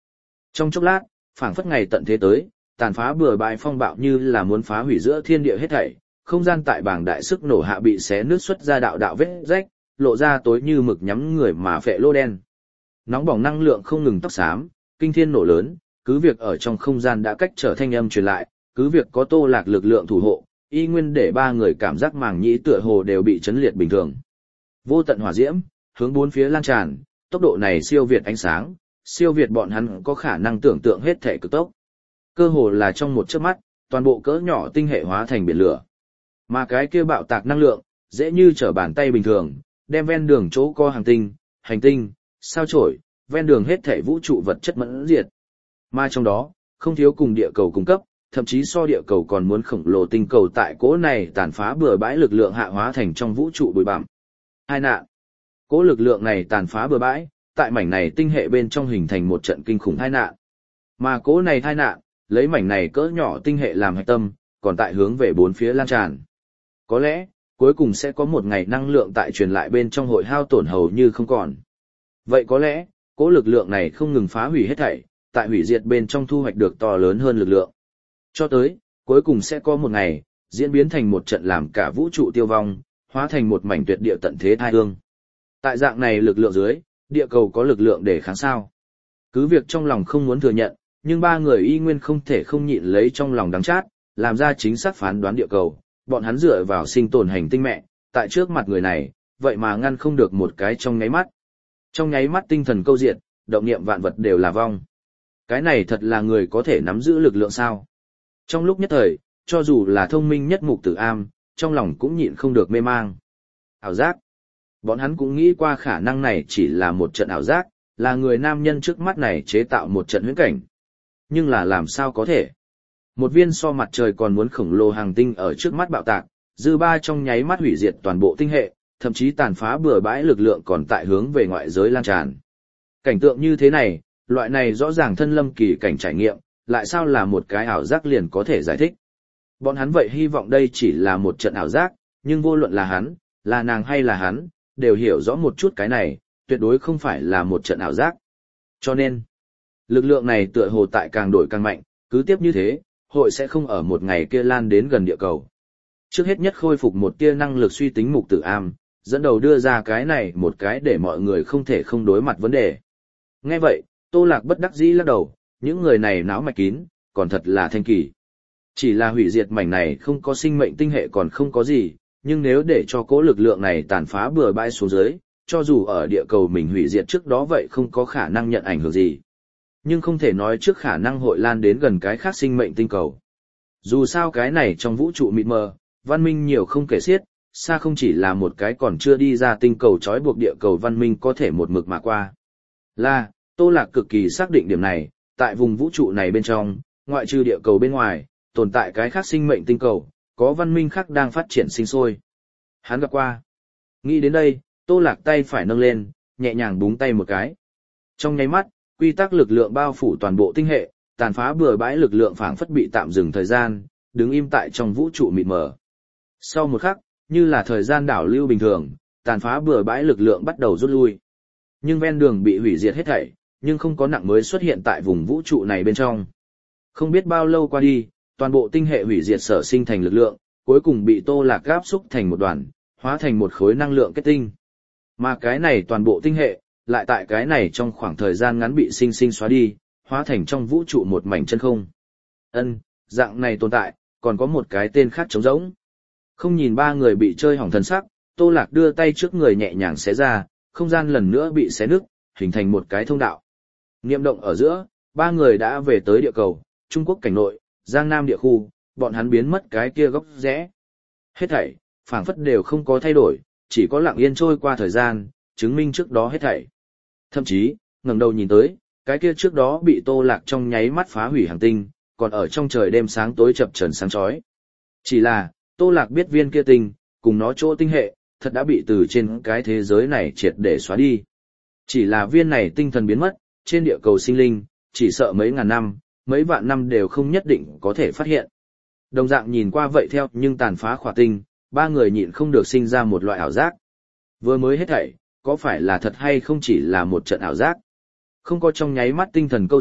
Trong chốc lát, phảng phất ngày tận thế tới, tàn phá bừa bãi phong bạo như là muốn phá hủy giữa thiên địa hết thảy, không gian tại bảng đại sức nổ hạ bị xé nứt xuất ra đạo đạo vết rách, lộ ra tối như mực nhắm người mà phệ lô đen. Nóng bỏng năng lượng không ngừng tóc xám, kinh thiên nổ lớn, cứ việc ở trong không gian đã cách trở thanh âm truyền lại, cứ việc có Tô Lạc lực lượng thủ hộ, y nguyên để ba người cảm giác màng nhĩ tựa hồ đều bị chấn liệt bình thường. Vô tận hỏa diễm, hướng bốn phía lan tràn, tốc độ này siêu việt ánh sáng, siêu việt bọn hắn có khả năng tưởng tượng hết thể cực tốc. Cơ hồ là trong một chớp mắt, toàn bộ cỡ nhỏ tinh hệ hóa thành biển lửa. Mà cái kia bạo tạc năng lượng, dễ như trở bàn tay bình thường, đem ven đường chỗ co hành tinh, hành tinh, sao chổi, ven đường hết thể vũ trụ vật chất mẫn diệt. Mà trong đó, không thiếu cùng địa cầu cung cấp, thậm chí so địa cầu còn muốn khổng lồ tinh cầu tại cỗ này tàn phá bừa bãi lực lượng hạ hóa thành trong vũ trụ bụi bặm. Hai nạn. Cỗ lực lượng này tàn phá bừa bãi, tại mảnh này tinh hệ bên trong hình thành một trận kinh khủng tai nạn. Mà cỗ này tai nạn, lấy mảnh này cỡ nhỏ tinh hệ làm hạch tâm, còn tại hướng về bốn phía lan tràn. Có lẽ, cuối cùng sẽ có một ngày năng lượng tại truyền lại bên trong hội hao tổn hầu như không còn. Vậy có lẽ, cỗ lực lượng này không ngừng phá hủy hết thảy, tại hủy diệt bên trong thu hoạch được to lớn hơn lực lượng. Cho tới, cuối cùng sẽ có một ngày, diễn biến thành một trận làm cả vũ trụ tiêu vong, hóa thành một mảnh tuyệt địa tận thế thai hương. Tại dạng này lực lượng dưới, địa cầu có lực lượng để kháng sao. Cứ việc trong lòng không muốn thừa nhận, nhưng ba người y nguyên không thể không nhịn lấy trong lòng đắng chát, làm ra chính xác phán đoán địa cầu, bọn hắn dựa vào sinh tồn hành tinh mẹ, tại trước mặt người này, vậy mà ngăn không được một cái trong nháy mắt. Trong nháy mắt tinh thần câu diệt, động niệm vạn vật đều là vong. Cái này thật là người có thể nắm giữ lực lượng sao? Trong lúc nhất thời, cho dù là thông minh nhất Mục Tử Am, trong lòng cũng nhịn không được mê mang. Ảo giác. Bọn hắn cũng nghĩ qua khả năng này chỉ là một trận ảo giác, là người nam nhân trước mắt này chế tạo một trận huyễn cảnh. Nhưng là làm sao có thể? Một viên so mặt trời còn muốn khổng lồ hàng tinh ở trước mắt bạo tạc, dư ba trong nháy mắt hủy diệt toàn bộ tinh hệ, thậm chí tàn phá bừa bãi lực lượng còn tại hướng về ngoại giới lan tràn. Cảnh tượng như thế này, loại này rõ ràng thân lâm kỳ cảnh trải nghiệm, lại sao là một cái ảo giác liền có thể giải thích. Bọn hắn vậy hy vọng đây chỉ là một trận ảo giác, nhưng vô luận là hắn, là nàng hay là hắn, đều hiểu rõ một chút cái này, tuyệt đối không phải là một trận ảo giác. Cho nên, lực lượng này tựa hồ tại càng đổi càng mạnh, cứ tiếp như thế, hội sẽ không ở một ngày kia lan đến gần địa cầu. Trước hết nhất khôi phục một tia năng lực suy tính Mục Tử Am, dẫn đầu đưa ra cái này một cái để mọi người không thể không đối mặt vấn đề. Nghe vậy, Tô Lạc bất đắc dĩ lắc đầu, những người này náo mạch kín, còn thật là thanh kỳ. Chỉ là hủy diệt mảnh này không có sinh mệnh tinh hệ còn không có gì, nhưng nếu để cho cố lực lượng này tàn phá bừa bãi xuống dưới, cho dù ở địa cầu mình hủy diệt trước đó vậy không có khả năng nhận ảnh hưởng gì. Nhưng không thể nói trước khả năng hội lan đến gần cái khác sinh mệnh tinh cầu. Dù sao cái này trong vũ trụ mịt mờ, văn minh nhiều không kể xiết, xa không chỉ là một cái còn chưa đi ra tinh cầu trói buộc địa cầu văn minh có thể một mực mà qua. Là, Tô Lạc cực kỳ xác định điểm này, tại vùng vũ trụ này bên trong, ngoại trừ địa cầu bên ngoài, tồn tại cái khác sinh mệnh tinh cầu, có văn minh khác đang phát triển sinh sôi. Hắn gặp qua. Nghĩ đến đây, Tô Lạc tay phải nâng lên, nhẹ nhàng búng tay một cái. Trong nháy mắt, quy tắc lực lượng bao phủ toàn bộ tinh hệ, tàn phá bừa bãi lực lượng phảng phất bị tạm dừng thời gian, đứng im tại trong vũ trụ mịt mờ. Sau một khắc, như là thời gian đảo lưu bình thường, tàn phá bừa bãi lực lượng bắt đầu rút lui. Nhưng ven đường bị hủy diệt hết thảy, nhưng không có nặng mới xuất hiện tại vùng vũ trụ này bên trong. Không biết bao lâu qua đi, toàn bộ tinh hệ hủy diệt sở sinh thành lực lượng, cuối cùng bị Tô Lạc gáp xúc thành một đoàn, hóa thành một khối năng lượng kết tinh. Mà cái này toàn bộ tinh hệ, lại tại cái này trong khoảng thời gian ngắn bị sinh sinh xóa đi, hóa thành trong vũ trụ một mảnh chân không. Ân, dạng này tồn tại, còn có một cái tên khác trống rỗng. Không nhìn ba người bị chơi hỏng thần sắc, Tô Lạc đưa tay trước người nhẹ nhàng xé ra, không gian lần nữa bị xé nứt, hình thành một cái thông đạo. Niệm động ở giữa, ba người đã về tới địa cầu, Trung Quốc cảnh nội, Giang Nam địa khu, bọn hắn biến mất cái kia góc rẽ. Hết thảy, phảng phất đều không có thay đổi, chỉ có lặng yên trôi qua thời gian, chứng minh trước đó hết thảy. Thậm chí, ngẩng đầu nhìn tới, cái kia trước đó bị Tô Lạc trong nháy mắt phá hủy hành tinh, còn ở trong trời đêm sáng tối chập chờn sáng chói. Chỉ là, Tô Lạc biết viên kia tinh, cùng nó chỗ tinh hệ, thật đã bị từ trên cái thế giới này triệt để xóa đi. Chỉ là viên này tinh thần biến mất, trên địa cầu sinh linh, chỉ sợ mấy ngàn năm, mấy vạn năm đều không nhất định có thể phát hiện. Đồng dạng nhìn qua vậy theo nhưng tàn phá khỏa tinh, ba người nhịn không được sinh ra một loại ảo giác. Vừa mới hết thảy, có phải là thật hay không chỉ là một trận ảo giác? Không có trong nháy mắt tinh thần câu diệt,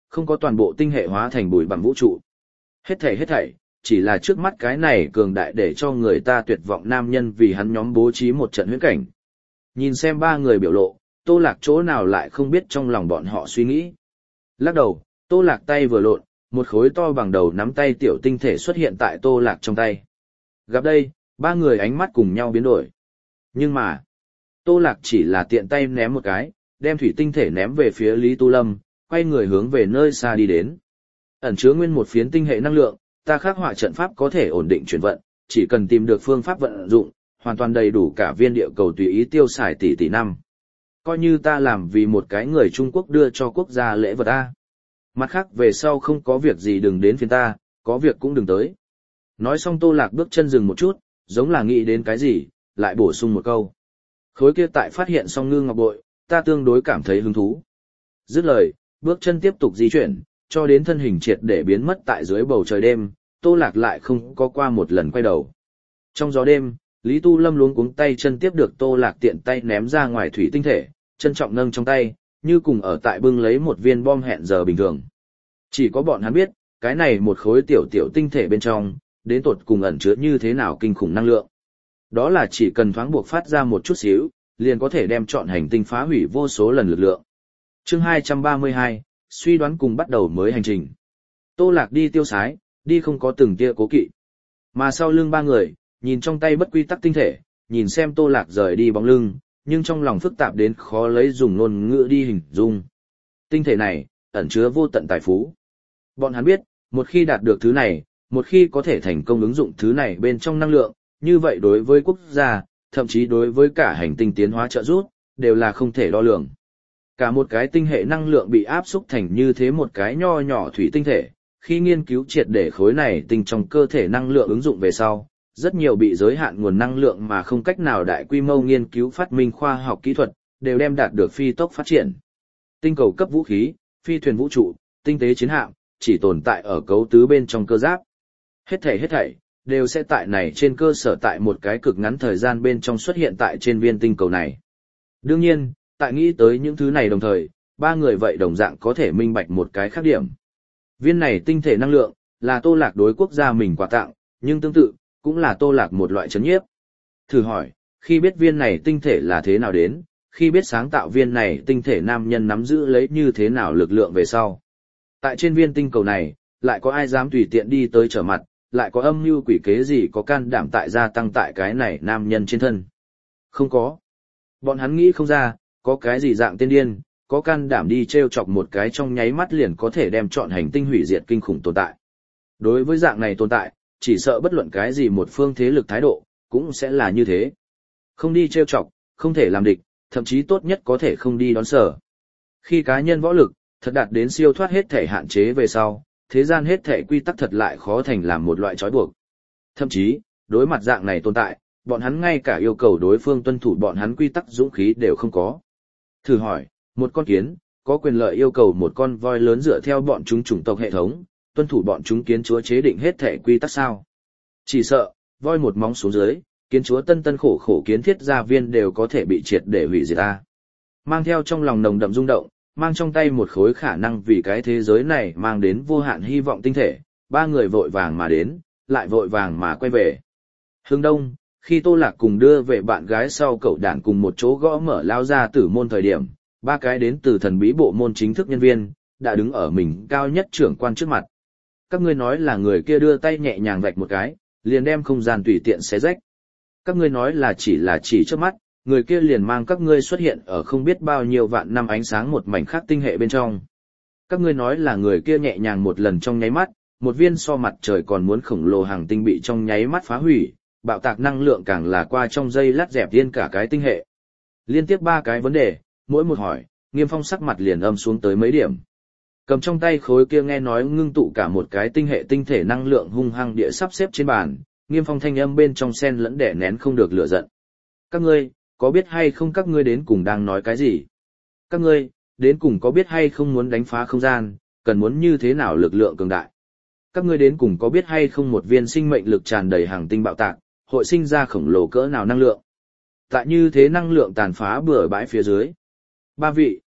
không có toàn bộ tinh hệ hóa thành bụi bặm vũ trụ. Hết thảy hết thảy, chỉ là trước mắt cái này cường đại để cho người ta tuyệt vọng nam nhân vì hắn nhóm bố trí một trận huyễn cảnh. Nhìn xem ba người biểu lộ, Tô Lạc chỗ nào lại không biết trong lòng bọn họ suy nghĩ. Lắc đầu, Tô Lạc tay vừa lộn, một khối to bằng đầu nắm tay tiểu tinh thể xuất hiện tại Tô Lạc trong tay. Gặp đây, ba người ánh mắt cùng nhau biến đổi. Nhưng mà, Tô Lạc chỉ là tiện tay ném một cái, đem thủy tinh thể ném về phía Lý Tu Lâm, quay người hướng về nơi xa đi đến. Ẩn chứa nguyên một phiến tinh hệ năng lượng, ta khắc họa trận pháp có thể ổn định chuyển vận, chỉ cần tìm được phương pháp vận dụng, hoàn toàn đầy đủ cả viên địa cầu tùy ý tiêu xài tỷ tỷ năm. Coi như ta làm vì một cái người Trung Quốc đưa cho quốc gia lễ vật ta. Mặt khác về sau không có việc gì đừng đến phiền ta, có việc cũng đừng tới. Nói xong Tô Lạc bước chân dừng một chút, giống là nghĩ đến cái gì, lại bổ sung một câu. Khối kia tại phát hiện xong ngư ngọc bội, ta tương đối cảm thấy hứng thú. Dứt lời, bước chân tiếp tục di chuyển, cho đến thân hình triệt để biến mất tại dưới bầu trời đêm, Tô Lạc lại không có qua một lần quay đầu. Trong gió đêm, Lý Tu Lâm luống cuống tay chân tiếp được Tô Lạc tiện tay ném ra ngoài thủy tinh thể, trân trọng nâng trong tay, như cùng ở tại bưng lấy một viên bom hẹn giờ bình thường. Chỉ có bọn hắn biết, cái này một khối tiểu tiểu tinh thể bên trong, đến tột cùng ẩn chứa như thế nào kinh khủng năng lượng. Đó là chỉ cần thoáng buộc phát ra một chút xíu, liền có thể đem trọn hành tinh phá hủy vô số lần lực lượng. Chương hai trăm ba mươi hai, suy đoán cùng bắt đầu mới hành trình. Tô Lạc đi tiêu sái, đi không có từng tia cố kỵ. Mà sau lưng ba người, nhìn trong tay bất quy tắc tinh thể, nhìn xem Tô Lạc rời đi bóng lưng, nhưng trong lòng phức tạp đến khó lấy dùng ngôn ngữ đi hình dung. Tinh thể này, ẩn chứa vô tận tài phú. Bọn hắn biết, một khi đạt được thứ này, một khi có thể thành công ứng dụng thứ này bên trong năng lượng, như vậy đối với quốc gia, thậm chí đối với cả hành tinh tiến hóa trợ giúp, đều là không thể đo lường. Cả một cái tinh hệ năng lượng bị áp xúc thành như thế một cái nho nhỏ thủy tinh thể, khi nghiên cứu triệt để khối này tinh trong cơ thể năng lượng ứng dụng về sau, rất nhiều bị giới hạn nguồn năng lượng mà không cách nào đại quy mô nghiên cứu phát minh khoa học kỹ thuật, đều đem đạt được phi tốc phát triển. Tinh cầu cấp vũ khí, phi thuyền vũ trụ, tinh tế chiến hạm, chỉ tồn tại ở cấu tứ bên trong cơ giáp. Hết thảy hết thảy, đều sẽ tại này trên cơ sở tại một cái cực ngắn thời gian bên trong xuất hiện tại trên viên tinh cầu này. Đương nhiên, tại nghĩ tới những thứ này đồng thời, ba người vậy đồng dạng có thể minh bạch một cái khác điểm. Viên này tinh thể năng lượng, là Tô Lạc đối quốc gia mình quà tặng, nhưng tương tự, cũng là Tô Lạc một loại chấn nhiếp. Thử hỏi, khi biết viên này tinh thể là thế nào đến, khi biết sáng tạo viên này tinh thể nam nhân nắm giữ lấy như thế nào lực lượng về sau. Tại trên viên tinh cầu này, lại có ai dám tùy tiện đi tới trở mặt, lại có âm mưu quỷ kế gì có can đảm tại gia tăng tại cái này nam nhân trên thân. Không có. Bọn hắn nghĩ không ra, có cái gì dạng tên điên, có can đảm đi treo chọc một cái trong nháy mắt liền có thể đem trọn hành tinh hủy diệt kinh khủng tồn tại. Đối với dạng này tồn tại, chỉ sợ bất luận cái gì một phương thế lực thái độ, cũng sẽ là như thế. Không đi treo chọc, không thể làm địch, thậm chí tốt nhất có thể không đi đón sở. Khi cá nhân võ lực, thật đạt đến siêu thoát hết thể hạn chế về sau, thế gian hết thể quy tắc thật lại khó thành làm một loại trói buộc. Thậm chí, đối mặt dạng này tồn tại, bọn hắn ngay cả yêu cầu đối phương tuân thủ bọn hắn quy tắc dũng khí đều không có. Thử hỏi, một con kiến, có quyền lợi yêu cầu một con voi lớn dựa theo bọn chúng chủng tộc hệ thống, tuân thủ bọn chúng kiến chúa chế định hết thể quy tắc sao? Chỉ sợ, voi một móng xuống dưới, kiến chúa tân tân khổ khổ kiến thiết gia viên đều có thể bị triệt để hủy diệt ta. Mang theo trong lòng nồng đậm rung động, mang trong tay một khối khả năng vì cái thế giới này mang đến vô hạn hy vọng tinh thể, ba người vội vàng mà đến, lại vội vàng mà quay về. Hướng đông, khi Tô Lạc cùng đưa về bạn gái sau cậu đàn cùng một chỗ gõ mở lao ra tử môn thời điểm, ba cái đến từ thần bí bộ môn chính thức nhân viên, đã đứng ở mình cao nhất trưởng quan trước mặt. Các ngươi nói là người kia đưa tay nhẹ nhàng vạch một cái, liền đem không gian tùy tiện xé rách. Các ngươi nói là chỉ là chỉ trước mắt, người kia liền mang các ngươi xuất hiện ở không biết bao nhiêu vạn năm ánh sáng một mảnh khác tinh hệ bên trong. Các ngươi nói là người kia nhẹ nhàng một lần trong nháy mắt, một viên so mặt trời còn muốn khổng lồ hàng tinh bị trong nháy mắt phá hủy, bạo tạc năng lượng càng là qua trong giây lát dẹp điên cả cái tinh hệ. Liên tiếp ba cái vấn đề, mỗi một hỏi, Nghiêm Phong sắc mặt liền âm xuống tới mấy điểm. Cầm trong tay khối kia nghe nói ngưng tụ cả một cái tinh hệ tinh thể năng lượng hung hăng địa sắp xếp trên bàn, Nghiêm Phong thanh âm bên trong sen lẫn đè nén không được lửa giận. Các ngươi, có biết hay không các ngươi đến cùng đang nói cái gì? Các ngươi, đến cùng có biết hay không muốn đánh phá không gian, cần muốn như thế nào lực lượng cường đại? Các ngươi đến cùng có biết hay không một viên sinh mệnh lực tràn đầy hàng tinh bạo tạc, hội sinh ra khổng lồ cỡ nào năng lượng? Tại như thế năng lượng tàn phá bừa bãi phía dưới. Ba vị,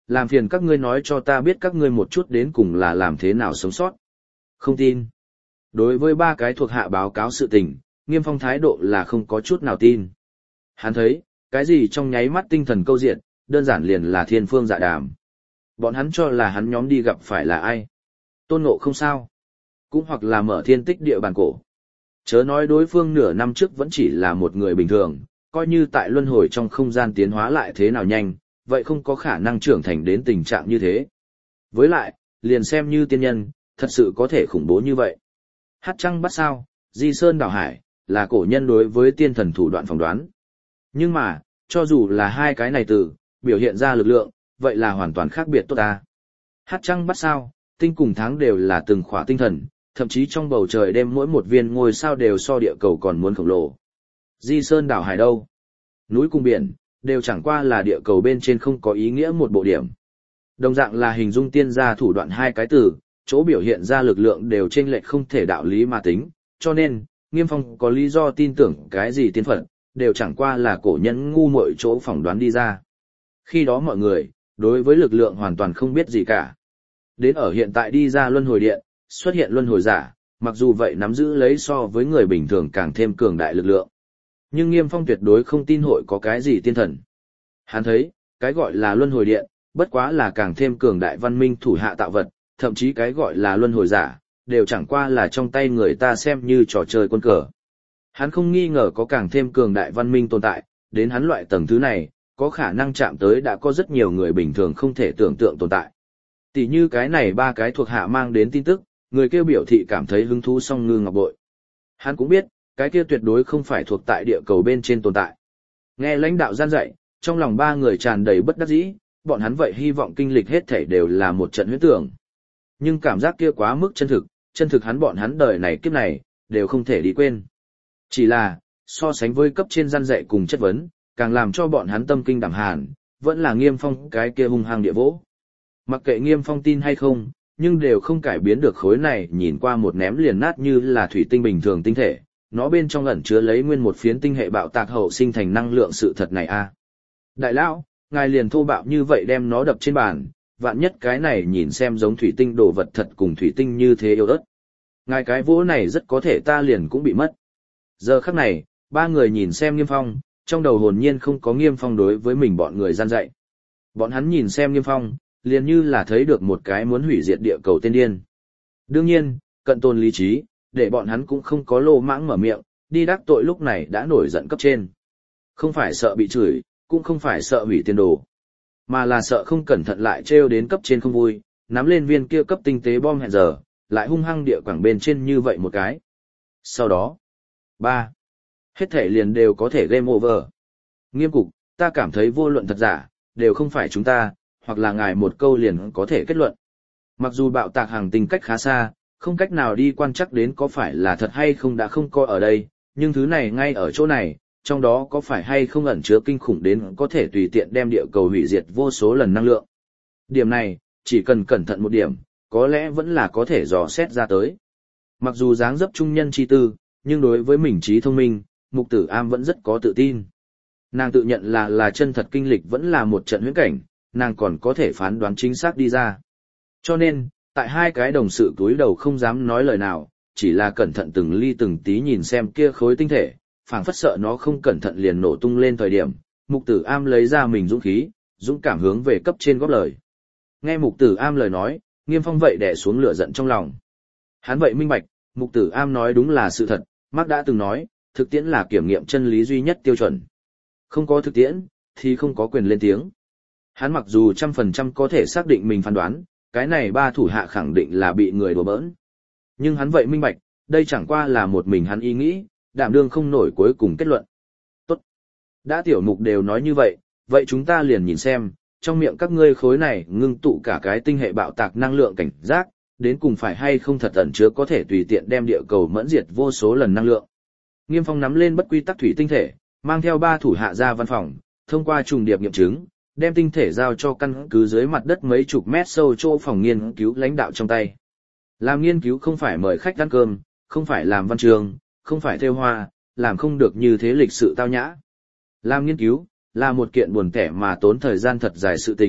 Làm phiền các ngươi nói cho ta biết các ngươi một chút đến cùng là làm thế nào sống sót. Không tin. Đối với ba cái thuộc hạ báo cáo sự tình, Nghiêm Phong thái độ là không có chút nào tin. Hắn thấy, cái gì trong nháy mắt tinh thần câu diện, đơn giản liền là thiên phương dạ đàm. Bọn hắn cho là hắn nhóm đi gặp phải là ai. Tôn Ngộ không sao. Cũng hoặc là mở thiên tích địa bàn cổ. Chớ nói đối phương nửa năm trước vẫn chỉ là một người bình thường, coi như tại luân hồi trong không gian tiến hóa lại thế nào nhanh, vậy không có khả năng trưởng thành đến tình trạng như thế. Với lại, liền xem như tiên nhân, thật sự có thể khủng bố như vậy. Hát trăng bắt sao, di sơn đảo hải, là cổ nhân đối với tiên thần thủ đoạn phỏng đoán. Nhưng mà, cho dù là hai cái này từ, biểu hiện ra lực lượng, vậy là hoàn toàn khác biệt tốt ta. Hát trăng bắt sao, tinh cùng tháng đều là từng khỏa tinh thần, thậm chí trong bầu trời đêm mỗi một viên ngôi sao đều so địa cầu còn muốn khổng lồ. Di sơn đảo hải đâu? Núi cùng biển, đều chẳng qua là địa cầu bên trên không có ý nghĩa một bộ điểm. Đồng dạng là hình dung tiên gia thủ đoạn hai cái từ, chỗ biểu hiện ra lực lượng đều chênh lệch không thể đạo lý mà tính, cho nên, Nghiêm Phong có lý do tin tưởng cái gì tiên phật, đều chẳng qua là cổ nhân ngu muội chỗ phỏng đoán đi ra. Khi đó mọi người, đối với lực lượng hoàn toàn không biết gì cả. Đến ở hiện tại đi ra luân hồi điện, xuất hiện luân hồi giả, mặc dù vậy nắm giữ lấy so với người bình thường càng thêm cường đại lực lượng. Nhưng Nghiêm Phong tuyệt đối không tin hội có cái gì tiên thần. Hắn thấy, cái gọi là luân hồi điện, bất quá là càng thêm cường đại văn minh thủ hạ tạo vật, thậm chí cái gọi là luân hồi giả, đều chẳng qua là trong tay người ta xem như trò chơi quân cờ. Hắn không nghi ngờ có càng thêm cường đại văn minh tồn tại, đến hắn loại tầng thứ này, có khả năng chạm tới đã có rất nhiều người bình thường không thể tưởng tượng tồn tại. Tỷ như cái này ba cái thuộc hạ mang đến tin tức, người kêu biểu thị cảm thấy hứng thú song ngư ngọc bội. Hắn cũng biết, cái kia tuyệt đối không phải thuộc tại địa cầu bên trên tồn tại. Nghe lãnh đạo gian dạy, trong lòng ba người tràn đầy bất đắc dĩ, bọn hắn vậy hy vọng kinh lịch hết thảy đều là một trận huyễn tưởng. Nhưng cảm giác kia quá mức chân thực, chân thực hắn bọn hắn đời này kiếp này, đều không thể đi quên. Chỉ là, so sánh với cấp trên gian dạy cùng chất vấn, càng làm cho bọn hắn tâm kinh đảm hàn, vẫn là Nghiêm Phong cái kia hung hăng địa vỗ. Mặc kệ Nghiêm Phong tin hay không, nhưng đều không cải biến được khối này nhìn qua một ném liền nát như là thủy tinh bình thường tinh thể, nó bên trong ẩn chứa lấy nguyên một phiến tinh hệ bạo tạc hậu sinh thành năng lượng sự thật này a. Đại lão, ngài liền thô bạo như vậy đem nó đập trên bàn, vạn nhất cái này nhìn xem giống thủy tinh đồ vật thật cùng thủy tinh như thế yếu ớt. Ngài cái vỗ này rất có thể ta liền cũng bị mất. Giờ khắc này, ba người nhìn xem Nghiêm Phong, trong đầu hồn nhiên không có Nghiêm Phong đối với mình bọn người gian dạy. Bọn hắn nhìn xem Nghiêm Phong, liền như là thấy được một cái muốn hủy diệt địa cầu tên điên. Đương nhiên, cận tôn lý trí, để bọn hắn cũng không có lô mãng mở miệng, đi đắc tội lúc này đã nổi giận cấp trên. Không phải sợ bị chửi, cũng không phải sợ hủy tiền đồ, mà là sợ không cẩn thận lại trêu đến cấp trên không vui, nắm lên viên kia cấp tinh tế bom hẹn giờ, lại hung hăng địa quảng bên trên như vậy một cái. Sau đó, ba, hết thể liền đều có thể game over. Nghiêm cục, ta cảm thấy vô luận thật giả, đều không phải chúng ta, hoặc là ngài một câu liền có thể kết luận. Mặc dù bạo tạc hàng tinh cách khá xa, không cách nào đi quan chắc đến có phải là thật hay không đã không coi ở đây, nhưng thứ này ngay ở chỗ này, trong đó có phải hay không ẩn chứa kinh khủng đến có thể tùy tiện đem địa cầu hủy diệt vô số lần năng lượng. Điểm này, chỉ cần cẩn thận một điểm, có lẽ vẫn là có thể dò xét ra tới. Mặc dù dáng dấp trung nhân chi tư, nhưng đối với mình trí thông minh, Mục Tử Am vẫn rất có tự tin. Nàng tự nhận là là chân thật kinh lịch vẫn là một trận huyễn cảnh, nàng còn có thể phán đoán chính xác đi ra. Cho nên, tại hai cái đồng sự túi đầu không dám nói lời nào, chỉ là cẩn thận từng ly từng tí nhìn xem kia khối tinh thể, phảng phất sợ nó không cẩn thận liền nổ tung lên thời điểm, Mục Tử Am lấy ra mình dũng khí, dũng cảm hướng về cấp trên góp lời. Nghe Mục Tử Am lời nói, Nghiêm Phong vậy đè xuống lửa giận trong lòng. Hắn vậy minh bạch, Mục Tử Am nói đúng là sự thật, Marx đã từng nói, thực tiễn là kiểm nghiệm chân lý duy nhất tiêu chuẩn. Không có thực tiễn, thì không có quyền lên tiếng. Hắn mặc dù trăm phần trăm có thể xác định mình phán đoán, cái này ba thủ hạ khẳng định là bị người đùa bỡn. Nhưng hắn vậy minh bạch, đây chẳng qua là một mình hắn ý nghĩ, đảm đương không nổi cuối cùng kết luận. Tốt. Đã tiểu mục đều nói như vậy, vậy chúng ta liền nhìn xem, trong miệng các ngươi khối này ngưng tụ cả cái tinh hệ bạo tạc năng lượng cảnh giác, đến cùng phải hay không thật ẩn chứa có thể tùy tiện đem địa cầu mẫn diệt vô số lần năng lượng. Nghiêm Phong nắm lên bất quy tắc thủy tinh thể, mang theo ba thủ hạ ra văn phòng, thông qua trùng điệp nghiệm chứng, đem tinh thể giao cho căn cứ dưới mặt đất mấy chục mét sâu chỗ phòng nghiên cứu lãnh đạo trong tay. Làm nghiên cứu không phải mời khách ăn cơm, không phải làm văn trường, không phải thêu hoa, làm không được như thế lịch sự tao nhã. Làm nghiên cứu, là một kiện buồn kẻ mà tốn thời gian thật dài sự tình,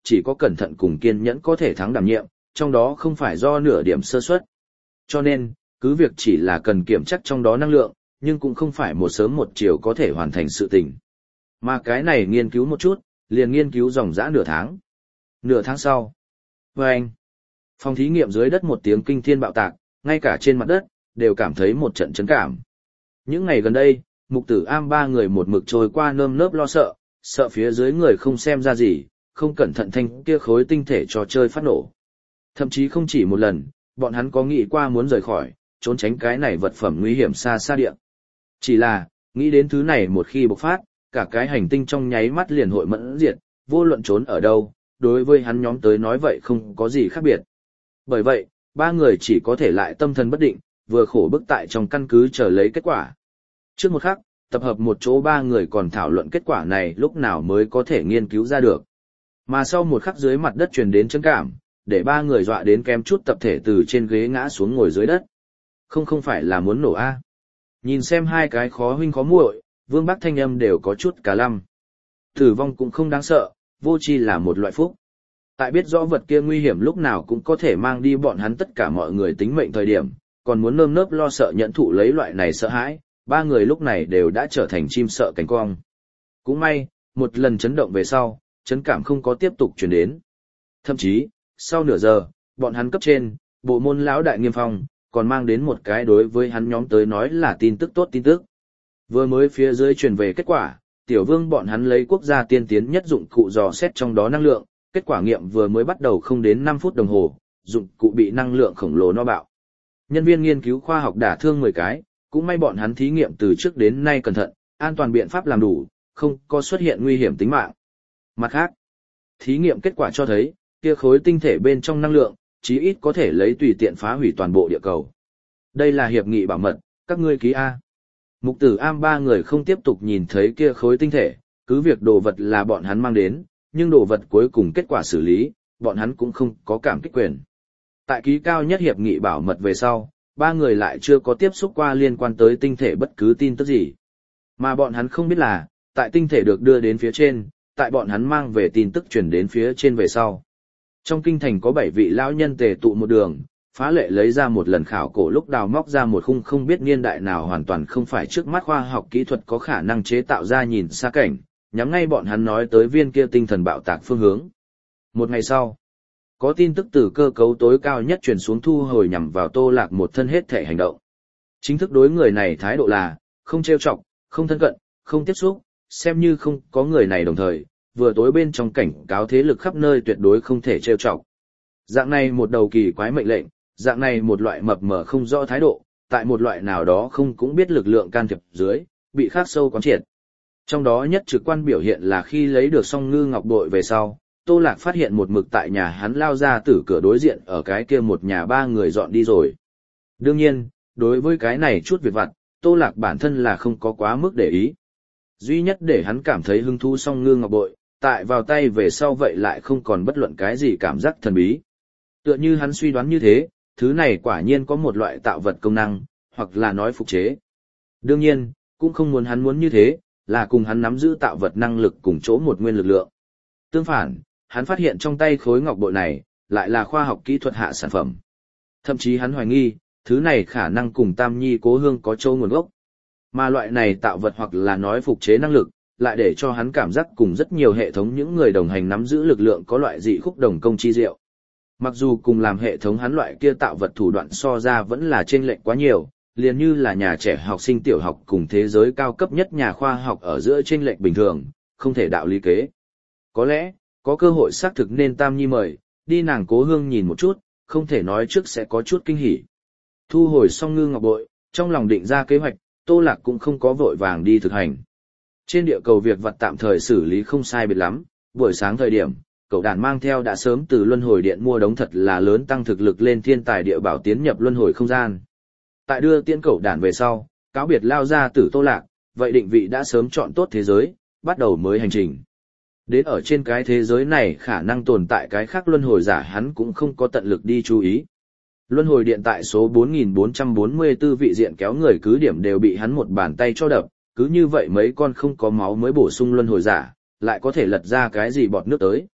chỉ có cẩn thận cùng kiên nhẫn có thể thắng đảm nhiệm, trong đó không phải do nửa điểm sơ suất. Cho nên, cứ việc chỉ là cần kiểm chắc trong đó năng lượng, nhưng cũng không phải một sớm một chiều có thể hoàn thành sự tình. Mà cái này nghiên cứu một chút, liền nghiên cứu dòng dã nửa tháng. Nửa tháng sau, vâng, phòng thí nghiệm dưới đất một tiếng kinh thiên bạo tạc, ngay cả trên mặt đất, đều cảm thấy một trận chấn cảm. Những ngày gần đây, Mục Tử Am ba người một mực trôi qua nơm nớp lo sợ, sợ phía dưới người không xem ra gì, không cẩn thận thanh kia khối tinh thể trò chơi phát nổ. Thậm chí không chỉ một lần, bọn hắn có nghĩ qua muốn rời khỏi, trốn tránh cái này vật phẩm nguy hiểm xa xa địa. Chỉ là, nghĩ đến thứ này một khi bộc phát, cả cái hành tinh trong nháy mắt liền hội mẫn diệt, vô luận trốn ở đâu, đối với hắn nhóm tới nói vậy không có gì khác biệt. Bởi vậy, ba người chỉ có thể lại tâm thần bất định, vừa khổ bức tại trong căn cứ chờ lấy kết quả. Trước một khắc, tập hợp một chỗ ba người còn thảo luận kết quả này lúc nào mới có thể nghiên cứu ra được. Mà sau một khắc dưới mặt đất truyền đến chấn cảm, để ba người dọa đến kém chút tập thể từ trên ghế ngã xuống ngồi dưới đất. Không không phải là muốn nổ a. Nhìn xem hai cái khó huynh khó muội, Vương Bắc thanh âm đều có chút cả lăm. Tử vong cũng không đáng sợ, vô tri là một loại phúc. Tại biết rõ vật kia nguy hiểm lúc nào cũng có thể mang đi bọn hắn tất cả mọi người tính mệnh thời điểm, còn muốn nơm nớp lo sợ nhận thụ lấy loại này sợ hãi, ba người lúc này đều đã trở thành chim sợ cánh cong. Cũng may, một lần chấn động về sau, chấn cảm không có tiếp tục truyền đến. Thậm chí, sau nửa giờ, bọn hắn cấp trên, bộ môn lão đại Nghiêm Phong, còn mang đến một cái đối với hắn nhóm tới nói là tin tức tốt tin tức. Vừa mới phía dưới truyền về kết quả, Tiểu Vương bọn hắn lấy quốc gia tiên tiến nhất dụng cụ dò xét trong đó năng lượng, kết quả nghiệm vừa mới bắt đầu không đến năm phút đồng hồ, dụng cụ bị năng lượng khổng lồ no bạo. Nhân viên nghiên cứu khoa học đả thương mười cái, cũng may bọn hắn thí nghiệm từ trước đến nay cẩn thận, an toàn biện pháp làm đủ, không có xuất hiện nguy hiểm tính mạng. Mặt khác, thí nghiệm kết quả cho thấy, kia khối tinh thể bên trong năng lượng, chí ít có thể lấy tùy tiện phá hủy toàn bộ địa cầu. Đây là hiệp nghị bảo mật, các ngươi ký A. Mục Tử Am ba người không tiếp tục nhìn thấy kia khối tinh thể, cứ việc đồ vật là bọn hắn mang đến, nhưng đồ vật cuối cùng kết quả xử lý, bọn hắn cũng không có cảm kích quyền. Tại ký cao nhất hiệp nghị bảo mật về sau, ba người lại chưa có tiếp xúc qua liên quan tới tinh thể bất cứ tin tức gì. Mà bọn hắn không biết là, tại tinh thể được đưa đến phía trên, tại bọn hắn mang về tin tức chuyển đến phía trên về sau. Trong kinh thành có bảy vị lão nhân tề tụ một đường, phá lệ lấy ra một lần khảo cổ lúc đào móc ra một khung không biết niên đại nào hoàn toàn không phải trước mắt khoa học kỹ thuật có khả năng chế tạo ra nhìn xa cảnh, nhắm ngay bọn hắn nói tới viên kia tinh thần bạo tạc phương hướng. Một ngày sau, có tin tức từ cơ cấu tối cao nhất truyền xuống thu hồi nhằm vào Tô Lạc một thân hết thể hành động. Chính thức đối người này thái độ là, không trêu chọc, không thân cận, không tiếp xúc, xem như không có người này đồng thời, vừa tối bên trong cảnh cáo thế lực khắp nơi tuyệt đối không thể trêu chọc. Dạng này một đầu kỳ quái mệnh lệnh, dạng này một loại mập mờ không rõ thái độ, tại một loại nào đó không cũng biết lực lượng can thiệp dưới, bị khắc sâu quán triệt. Trong đó nhất trực quan biểu hiện là khi lấy được song ngư ngọc bội về sau, Tô Lạc phát hiện một mực tại nhà hắn lao ra từ cửa đối diện ở cái kia một nhà ba người dọn đi rồi. Đương nhiên, đối với cái này chút việc vặt, Tô Lạc bản thân là không có quá mức để ý. Duy nhất để hắn cảm thấy hứng thú song ngư ngọc bội, tại vào tay về sau vậy lại không còn bất luận cái gì cảm giác thần bí. Tựa như hắn suy đoán như thế, thứ này quả nhiên có một loại tạo vật công năng, hoặc là nói phục chế. Đương nhiên, cũng không muốn hắn muốn như thế, là cùng hắn nắm giữ tạo vật năng lực cùng chỗ một nguyên lực lượng. Tương phản, hắn phát hiện trong tay khối ngọc bội này, lại là khoa học kỹ thuật hạ sản phẩm. Thậm chí hắn hoài nghi, thứ này khả năng cùng Tam Nhi Cố Hương có châu nguồn gốc. Mà loại này tạo vật hoặc là nói phục chế năng lực, lại để cho hắn cảm giác cùng rất nhiều hệ thống những người đồng hành nắm giữ lực lượng có loại dị khúc đồng công chi diệu. Mặc dù cùng làm hệ thống hắn loại kia tạo vật thủ đoạn so ra vẫn là chênh lệch quá nhiều, liền như là nhà trẻ học sinh tiểu học cùng thế giới cao cấp nhất nhà khoa học ở giữa chênh lệch bình thường, không thể đạo lý kế. Có lẽ, có cơ hội xác thực nên Tam Nhi mời, đi nàng Cố Hương nhìn một chút, không thể nói trước sẽ có chút kinh hỉ. Thu hồi xong ngư ngọc bội, trong lòng định ra kế hoạch, Tô Lạc cũng không có vội vàng đi thực hành. Trên địa cầu việc vật tạm thời xử lý không sai biệt lắm, buổi sáng thời điểm, cậu đàn mang theo đã sớm từ luân hồi điện mua đống thật là lớn tăng thực lực lên thiên tài địa bảo tiến nhập luân hồi không gian. Tại đưa tiễn cậu đàn về sau, cáo biệt lao ra từ Tô Lạc, vậy định vị đã sớm chọn tốt thế giới, bắt đầu mới hành trình. Đến ở trên cái thế giới này khả năng tồn tại cái khác luân hồi giả hắn cũng không có tận lực đi chú ý. Luân hồi điện tại số bốn nghìn bốn trăm bốn mươi tư vị diện kéo người cứ điểm đều bị hắn một bàn tay cho đập, cứ như vậy mấy con không có máu mới bổ sung luân hồi giả, lại có thể lật ra cái gì bọt nước tới.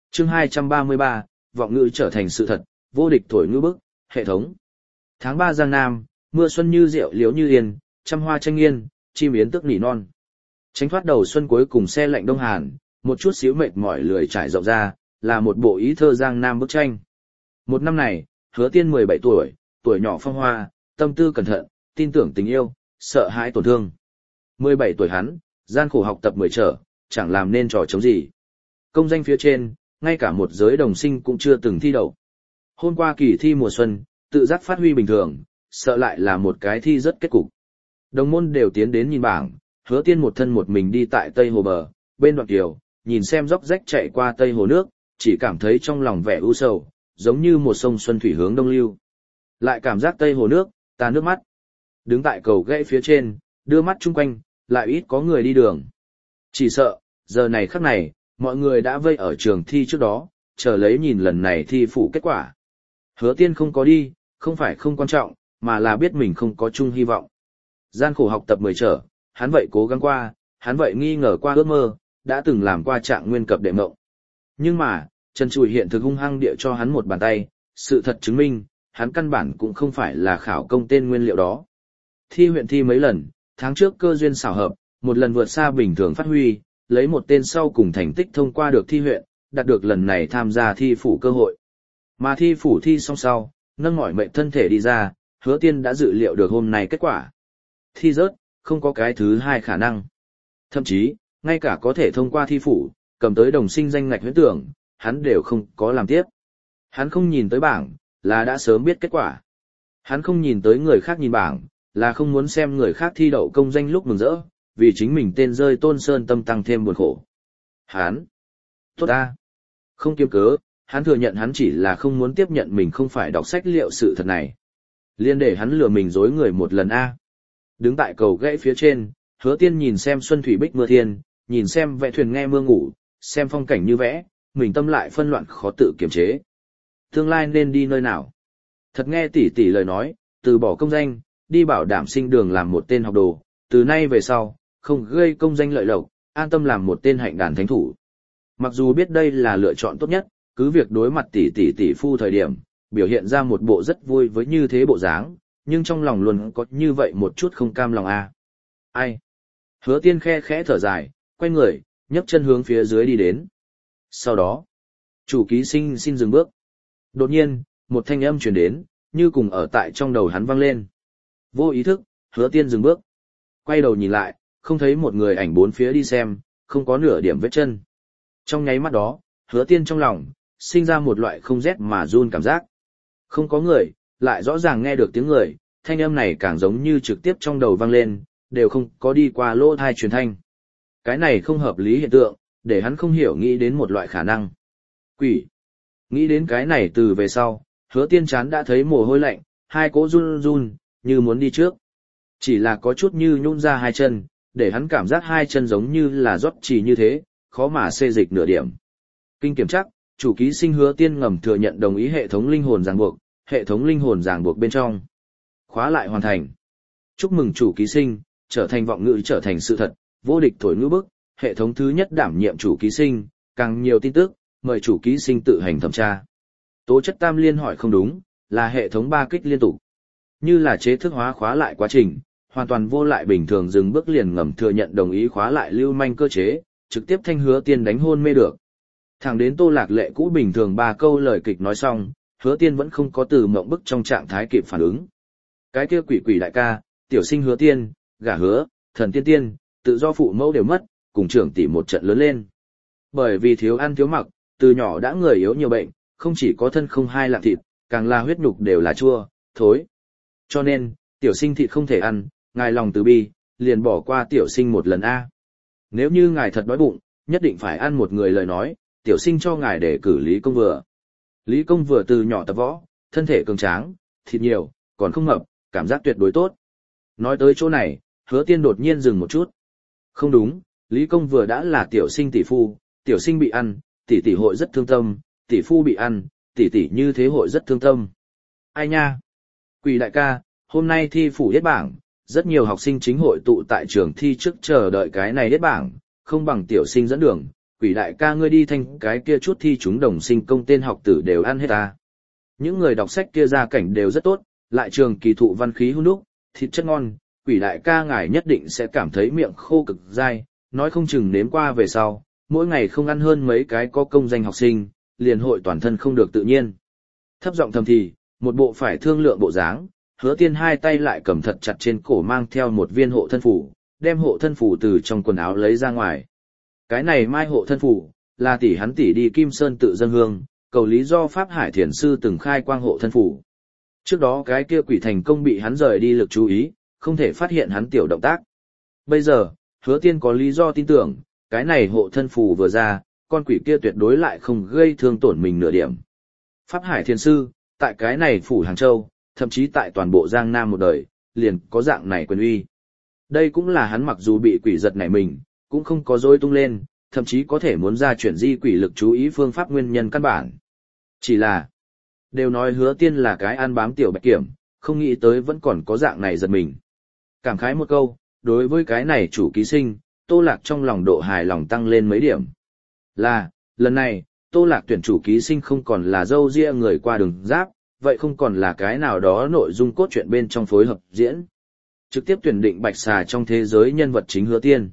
Chương hai trăm ba mươi ba, vọng ngữ trở thành sự thật, vô địch thổi ngữ bức, hệ thống. Tháng ba Giang Nam, mưa xuân như rượu liễu như yên, trăm hoa tranh nghiên, chim yến tức nỉ non. Tránh thoát đầu xuân cuối cùng xe lạnh đông hàn, một chút xíu mệt mỏi lười trải rộng ra, là một bộ ý thơ Giang Nam bức tranh. Một năm này, Hứa Tiên mười bảy tuổi, tuổi nhỏ phong hoa, tâm tư cẩn thận, tin tưởng tình yêu, sợ hãi tổn thương. mười bảy tuổi hắn, gian khổ học tập mười trở, chẳng làm nên trò chống gì. Công danh phía trên, ngay cả một giới đồng sinh cũng chưa từng thi đậu. Hôm qua kỳ thi mùa xuân, tự giác phát huy bình thường, sợ lại là một cái thi rất kết cục. Đồng môn đều tiến đến nhìn bảng, Hứa Tiên một thân một mình đi tại Tây Hồ bờ, bên đoạn kiều, nhìn xem dốc rách chạy qua Tây Hồ nước, chỉ cảm thấy trong lòng vẻ u sầu, giống như một sông xuân thủy hướng đông lưu. Lại cảm giác Tây Hồ nước, ta nước mắt. Đứng tại cầu gãy phía trên, đưa mắt chung quanh, lại ít có người đi đường. Chỉ sợ, giờ này khắc này, mọi người đã vây ở trường thi trước đó, chờ lấy nhìn lần này thi phủ kết quả. Hứa Tiên không có đi, không phải không quan trọng, mà là biết mình không có chung hy vọng. Gian khổ học tập mười trở, hắn vậy cố gắng qua, hắn vậy nghi ngờ qua ước mơ, đã từng làm qua trạng nguyên cập đệ mộng. Nhưng mà, Trần Trùi hiện thực hung hăng địa cho hắn một bàn tay, sự thật chứng minh, hắn căn bản cũng không phải là khảo công tên nguyên liệu đó. Thi huyện thi mấy lần, tháng trước cơ duyên xảo hợp, một lần vượt xa bình thường phát huy, lấy một tên sau cùng thành tích thông qua được thi huyện, đạt được lần này tham gia thi phủ cơ hội. Mà thi phủ thi xong sau, nâng mỏi mệnh thân thể đi ra, Hứa Tiên đã dự liệu được hôm nay kết quả. Thi rớt, không có cái thứ hai khả năng. Thậm chí, ngay cả có thể thông qua thi phủ, cầm tới đồng sinh danh ngạch huyễn tưởng, hắn đều không có làm tiếp. Hắn không nhìn tới bảng, là đã sớm biết kết quả. Hắn không nhìn tới người khác nhìn bảng, là không muốn xem người khác thi đậu công danh lúc mừng rỡ, vì chính mình tên rơi Tôn Sơn tâm tăng thêm buồn khổ. Hắn, tốt ta, không kiếm cớ, hắn thừa nhận hắn chỉ là không muốn tiếp nhận mình không phải đọc sách liệu sự thật này. Liên để hắn lừa mình dối người một lần a. Đứng tại cầu gãy phía trên, Hứa Tiên nhìn xem xuân thủy bích mưa thiên, nhìn xem vẽ thuyền nghe mưa ngủ, xem phong cảnh như vẽ, mình tâm lại phân loạn khó tự kiềm chế. Tương lai nên đi nơi nào? Thật nghe tỷ tỷ lời nói, từ bỏ công danh, đi bảo đảm sinh đường làm một tên học đồ, từ nay về sau, không gây công danh lợi lộc, an tâm làm một tên hạnh đàn thánh thủ. Mặc dù biết đây là lựa chọn tốt nhất, cứ việc đối mặt tỷ tỷ tỷ phu thời điểm, biểu hiện ra một bộ rất vui với như thế bộ dáng, nhưng trong lòng luôn có như vậy một chút không cam lòng a. À. Ai? Hứa Tiên khe khẽ thở dài, quay người, nhấc chân hướng phía dưới đi đến. Sau đó, chủ ký sinh xin dừng bước. Đột nhiên, một thanh âm truyền đến, như cùng ở tại trong đầu hắn vang lên. Vô ý thức, Hứa Tiên dừng bước. Quay đầu nhìn lại, không thấy một người ảnh bốn phía đi xem, không có nửa điểm vết chân. Trong nháy mắt đó, Hứa Tiên trong lòng, sinh ra một loại không rét mà run cảm giác. Không có người, lại rõ ràng nghe được tiếng người, thanh âm này càng giống như trực tiếp trong đầu vang lên, đều không có đi qua lỗ thai truyền thanh. Cái này không hợp lý hiện tượng, để hắn không hiểu nghĩ đến một loại khả năng. Quỷ. Nghĩ đến cái này từ về sau, Hứa Tiên chán đã thấy mồ hôi lạnh, hai cỗ run run, như muốn đi trước. Chỉ là có chút như nhún ra hai chân, để hắn cảm giác hai chân giống như là rót trì như thế, khó mà xê dịch nửa điểm. Kinh kiểm chắc, chủ ký sinh Hứa Tiên ngầm thừa nhận đồng ý hệ thống linh hồn ràng buộc, hệ thống linh hồn ràng buộc bên trong. Khóa lại hoàn thành. Chúc mừng chủ ký sinh, trở thành vọng ngữ trở thành sự thật, vô địch thổi ngữ bức, hệ thống thứ nhất đảm nhiệm chủ ký sinh, càng nhiều tin tức, mời chủ ký sinh tự hành thẩm tra. Tố chất tam liên hỏi không đúng, là hệ thống ba kích liên tục. Như là chế thức hóa khóa lại quá trình, hoàn toàn vô lại bình thường dừng bước liền ngầm thừa nhận đồng ý khóa lại lưu manh cơ chế, trực tiếp thanh Hứa Tiên đánh hôn mê được. Thẳng đến Tô Lạc Lệ cũ bình thường ba câu lời kịch nói xong, Hứa Tiên vẫn không có từ mộng bức trong trạng thái kịp phản ứng. Cái kia quỷ quỷ đại ca, tiểu sinh Hứa Tiên, gả Hứa, thần tiên tiên, tự do phụ mẫu đều mất, cùng trưởng tỷ một trận lớn lên. Bởi vì thiếu ăn thiếu mặc, từ nhỏ đã người yếu nhiều bệnh, không chỉ có thân không hai lạng thịt, càng là huyết nhục đều là chua, thối. Cho nên, tiểu sinh thịt không thể ăn, ngài lòng từ bi, liền bỏ qua tiểu sinh một lần a. Nếu như ngài thật đói bụng, nhất định phải ăn một người lời nói, tiểu sinh cho ngài để cử Lý Công Vừa. Lý Công Vừa từ nhỏ tập võ, thân thể cường tráng, thịt nhiều, còn không mập, cảm giác tuyệt đối tốt. Nói tới chỗ này, Hứa Tiên đột nhiên dừng một chút. Không đúng, Lý Công Vừa đã là tiểu sinh tỷ phu, tiểu sinh bị ăn, tỷ tỷ hội rất thương tâm, tỷ phu bị ăn, tỷ tỷ như thế hội rất thương tâm. Ai nha? Quỷ đại ca, hôm nay thi phủ hết bảng, rất nhiều học sinh chính hội tụ tại trường thi trước chờ đợi cái này hết bảng, không bằng tiểu sinh dẫn đường, quỷ đại ca ngươi đi thanh cái kia chút thi chúng đồng sinh công tên học tử đều ăn hết ta. Những người đọc sách kia gia cảnh đều rất tốt, lại trường kỳ thụ văn khí hun đúc, thịt chất ngon, quỷ đại ca ngài nhất định sẽ cảm thấy miệng khô cực dai, nói không chừng nếm qua về sau, mỗi ngày không ăn hơn mấy cái có công danh học sinh, liền hội toàn thân không được tự nhiên. Thấp giọng thầm thì, một bộ phải thương lượng bộ dáng, Hứa Tiên hai tay lại cầm thật chặt trên cổ mang theo một viên hộ thân phủ, đem hộ thân phủ từ trong quần áo lấy ra ngoài. Cái này mai hộ thân phủ, là tỷ hắn tỷ đi Kim Sơn tự dâng hương, cầu lý do Pháp Hải Thiền Sư từng khai quang hộ thân phủ. Trước đó cái kia quỷ thành công bị hắn rời đi lực chú ý, không thể phát hiện hắn tiểu động tác. Bây giờ, Hứa Tiên có lý do tin tưởng, cái này hộ thân phù vừa ra, con quỷ kia tuyệt đối lại không gây thương tổn mình nửa điểm. Pháp Hải Thiền Sư, tại cái này phủ Hàng Châu, thậm chí tại toàn bộ Giang Nam một đời, liền có dạng này quyền uy. Đây cũng là hắn mặc dù bị quỷ giật nảy mình, cũng không có dối tung lên, thậm chí có thể muốn ra chuyển di quỷ lực chú ý phương pháp nguyên nhân căn bản. Chỉ là, đều nói Hứa Tiên là cái ăn bám tiểu bạch kiểm, không nghĩ tới vẫn còn có dạng này giật mình. Cảm khái một câu, đối với cái này chủ ký sinh, Tô Lạc trong lòng độ hài lòng tăng lên mấy điểm. Là, lần này, Tô Lạc tuyển chủ ký sinh không còn là dâu ria người qua đường giáp, vậy không còn là cái nào đó nội dung cốt truyện bên trong phối hợp diễn. Trực tiếp tuyển định Bạch Xà trong thế giới nhân vật chính Hứa Tiên.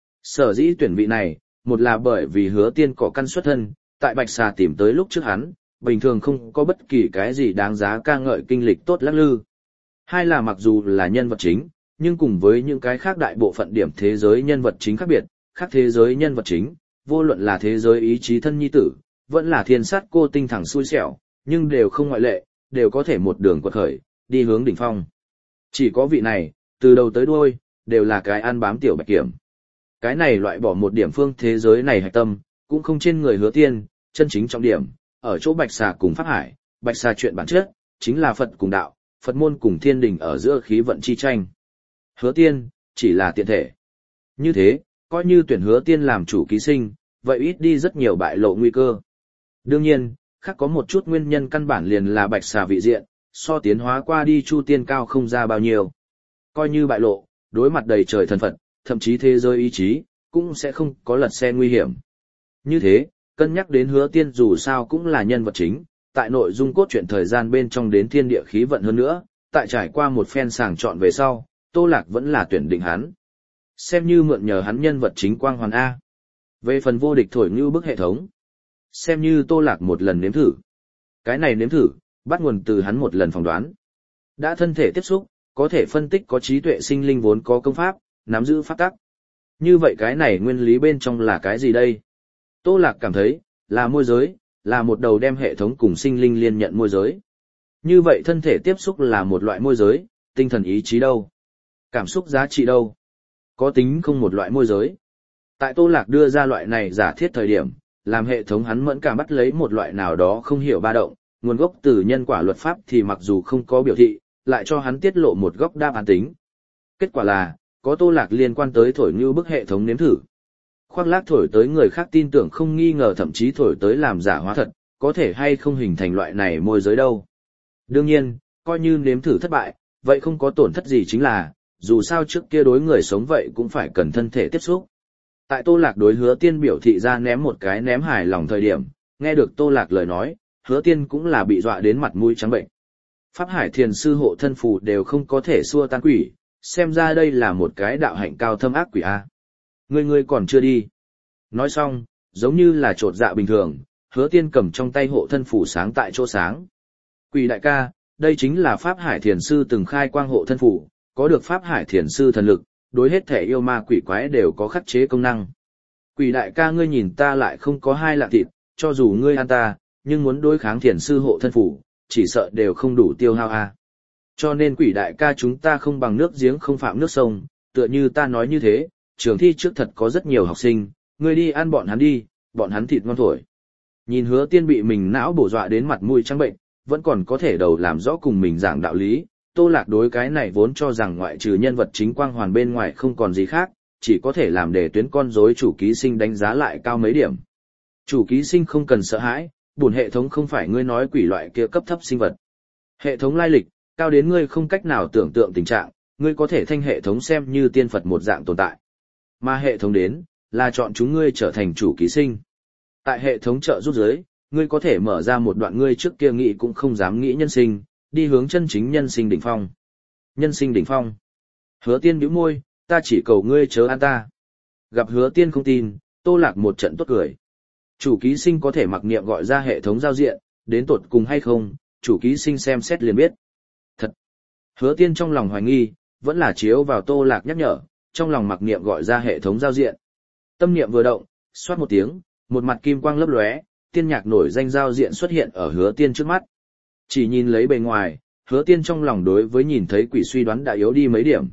Sở dĩ tuyển vị này, một là bởi vì Hứa Tiên có căn xuất thân, tại Bạch Xà tìm tới lúc trước hắn, bình thường không có bất kỳ cái gì đáng giá ca ngợi kinh lịch tốt lắc lư. Hai là mặc dù là nhân vật chính, nhưng cùng với những cái khác đại bộ phận điểm thế giới nhân vật chính khác biệt, khác thế giới nhân vật chính, vô luận là thế giới ý chí thân nhi tử, vẫn là thiên sát cô tinh thẳng xui xẻo, nhưng đều không ngoại lệ, đều có thể một đường quật khởi, đi hướng đỉnh phong. Chỉ có vị này, từ đầu tới đuôi, đều là cái ăn bám tiểu bạch kiểm. Cái này loại bỏ một điểm phương thế giới này hạch tâm, cũng không trên người Hứa Tiên, chân chính trọng điểm, ở chỗ Bạch Xà cùng Pháp Hải, Bạch Xà chuyện bản chất, chính là Phật cùng đạo, Phật môn cùng thiên đình ở giữa khí vận chi tranh. Hứa Tiên, chỉ là tiện thể. Như thế, coi như tuyển Hứa Tiên làm chủ ký sinh, vậy ít đi rất nhiều bại lộ nguy cơ. Đương nhiên, khác có một chút nguyên nhân căn bản liền là Bạch Xà vị diện, so tiến hóa qua đi Chu Tiên cao không ra bao nhiêu. Coi như bại lộ, đối mặt đầy trời thần Phật, thậm chí thế giới ý chí, cũng sẽ không có lật xe nguy hiểm. Như thế, cân nhắc đến Hứa Tiên dù sao cũng là nhân vật chính, tại nội dung cốt truyện thời gian bên trong đến thiên địa khí vận hơn nữa, tại trải qua một phen sàng chọn về sau, Tô Lạc vẫn là tuyển định hắn. Xem như mượn nhờ hắn nhân vật chính quang hoàn A. Về phần vô địch thổi như bức hệ thống, xem như Tô Lạc một lần nếm thử. Cái này nếm thử, bắt nguồn từ hắn một lần phỏng đoán. Đã thân thể tiếp xúc, có thể phân tích có trí tuệ sinh linh vốn có công pháp, nắm giữ pháp tắc. Như vậy cái này nguyên lý bên trong là cái gì đây? Tô Lạc cảm thấy, là môi giới, là một đầu đem hệ thống cùng sinh linh liên nhận môi giới. Như vậy thân thể tiếp xúc là một loại môi giới, tinh thần ý chí đâu? Cảm xúc giá trị đâu? Có tính không một loại môi giới. Tại Tô Lạc đưa ra loại này giả thiết thời điểm, làm hệ thống hắn mẫn cảm bắt lấy một loại nào đó không hiểu ba động, nguồn gốc từ nhân quả luật pháp thì mặc dù không có biểu thị, lại cho hắn tiết lộ một góc đáp án tính. Kết quả là, có Tô Lạc liên quan tới thổi như bức hệ thống nếm thử. Khoác lác thổi tới người khác tin tưởng không nghi ngờ thậm chí thổi tới làm giả hóa thật, có thể hay không hình thành loại này môi giới đâu. Đương nhiên, coi như nếm thử thất bại, vậy không có tổn thất gì chính là, dù sao trước kia đối người sống vậy cũng phải cần thân thể tiếp xúc. Tại Tô Lạc đối Hứa Tiên biểu thị ra ném một cái ném hài lòng thời điểm, nghe được Tô Lạc lời nói, Hứa Tiên cũng là bị dọa đến mặt mũi trắng bệnh. Pháp Hải Thiền Sư hộ thân phù đều không có thể xua tan quỷ, xem ra đây là một cái đạo hạnh cao thâm ác quỷ a. Ngươi ngươi còn chưa đi. Nói xong, giống như là trột dạ bình thường, Hứa Tiên cầm trong tay hộ thân phù sáng tại chỗ sáng. Quỷ đại ca, đây chính là Pháp Hải Thiền Sư từng khai quang hộ thân phù, có được Pháp Hải Thiền Sư thần lực, đối hết thể yêu ma quỷ quái đều có khắc chế công năng. Quỷ đại ca ngươi nhìn ta lại không có hai lạng thịt, cho dù ngươi ăn ta, nhưng muốn đối kháng Thiền Sư hộ thân phù, chỉ sợ đều không đủ tiêu hao a. Cho nên quỷ đại ca chúng ta không bằng nước giếng không phạm nước sông, tựa như ta nói như thế, trường thi trước thật có rất nhiều học sinh, ngươi đi ăn bọn hắn đi, bọn hắn thịt ngon thổi. Nhìn Hứa Tiên bị mình não bổ dọa đến mặt mũi trắng bệnh, vẫn còn có thể đầu làm rõ cùng mình giảng đạo lý, Tô Lạc đối cái này vốn cho rằng ngoại trừ nhân vật chính quang hoàn bên ngoài không còn gì khác, chỉ có thể làm để tuyến con rối chủ ký sinh đánh giá lại cao mấy điểm. Chủ ký sinh không cần sợ hãi, bổn hệ thống không phải ngươi nói quỷ loại kia cấp thấp sinh vật. Hệ thống lai lịch, cao đến ngươi không cách nào tưởng tượng tình trạng, ngươi có thể thanh hệ thống xem như tiên Phật một dạng tồn tại. Mà hệ thống đến, là chọn chúng ngươi trở thành chủ ký sinh. Tại hệ thống trợ giúp giới, ngươi có thể mở ra một đoạn ngươi trước kia nghĩ cũng không dám nghĩ nhân sinh, đi hướng chân chính nhân sinh đỉnh phong. Nhân sinh đỉnh phong. Hứa Tiên bĩu môi, ta chỉ cầu ngươi chớ an ta. Gặp Hứa Tiên không tin, Tô Lạc một trận tốt cười. Chủ ký sinh có thể mặc niệm gọi ra hệ thống giao diện, đến tột cùng hay không, chủ ký sinh xem xét liền biết. Thật. Hứa Tiên trong lòng hoài nghi, vẫn là chiếu vào Tô Lạc nhắc nhở, trong lòng mặc niệm gọi ra hệ thống giao diện. Tâm niệm vừa động, xoát một tiếng, một mặt kim quang lấp lóe, tiên nhạc nổi danh giao diện xuất hiện ở Hứa Tiên trước mắt. Chỉ nhìn lấy bề ngoài, Hứa Tiên trong lòng đối với nhìn thấy quỷ suy đoán đã yếu đi mấy điểm.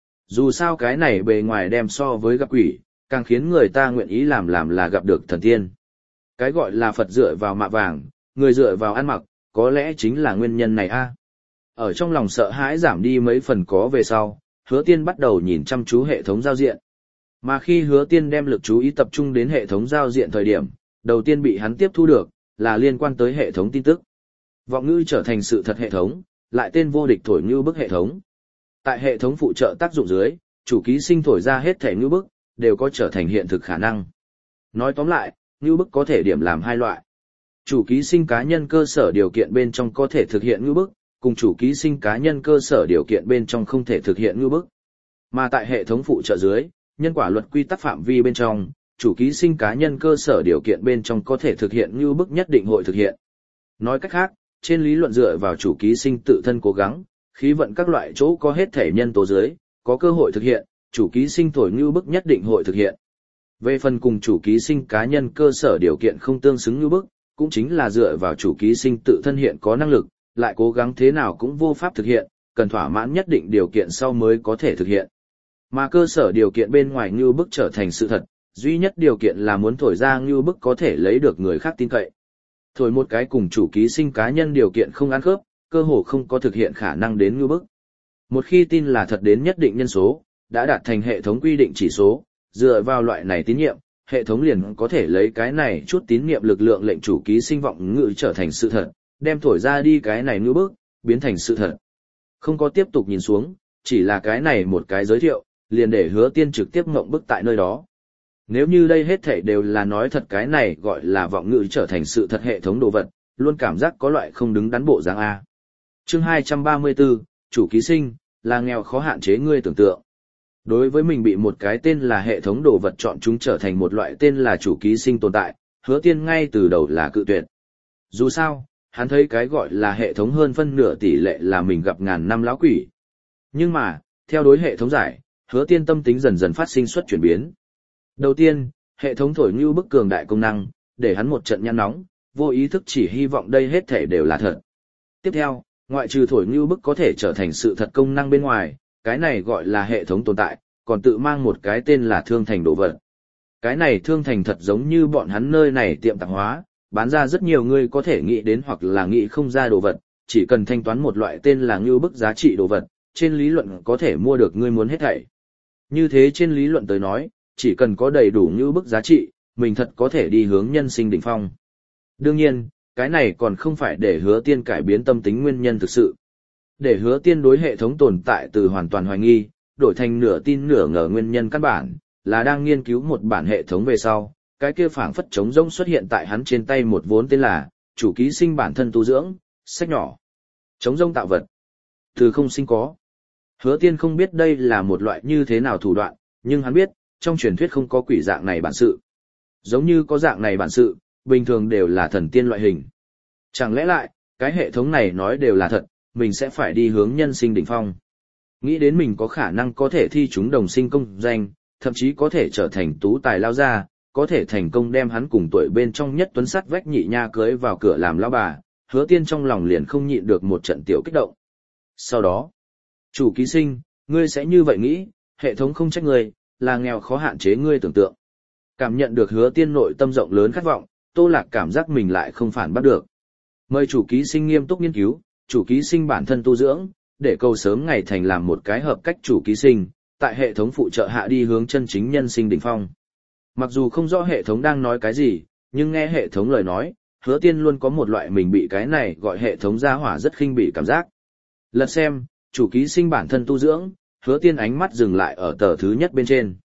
Dù sao cái này bề ngoài đem so với gặp quỷ, càng khiến người ta nguyện ý làm làm là gặp được thần tiên. Cái gọi là Phật dựa vào mạ vàng, người dựa vào ăn mặc, có lẽ chính là nguyên nhân này a. Ở trong lòng sợ hãi giảm đi mấy phần có về sau, Hứa Tiên bắt đầu nhìn chăm chú hệ thống giao diện. Mà khi Hứa Tiên đem lực chú ý tập trung đến hệ thống giao diện thời điểm, đầu tiên bị hắn tiếp thu được, là liên quan tới hệ thống tin tức. Vọng ngữ trở thành sự thật hệ thống, lại tên vô địch thổi ngữ bức hệ thống. Tại hệ thống phụ trợ tác dụng dưới, chủ ký sinh thổi ra hết thể ngữ bức, đều có trở thành hiện thực khả năng. Nói tóm lại, ngữ bức có thể điểm làm hai loại. Chủ ký sinh cá nhân cơ sở điều kiện bên trong có thể thực hiện ngữ bức, cùng chủ ký sinh cá nhân cơ sở điều kiện bên trong không thể thực hiện ngữ bức. Mà tại hệ thống phụ trợ dưới, nhân quả luật quy tắc phạm vi bên trong, chủ ký sinh cá nhân cơ sở điều kiện bên trong có thể thực hiện ngữ bức nhất định hội thực hiện. Nói cách khác, trên lý luận dựa vào chủ ký sinh tự thân cố gắng, khí vận các loại chỗ có hết thể nhân tố dưới, có cơ hội thực hiện, chủ ký sinh thổi ngữ bức nhất định hội thực hiện. Về phần cùng chủ ký sinh cá nhân cơ sở điều kiện không tương xứng ngữ bức, cũng chính là dựa vào chủ ký sinh tự thân hiện có năng lực, lại cố gắng thế nào cũng vô pháp thực hiện, cần thỏa mãn nhất định điều kiện sau mới có thể thực hiện. Mà cơ sở điều kiện bên ngoài ngữ bức trở thành sự thật, duy nhất điều kiện là muốn thổi ra ngữ bức có thể lấy được người khác tin cậy. Thổi một cái cùng chủ ký sinh cá nhân điều kiện không ăn khớp, cơ hồ không có thực hiện khả năng đến ngữ bức. Một khi tin là thật đến nhất định nhân số, đã đạt thành hệ thống quy định chỉ số, dựa vào loại này tín nhiệm, hệ thống liền có thể lấy cái này chút tín nhiệm lực lượng lệnh chủ ký sinh vọng ngữ trở thành sự thật, đem thổi ra đi cái này ngữ bức, biến thành sự thật. Không có tiếp tục nhìn xuống, chỉ là cái này một cái giới thiệu, liền để Hứa Tiên trực tiếp ngộng bức tại nơi đó. Nếu như đây hết thảy đều là nói thật, cái này gọi là vọng ngữ trở thành sự thật hệ thống đồ vật, luôn cảm giác có loại không đứng đắn bộ dáng A. Chương hai trăm ba mươi tư, chủ ký sinh, là nghèo khó hạn chế ngươi tưởng tượng. Đối với mình bị một cái tên là hệ thống đồ vật chọn chúng trở thành một loại tên là chủ ký sinh tồn tại, Hứa Tiên ngay từ đầu là cự tuyệt. Dù sao, hắn thấy cái gọi là hệ thống hơn phân nửa tỷ lệ là mình gặp ngàn năm lão quỷ. Nhưng mà, theo đối hệ thống giải, Hứa Tiên tâm tính dần dần phát sinh xuất chuyển biến. Đầu tiên, hệ thống thổi ngưu bức cường đại công năng, để hắn một trận nhăn nóng, vô ý thức chỉ hy vọng đây hết thể đều là thật. Tiếp theo, ngoại trừ thổi ngưu bức có thể trở thành sự thật công năng bên ngoài, cái này gọi là hệ thống tồn tại, còn tự mang một cái tên là thương thành đồ vật. Cái này thương thành thật giống như bọn hắn nơi này tiệm tạp hóa, bán ra rất nhiều người có thể nghĩ đến hoặc là nghĩ không ra đồ vật, chỉ cần thanh toán một loại tên là ngưu bức giá trị đồ vật, trên lý luận có thể mua được ngươi muốn hết thảy. Như thế trên lý luận tới nói, chỉ cần có đầy đủ ngưu bức giá trị, mình thật có thể đi hướng nhân sinh đỉnh phong. Đương nhiên, cái này còn không phải để Hứa Tiên cải biến tâm tính nguyên nhân thực sự. Để Hứa Tiên đối hệ thống tồn tại từ hoàn toàn hoài nghi, đổi thành nửa tin nửa ngờ nguyên nhân căn bản, là đang nghiên cứu một bản hệ thống về sau, cái kia phảng phất trống rỗng xuất hiện tại hắn trên tay một vốn tên là chủ ký sinh bản thân tu dưỡng, sách nhỏ. Trống rỗng tạo vật. Từ không sinh có. Hứa Tiên không biết đây là một loại như thế nào thủ đoạn, nhưng hắn biết, trong truyền thuyết không có quỷ dạng này bản sự. Giống như có dạng này bản sự, bình thường đều là thần tiên loại hình. Chẳng lẽ lại, cái hệ thống này nói đều là thật, mình sẽ phải đi hướng nhân sinh đỉnh phong. Nghĩ đến mình có khả năng có thể thi chúng đồng sinh công danh, thậm chí có thể trở thành tú tài lao gia, có thể thành công đem hắn cùng tuổi bên trong nhất tuấn sắt vách nhị nha cưới vào cửa làm lao bà, Hứa Tiên trong lòng liền không nhịn được một trận tiểu kích động. Sau đó, chủ ký sinh, ngươi sẽ như vậy nghĩ, hệ thống không trách ngươi, là nghèo khó hạn chế ngươi tưởng tượng. Cảm nhận được Hứa Tiên nội tâm rộng lớn khát vọng, Tô Lạc cảm giác mình lại không phản bắt được. Mời chủ ký sinh nghiêm túc nghiên cứu, chủ ký sinh bản thân tu dưỡng, để cầu sớm ngày thành làm một cái hợp cách chủ ký sinh, tại hệ thống phụ trợ hạ đi hướng chân chính nhân sinh đỉnh phong. Mặc dù không rõ hệ thống đang nói cái gì, nhưng nghe hệ thống lời nói, Hứa Tiên luôn có một loại mình bị cái này gọi hệ thống gia hỏa rất khinh bỉ cảm giác. Lật xem, chủ ký sinh bản thân tu dưỡng, Hứa Tiên ánh mắt dừng lại ở tờ thứ nhất bên trên.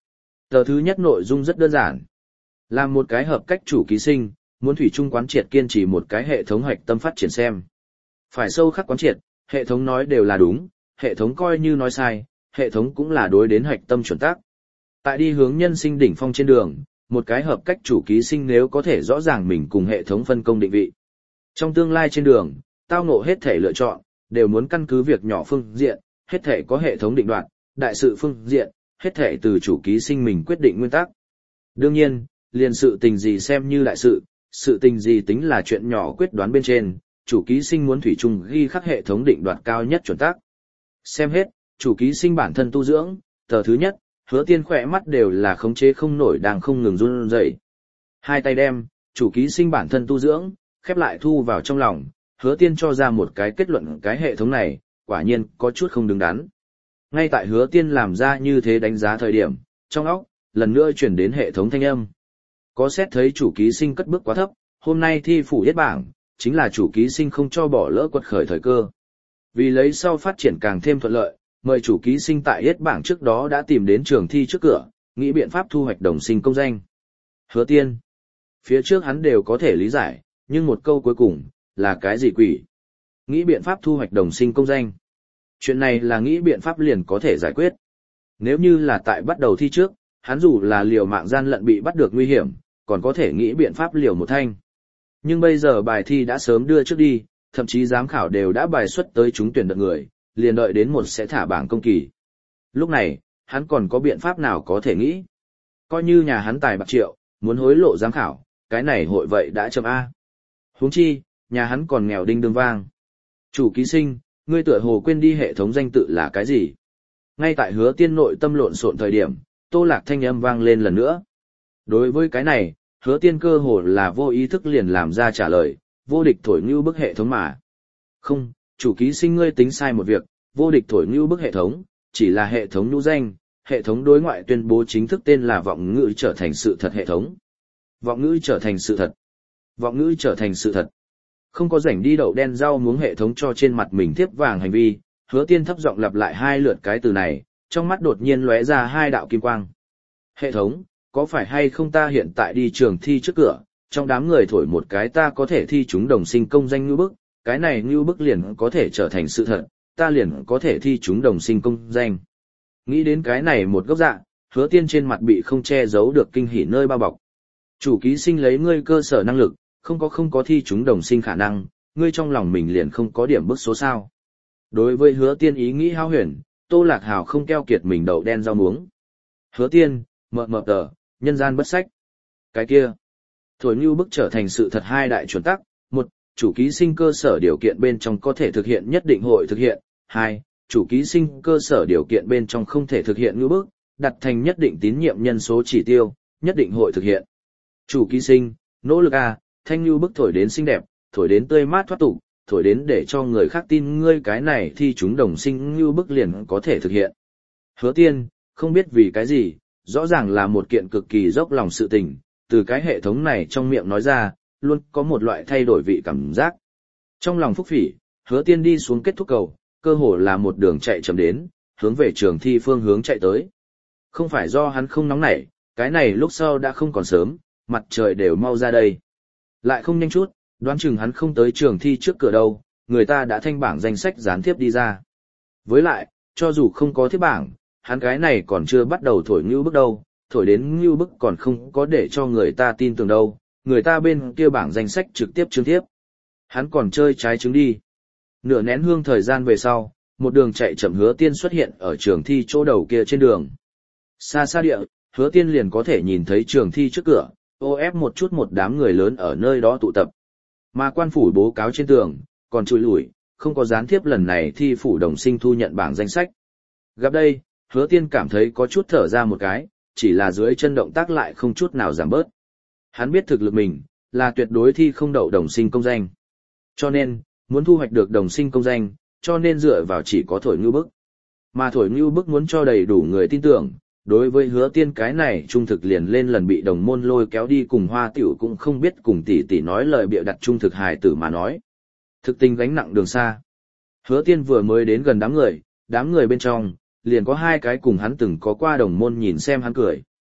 Tờ thứ nhất nội dung rất đơn giản. Làm một cái hợp cách chủ ký sinh, muốn thủy chung quán triệt kiên trì một cái hệ thống hoạch tâm phát triển xem. Phải sâu khắc quán triệt, hệ thống nói đều là đúng, hệ thống coi như nói sai, hệ thống cũng là đối đến hoạch tâm chuẩn tắc. Tại đi hướng nhân sinh đỉnh phong trên đường, một cái hợp cách chủ ký sinh nếu có thể rõ ràng mình cùng hệ thống phân công định vị. Trong tương lai trên đường, tao ngộ hết thể lựa chọn, đều muốn căn cứ việc nhỏ phương diện, hết thể có hệ thống định đoạt, đại sự phương diện, hết thể từ chủ ký sinh mình quyết định nguyên tắc. Đương nhiên, liền sự tình gì xem như đại sự, sự tình gì tính là chuyện nhỏ quyết đoán bên trên, chủ ký sinh muốn thủy chung ghi khắc hệ thống định đoạt cao nhất chuẩn tắc. Xem hết, chủ ký sinh bản thân tu dưỡng, tờ thứ nhất, Hứa Tiên khỏe mắt đều là khống chế không nổi đang không ngừng run rẩy. Hai tay đem, chủ ký sinh bản thân tu dưỡng, khép lại thu vào trong lòng, Hứa Tiên cho ra một cái kết luận cái hệ thống này, quả nhiên có chút không đứng đắn. Ngay tại Hứa Tiên làm ra như thế đánh giá thời điểm, trong óc, lần nữa chuyển đến hệ thống thanh âm. Có xét thấy chủ ký sinh cất bước quá thấp, hôm nay thi phủ yết bảng, chính là chủ ký sinh không cho bỏ lỡ quật khởi thời cơ. Vì lấy sau phát triển càng thêm thuận lợi, mời chủ ký sinh tại yết bảng trước đó đã tìm đến trường thi trước cửa, nghĩ biện pháp thu hoạch đồng sinh công danh. Hứa Tiên. Phía trước hắn đều có thể lý giải, nhưng một câu cuối cùng, là cái gì quỷ? Nghĩ biện pháp thu hoạch đồng sinh công danh. Chuyện này là nghĩ biện pháp liền có thể giải quyết. Nếu như là tại bắt đầu thi trước, hắn dù là liều mạng gian lận bị bắt được nguy hiểm, còn có thể nghĩ biện pháp liều một thanh. Nhưng bây giờ bài thi đã sớm đưa trước đi, thậm chí giám khảo đều đã bài xuất tới trúng tuyển đợt người, liền đợi đến một sẽ thả bảng công kỳ. Lúc này, hắn còn có biện pháp nào có thể nghĩ? Coi như nhà hắn tài bạc triệu, muốn hối lộ giám khảo, cái này hội vậy đã chậm A. Huống chi, nhà hắn còn nghèo đinh đương vang. Chủ ký sinh, ngươi tựa hồ quên đi hệ thống danh tự là cái gì? Ngay tại Hứa Tiên nội tâm lộn xộn thời điểm, Tô Lạc thanh âm vang lên lần nữa. Đối với cái này, Hứa Tiên cơ hồ là vô ý thức liền làm ra trả lời, vô địch thổi ngưu bức hệ thống mà. Không, chủ ký sinh ngươi tính sai một việc, vô địch thổi ngưu bức hệ thống, chỉ là hệ thống nhũ danh, hệ thống đối ngoại tuyên bố chính thức tên là vọng ngữ trở thành sự thật hệ thống. Vọng ngữ trở thành sự thật. Vọng ngữ trở thành sự thật. Không có rảnh đi đậu đen rau muống hệ thống cho trên mặt mình tiếp vàng hành vi, Hứa Tiên thấp giọng lặp lại hai lượt cái từ này, trong mắt đột nhiên lóe ra hai đạo kim quang. Hệ thống, có phải hay không ta hiện tại đi trường thi trước cửa, trong đám người thổi một cái ta có thể thi chúng đồng sinh công danh ngưu bức, cái này ngưu bức liền có thể trở thành sự thật, ta liền có thể thi chúng đồng sinh công danh. Nghĩ đến cái này một góc dạ, Hứa Tiên trên mặt bị không che giấu được kinh hỉ nơi bao bọc. Chủ ký sinh lấy ngươi cơ sở năng lực, không có không có thi chúng đồng sinh khả năng, ngươi trong lòng mình liền không có điểm bức số sao. Đối với Hứa Tiên ý nghĩ hao huyền, Tô Lạc Hào không keo kiệt mình đậu đen rau muống. Hứa Tiên, mờ mờ tờ, nhân gian bất sách. Cái kia, thổi như bức trở thành sự thật hai đại chuẩn tắc, một, chủ ký sinh cơ sở điều kiện bên trong có thể thực hiện nhất định hội thực hiện, hai, chủ ký sinh cơ sở điều kiện bên trong không thể thực hiện như bức, đặt thành nhất định tín nhiệm nhân số chỉ tiêu, nhất định hội thực hiện. Chủ ký sinh, nỗ lực a, thanh như bức thổi đến xinh đẹp, thổi đến tươi mát thoát tục, thổi đến để cho người khác tin ngươi cái này thì chúng đồng sinh như bức liền có thể thực hiện. Hứa Tiên, không biết vì cái gì, rõ ràng là một kiện cực kỳ dốc lòng sự tình, từ cái hệ thống này trong miệng nói ra, luôn có một loại thay đổi vị cảm giác. Trong lòng phúc phỉ, Hứa Tiên đi xuống kết thúc cầu, cơ hồ là một đường chạy chậm đến, hướng về trường thi phương hướng chạy tới. Không phải do hắn không nóng nảy, cái này lúc sau đã không còn sớm, mặt trời đều mau ra đây. Lại không nhanh chút, đoán chừng hắn không tới trường thi trước cửa đâu, người ta đã thanh bảng danh sách gián tiếp đi ra. Với lại, cho dù không có thiếp bảng, hắn cái này còn chưa bắt đầu thổi ngưu bức đâu, thổi đến ngưu bức còn không có để cho người ta tin tưởng đâu, người ta bên kia bảng danh sách trực tiếp chương tiếp. Hắn còn chơi trái trứng đi. Nửa nén hương thời gian về sau, một đường chạy chậm Hứa Tiên xuất hiện ở trường thi chỗ đầu kia trên đường. Xa xa địa, Hứa Tiên liền có thể nhìn thấy trường thi trước cửa, ô ép một chút một đám người lớn ở nơi đó tụ tập. Mà quan phủ bố cáo trên tường, còn chùi lủi, không có gián tiếp lần này thi phủ đồng sinh thu nhận bảng danh sách. Gặp đây, Hứa Tiên cảm thấy có chút thở ra một cái, chỉ là dưới chân động tác lại không chút nào giảm bớt. Hắn biết thực lực mình, là tuyệt đối thi không đậu đồng sinh công danh. Cho nên, muốn thu hoạch được đồng sinh công danh, cho nên dựa vào chỉ có thổi ngưu bức. Mà thổi ngưu bức muốn cho đầy đủ người tin tưởng, đối với Hứa Tiên cái này trung thực liền lên lần bị đồng môn lôi kéo đi cùng Hoa Tiểu cũng không biết cùng tỷ tỷ nói lời bịa đặt trung thực hài tử mà nói. Thực tình gánh nặng đường xa. Hứa Tiên vừa mới đến gần đám người, đám người bên trong, liền có hai cái cùng hắn từng có qua đồng môn nhìn xem hắn cười.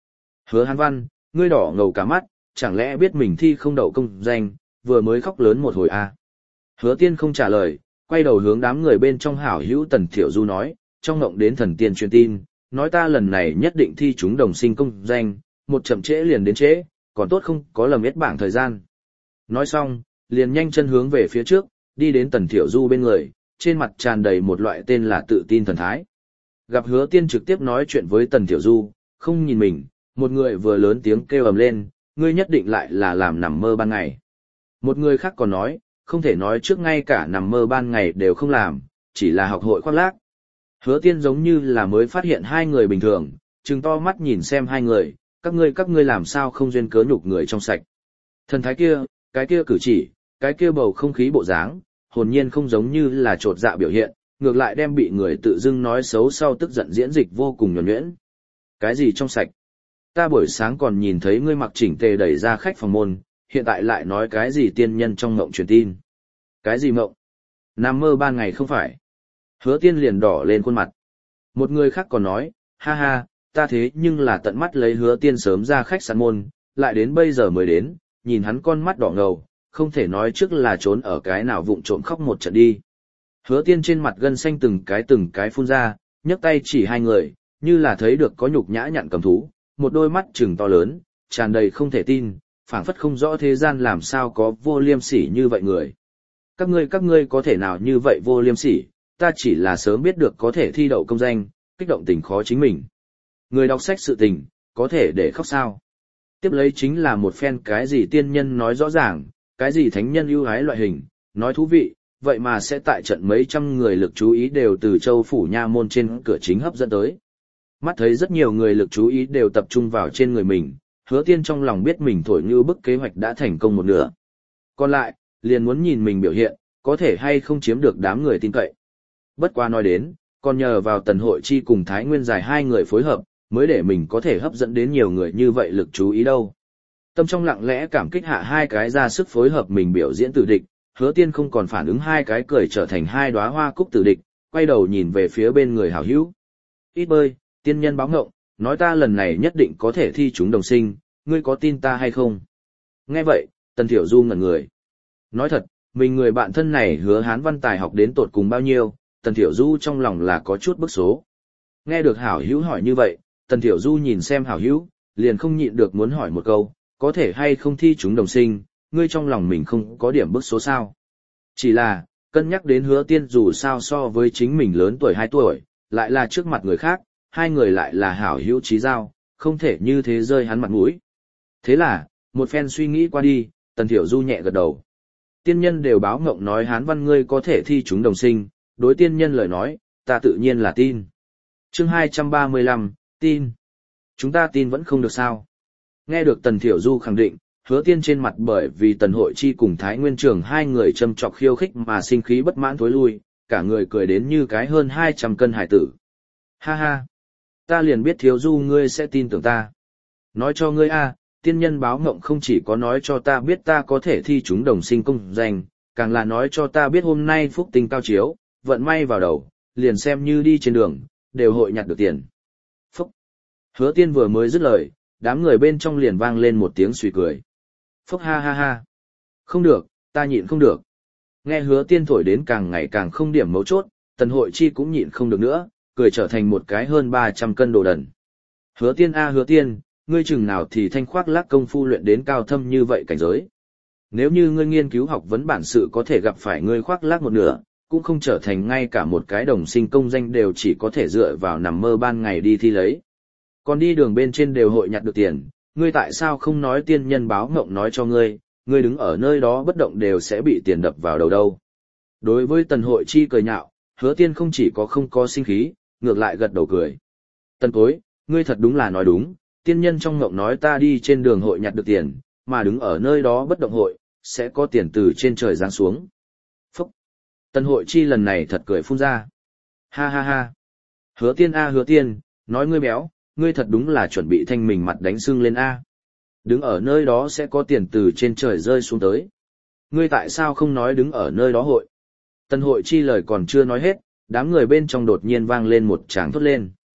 Hứa Hán Văn, ngươi đỏ ngầu cả mắt, chẳng lẽ biết mình thi không đậu công danh, vừa mới khóc lớn một hồi à. Hứa Tiên không trả lời, quay đầu hướng đám người bên trong hảo hữu Tần Thiểu Du nói, trong ngộng đến thần tiên truyền tin, nói ta lần này nhất định thi chúng đồng sinh công danh, một chậm trễ liền đến trễ, còn tốt không có lầm biết bảng thời gian. Nói xong, liền nhanh chân hướng về phía trước, đi đến Tần Thiểu Du bên người, trên mặt tràn đầy một loại tên là tự tin thần thái. Gặp Hứa Tiên trực tiếp nói chuyện với Tần Thiểu Du, không nhìn mình, một người vừa lớn tiếng kêu ầm lên, ngươi nhất định lại là làm nằm mơ ban ngày. Một người khác còn nói, không thể nói trước ngay cả nằm mơ ban ngày đều không làm, chỉ là học hội khoác lác. Hứa Tiên giống như là mới phát hiện hai người bình thường, trừng to mắt nhìn xem hai người, các ngươi các ngươi làm sao không duyên cớ nhục người trong sạch. Thần thái kia, cái kia cử chỉ, cái kia bầu không khí bộ dáng, hồn nhiên không giống như là trột dạ biểu hiện, ngược lại đem bị người tự dưng nói xấu sau tức giận diễn dịch vô cùng nhuần nhuyễn. Cái gì trong sạch? Ta buổi sáng còn nhìn thấy ngươi mặc chỉnh tề đẩy ra khách phòng môn, hiện tại lại nói cái gì tiên nhân trong mộng truyền tin. Cái gì mộng? Nằm mơ ban ngày không phải. Hứa Tiên liền đỏ lên khuôn mặt. Một người khác còn nói, ha ha, ta thế nhưng là tận mắt lấy Hứa Tiên sớm ra khách sạn môn, lại đến bây giờ mới đến, nhìn hắn con mắt đỏ ngầu, không thể nói trước là trốn ở cái nào vụng trộm khóc một trận đi. Hứa Tiên trên mặt gân xanh từng cái từng cái phun ra, nhấc tay chỉ hai người, như là thấy được có nhục nhã nhặn cầm thú, một đôi mắt trừng to lớn, tràn đầy không thể tin, phảng phất không rõ thế gian làm sao có vô liêm sỉ như vậy người. Các ngươi các ngươi có thể nào như vậy vô liêm sỉ, ta chỉ là sớm biết được có thể thi đậu công danh, kích động tình khó chính mình. Người đọc sách sự tình, có thể để khóc sao. Tiếp lấy chính là một phen cái gì tiên nhân nói rõ ràng, cái gì thánh nhân ưu ái loại hình, nói thú vị, vậy mà sẽ tại trận mấy trăm người lực chú ý đều từ châu phủ nha môn trên cửa chính hấp dẫn tới. Mắt thấy rất nhiều người lực chú ý đều tập trung vào trên người mình, Hứa Tiên trong lòng biết mình thổi như bức kế hoạch đã thành công một nửa. Còn lại, liền muốn nhìn mình biểu hiện, có thể hay không chiếm được đám người tin cậy. Bất quá nói đến, còn nhờ vào Tần Hội Chi cùng Thái Nguyên Giải hai người phối hợp, mới để mình có thể hấp dẫn đến nhiều người như vậy lực chú ý đâu. Tâm trong lặng lẽ cảm kích hạ hai cái ra sức phối hợp mình biểu diễn tử địch, Hứa Tiên không còn phản ứng hai cái cười trở thành hai đóa hoa cúc tử địch, quay đầu nhìn về phía bên người hảo hữu. Ít bơi, tiên nhân báo ngộng, nói ta lần này nhất định có thể thi chúng đồng sinh, ngươi có tin ta hay không? Nghe vậy, Tần Thiểu Du ngẩn người. Nói thật, mình người bạn thân này Hứa Hán Văn tài học đến tột cùng bao nhiêu, Tần Thiểu Du trong lòng là có chút bức số. Nghe được hảo hữu hỏi như vậy, Tần Thiểu Du nhìn xem hảo hữu, liền không nhịn được muốn hỏi một câu, có thể hay không thi chúng đồng sinh, ngươi trong lòng mình không có điểm bức số sao? Chỉ là, cân nhắc đến Hứa Tiên dù sao so với chính mình lớn tuổi hai tuổi, lại là trước mặt người khác, hai người lại là hảo hữu chí giao, không thể như thế rơi hắn mặt mũi. Thế là, một phen suy nghĩ qua đi, Tần Thiểu Du nhẹ gật đầu. Tiên nhân đều báo ngộng nói Hán Văn ngươi có thể thi chúng đồng sinh, đối tiên nhân lời nói, ta tự nhiên là tin. Chương hai trăm ba mươi lăm, tin. Chúng ta tin vẫn không được sao. Nghe được Tần Thiểu Du khẳng định, Hứa Tiên trên mặt bởi vì Tần Hội Chi cùng Thái Nguyên Trường hai người châm chọc khiêu khích mà sinh khí bất mãn thối lui, cả người cười đến như cái hơn hai trăm cân hải tử. Ha ha, ta liền biết Thiếu Du ngươi sẽ tin tưởng ta. Nói cho ngươi a, tiên nhân báo ngộng không chỉ có nói cho ta biết ta có thể thi chúng đồng sinh công danh, càng là nói cho ta biết hôm nay phúc tinh cao chiếu, vận may vào đầu, liền xem như đi trên đường, đều hội nhặt được tiền. Phúc. Hứa Tiên vừa mới dứt lời, đám người bên trong liền vang lên một tiếng suy cười. Phúc ha ha ha. Không được, ta nhịn không được. Nghe Hứa Tiên thổi đến càng ngày càng không điểm mấu chốt, Tần Hội Chi cũng nhịn không được nữa, cười trở thành một cái hơn ba trăm cân đồ đần. Hứa Tiên a Hứa Tiên, ngươi chừng nào thì thanh khoác lác công phu luyện đến cao thâm như vậy cảnh giới. Nếu như ngươi nghiên cứu học vấn bản sự có thể gặp phải ngươi khoác lác một nửa, cũng không trở thành ngay cả một cái đồng sinh công danh đều chỉ có thể dựa vào nằm mơ ban ngày đi thi lấy. Còn đi đường bên trên đều hội nhặt được tiền, ngươi tại sao không nói tiên nhân báo ngộng nói cho ngươi, ngươi đứng ở nơi đó bất động đều sẽ bị tiền đập vào đầu đâu. Đối với Tần Hội Chi cười nhạo, Hứa Tiên không chỉ có không có sinh khí, ngược lại gật đầu cười. Tần Cối, ngươi thật đúng là nói đúng, tiên nhân trong ngộng nói ta đi trên đường hội nhặt được tiền, mà đứng ở nơi đó bất động hội, sẽ có tiền từ trên trời giáng xuống. Phúc! Tần Hội Chi lần này thật cười phun ra. Ha ha ha! Hứa Tiên a Hứa Tiên, nói ngươi béo, ngươi thật đúng là chuẩn bị thanh mình mặt đánh sưng lên a. Đứng ở nơi đó sẽ có tiền từ trên trời rơi xuống tới. Ngươi tại sao không nói đứng ở nơi đó hội? Tần Hội Chi lời còn chưa nói hết, đám người bên trong đột nhiên vang lên một tràng thốt lên.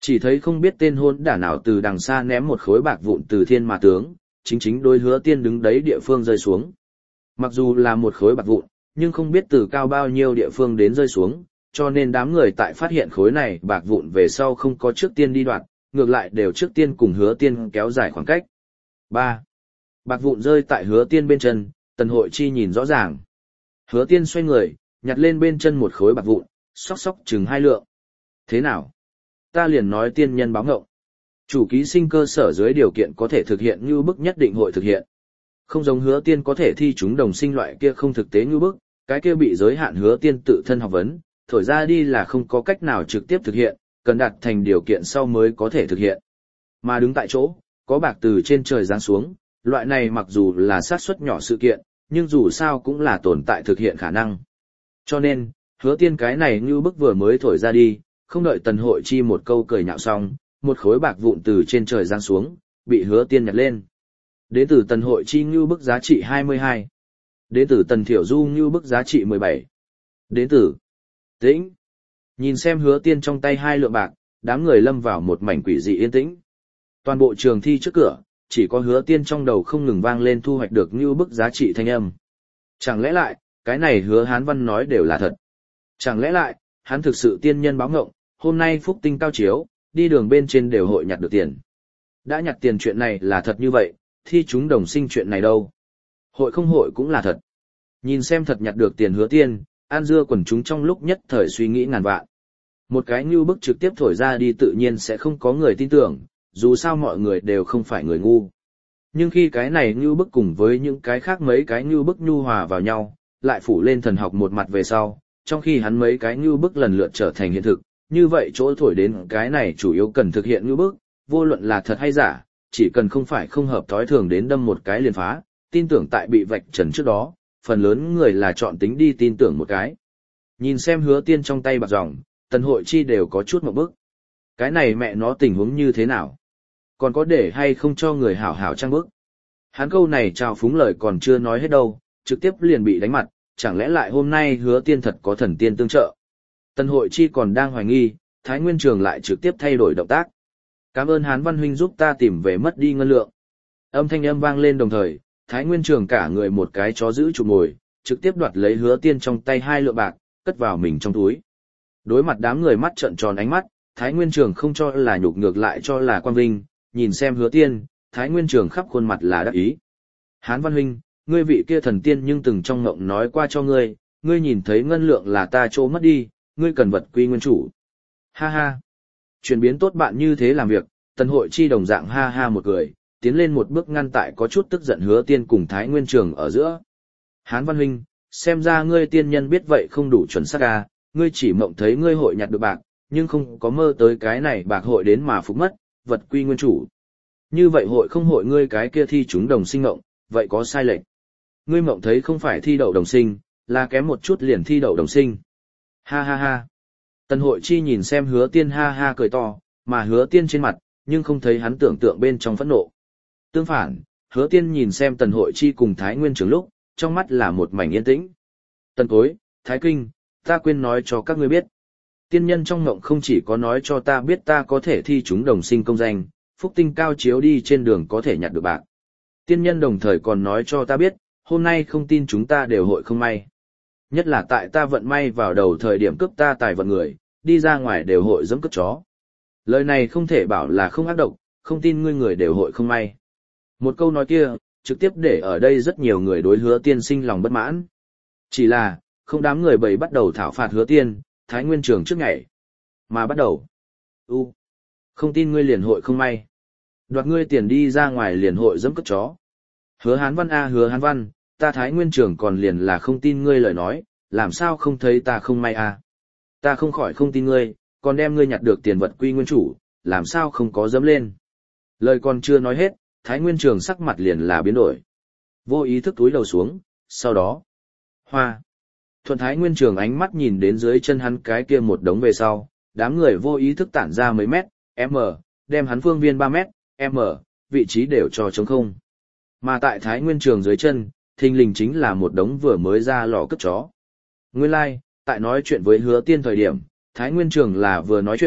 Chỉ thấy không biết tên hôn đả nào từ đằng xa ném một khối bạc vụn từ thiên mà tướng, chính chính đôi Hứa Tiên đứng đấy địa phương rơi xuống. Mặc dù là một khối bạc vụn, nhưng không biết từ cao bao nhiêu địa phương đến rơi xuống, cho nên đám người tại phát hiện khối này bạc vụn về sau không có trước tiên đi đoạt, ngược lại đều trước tiên cùng Hứa Tiên kéo dài khoảng cách. ba. Bạc vụn rơi tại Hứa Tiên bên chân, Tần Hội Chi nhìn rõ ràng. Hứa Tiên xoay người, nhặt lên bên chân một khối bạc vụn, xóc xóc chừng hai lượng. Thế nào? Ta liền nói tiên nhân báo ngộng. Chủ ký sinh cơ sở dưới điều kiện có thể thực hiện như bức nhất định hội thực hiện. Không giống Hứa Tiên có thể thi chúng đồng sinh loại kia không thực tế như bức, cái kia bị giới hạn Hứa Tiên tự thân học vấn, thổi ra đi là không có cách nào trực tiếp thực hiện, cần đạt thành điều kiện sau mới có thể thực hiện. Mà đứng tại chỗ, có bạc từ trên trời giáng xuống, loại này mặc dù là xác suất nhỏ sự kiện, nhưng dù sao cũng là tồn tại thực hiện khả năng. Cho nên, Hứa Tiên cái này như bức vừa mới thổi ra đi, không đợi Tần Hội Chi một câu cười nhạo xong, một khối bạc vụn từ trên trời giáng xuống, bị Hứa Tiên nhặt lên. Đến từ Tần Hội Chi như bức giá trị hai mươi hai. Đến từ Tần Thiểu Du như bức giá trị mười bảy. Đến từ Tĩnh. Nhìn xem Hứa Tiên trong tay hai lượng bạc, đám người lâm vào một mảnh quỷ dị yên tĩnh. Toàn bộ trường thi trước cửa, chỉ có Hứa Tiên trong đầu không ngừng vang lên thu hoạch được như bức giá trị thanh âm. Chẳng lẽ lại, cái này Hứa Hán Văn nói đều là thật? Chẳng lẽ lại, hắn thực sự tiên nhân báo ngộng, hôm nay phúc tinh cao chiếu, đi đường bên trên đều hội nhặt được tiền. Đã nhặt tiền chuyện này là thật như vậy, thi chúng đồng sinh chuyện này đâu? Hội không hội cũng là thật. Nhìn xem thật nhặt được tiền Hứa Tiên, An Dưa quần chúng trong lúc nhất thời suy nghĩ ngàn vạn. Một cái như bức trực tiếp thổi ra đi tự nhiên sẽ không có người tin tưởng, dù sao mọi người đều không phải người ngu. Nhưng khi cái này như bức cùng với những cái khác mấy cái như bức nhu hòa vào nhau, lại phủ lên thần học một mặt về sau, trong khi hắn mấy cái như bức lần lượt trở thành hiện thực, như vậy chỗ thổi đến cái này chủ yếu cần thực hiện như bức, vô luận là thật hay giả, chỉ cần không phải không hợp thói thường đến đâm một cái liền phá, tin tưởng tại bị vạch trần trước đó, phần lớn người là chọn tính đi tin tưởng một cái. Nhìn xem Hứa Tiên trong tay bạc ròng, Tần Hội Chi đều có chút một bức. Cái này mẹ nó tình huống như thế nào? Còn có để hay không cho người hảo hảo trang bức? Hắn câu này chào phúng lời còn chưa nói hết đâu, trực tiếp liền bị đánh mặt, chẳng lẽ lại hôm nay Hứa Tiên thật có thần tiên tương trợ? Tần Hội Chi còn đang hoài nghi, Thái Nguyên Trường lại trực tiếp thay đổi động tác. Cảm ơn Hán Văn huynh giúp ta tìm về mất đi ngân lượng. Âm thanh âm vang lên đồng thời, Thái Nguyên Trường cả người một cái chó giữ chụp ngồi, trực tiếp đoạt lấy Hứa Tiên trong tay hai lượng bạc, cất vào mình trong túi. Đối mặt đám người mắt trợn tròn ánh mắt, Thái Nguyên Trường không cho là nhục ngược lại cho là quan vinh, nhìn xem Hứa Tiên, Thái Nguyên Trường khắp khuôn mặt là đắc ý. Hán Văn huynh, ngươi vị kia thần tiên nhưng từng trong ngộng nói qua cho ngươi, ngươi nhìn thấy ngân lượng là ta chỗ mất đi, ngươi cần vật quy nguyên chủ. Ha ha. Chuyển biến tốt bạn như thế làm việc, Tần Hội Chi đồng dạng ha ha một cười, tiến lên một bước ngăn tại có chút tức giận Hứa Tiên cùng Thái Nguyên Trường ở giữa. Hán Văn huynh, xem ra ngươi tiên nhân biết vậy không đủ chuẩn xác à, ngươi chỉ mộng thấy ngươi hội nhặt được bạc, nhưng không có mơ tới cái này bạc hội đến mà phục mất, vật quy nguyên chủ. Như vậy hội không hội ngươi cái kia thi chúng đồng sinh mộng, vậy có sai lệch. Ngươi mộng thấy không phải thi đậu đồng sinh, là kém một chút liền thi đậu đồng sinh. Ha ha ha. Tần Hội Chi nhìn xem Hứa Tiên ha ha cười to, mà Hứa Tiên trên mặt, nhưng không thấy hắn tưởng tượng bên trong phẫn nộ. Tương phản, Hứa Tiên nhìn xem Tần Hội Chi cùng Thái Nguyên Trường lúc, trong mắt là một mảnh yên tĩnh. Tần Cối, Thái Kinh, ta quên nói cho các ngươi biết. Tiên nhân trong mộng không chỉ có nói cho ta biết ta có thể thi chúng đồng sinh công danh, phúc tinh cao chiếu đi trên đường có thể nhặt được bạc. Tiên nhân đồng thời còn nói cho ta biết, hôm nay không tin chúng ta đều hội không may. Nhất là tại ta vận may vào đầu thời điểm cướp ta tài vận người, đi ra ngoài đều hội giẫm cướp chó. Lời này không thể bảo là không ác độc, không tin ngươi người đều hội không may. Một câu nói kia, trực tiếp để ở đây rất nhiều người đối Hứa Tiên sinh lòng bất mãn. Chỉ là, không đám người bầy bắt đầu thảo phạt Hứa Tiên, Thái Nguyên Trường trước ngày. Mà bắt đầu. U. Không tin ngươi liền hội không may. Đoạt ngươi tiền đi ra ngoài liền hội giẫm cướp chó. Hứa Hán Văn a Hứa Hán Văn, ta Thái Nguyên Trường còn liền là không tin ngươi lời nói, làm sao không thấy ta không may a? Ta không khỏi không tin ngươi, còn đem ngươi nhặt được tiền vật quy nguyên chủ, làm sao không có dẫm lên. Lời còn chưa nói hết, Thái Nguyên Trường sắc mặt liền là biến đổi. Vô ý thức túi đầu xuống, sau đó. Hoa. Thuận Thái Nguyên Trường ánh mắt nhìn đến dưới chân hắn cái kia một đống về sau, đám người vô ý thức tản ra mấy mét, m, đem hắn phương viên ba mét, m, vị trí đều cho trống không. Mà tại Thái Nguyên Trường dưới chân, thình lình chính là một đống vừa mới ra lò cất chó. Nguyên lai, like, tại nói chuyện với Hứa Tiên thời điểm, Thái Nguyên Trường là vừa nói chuyện,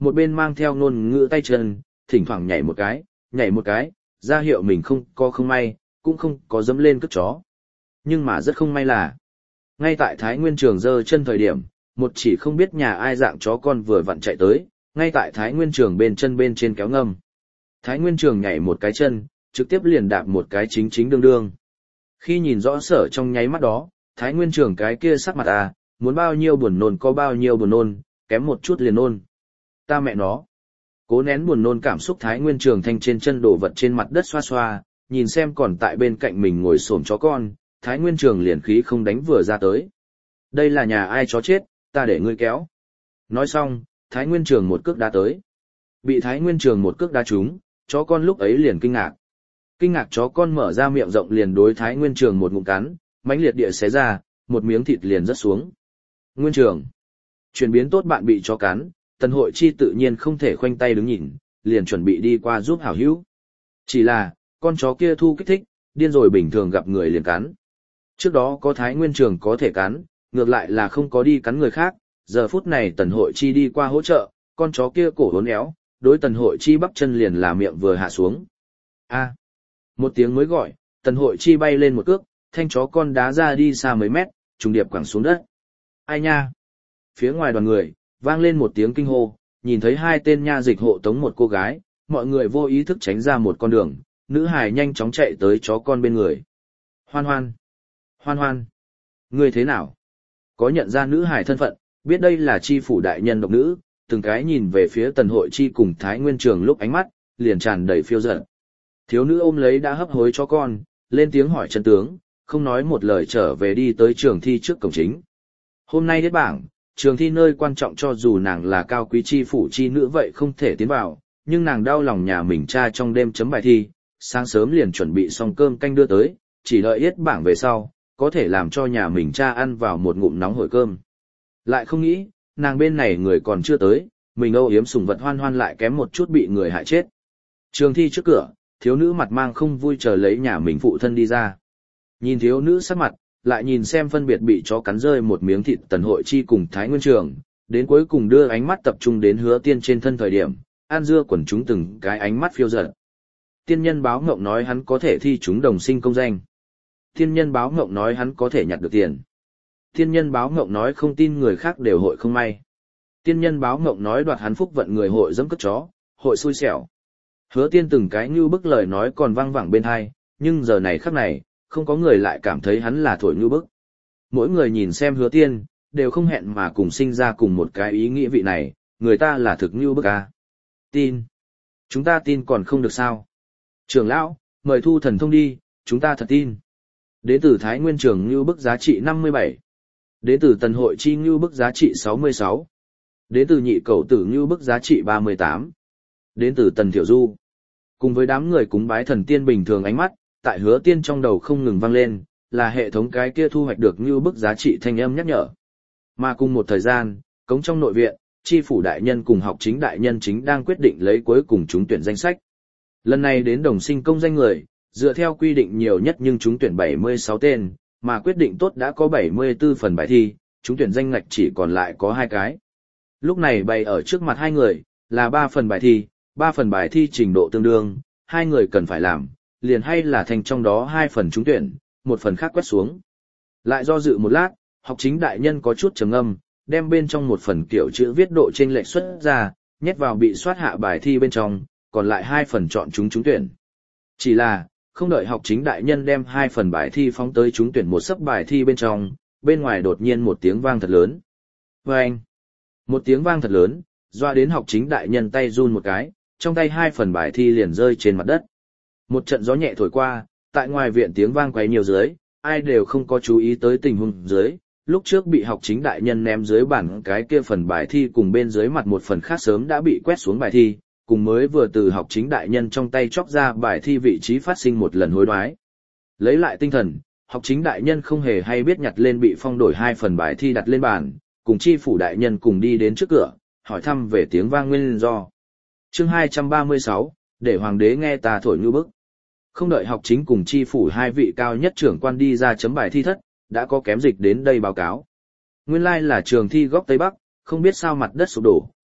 một bên mang theo ngôn ngữ tay chân, thỉnh thoảng nhảy một cái, nhảy một cái, ra hiệu mình không có không may, cũng không có dẫm lên cất chó. Nhưng mà rất không may là, ngay tại Thái Nguyên Trường giơ chân thời điểm, một chỉ không biết nhà ai dạng chó con vừa vặn chạy tới, ngay tại Thái Nguyên Trường bên chân bên trên kéo ngâm. Thái Nguyên Trường nhảy một cái chân, trực tiếp liền đạp một cái chính chính đương đương. Khi nhìn rõ sở trong nháy mắt đó, Thái Nguyên Trường cái kia sắc mặt à, muốn bao nhiêu buồn nôn có bao nhiêu buồn nôn, kém một chút liền nôn. Ta mẹ nó. Cố nén buồn nôn cảm xúc Thái Nguyên Trường thanh trên chân đổ vật trên mặt đất xoa xoa, nhìn xem còn tại bên cạnh mình ngồi xổm chó con, Thái Nguyên Trường liền khí không đánh vừa ra tới. Đây là nhà ai chó chết, ta để ngươi kéo. Nói xong, Thái Nguyên Trường một cước đá tới. Bị Thái Nguyên Trường một cước đá trúng, chó con lúc ấy liền kinh ngạc. Kinh ngạc chó con mở ra miệng rộng liền đối Thái Nguyên Trường một ngụm cắn, mãnh liệt địa xé ra, một miếng thịt liền rớt xuống. Nguyên Trường. Chuyển biến tốt bạn bị chó cắn, Tần Hội Chi tự nhiên không thể khoanh tay đứng nhìn, liền chuẩn bị đi qua giúp hảo hữu. Chỉ là, con chó kia thu kích thích, điên rồi bình thường gặp người liền cắn. Trước đó có Thái Nguyên Trường có thể cắn, ngược lại là không có đi cắn người khác, giờ phút này Tần Hội Chi đi qua hỗ trợ, con chó kia cổ hốn éo, đối Tần Hội Chi bắp chân liền là miệng vừa hạ xuống. A. Một tiếng mới gọi, Tần Hội Chi bay lên một cước, thanh chó con đá ra đi xa mấy mét, trùng điệp quẳng xuống đất. Ai nha? Phía ngoài đoàn người, vang lên một tiếng kinh hô, nhìn thấy hai tên nha dịch hộ tống một cô gái, mọi người vô ý thức tránh ra một con đường, nữ hài nhanh chóng chạy tới chó con bên người. Hoan hoan! Hoan hoan! Người thế nào? Có nhận ra nữ hài thân phận, biết đây là chi phủ đại nhân độc nữ, từng cái nhìn về phía Tần Hội Chi cùng Thái Nguyên Trường lúc ánh mắt, liền tràn đầy phiêu giận. Thiếu nữ ôm lấy đã hấp hối chó con, lên tiếng hỏi chân tướng, không nói một lời trở về đi tới trường thi trước cổng chính. Hôm nay đến bảng, trường thi nơi quan trọng cho dù nàng là cao quý chi phủ chi nữ vậy không thể tiến vào, nhưng nàng đau lòng nhà mình cha trong đêm chấm bài thi, sáng sớm liền chuẩn bị xong cơm canh đưa tới, chỉ đợi hết bảng về sau, có thể làm cho nhà mình cha ăn vào một ngụm nóng hổi cơm. Lại không nghĩ, nàng bên này người còn chưa tới, mình âu yếm sủng vật Hoan Hoan lại kém một chút bị người hại chết. Trường thi trước cửa, thiếu nữ mặt mang không vui chờ lấy nhà mình phụ thân đi ra. Nhìn thiếu nữ sắc mặt, lại nhìn xem phân biệt bị chó cắn rơi một miếng thịt Tần Hội Chi cùng Thái Nguyên Trường, đến cuối cùng đưa ánh mắt tập trung đến Hứa Tiên trên thân thời điểm, an dưa quần chúng từng cái ánh mắt phiêu dật. Tiên nhân báo ngộng nói hắn có thể thi chúng đồng sinh công danh. Tiên nhân báo ngộng nói hắn có thể nhặt được tiền. Tiên nhân báo ngộng nói không tin người khác đều hội không may. Tiên nhân báo ngộng nói đoạt hắn phúc vận người hội dẫm cất chó, hội xui xẻo. Hứa Tiên từng cái như bức lời nói còn vang vẳng bên tai, nhưng giờ này khắc này, không có người lại cảm thấy hắn là thổi như bức. Mỗi người nhìn xem Hứa Tiên, đều không hẹn mà cùng sinh ra cùng một cái ý nghĩa vị này, người ta là thực như bức à. Tin. Chúng ta tin còn không được sao. Trưởng lão, mời thu thần thông đi, chúng ta thật tin. Đến từ Thái Nguyên Trường như bức giá trị năm mươi bảy. Đến từ Tần Hội Chi như bức giá trị sáu mươi sáu. Đến từ Nhị Cẩu Tử như bức giá trị ba mươi tám. Đến từ Tần Thiểu Du. Cùng với đám người cúng bái thần tiên bình thường ánh mắt, tại Hứa Tiên trong đầu không ngừng vang lên, là hệ thống cái kia thu hoạch được như bức giá trị thanh âm nhắc nhở. Mà cùng một thời gian, cống trong nội viện, chi phủ đại nhân cùng học chính đại nhân chính đang quyết định lấy cuối cùng trúng tuyển danh sách. Lần này đến đồng sinh công danh người, dựa theo quy định nhiều nhất nhưng trúng tuyển bảy mươi sáu tên, mà quyết định tốt đã có bảy mươi tư phần bài thi, trúng tuyển danh ngạch chỉ còn lại có hai cái. Lúc này bày ở trước mặt hai người, là ba phần bài thi, ba phần bài thi trình độ tương đương, hai người cần phải làm, liền hay là thành trong đó hai phần trúng tuyển, một phần khác quét xuống. Lại do dự một lát, học chính đại nhân có chút trầm ngâm, đem bên trong một phần kiểu chữ viết độ chênh lệch xuất ra, nhét vào bị soát hạ bài thi bên trong, còn lại hai phần chọn chúng trúng tuyển. Chỉ là, không đợi học chính đại nhân đem hai phần bài thi phóng tới trúng tuyển một sấp bài thi bên trong, bên ngoài đột nhiên một tiếng vang thật lớn. Vâng! Một tiếng vang thật lớn, doa đến học chính đại nhân tay run một cái, trong tay hai phần bài thi liền rơi trên mặt đất. Một trận gió nhẹ thổi qua, tại ngoài viện tiếng vang quấy nhiều dưới, ai đều không có chú ý tới tình huống dưới. Lúc trước bị học chính đại nhân ném dưới bản cái kia phần bài thi cùng bên dưới mặt một phần khác sớm đã bị quét xuống bài thi, cùng mới vừa từ học chính đại nhân trong tay chóc ra bài thi vị trí phát sinh một lần hối đoái. Lấy lại tinh thần, học chính đại nhân không hề hay biết nhặt lên bị phong đổi hai phần bài thi đặt lên bàn, cùng chi phủ đại nhân cùng đi đến trước cửa, hỏi thăm về tiếng vang nguyên do. Chương hai trăm ba mươi sáu, để hoàng đế nghe ta thổi như bức. Không đợi học chính cùng chi phủ hai vị cao nhất trưởng quan đi ra chấm bài thi thất, đã có kém dịch đến đây báo cáo. Nguyên lai là trường thi góc Tây Bắc, không biết sao mặt đất sụp đổ,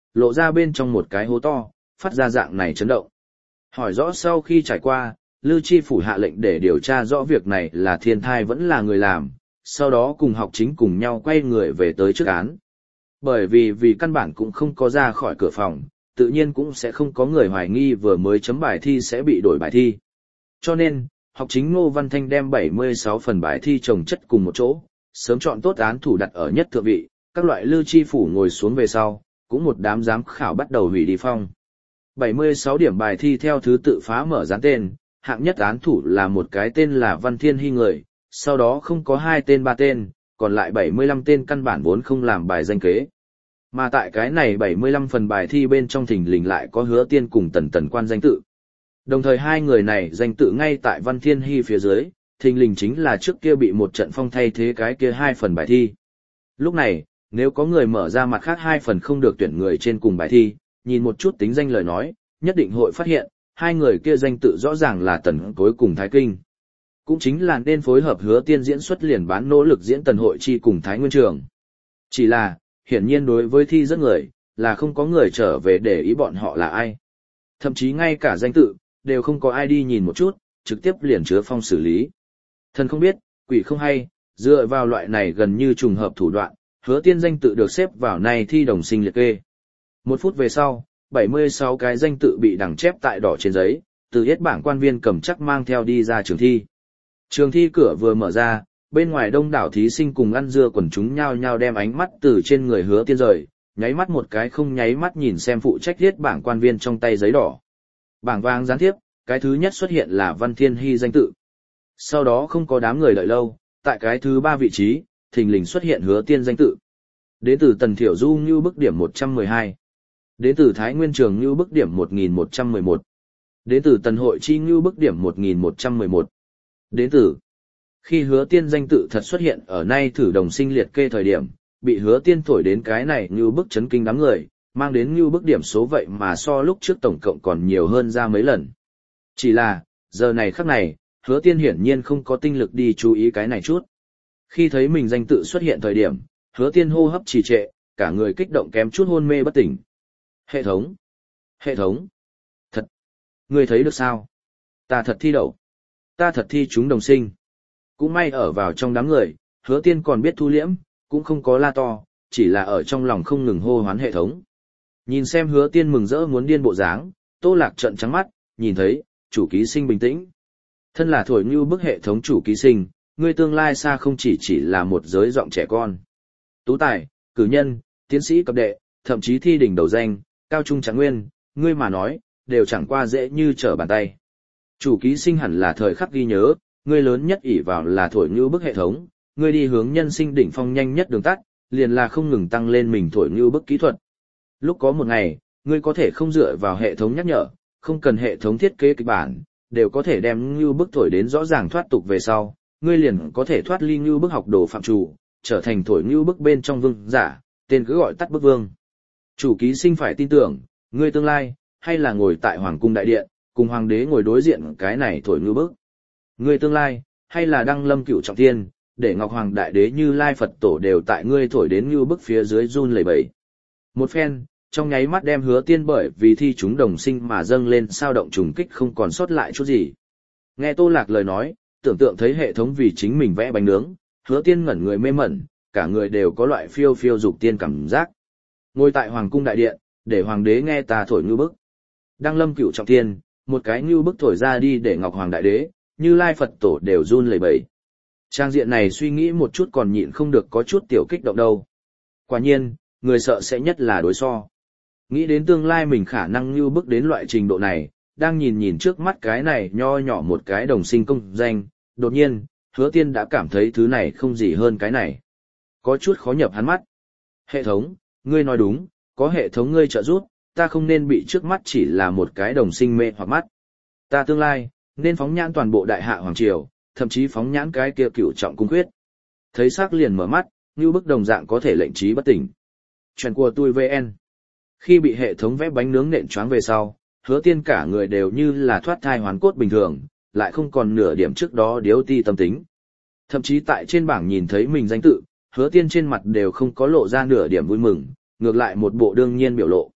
lộ ra bên trong một cái hố to, phát ra dạng này chấn động. Hỏi rõ sau khi trải qua, Lư Chi phủ hạ lệnh để điều tra rõ việc này là thiên thai vẫn là người làm, sau đó cùng học chính cùng nhau quay người về tới trước án. Bởi vì vì căn bản cũng không có ra khỏi cửa phòng, tự nhiên cũng sẽ không có người hoài nghi vừa mới chấm bài thi sẽ bị đổi bài thi. Cho nên, học chính Ngô Văn Thanh đem bảy mươi sáu phần bài thi chồng chất cùng một chỗ, sớm chọn tốt án thủ đặt ở nhất thượng vị, các loại Lư Chi phủ ngồi xuống về sau, cũng một đám giám khảo bắt đầu hủy đi phong. bảy mươi sáu điểm bài thi theo thứ tự phá mở dán tên, hạng nhất án thủ là một cái tên là Văn Thiên Hy người, sau đó không có hai tên ba tên, còn lại bảy mươi lăm tên căn bản vốn không làm bài danh kế. Mà tại cái này bảy mươi lăm phần bài thi bên trong thình lình lại có Hứa Tiên cùng Tần Tần Quan danh tự. Đồng thời hai người này danh tự ngay tại Văn Thiên Hy phía dưới, thình lình chính là trước kia bị một trận phong thay thế cái kia hai phần bài thi. Lúc này, nếu có người mở ra mặt khác hai phần không được tuyển người trên cùng bài thi, nhìn một chút tính danh lời nói, nhất định hội phát hiện, hai người kia danh tự rõ ràng là Tần Cối cùng Thái Kinh. Cũng chính là nên phối hợp Hứa Tiên diễn xuất liền bán nỗ lực diễn Tần Hội Chi cùng Thái Nguyên Trường. Chỉ là, hiển nhiên đối với thi rất người, là không có người trở về để ý bọn họ là ai. Thậm chí ngay cả danh tự, đều không có ai đi nhìn một chút, trực tiếp liền chứa phong xử lý. Thần không biết, quỷ không hay, dựa vào loại này gần như trùng hợp thủ đoạn, Hứa Tiên danh tự được xếp vào này thi đồng sinh liệt kê. Một phút về sau, bảy mươi sáu cái danh tự bị đằng chép tại đỏ trên giấy, từ hết bảng quan viên cầm chắc mang theo đi ra trường thi. Trường thi cửa vừa mở ra, bên ngoài đông đảo thí sinh cùng ăn dưa quần chúng nhao nhao đem ánh mắt từ trên người Hứa Tiên rời, nháy mắt một cái không nháy mắt nhìn xem phụ trách hết bảng quan viên trong tay giấy đỏ. Bảng vàng gián tiếp, cái thứ nhất xuất hiện là Văn Thiên Hy danh tự. Sau đó không có đám người đợi lâu, tại cái thứ ba vị trí, thình lình xuất hiện Hứa Tiên danh tự. Đến từ Tần Thiểu Du Ngưu bức điểm một trăm mười hai. Đến từ Thái Nguyên Trường Ngưu bức điểm một nghìn một trăm mười một. Đến từ Tần Hội Chi Ngưu bức điểm một nghìn một trăm mười một. Đến từ. Khi Hứa Tiên danh tự thật xuất hiện ở nay thử đồng sinh liệt kê thời điểm, bị Hứa Tiên thổi đến cái này Ngưu bức chấn kinh đám người, mang đến Ngưu bức điểm số vậy mà so lúc trước tổng cộng còn nhiều hơn ra mấy lần. Chỉ là, giờ này khắc này, Hứa Tiên hiển nhiên không có tinh lực đi chú ý cái này chút. Khi thấy mình danh tự xuất hiện thời điểm, Hứa Tiên hô hấp trì trệ, cả người kích động kém chút hôn mê bất tỉnh. Hệ thống! Hệ thống! Thật! Ngươi thấy được sao? Ta thật thi đậu! Ta thật thi trúng đồng sinh! Cũng may ở vào trong đám người, Hứa Tiên còn biết thu liễm, cũng không có la to, chỉ là ở trong lòng không ngừng hô hoán hệ thống. Nhìn xem Hứa Tiên mừng rỡ muốn điên bộ dáng, Tô Lạc trợn trắng mắt, nhìn thấy, chủ ký sinh bình tĩnh. Thân là thổi như bức hệ thống chủ ký sinh, ngươi tương lai xa không chỉ chỉ là một giới giọng trẻ con. Tú tài, cử nhân, tiến sĩ cấp đệ, thậm chí thi đỉnh đầu danh, cao trung trạng nguyên, ngươi mà nói, đều chẳng qua dễ như trở bàn tay. Chủ ký sinh hẳn là thời khắc ghi nhớ, ngươi lớn nhất ỷ vào là thổi như bức hệ thống, ngươi đi hướng nhân sinh đỉnh phong nhanh nhất đường tắt, liền là không ngừng tăng lên mình thổi như bức kỹ thuật. Lúc có một ngày, ngươi có thể không dựa vào hệ thống nhắc nhở, không cần hệ thống thiết kế kịch bản, đều có thể đem như bức thổi đến rõ ràng thoát tục về sau, ngươi liền có thể thoát ly như bức học đồ phạm chủ, trở thành thổi như bức bên trong vương giả, tên cứ gọi tắt bức vương. Chủ ký sinh phải tin tưởng, ngươi tương lai, hay là ngồi tại hoàng cung đại điện, cùng hoàng đế ngồi đối diện cái này thổi như bức. Ngươi tương lai, hay là đăng lâm cửu trọng thiên, để Ngọc Hoàng Đại Đế Như Lai Phật Tổ đều tại ngươi thổi đến như bức phía dưới run lẩy bẩy. Một phen, trong nháy mắt đem Hứa Tiên bởi vì thi chúng đồng sinh mà dâng lên sao động trùng kích không còn sót lại chút gì. Nghe Tô Lạc lời nói, tưởng tượng thấy hệ thống vì chính mình vẽ bánh nướng, Hứa Tiên ngẩn người mê mẩn, cả người đều có loại phiêu phiêu dục tiên cảm giác. Ngồi tại Hoàng cung đại điện, để Hoàng đế nghe ta thổi như bức. Đăng lâm cửu trọng thiên, một cái như bức thổi ra đi để Ngọc Hoàng Đại Đế, Như Lai Phật Tổ đều run lẩy bẩy. Trang diện này suy nghĩ một chút còn nhịn không được có chút tiểu kích động đâu. Quả nhiên, người sợ sẽ nhất là đối so. Nghĩ đến tương lai mình khả năng như bức đến loại trình độ này, đang nhìn nhìn trước mắt cái này nho nhỏ một cái đồng sinh công danh, đột nhiên, Hứa Tiên đã cảm thấy thứ này không gì hơn cái này. Có chút khó nhập hắn mắt. Hệ thống, ngươi nói đúng, có hệ thống ngươi trợ giúp, ta không nên bị trước mắt chỉ là một cái đồng sinh mê hoặc mắt. Ta tương lai, nên phóng nhãn toàn bộ đại hạ hoàng triều, thậm chí phóng nhãn cái kia cửu trọng cung quyết. Thấy sắc liền mở mắt, như bức đồng dạng có thể lệnh trí bất tỉnh. Chuyện của tôi vê en. Khi bị hệ thống vẽ bánh nướng nện choáng về sau, Hứa Tiên cả người đều như là thoát thai hoàn cốt bình thường, lại không còn nửa điểm trước đó điếu ti tâm tính. Thậm chí tại trên bảng nhìn thấy mình danh tự, Hứa Tiên trên mặt đều không có lộ ra nửa điểm vui mừng, ngược lại một bộ đương nhiên biểu lộ.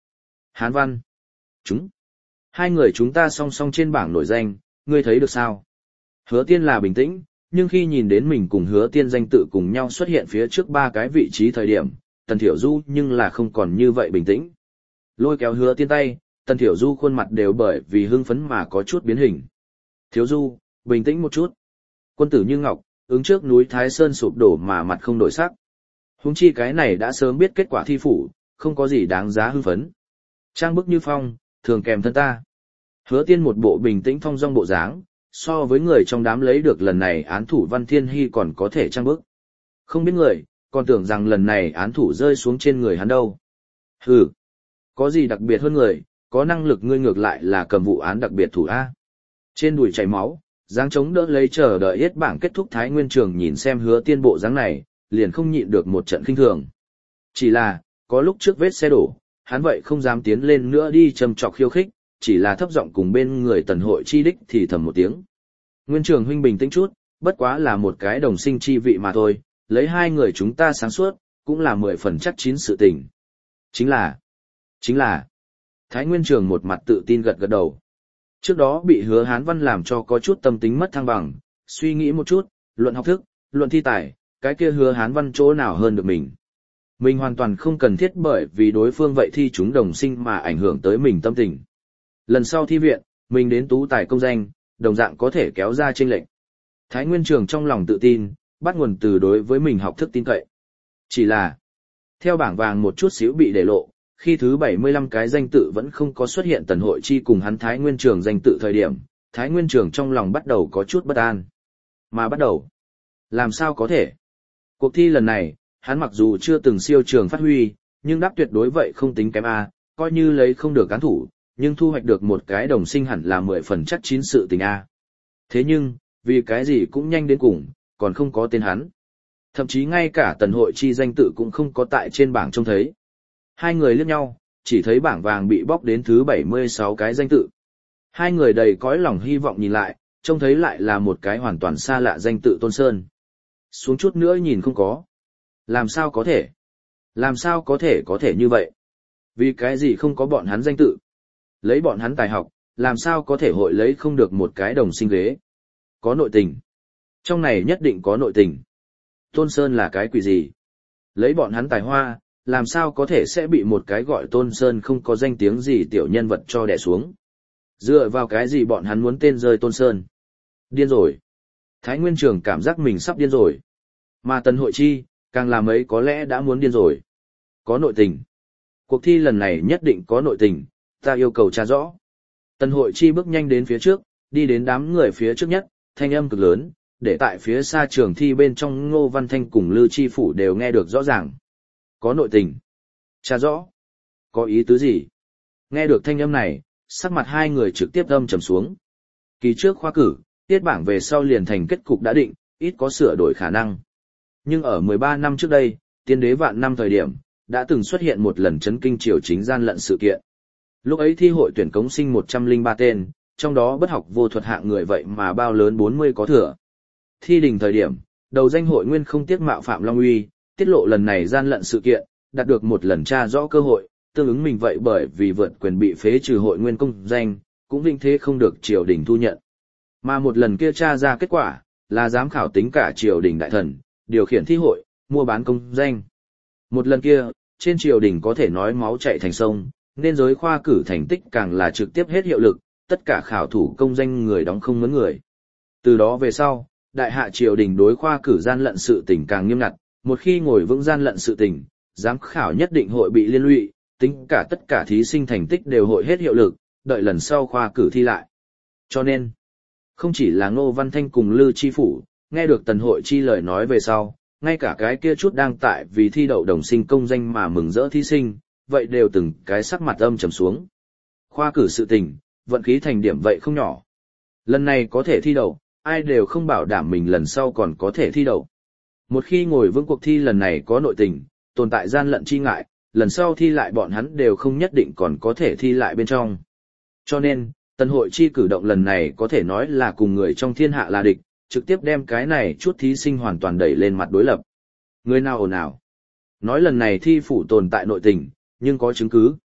Hán Văn. Chúng. Hai người chúng ta song song trên bảng nổi danh, ngươi thấy được sao? Hứa Tiên là bình tĩnh, nhưng khi nhìn đến mình cùng Hứa Tiên danh tự cùng nhau xuất hiện phía trước ba cái vị trí thời điểm, Tần Thiểu Du nhưng là không còn như vậy bình tĩnh. Lôi kéo Hứa Tiên tay, Tần Thiểu Du khuôn mặt đều bởi vì hưng phấn mà có chút biến hình. Thiếu Du, bình tĩnh một chút. Quân tử như ngọc, ứng trước núi Thái Sơn sụp đổ mà mặt không đổi sắc. Huống chi cái này đã sớm biết kết quả thi phủ, không có gì đáng giá hưng phấn. Trang bức như phong, thường kèm thân ta. Hứa Tiên một bộ bình tĩnh thong dong bộ dáng, so với người trong đám lấy được lần này án thủ Văn Thiên Hy còn có thể trang bức. Không biết người, còn tưởng rằng lần này án thủ rơi xuống trên người hắn đâu. Hừ, có gì đặc biệt hơn người, có năng lực ngươi ngược lại là cầm vụ án đặc biệt thủ A. Trên đùi chảy máu, dáng chống đỡ lấy chờ đợi yết bảng kết thúc Thái Nguyên Trường nhìn xem Hứa Tiên bộ dáng này, liền không nhịn được một trận khinh thường. Chỉ là, có lúc trước vết xe đổ, hắn vậy không dám tiến lên nữa đi châm chọc khiêu khích, chỉ là thấp giọng cùng bên người Tần Hội Chi đích thì thầm một tiếng. Nguyên Trường huynh bình tĩnh chút, bất quá là một cái đồng sinh chi vị mà thôi, lấy hai người chúng ta sáng suốt, cũng là mười phần chắc chín sự tình. Chính là, chính là, Thái Nguyên Trường một mặt tự tin gật gật đầu. Trước đó bị Hứa Hán Văn làm cho có chút tâm tính mất thăng bằng, suy nghĩ một chút, luận học thức, luận thi tài, cái kia Hứa Hán Văn chỗ nào hơn được mình. Mình hoàn toàn không cần thiết bởi vì đối phương vậy thi chúng đồng sinh mà ảnh hưởng tới mình tâm tình. Lần sau thi viện, mình đến tú tài công danh, đồng dạng có thể kéo ra chênh lệch. Thái Nguyên Trường trong lòng tự tin, bắt nguồn từ đối với mình học thức tin cậy. Chỉ là, theo bảng vàng một chút xíu bị để lộ, khi thứ bảy mươi lăm cái danh tự vẫn không có xuất hiện Tần Hội Chi cùng hắn Thái Nguyên Trường danh tự thời điểm, Thái Nguyên Trường trong lòng bắt đầu có chút bất an. Mà bắt đầu, làm sao có thể? Cuộc thi lần này, hắn mặc dù chưa từng siêu trường phát huy, nhưng đáp tuyệt đối vậy không tính kém A, coi như lấy không được án thủ, nhưng thu hoạch được một cái đồng sinh hẳn là mười phần chắc chín sự tình A. Thế nhưng, vì cái gì cũng nhanh đến cùng, còn không có tên hắn. Thậm chí ngay cả Tần Hội Chi danh tự cũng không có tại trên bảng trông thấy. Hai người liếc nhau, chỉ thấy bảng vàng bị bóc đến thứ bảy mươi sáu cái danh tự. Hai người đầy cõi lòng hy vọng nhìn lại, trông thấy lại là một cái hoàn toàn xa lạ danh tự Tôn Sơn. Xuống chút nữa nhìn không có. Làm sao có thể? Làm sao có thể có thể như vậy? Vì cái gì không có bọn hắn danh tự? Lấy bọn hắn tài học, làm sao có thể hội lấy không được một cái đồng sinh ghế? Có nội tình. Trong này nhất định có nội tình. Tôn Sơn là cái quỷ gì? Lấy bọn hắn tài hoa, làm sao có thể sẽ bị một cái gọi Tôn Sơn không có danh tiếng gì tiểu nhân vật cho đè xuống? Dựa vào cái gì bọn hắn muốn tên rơi Tôn Sơn? Điên rồi. Thái Nguyên Trường cảm giác mình sắp điên rồi. Mà Tần Hội Chi, càng làm ấy có lẽ đã muốn điên rồi. Có nội tình. Cuộc thi lần này nhất định có nội tình, ta yêu cầu tra rõ. Tần Hội Chi bước nhanh đến phía trước, đi đến đám người phía trước nhất, thanh âm cực lớn, để tại phía xa trường thi bên trong Ngô Văn Thanh cùng Lư Chi Phủ đều nghe được rõ ràng. Có nội tình. Tra rõ. Có ý tứ gì? Nghe được thanh âm này, sắc mặt hai người trực tiếp âm trầm xuống. Kỳ trước khoa cử, tiết bảng về sau liền thành kết cục đã định, ít có sửa đổi khả năng. Nhưng ở mười ba năm trước đây, tiên đế vạn năm thời điểm, đã từng xuất hiện một lần chấn kinh triều chính gian lận sự kiện. Lúc ấy thi hội tuyển cống sinh một trăm lẻ ba tên, trong đó bất học vô thuật hạng người vậy mà bao lớn bốn mươi có thừa. Thi đình thời điểm, đầu danh hội nguyên không tiếc mạo phạm Long Uy, tiết lộ lần này gian lận sự kiện, đạt được một lần tra rõ cơ hội, tương ứng mình vậy bởi vì vượt quyền bị phế trừ hội nguyên công danh, cũng vinh thế không được triều đình thu nhận. Mà một lần kia tra ra kết quả, là giám khảo tính cả triều đình đại thần, điều khiển thi hội, mua bán công danh. Một lần kia, trên triều đình có thể nói máu chảy thành sông, nên giới khoa cử thành tích càng là trực tiếp hết hiệu lực, tất cả khảo thủ công danh người đóng không mướn người. Từ đó về sau, đại hạ triều đình đối khoa cử gian lận sự tình càng nghiêm ngặt, một khi ngồi vững gian lận sự tình, giám khảo nhất định hội bị liên lụy, tính cả tất cả thí sinh thành tích đều hội hết hiệu lực, đợi lần sau khoa cử thi lại. Cho nên, không chỉ là Ngô Văn Thanh cùng Lư Chi Phủ, nghe được Tần Hội Chi lời nói về sau, ngay cả cái kia chút đang tại vì thi đậu đồng sinh công danh mà mừng rỡ thí sinh, vậy đều từng cái sắc mặt âm trầm xuống. Khoa cử sự tình, vận khí thành điểm vậy không nhỏ. Lần này có thể thi đậu, ai đều không bảo đảm mình lần sau còn có thể thi đậu. Một khi ngồi vững cuộc thi lần này có nội tình, tồn tại gian lận chi ngại, lần sau thi lại bọn hắn đều không nhất định còn có thể thi lại bên trong. Cho nên, Tần Hội Chi cử động lần này có thể nói là cùng người trong thiên hạ là địch, trực tiếp đem cái này chút thí sinh hoàn toàn đẩy lên mặt đối lập. Người nào ồn ào? Nói lần này thi phủ tồn tại nội tình, nhưng có chứng cứ.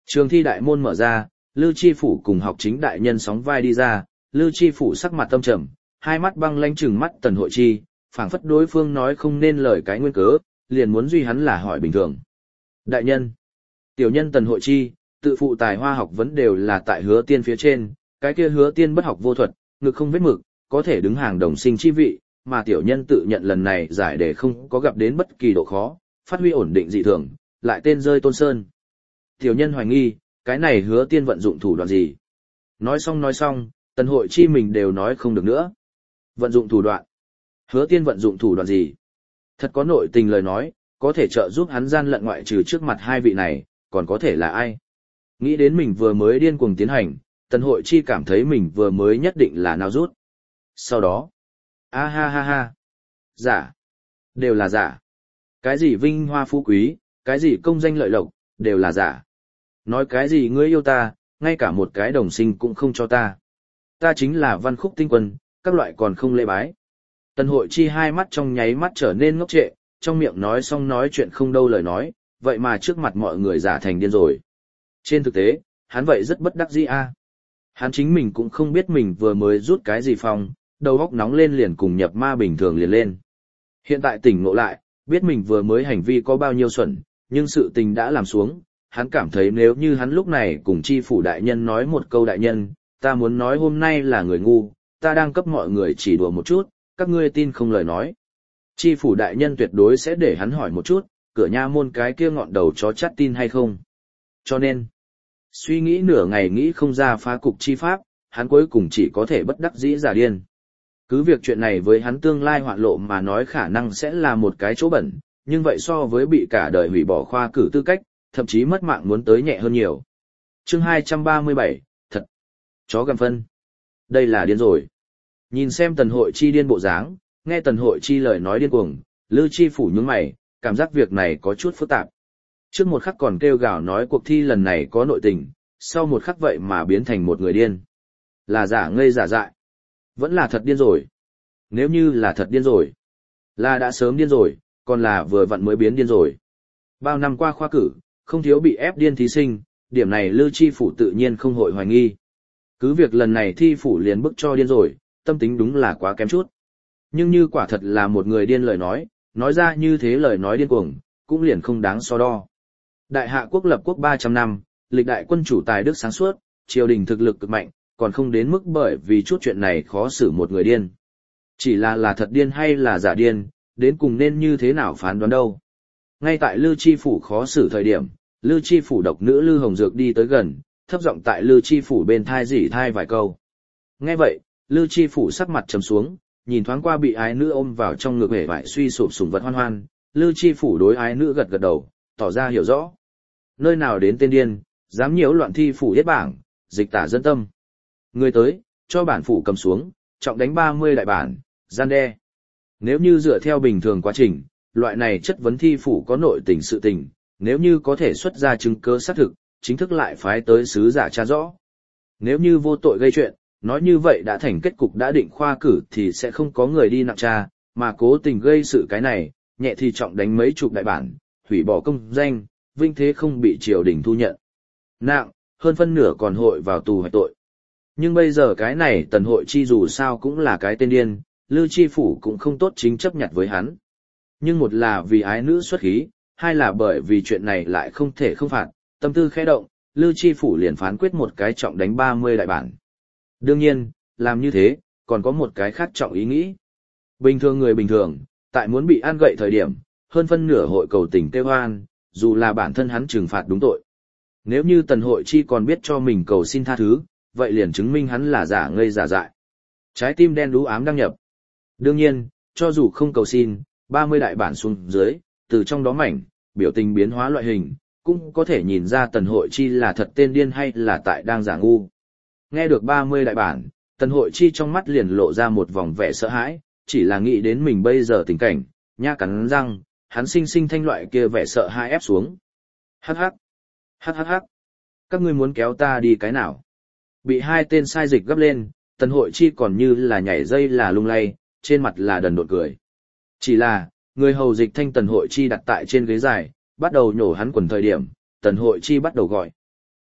Trường thi đại môn mở ra, Lư Chi Phủ cùng học chính đại nhân sóng vai đi ra, Lư Chi Phủ sắc mặt tâm trầm, hai mắt băng lãnh trừng mắt Tần Hội Chi, phảng phất đối phương nói không nên lời cái nguyên cớ, liền muốn duy hắn là hỏi bình thường. Đại nhân, tiểu nhân Tần Hội Chi, tự phụ tài hoa học vấn đều là tại Hứa Tiên phía trên, cái kia Hứa Tiên bất học vô thuật, ngực không vết mực, có thể đứng hàng đồng sinh chi vị, mà tiểu nhân tự nhận lần này giải đề không có gặp đến bất kỳ độ khó, phát huy ổn định dị thường, lại tên rơi Tôn Sơn. Tiểu nhân hoài nghi, cái này Hứa Tiên vận dụng thủ đoạn gì? Nói xong nói xong, Tần Hội Chi mình đều nói không được nữa. Vận dụng thủ đoạn? Hứa Tiên vận dụng thủ đoạn gì? Thật có nội tình lời nói, có thể trợ giúp hắn gian lận ngoại trừ trước mặt hai vị này, còn có thể là ai? Nghĩ đến mình vừa mới điên cuồng tiến hành, Tần Hội Chi cảm thấy mình vừa mới nhất định là nào rút. Sau đó, a ha ha ha, giả, đều là giả. Cái gì vinh hoa phú quý, cái gì công danh lợi lộc, đều là giả. Nói cái gì ngươi yêu ta, ngay cả một cái đồng sinh cũng không cho ta. Ta chính là Văn Khúc Tinh Quân, các loại còn không lễ bái. Tần Hội Chi hai mắt trong nháy mắt trở nên ngốc trệ, trong miệng nói xong nói chuyện không đâu lời nói, vậy mà trước mặt mọi người giả thành điên rồi. Trên thực tế, hắn vậy rất bất đắc dĩ a. Hắn chính mình cũng không biết mình vừa mới rút cái gì phong, đầu óc nóng lên liền cùng nhập ma bình thường liền lên. Hiện tại tỉnh ngộ lại, biết mình vừa mới hành vi có bao nhiêu xuẩn, nhưng sự tình đã làm xuống, hắn cảm thấy nếu như hắn lúc này cùng chi phủ đại nhân nói một câu đại nhân, ta muốn nói hôm nay là người ngu, ta đang cấp mọi người chỉ đùa một chút, các ngươi tin không lời nói. Chi phủ đại nhân tuyệt đối sẽ để hắn hỏi một chút, cửa nha môn cái kia ngọn đầu chó chắt tin hay không. Cho nên, suy nghĩ nửa ngày nghĩ không ra phá cục chi pháp, hắn cuối cùng chỉ có thể bất đắc dĩ giả điên. Cứ việc chuyện này với hắn tương lai hoạn lộ mà nói khả năng sẽ là một cái chỗ bẩn, nhưng vậy so với bị cả đời hủy bỏ khoa cử tư cách, thậm chí mất mạng muốn tới nhẹ hơn nhiều. Chương hai trăm ba mươi bảy, thật. Chó gầm phân. Đây là điên rồi. Nhìn xem Tần Hội Chi điên bộ dáng, nghe Tần Hội Chi lời nói điên cuồng, Lư Chi Phủ nhướng mày, cảm giác việc này có chút phức tạp. Trước một khắc còn kêu gào nói cuộc thi lần này có nội tình, sau một khắc vậy mà biến thành một người điên. Là giả ngây giả dại. Vẫn là thật điên rồi. Nếu như là thật điên rồi, là đã sớm điên rồi, còn là vừa vặn mới biến điên rồi. Bao năm qua khoa cử, không thiếu bị ép điên thí sinh, điểm này Lư Chi Phủ tự nhiên không hội hoài nghi. Cứ việc lần này thi phủ liền bức cho điên rồi, tâm tính đúng là quá kém chút. Nhưng như quả thật là một người điên lời nói, nói ra như thế lời nói điên cuồng, cũng liền không đáng so đo. Đại hạ quốc lập quốc ba trăm năm, lịch đại quân chủ tài đức sáng suốt, triều đình thực lực cực mạnh, còn không đến mức bởi vì chút chuyện này khó xử một người điên. Chỉ là là thật điên hay là giả điên, đến cùng nên như thế nào phán đoán đâu. Ngay tại Lư Chi Phủ khó xử thời điểm, Lư Chi Phủ độc nữ Lư Hồng Dược đi tới gần, thấp giọng tại Lư Chi Phủ bên thai rỉ thai vài câu. Nghe vậy, Lư Chi Phủ sắc mặt trầm xuống, nhìn thoáng qua bị ái nữ ôm vào trong ngực hể vải suy sụp sủng vật hoan hoan, Lư Chi Phủ đối ái nữ gật gật đầu, tỏ ra hiểu rõ. Nơi nào đến tên điên, dám nhiễu loạn thi phủ yết bảng, dịch tả dân tâm. Người tới, cho bản phủ cầm xuống, trọng đánh ba mươi đại bản, gian đe. Nếu như dựa theo bình thường quá trình, loại này chất vấn thi phủ có nội tình sự tình, nếu như có thể xuất ra chứng cứ xác thực, chính thức lại phái tới sứ giả tra rõ. Nếu như vô tội gây chuyện, nói như vậy đã thành kết cục đã định khoa cử thì sẽ không có người đi nặng tra, mà cố tình gây sự cái này, nhẹ thì trọng đánh mấy chục đại bản, hủy bỏ công danh, vinh thế không bị triều đình thu nhận. Nặng, hơn phân nửa còn hội vào tù hoạch tội. Nhưng bây giờ cái này Tần Hội Chi dù sao cũng là cái tên điên, Lư Chi Phủ cũng không tốt chính chấp nhặt với hắn. Nhưng một là vì ái nữ xuất khí, hai là bởi vì chuyện này lại không thể không phạt, tâm tư khẽ động, Lư Chi Phủ liền phán quyết một cái trọng đánh ba mươi đại bản. Đương nhiên, làm như thế, còn có một cái khác trọng ý nghĩ. Bình thường người bình thường, tại muốn bị an gậy thời điểm, hơn phân nửa hội cầu tình kêu oan, dù là bản thân hắn trừng phạt đúng tội. Nếu như Tần Hội Chi còn biết cho mình cầu xin tha thứ, vậy liền chứng minh hắn là giả ngây giả dại. Trái tim đen đú ám đăng nhập. Đương nhiên, cho dù không cầu xin, ba mươi đại bản xuống dưới, từ trong đó mảnh, biểu tình biến hóa loại hình, cũng có thể nhìn ra Tần Hội Chi là thật tên điên hay là tại đang giả ngu. Nghe được ba mươi đại bản, Tần Hội Chi trong mắt liền lộ ra một vòng vẻ sợ hãi, chỉ là nghĩ đến mình bây giờ tình cảnh, nha cắn răng, hắn sinh sinh thanh loại kia vẻ sợ hãi ép xuống. Hắc hắc, hắc hắc hắc, các ngươi muốn kéo ta đi cái nào? Bị hai tên sai dịch gấp lên, Tần Hội Chi còn như là nhảy dây là lung lay, trên mặt là đần độn cười. Chỉ là, người hầu dịch thanh Tần Hội Chi đặt tại trên ghế dài, bắt đầu nhổ hắn quần thời điểm, Tần Hội Chi bắt đầu gọi.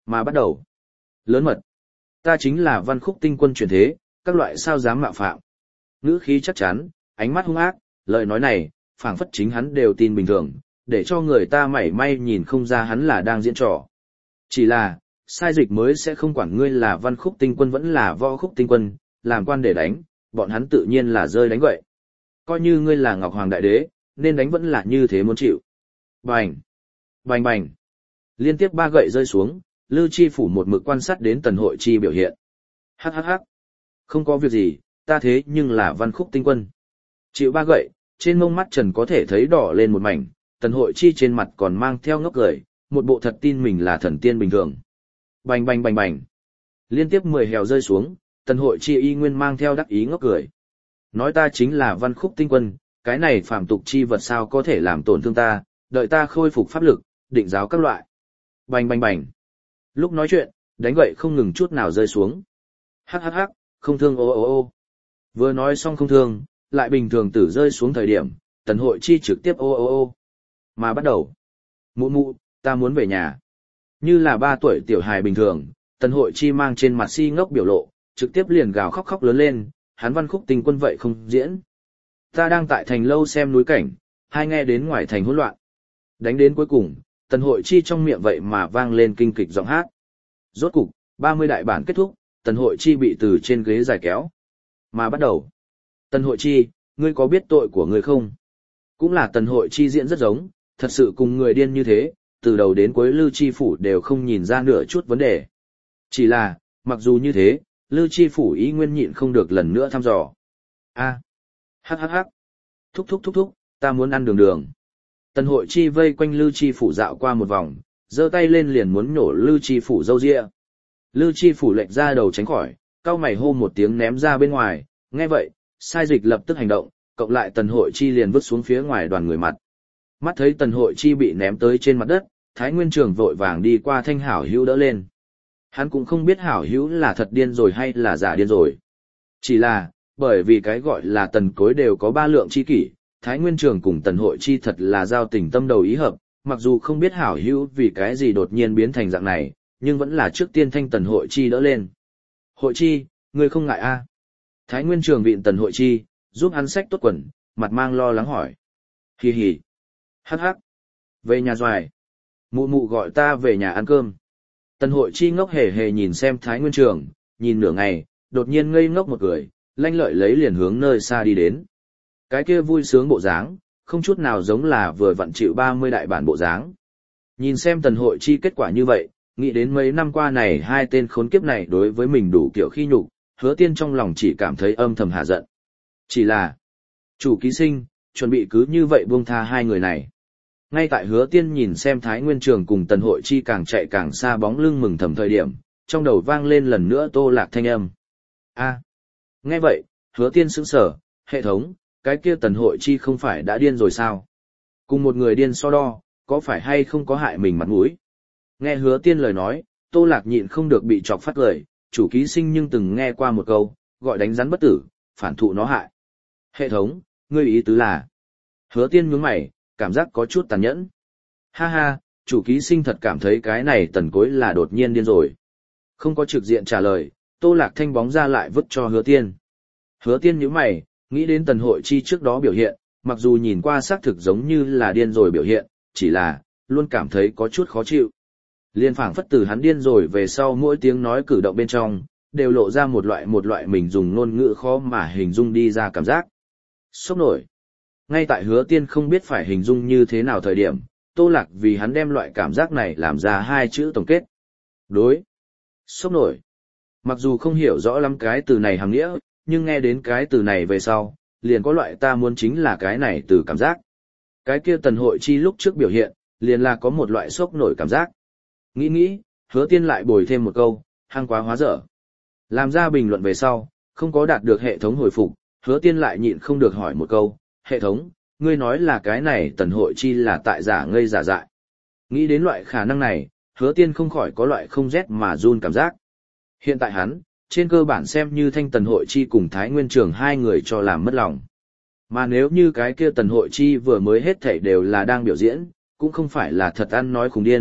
Mà bắt đầu. Lớn mật. Ta chính là Văn Khúc Tinh Quân truyền thế, các loại sao dám mạo phạm. Ngữ khí chắc chắn, ánh mắt hung ác, lời nói này, phảng phất chính hắn đều tin bình thường, để cho người ta mảy may nhìn không ra hắn là đang diễn trò. Chỉ là, sai dịch mới sẽ không quản ngươi là Văn Khúc Tinh Quân vẫn là Võ Khúc Tinh Quân, làm quan để đánh, bọn hắn tự nhiên là rơi đánh vậy. Coi như ngươi là Ngọc Hoàng Đại Đế, nên đánh vẫn là như thế muốn chịu. Bành! Bành bành! Liên tiếp ba gậy rơi xuống, Lư Chi Phủ một mực quan sát đến Tần Hội Chi biểu hiện. Hắc hắc hắc! Không có việc gì, ta thế nhưng là Văn Khúc Tinh Quân. Chịu ba gậy, trên mông mắt Trần có thể thấy đỏ lên một mảnh, Tần Hội Chi trên mặt còn mang theo ngốc cười, một bộ thật tin mình là thần tiên bình thường. Bành bành bành bành! Liên tiếp mười hèo rơi xuống, Tần Hội Chi y nguyên mang theo đắc ý ngốc cười. Nói ta chính là Văn Khúc Tinh Quân, cái này phàm tục chi vật sao có thể làm tổn thương ta, đợi ta khôi phục pháp lực, định giáo các loại. Bành bành bành! Lúc nói chuyện, đánh gậy không ngừng chút nào rơi xuống. Hắc hắc hắc, không thương ô ô ô. Vừa nói xong không thương, lại bình thường tử rơi xuống thời điểm, Tần Hội Chi trực tiếp ô ô ô. Mà bắt đầu. Mụ mụ, ta muốn về nhà. Như là ba tuổi tiểu hài bình thường, Tần Hội Chi mang trên mặt si ngốc biểu lộ, trực tiếp liền gào khóc khóc lớn lên, hắn Văn Khúc Tinh Quân vậy không diễn. Ta đang tại thành lâu xem núi cảnh, hai nghe đến ngoài thành hỗn loạn. Đánh đến cuối cùng, Tần Hội Chi trong miệng vậy mà vang lên kinh kịch giọng hát. Rốt cục, ba mươi đại bản kết thúc, Tần Hội Chi bị từ trên ghế giải kéo. Mà bắt đầu. Tần Hội Chi, ngươi có biết tội của ngươi không? Cũng là Tần Hội Chi diễn rất giống, thật sự cùng người điên như thế, từ đầu đến cuối Lư Chi Phủ đều không nhìn ra nửa chút vấn đề. Chỉ là, mặc dù như thế, Lư Chi Phủ ý nguyên nhịn không được lần nữa thăm dò. A, hắc hắc hắc, thúc thúc thúc thúc, ta muốn ăn đường đường. Tần Hội Chi vây quanh Lư Chi Phủ dạo qua một vòng, giơ tay lên liền muốn nổ Lư Chi Phủ râu ria. Lư Chi Phủ lệch ra đầu tránh khỏi, cau mày hô một tiếng ném ra bên ngoài, nghe vậy, sai dịch lập tức hành động, cộng lại Tần Hội Chi liền vứt xuống phía ngoài đoàn người mặt. Mắt thấy Tần Hội Chi bị ném tới trên mặt đất, Thái Nguyên Trường vội vàng đi qua thanh hảo hữu đỡ lên. Hắn cũng không biết hảo hữu là thật điên rồi hay là giả điên rồi. Chỉ là, bởi vì cái gọi là tần cối đều có ba lượng chi kỷ, Thái Nguyên Trường cùng Tần Hội Chi thật là giao tình tâm đầu ý hợp, mặc dù không biết hảo hữu vì cái gì đột nhiên biến thành dạng này, nhưng vẫn là trước tiên thanh Tần Hội Chi đỡ lên. Hội Chi, ngươi không ngại a? Thái Nguyên Trường vịn Tần Hội Chi, giúp hắn xách tốt quần, mặt mang lo lắng hỏi. Hì hì. Hắc hắc. Về nhà doài. Mụ mụ gọi ta về nhà ăn cơm. Tần Hội Chi ngốc hề hề nhìn xem Thái Nguyên Trường, nhìn nửa ngày, đột nhiên ngây ngốc một cười, lanh lợi lấy liền hướng nơi xa đi đến. Cái kia vui sướng bộ dáng, không chút nào giống là vừa vặn chịu ba mươi đại bản bộ dáng. Nhìn xem Tần Hội Chi kết quả như vậy, nghĩ đến mấy năm qua này hai tên khốn kiếp này đối với mình đủ kiểu khi nhục, Hứa Tiên trong lòng chỉ cảm thấy âm thầm hạ giận. Chỉ là, chủ ký sinh, chuẩn bị cứ như vậy buông tha hai người này. Ngay tại Hứa Tiên nhìn xem Thái Nguyên Trường cùng Tần Hội Chi càng chạy càng xa bóng lưng mừng thầm thời điểm, trong đầu vang lên lần nữa Tô Lạc thanh âm. A, nghe vậy, Hứa Tiên sững sờ, hệ thống, cái kia Tần Hội Chi không phải đã điên rồi sao? Cùng một người điên so đo, có phải hay không có hại mình mặt mũi? Nghe Hứa Tiên lời nói, Tô Lạc nhịn không được bị chọc phát cười, chủ ký sinh nhưng từng nghe qua một câu, gọi đánh rắn bất tử, phản thụ nó hại. Hệ thống, ngươi ý tứ là? Hứa Tiên nhướng mày, cảm giác có chút tàn nhẫn. Ha ha, chủ ký sinh thật cảm thấy cái này Tần Cối là đột nhiên điên rồi. Không có trực diện trả lời, Tô Lạc thanh bóng ra lại vứt cho Hứa Tiên. Hứa Tiên nhíu mày, nghĩ đến Tần Hội Chi trước đó biểu hiện, mặc dù nhìn qua xác thực giống như là điên rồi biểu hiện, chỉ là, luôn cảm thấy có chút khó chịu. Liên phảng phất từ hắn điên rồi về sau mỗi tiếng nói cử động bên trong, đều lộ ra một loại một loại mình dùng ngôn ngữ khó mà hình dung đi ra cảm giác. Sốc nổi. Ngay tại Hứa Tiên không biết phải hình dung như thế nào thời điểm, Tô Lạc vì hắn đem loại cảm giác này làm ra hai chữ tổng kết. Đối. Sốc nổi. Mặc dù không hiểu rõ lắm cái từ này hàm nghĩa, nhưng nghe đến cái từ này về sau, liền có loại ta muốn chính là cái này từ cảm giác. Cái kia Tần Hội Chi lúc trước biểu hiện, liền là có một loại sốc nổi cảm giác. Nghĩ nghĩ, Hứa Tiên lại bồi thêm một câu, hăng quá hóa dở. Làm ra bình luận về sau, không có đạt được hệ thống hồi phục, Hứa Tiên lại nhịn không được hỏi một câu, hệ thống, ngươi nói là cái này Tần Hội Chi là tại giả ngây giả dại. Nghĩ đến loại khả năng này, Hứa Tiên không khỏi có loại không rét mà run cảm giác. Hiện tại hắn, trên cơ bản xem như thanh Tần Hội Chi cùng Thái Nguyên Trường hai người cho làm mất lòng. Mà nếu như cái kia Tần Hội Chi vừa mới hết thảy đều là đang biểu diễn, cũng không phải là thật ăn nói khùng điên,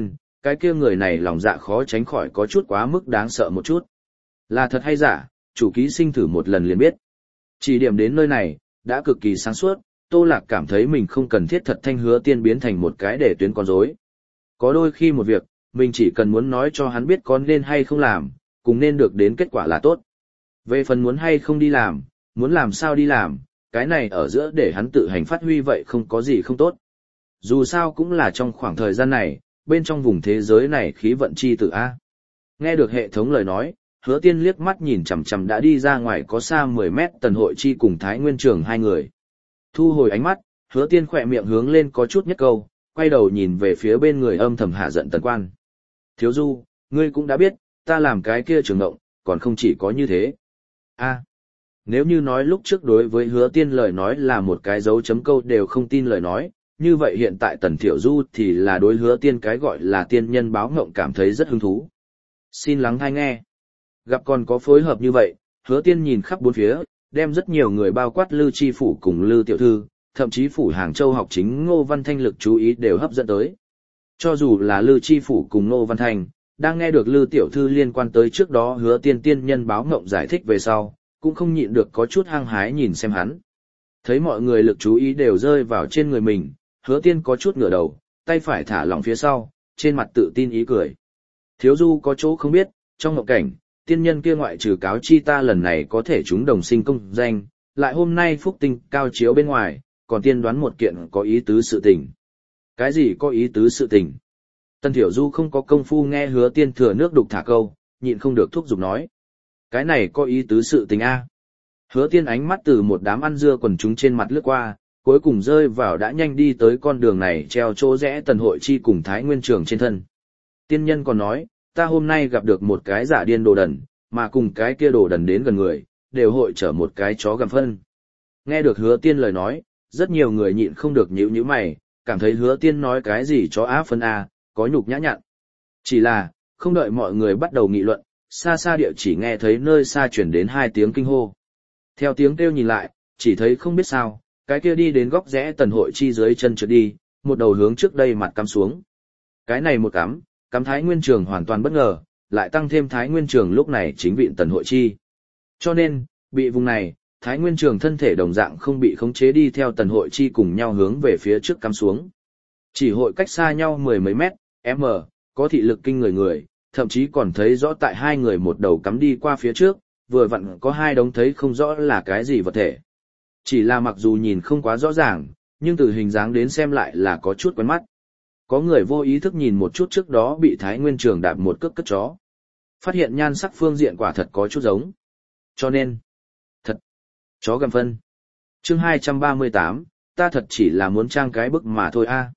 cái kia người này lòng dạ khó tránh khỏi có chút quá mức đáng sợ một chút. Là thật hay giả, chủ ký sinh thử một lần liền biết. Chỉ điểm đến nơi này, đã cực kỳ sáng suốt, Tô Lạc cảm thấy mình không cần thiết thật thanh Hứa Tiên biến thành một cái để tuyến con rối. Có đôi khi một việc, mình chỉ cần muốn nói cho hắn biết có nên hay không làm, cùng nên được đến kết quả là tốt. Về phần muốn hay không đi làm, muốn làm sao đi làm, cái này ở giữa để hắn tự hành phát huy vậy không có gì không tốt. Dù sao cũng là trong khoảng thời gian này, bên trong vùng thế giới này khí vận chi tự A. Nghe được hệ thống lời nói, Hứa Tiên liếc mắt nhìn chằm chằm đã đi ra ngoài có xa mười mét Tần Hội Chi cùng Thái Nguyên Trường hai người. Thu hồi ánh mắt, Hứa Tiên khỏe miệng hướng lên có chút nhất câu, quay đầu nhìn về phía bên người âm thầm hạ giận Tần Quan. Thiếu Du, ngươi cũng đã biết, ta làm cái kia trường ngộng, còn không chỉ có như thế. A, nếu như nói lúc trước đối với Hứa Tiên lời nói là một cái dấu chấm câu đều không tin lời nói, như vậy hiện tại Tần Thiểu Du thì là đối Hứa Tiên cái gọi là tiên nhân báo ngộng cảm thấy rất hứng thú. Xin lắng hay nghe. Gặp còn có phối hợp như vậy, Hứa Tiên nhìn khắp bốn phía, đem rất nhiều người bao quát Lư Chi Phủ cùng Lư Tiểu Thư, thậm chí Phủ Hàng Châu học chính Ngô Văn Thanh lực chú ý đều hấp dẫn tới. Cho dù là Lư Chi Phủ cùng Ngô Văn Thanh, đang nghe được Lư Tiểu Thư liên quan tới trước đó Hứa Tiên tiên nhân báo ngộng giải thích về sau, cũng không nhịn được có chút hăng hái nhìn xem hắn. Thấy mọi người lực chú ý đều rơi vào trên người mình, Hứa Tiên có chút ngửa đầu, tay phải thả lỏng phía sau, trên mặt tự tin ý cười. Thiếu Du có chỗ không biết, trong ngộng cảnh, tiên nhân kia ngoại trừ cáo chi ta lần này có thể chúng đồng sinh công danh, lại hôm nay phúc tinh cao chiếu bên ngoài, còn tiên đoán một kiện có ý tứ sự tình. Cái gì có ý tứ sự tình? Tần Thiểu Du không có công phu nghe Hứa Tiên thừa nước đục thả câu, nhịn không được thúc giục nói. Cái này có ý tứ sự tình a. Hứa Tiên ánh mắt từ một đám ăn dưa quần chúng trên mặt lướt qua, cuối cùng rơi vào đã nhanh đi tới con đường này treo chỗ rẽ Tần Hội Chi cùng Thái Nguyên Trường trên thân. Tiên nhân còn nói, ta hôm nay gặp được một cái giả điên đồ đần, mà cùng cái kia đồ đần đến gần người, đều hội trở một cái chó gặm phân. Nghe được Hứa Tiên lời nói, rất nhiều người nhịn không được nhíu nhíu mày, cảm thấy Hứa Tiên nói cái gì chó á phân a, có nhục nhã nhặn. Chỉ là, không đợi mọi người bắt đầu nghị luận, xa xa địa chỉ nghe thấy nơi xa chuyển đến hai tiếng kinh hô. Theo tiếng kêu nhìn lại, chỉ thấy không biết sao, cái kia đi đến góc rẽ Tần Hội Chi dưới chân trượt đi, một đầu hướng trước đây mặt cắm xuống. Cái này một cắm, cắm Thái Nguyên Trường hoàn toàn bất ngờ, lại tăng thêm Thái Nguyên Trường lúc này chính vịn Tần Hội Chi. Cho nên, bị vùng này, Thái Nguyên Trường thân thể đồng dạng không bị khống chế đi theo Tần Hội Chi cùng nhau hướng về phía trước cắm xuống. Chỉ hội cách xa nhau mười mấy mét, m, có thị lực kinh người người, thậm chí còn thấy rõ tại hai người một đầu cắm đi qua phía trước, vừa vặn có hai đống thấy không rõ là cái gì vật thể. Chỉ là mặc dù nhìn không quá rõ ràng, nhưng từ hình dáng đến xem lại là có chút quen mắt. Có người vô ý thức nhìn một chút trước đó bị Thái Nguyên Trường đạp một cước cất chó. Phát hiện nhan sắc phương diện quả thật có chút giống. Cho nên, thật, chó gầm phân. Chương hai trăm ba mươi tám, ta thật chỉ là muốn trang cái bức mà thôi a.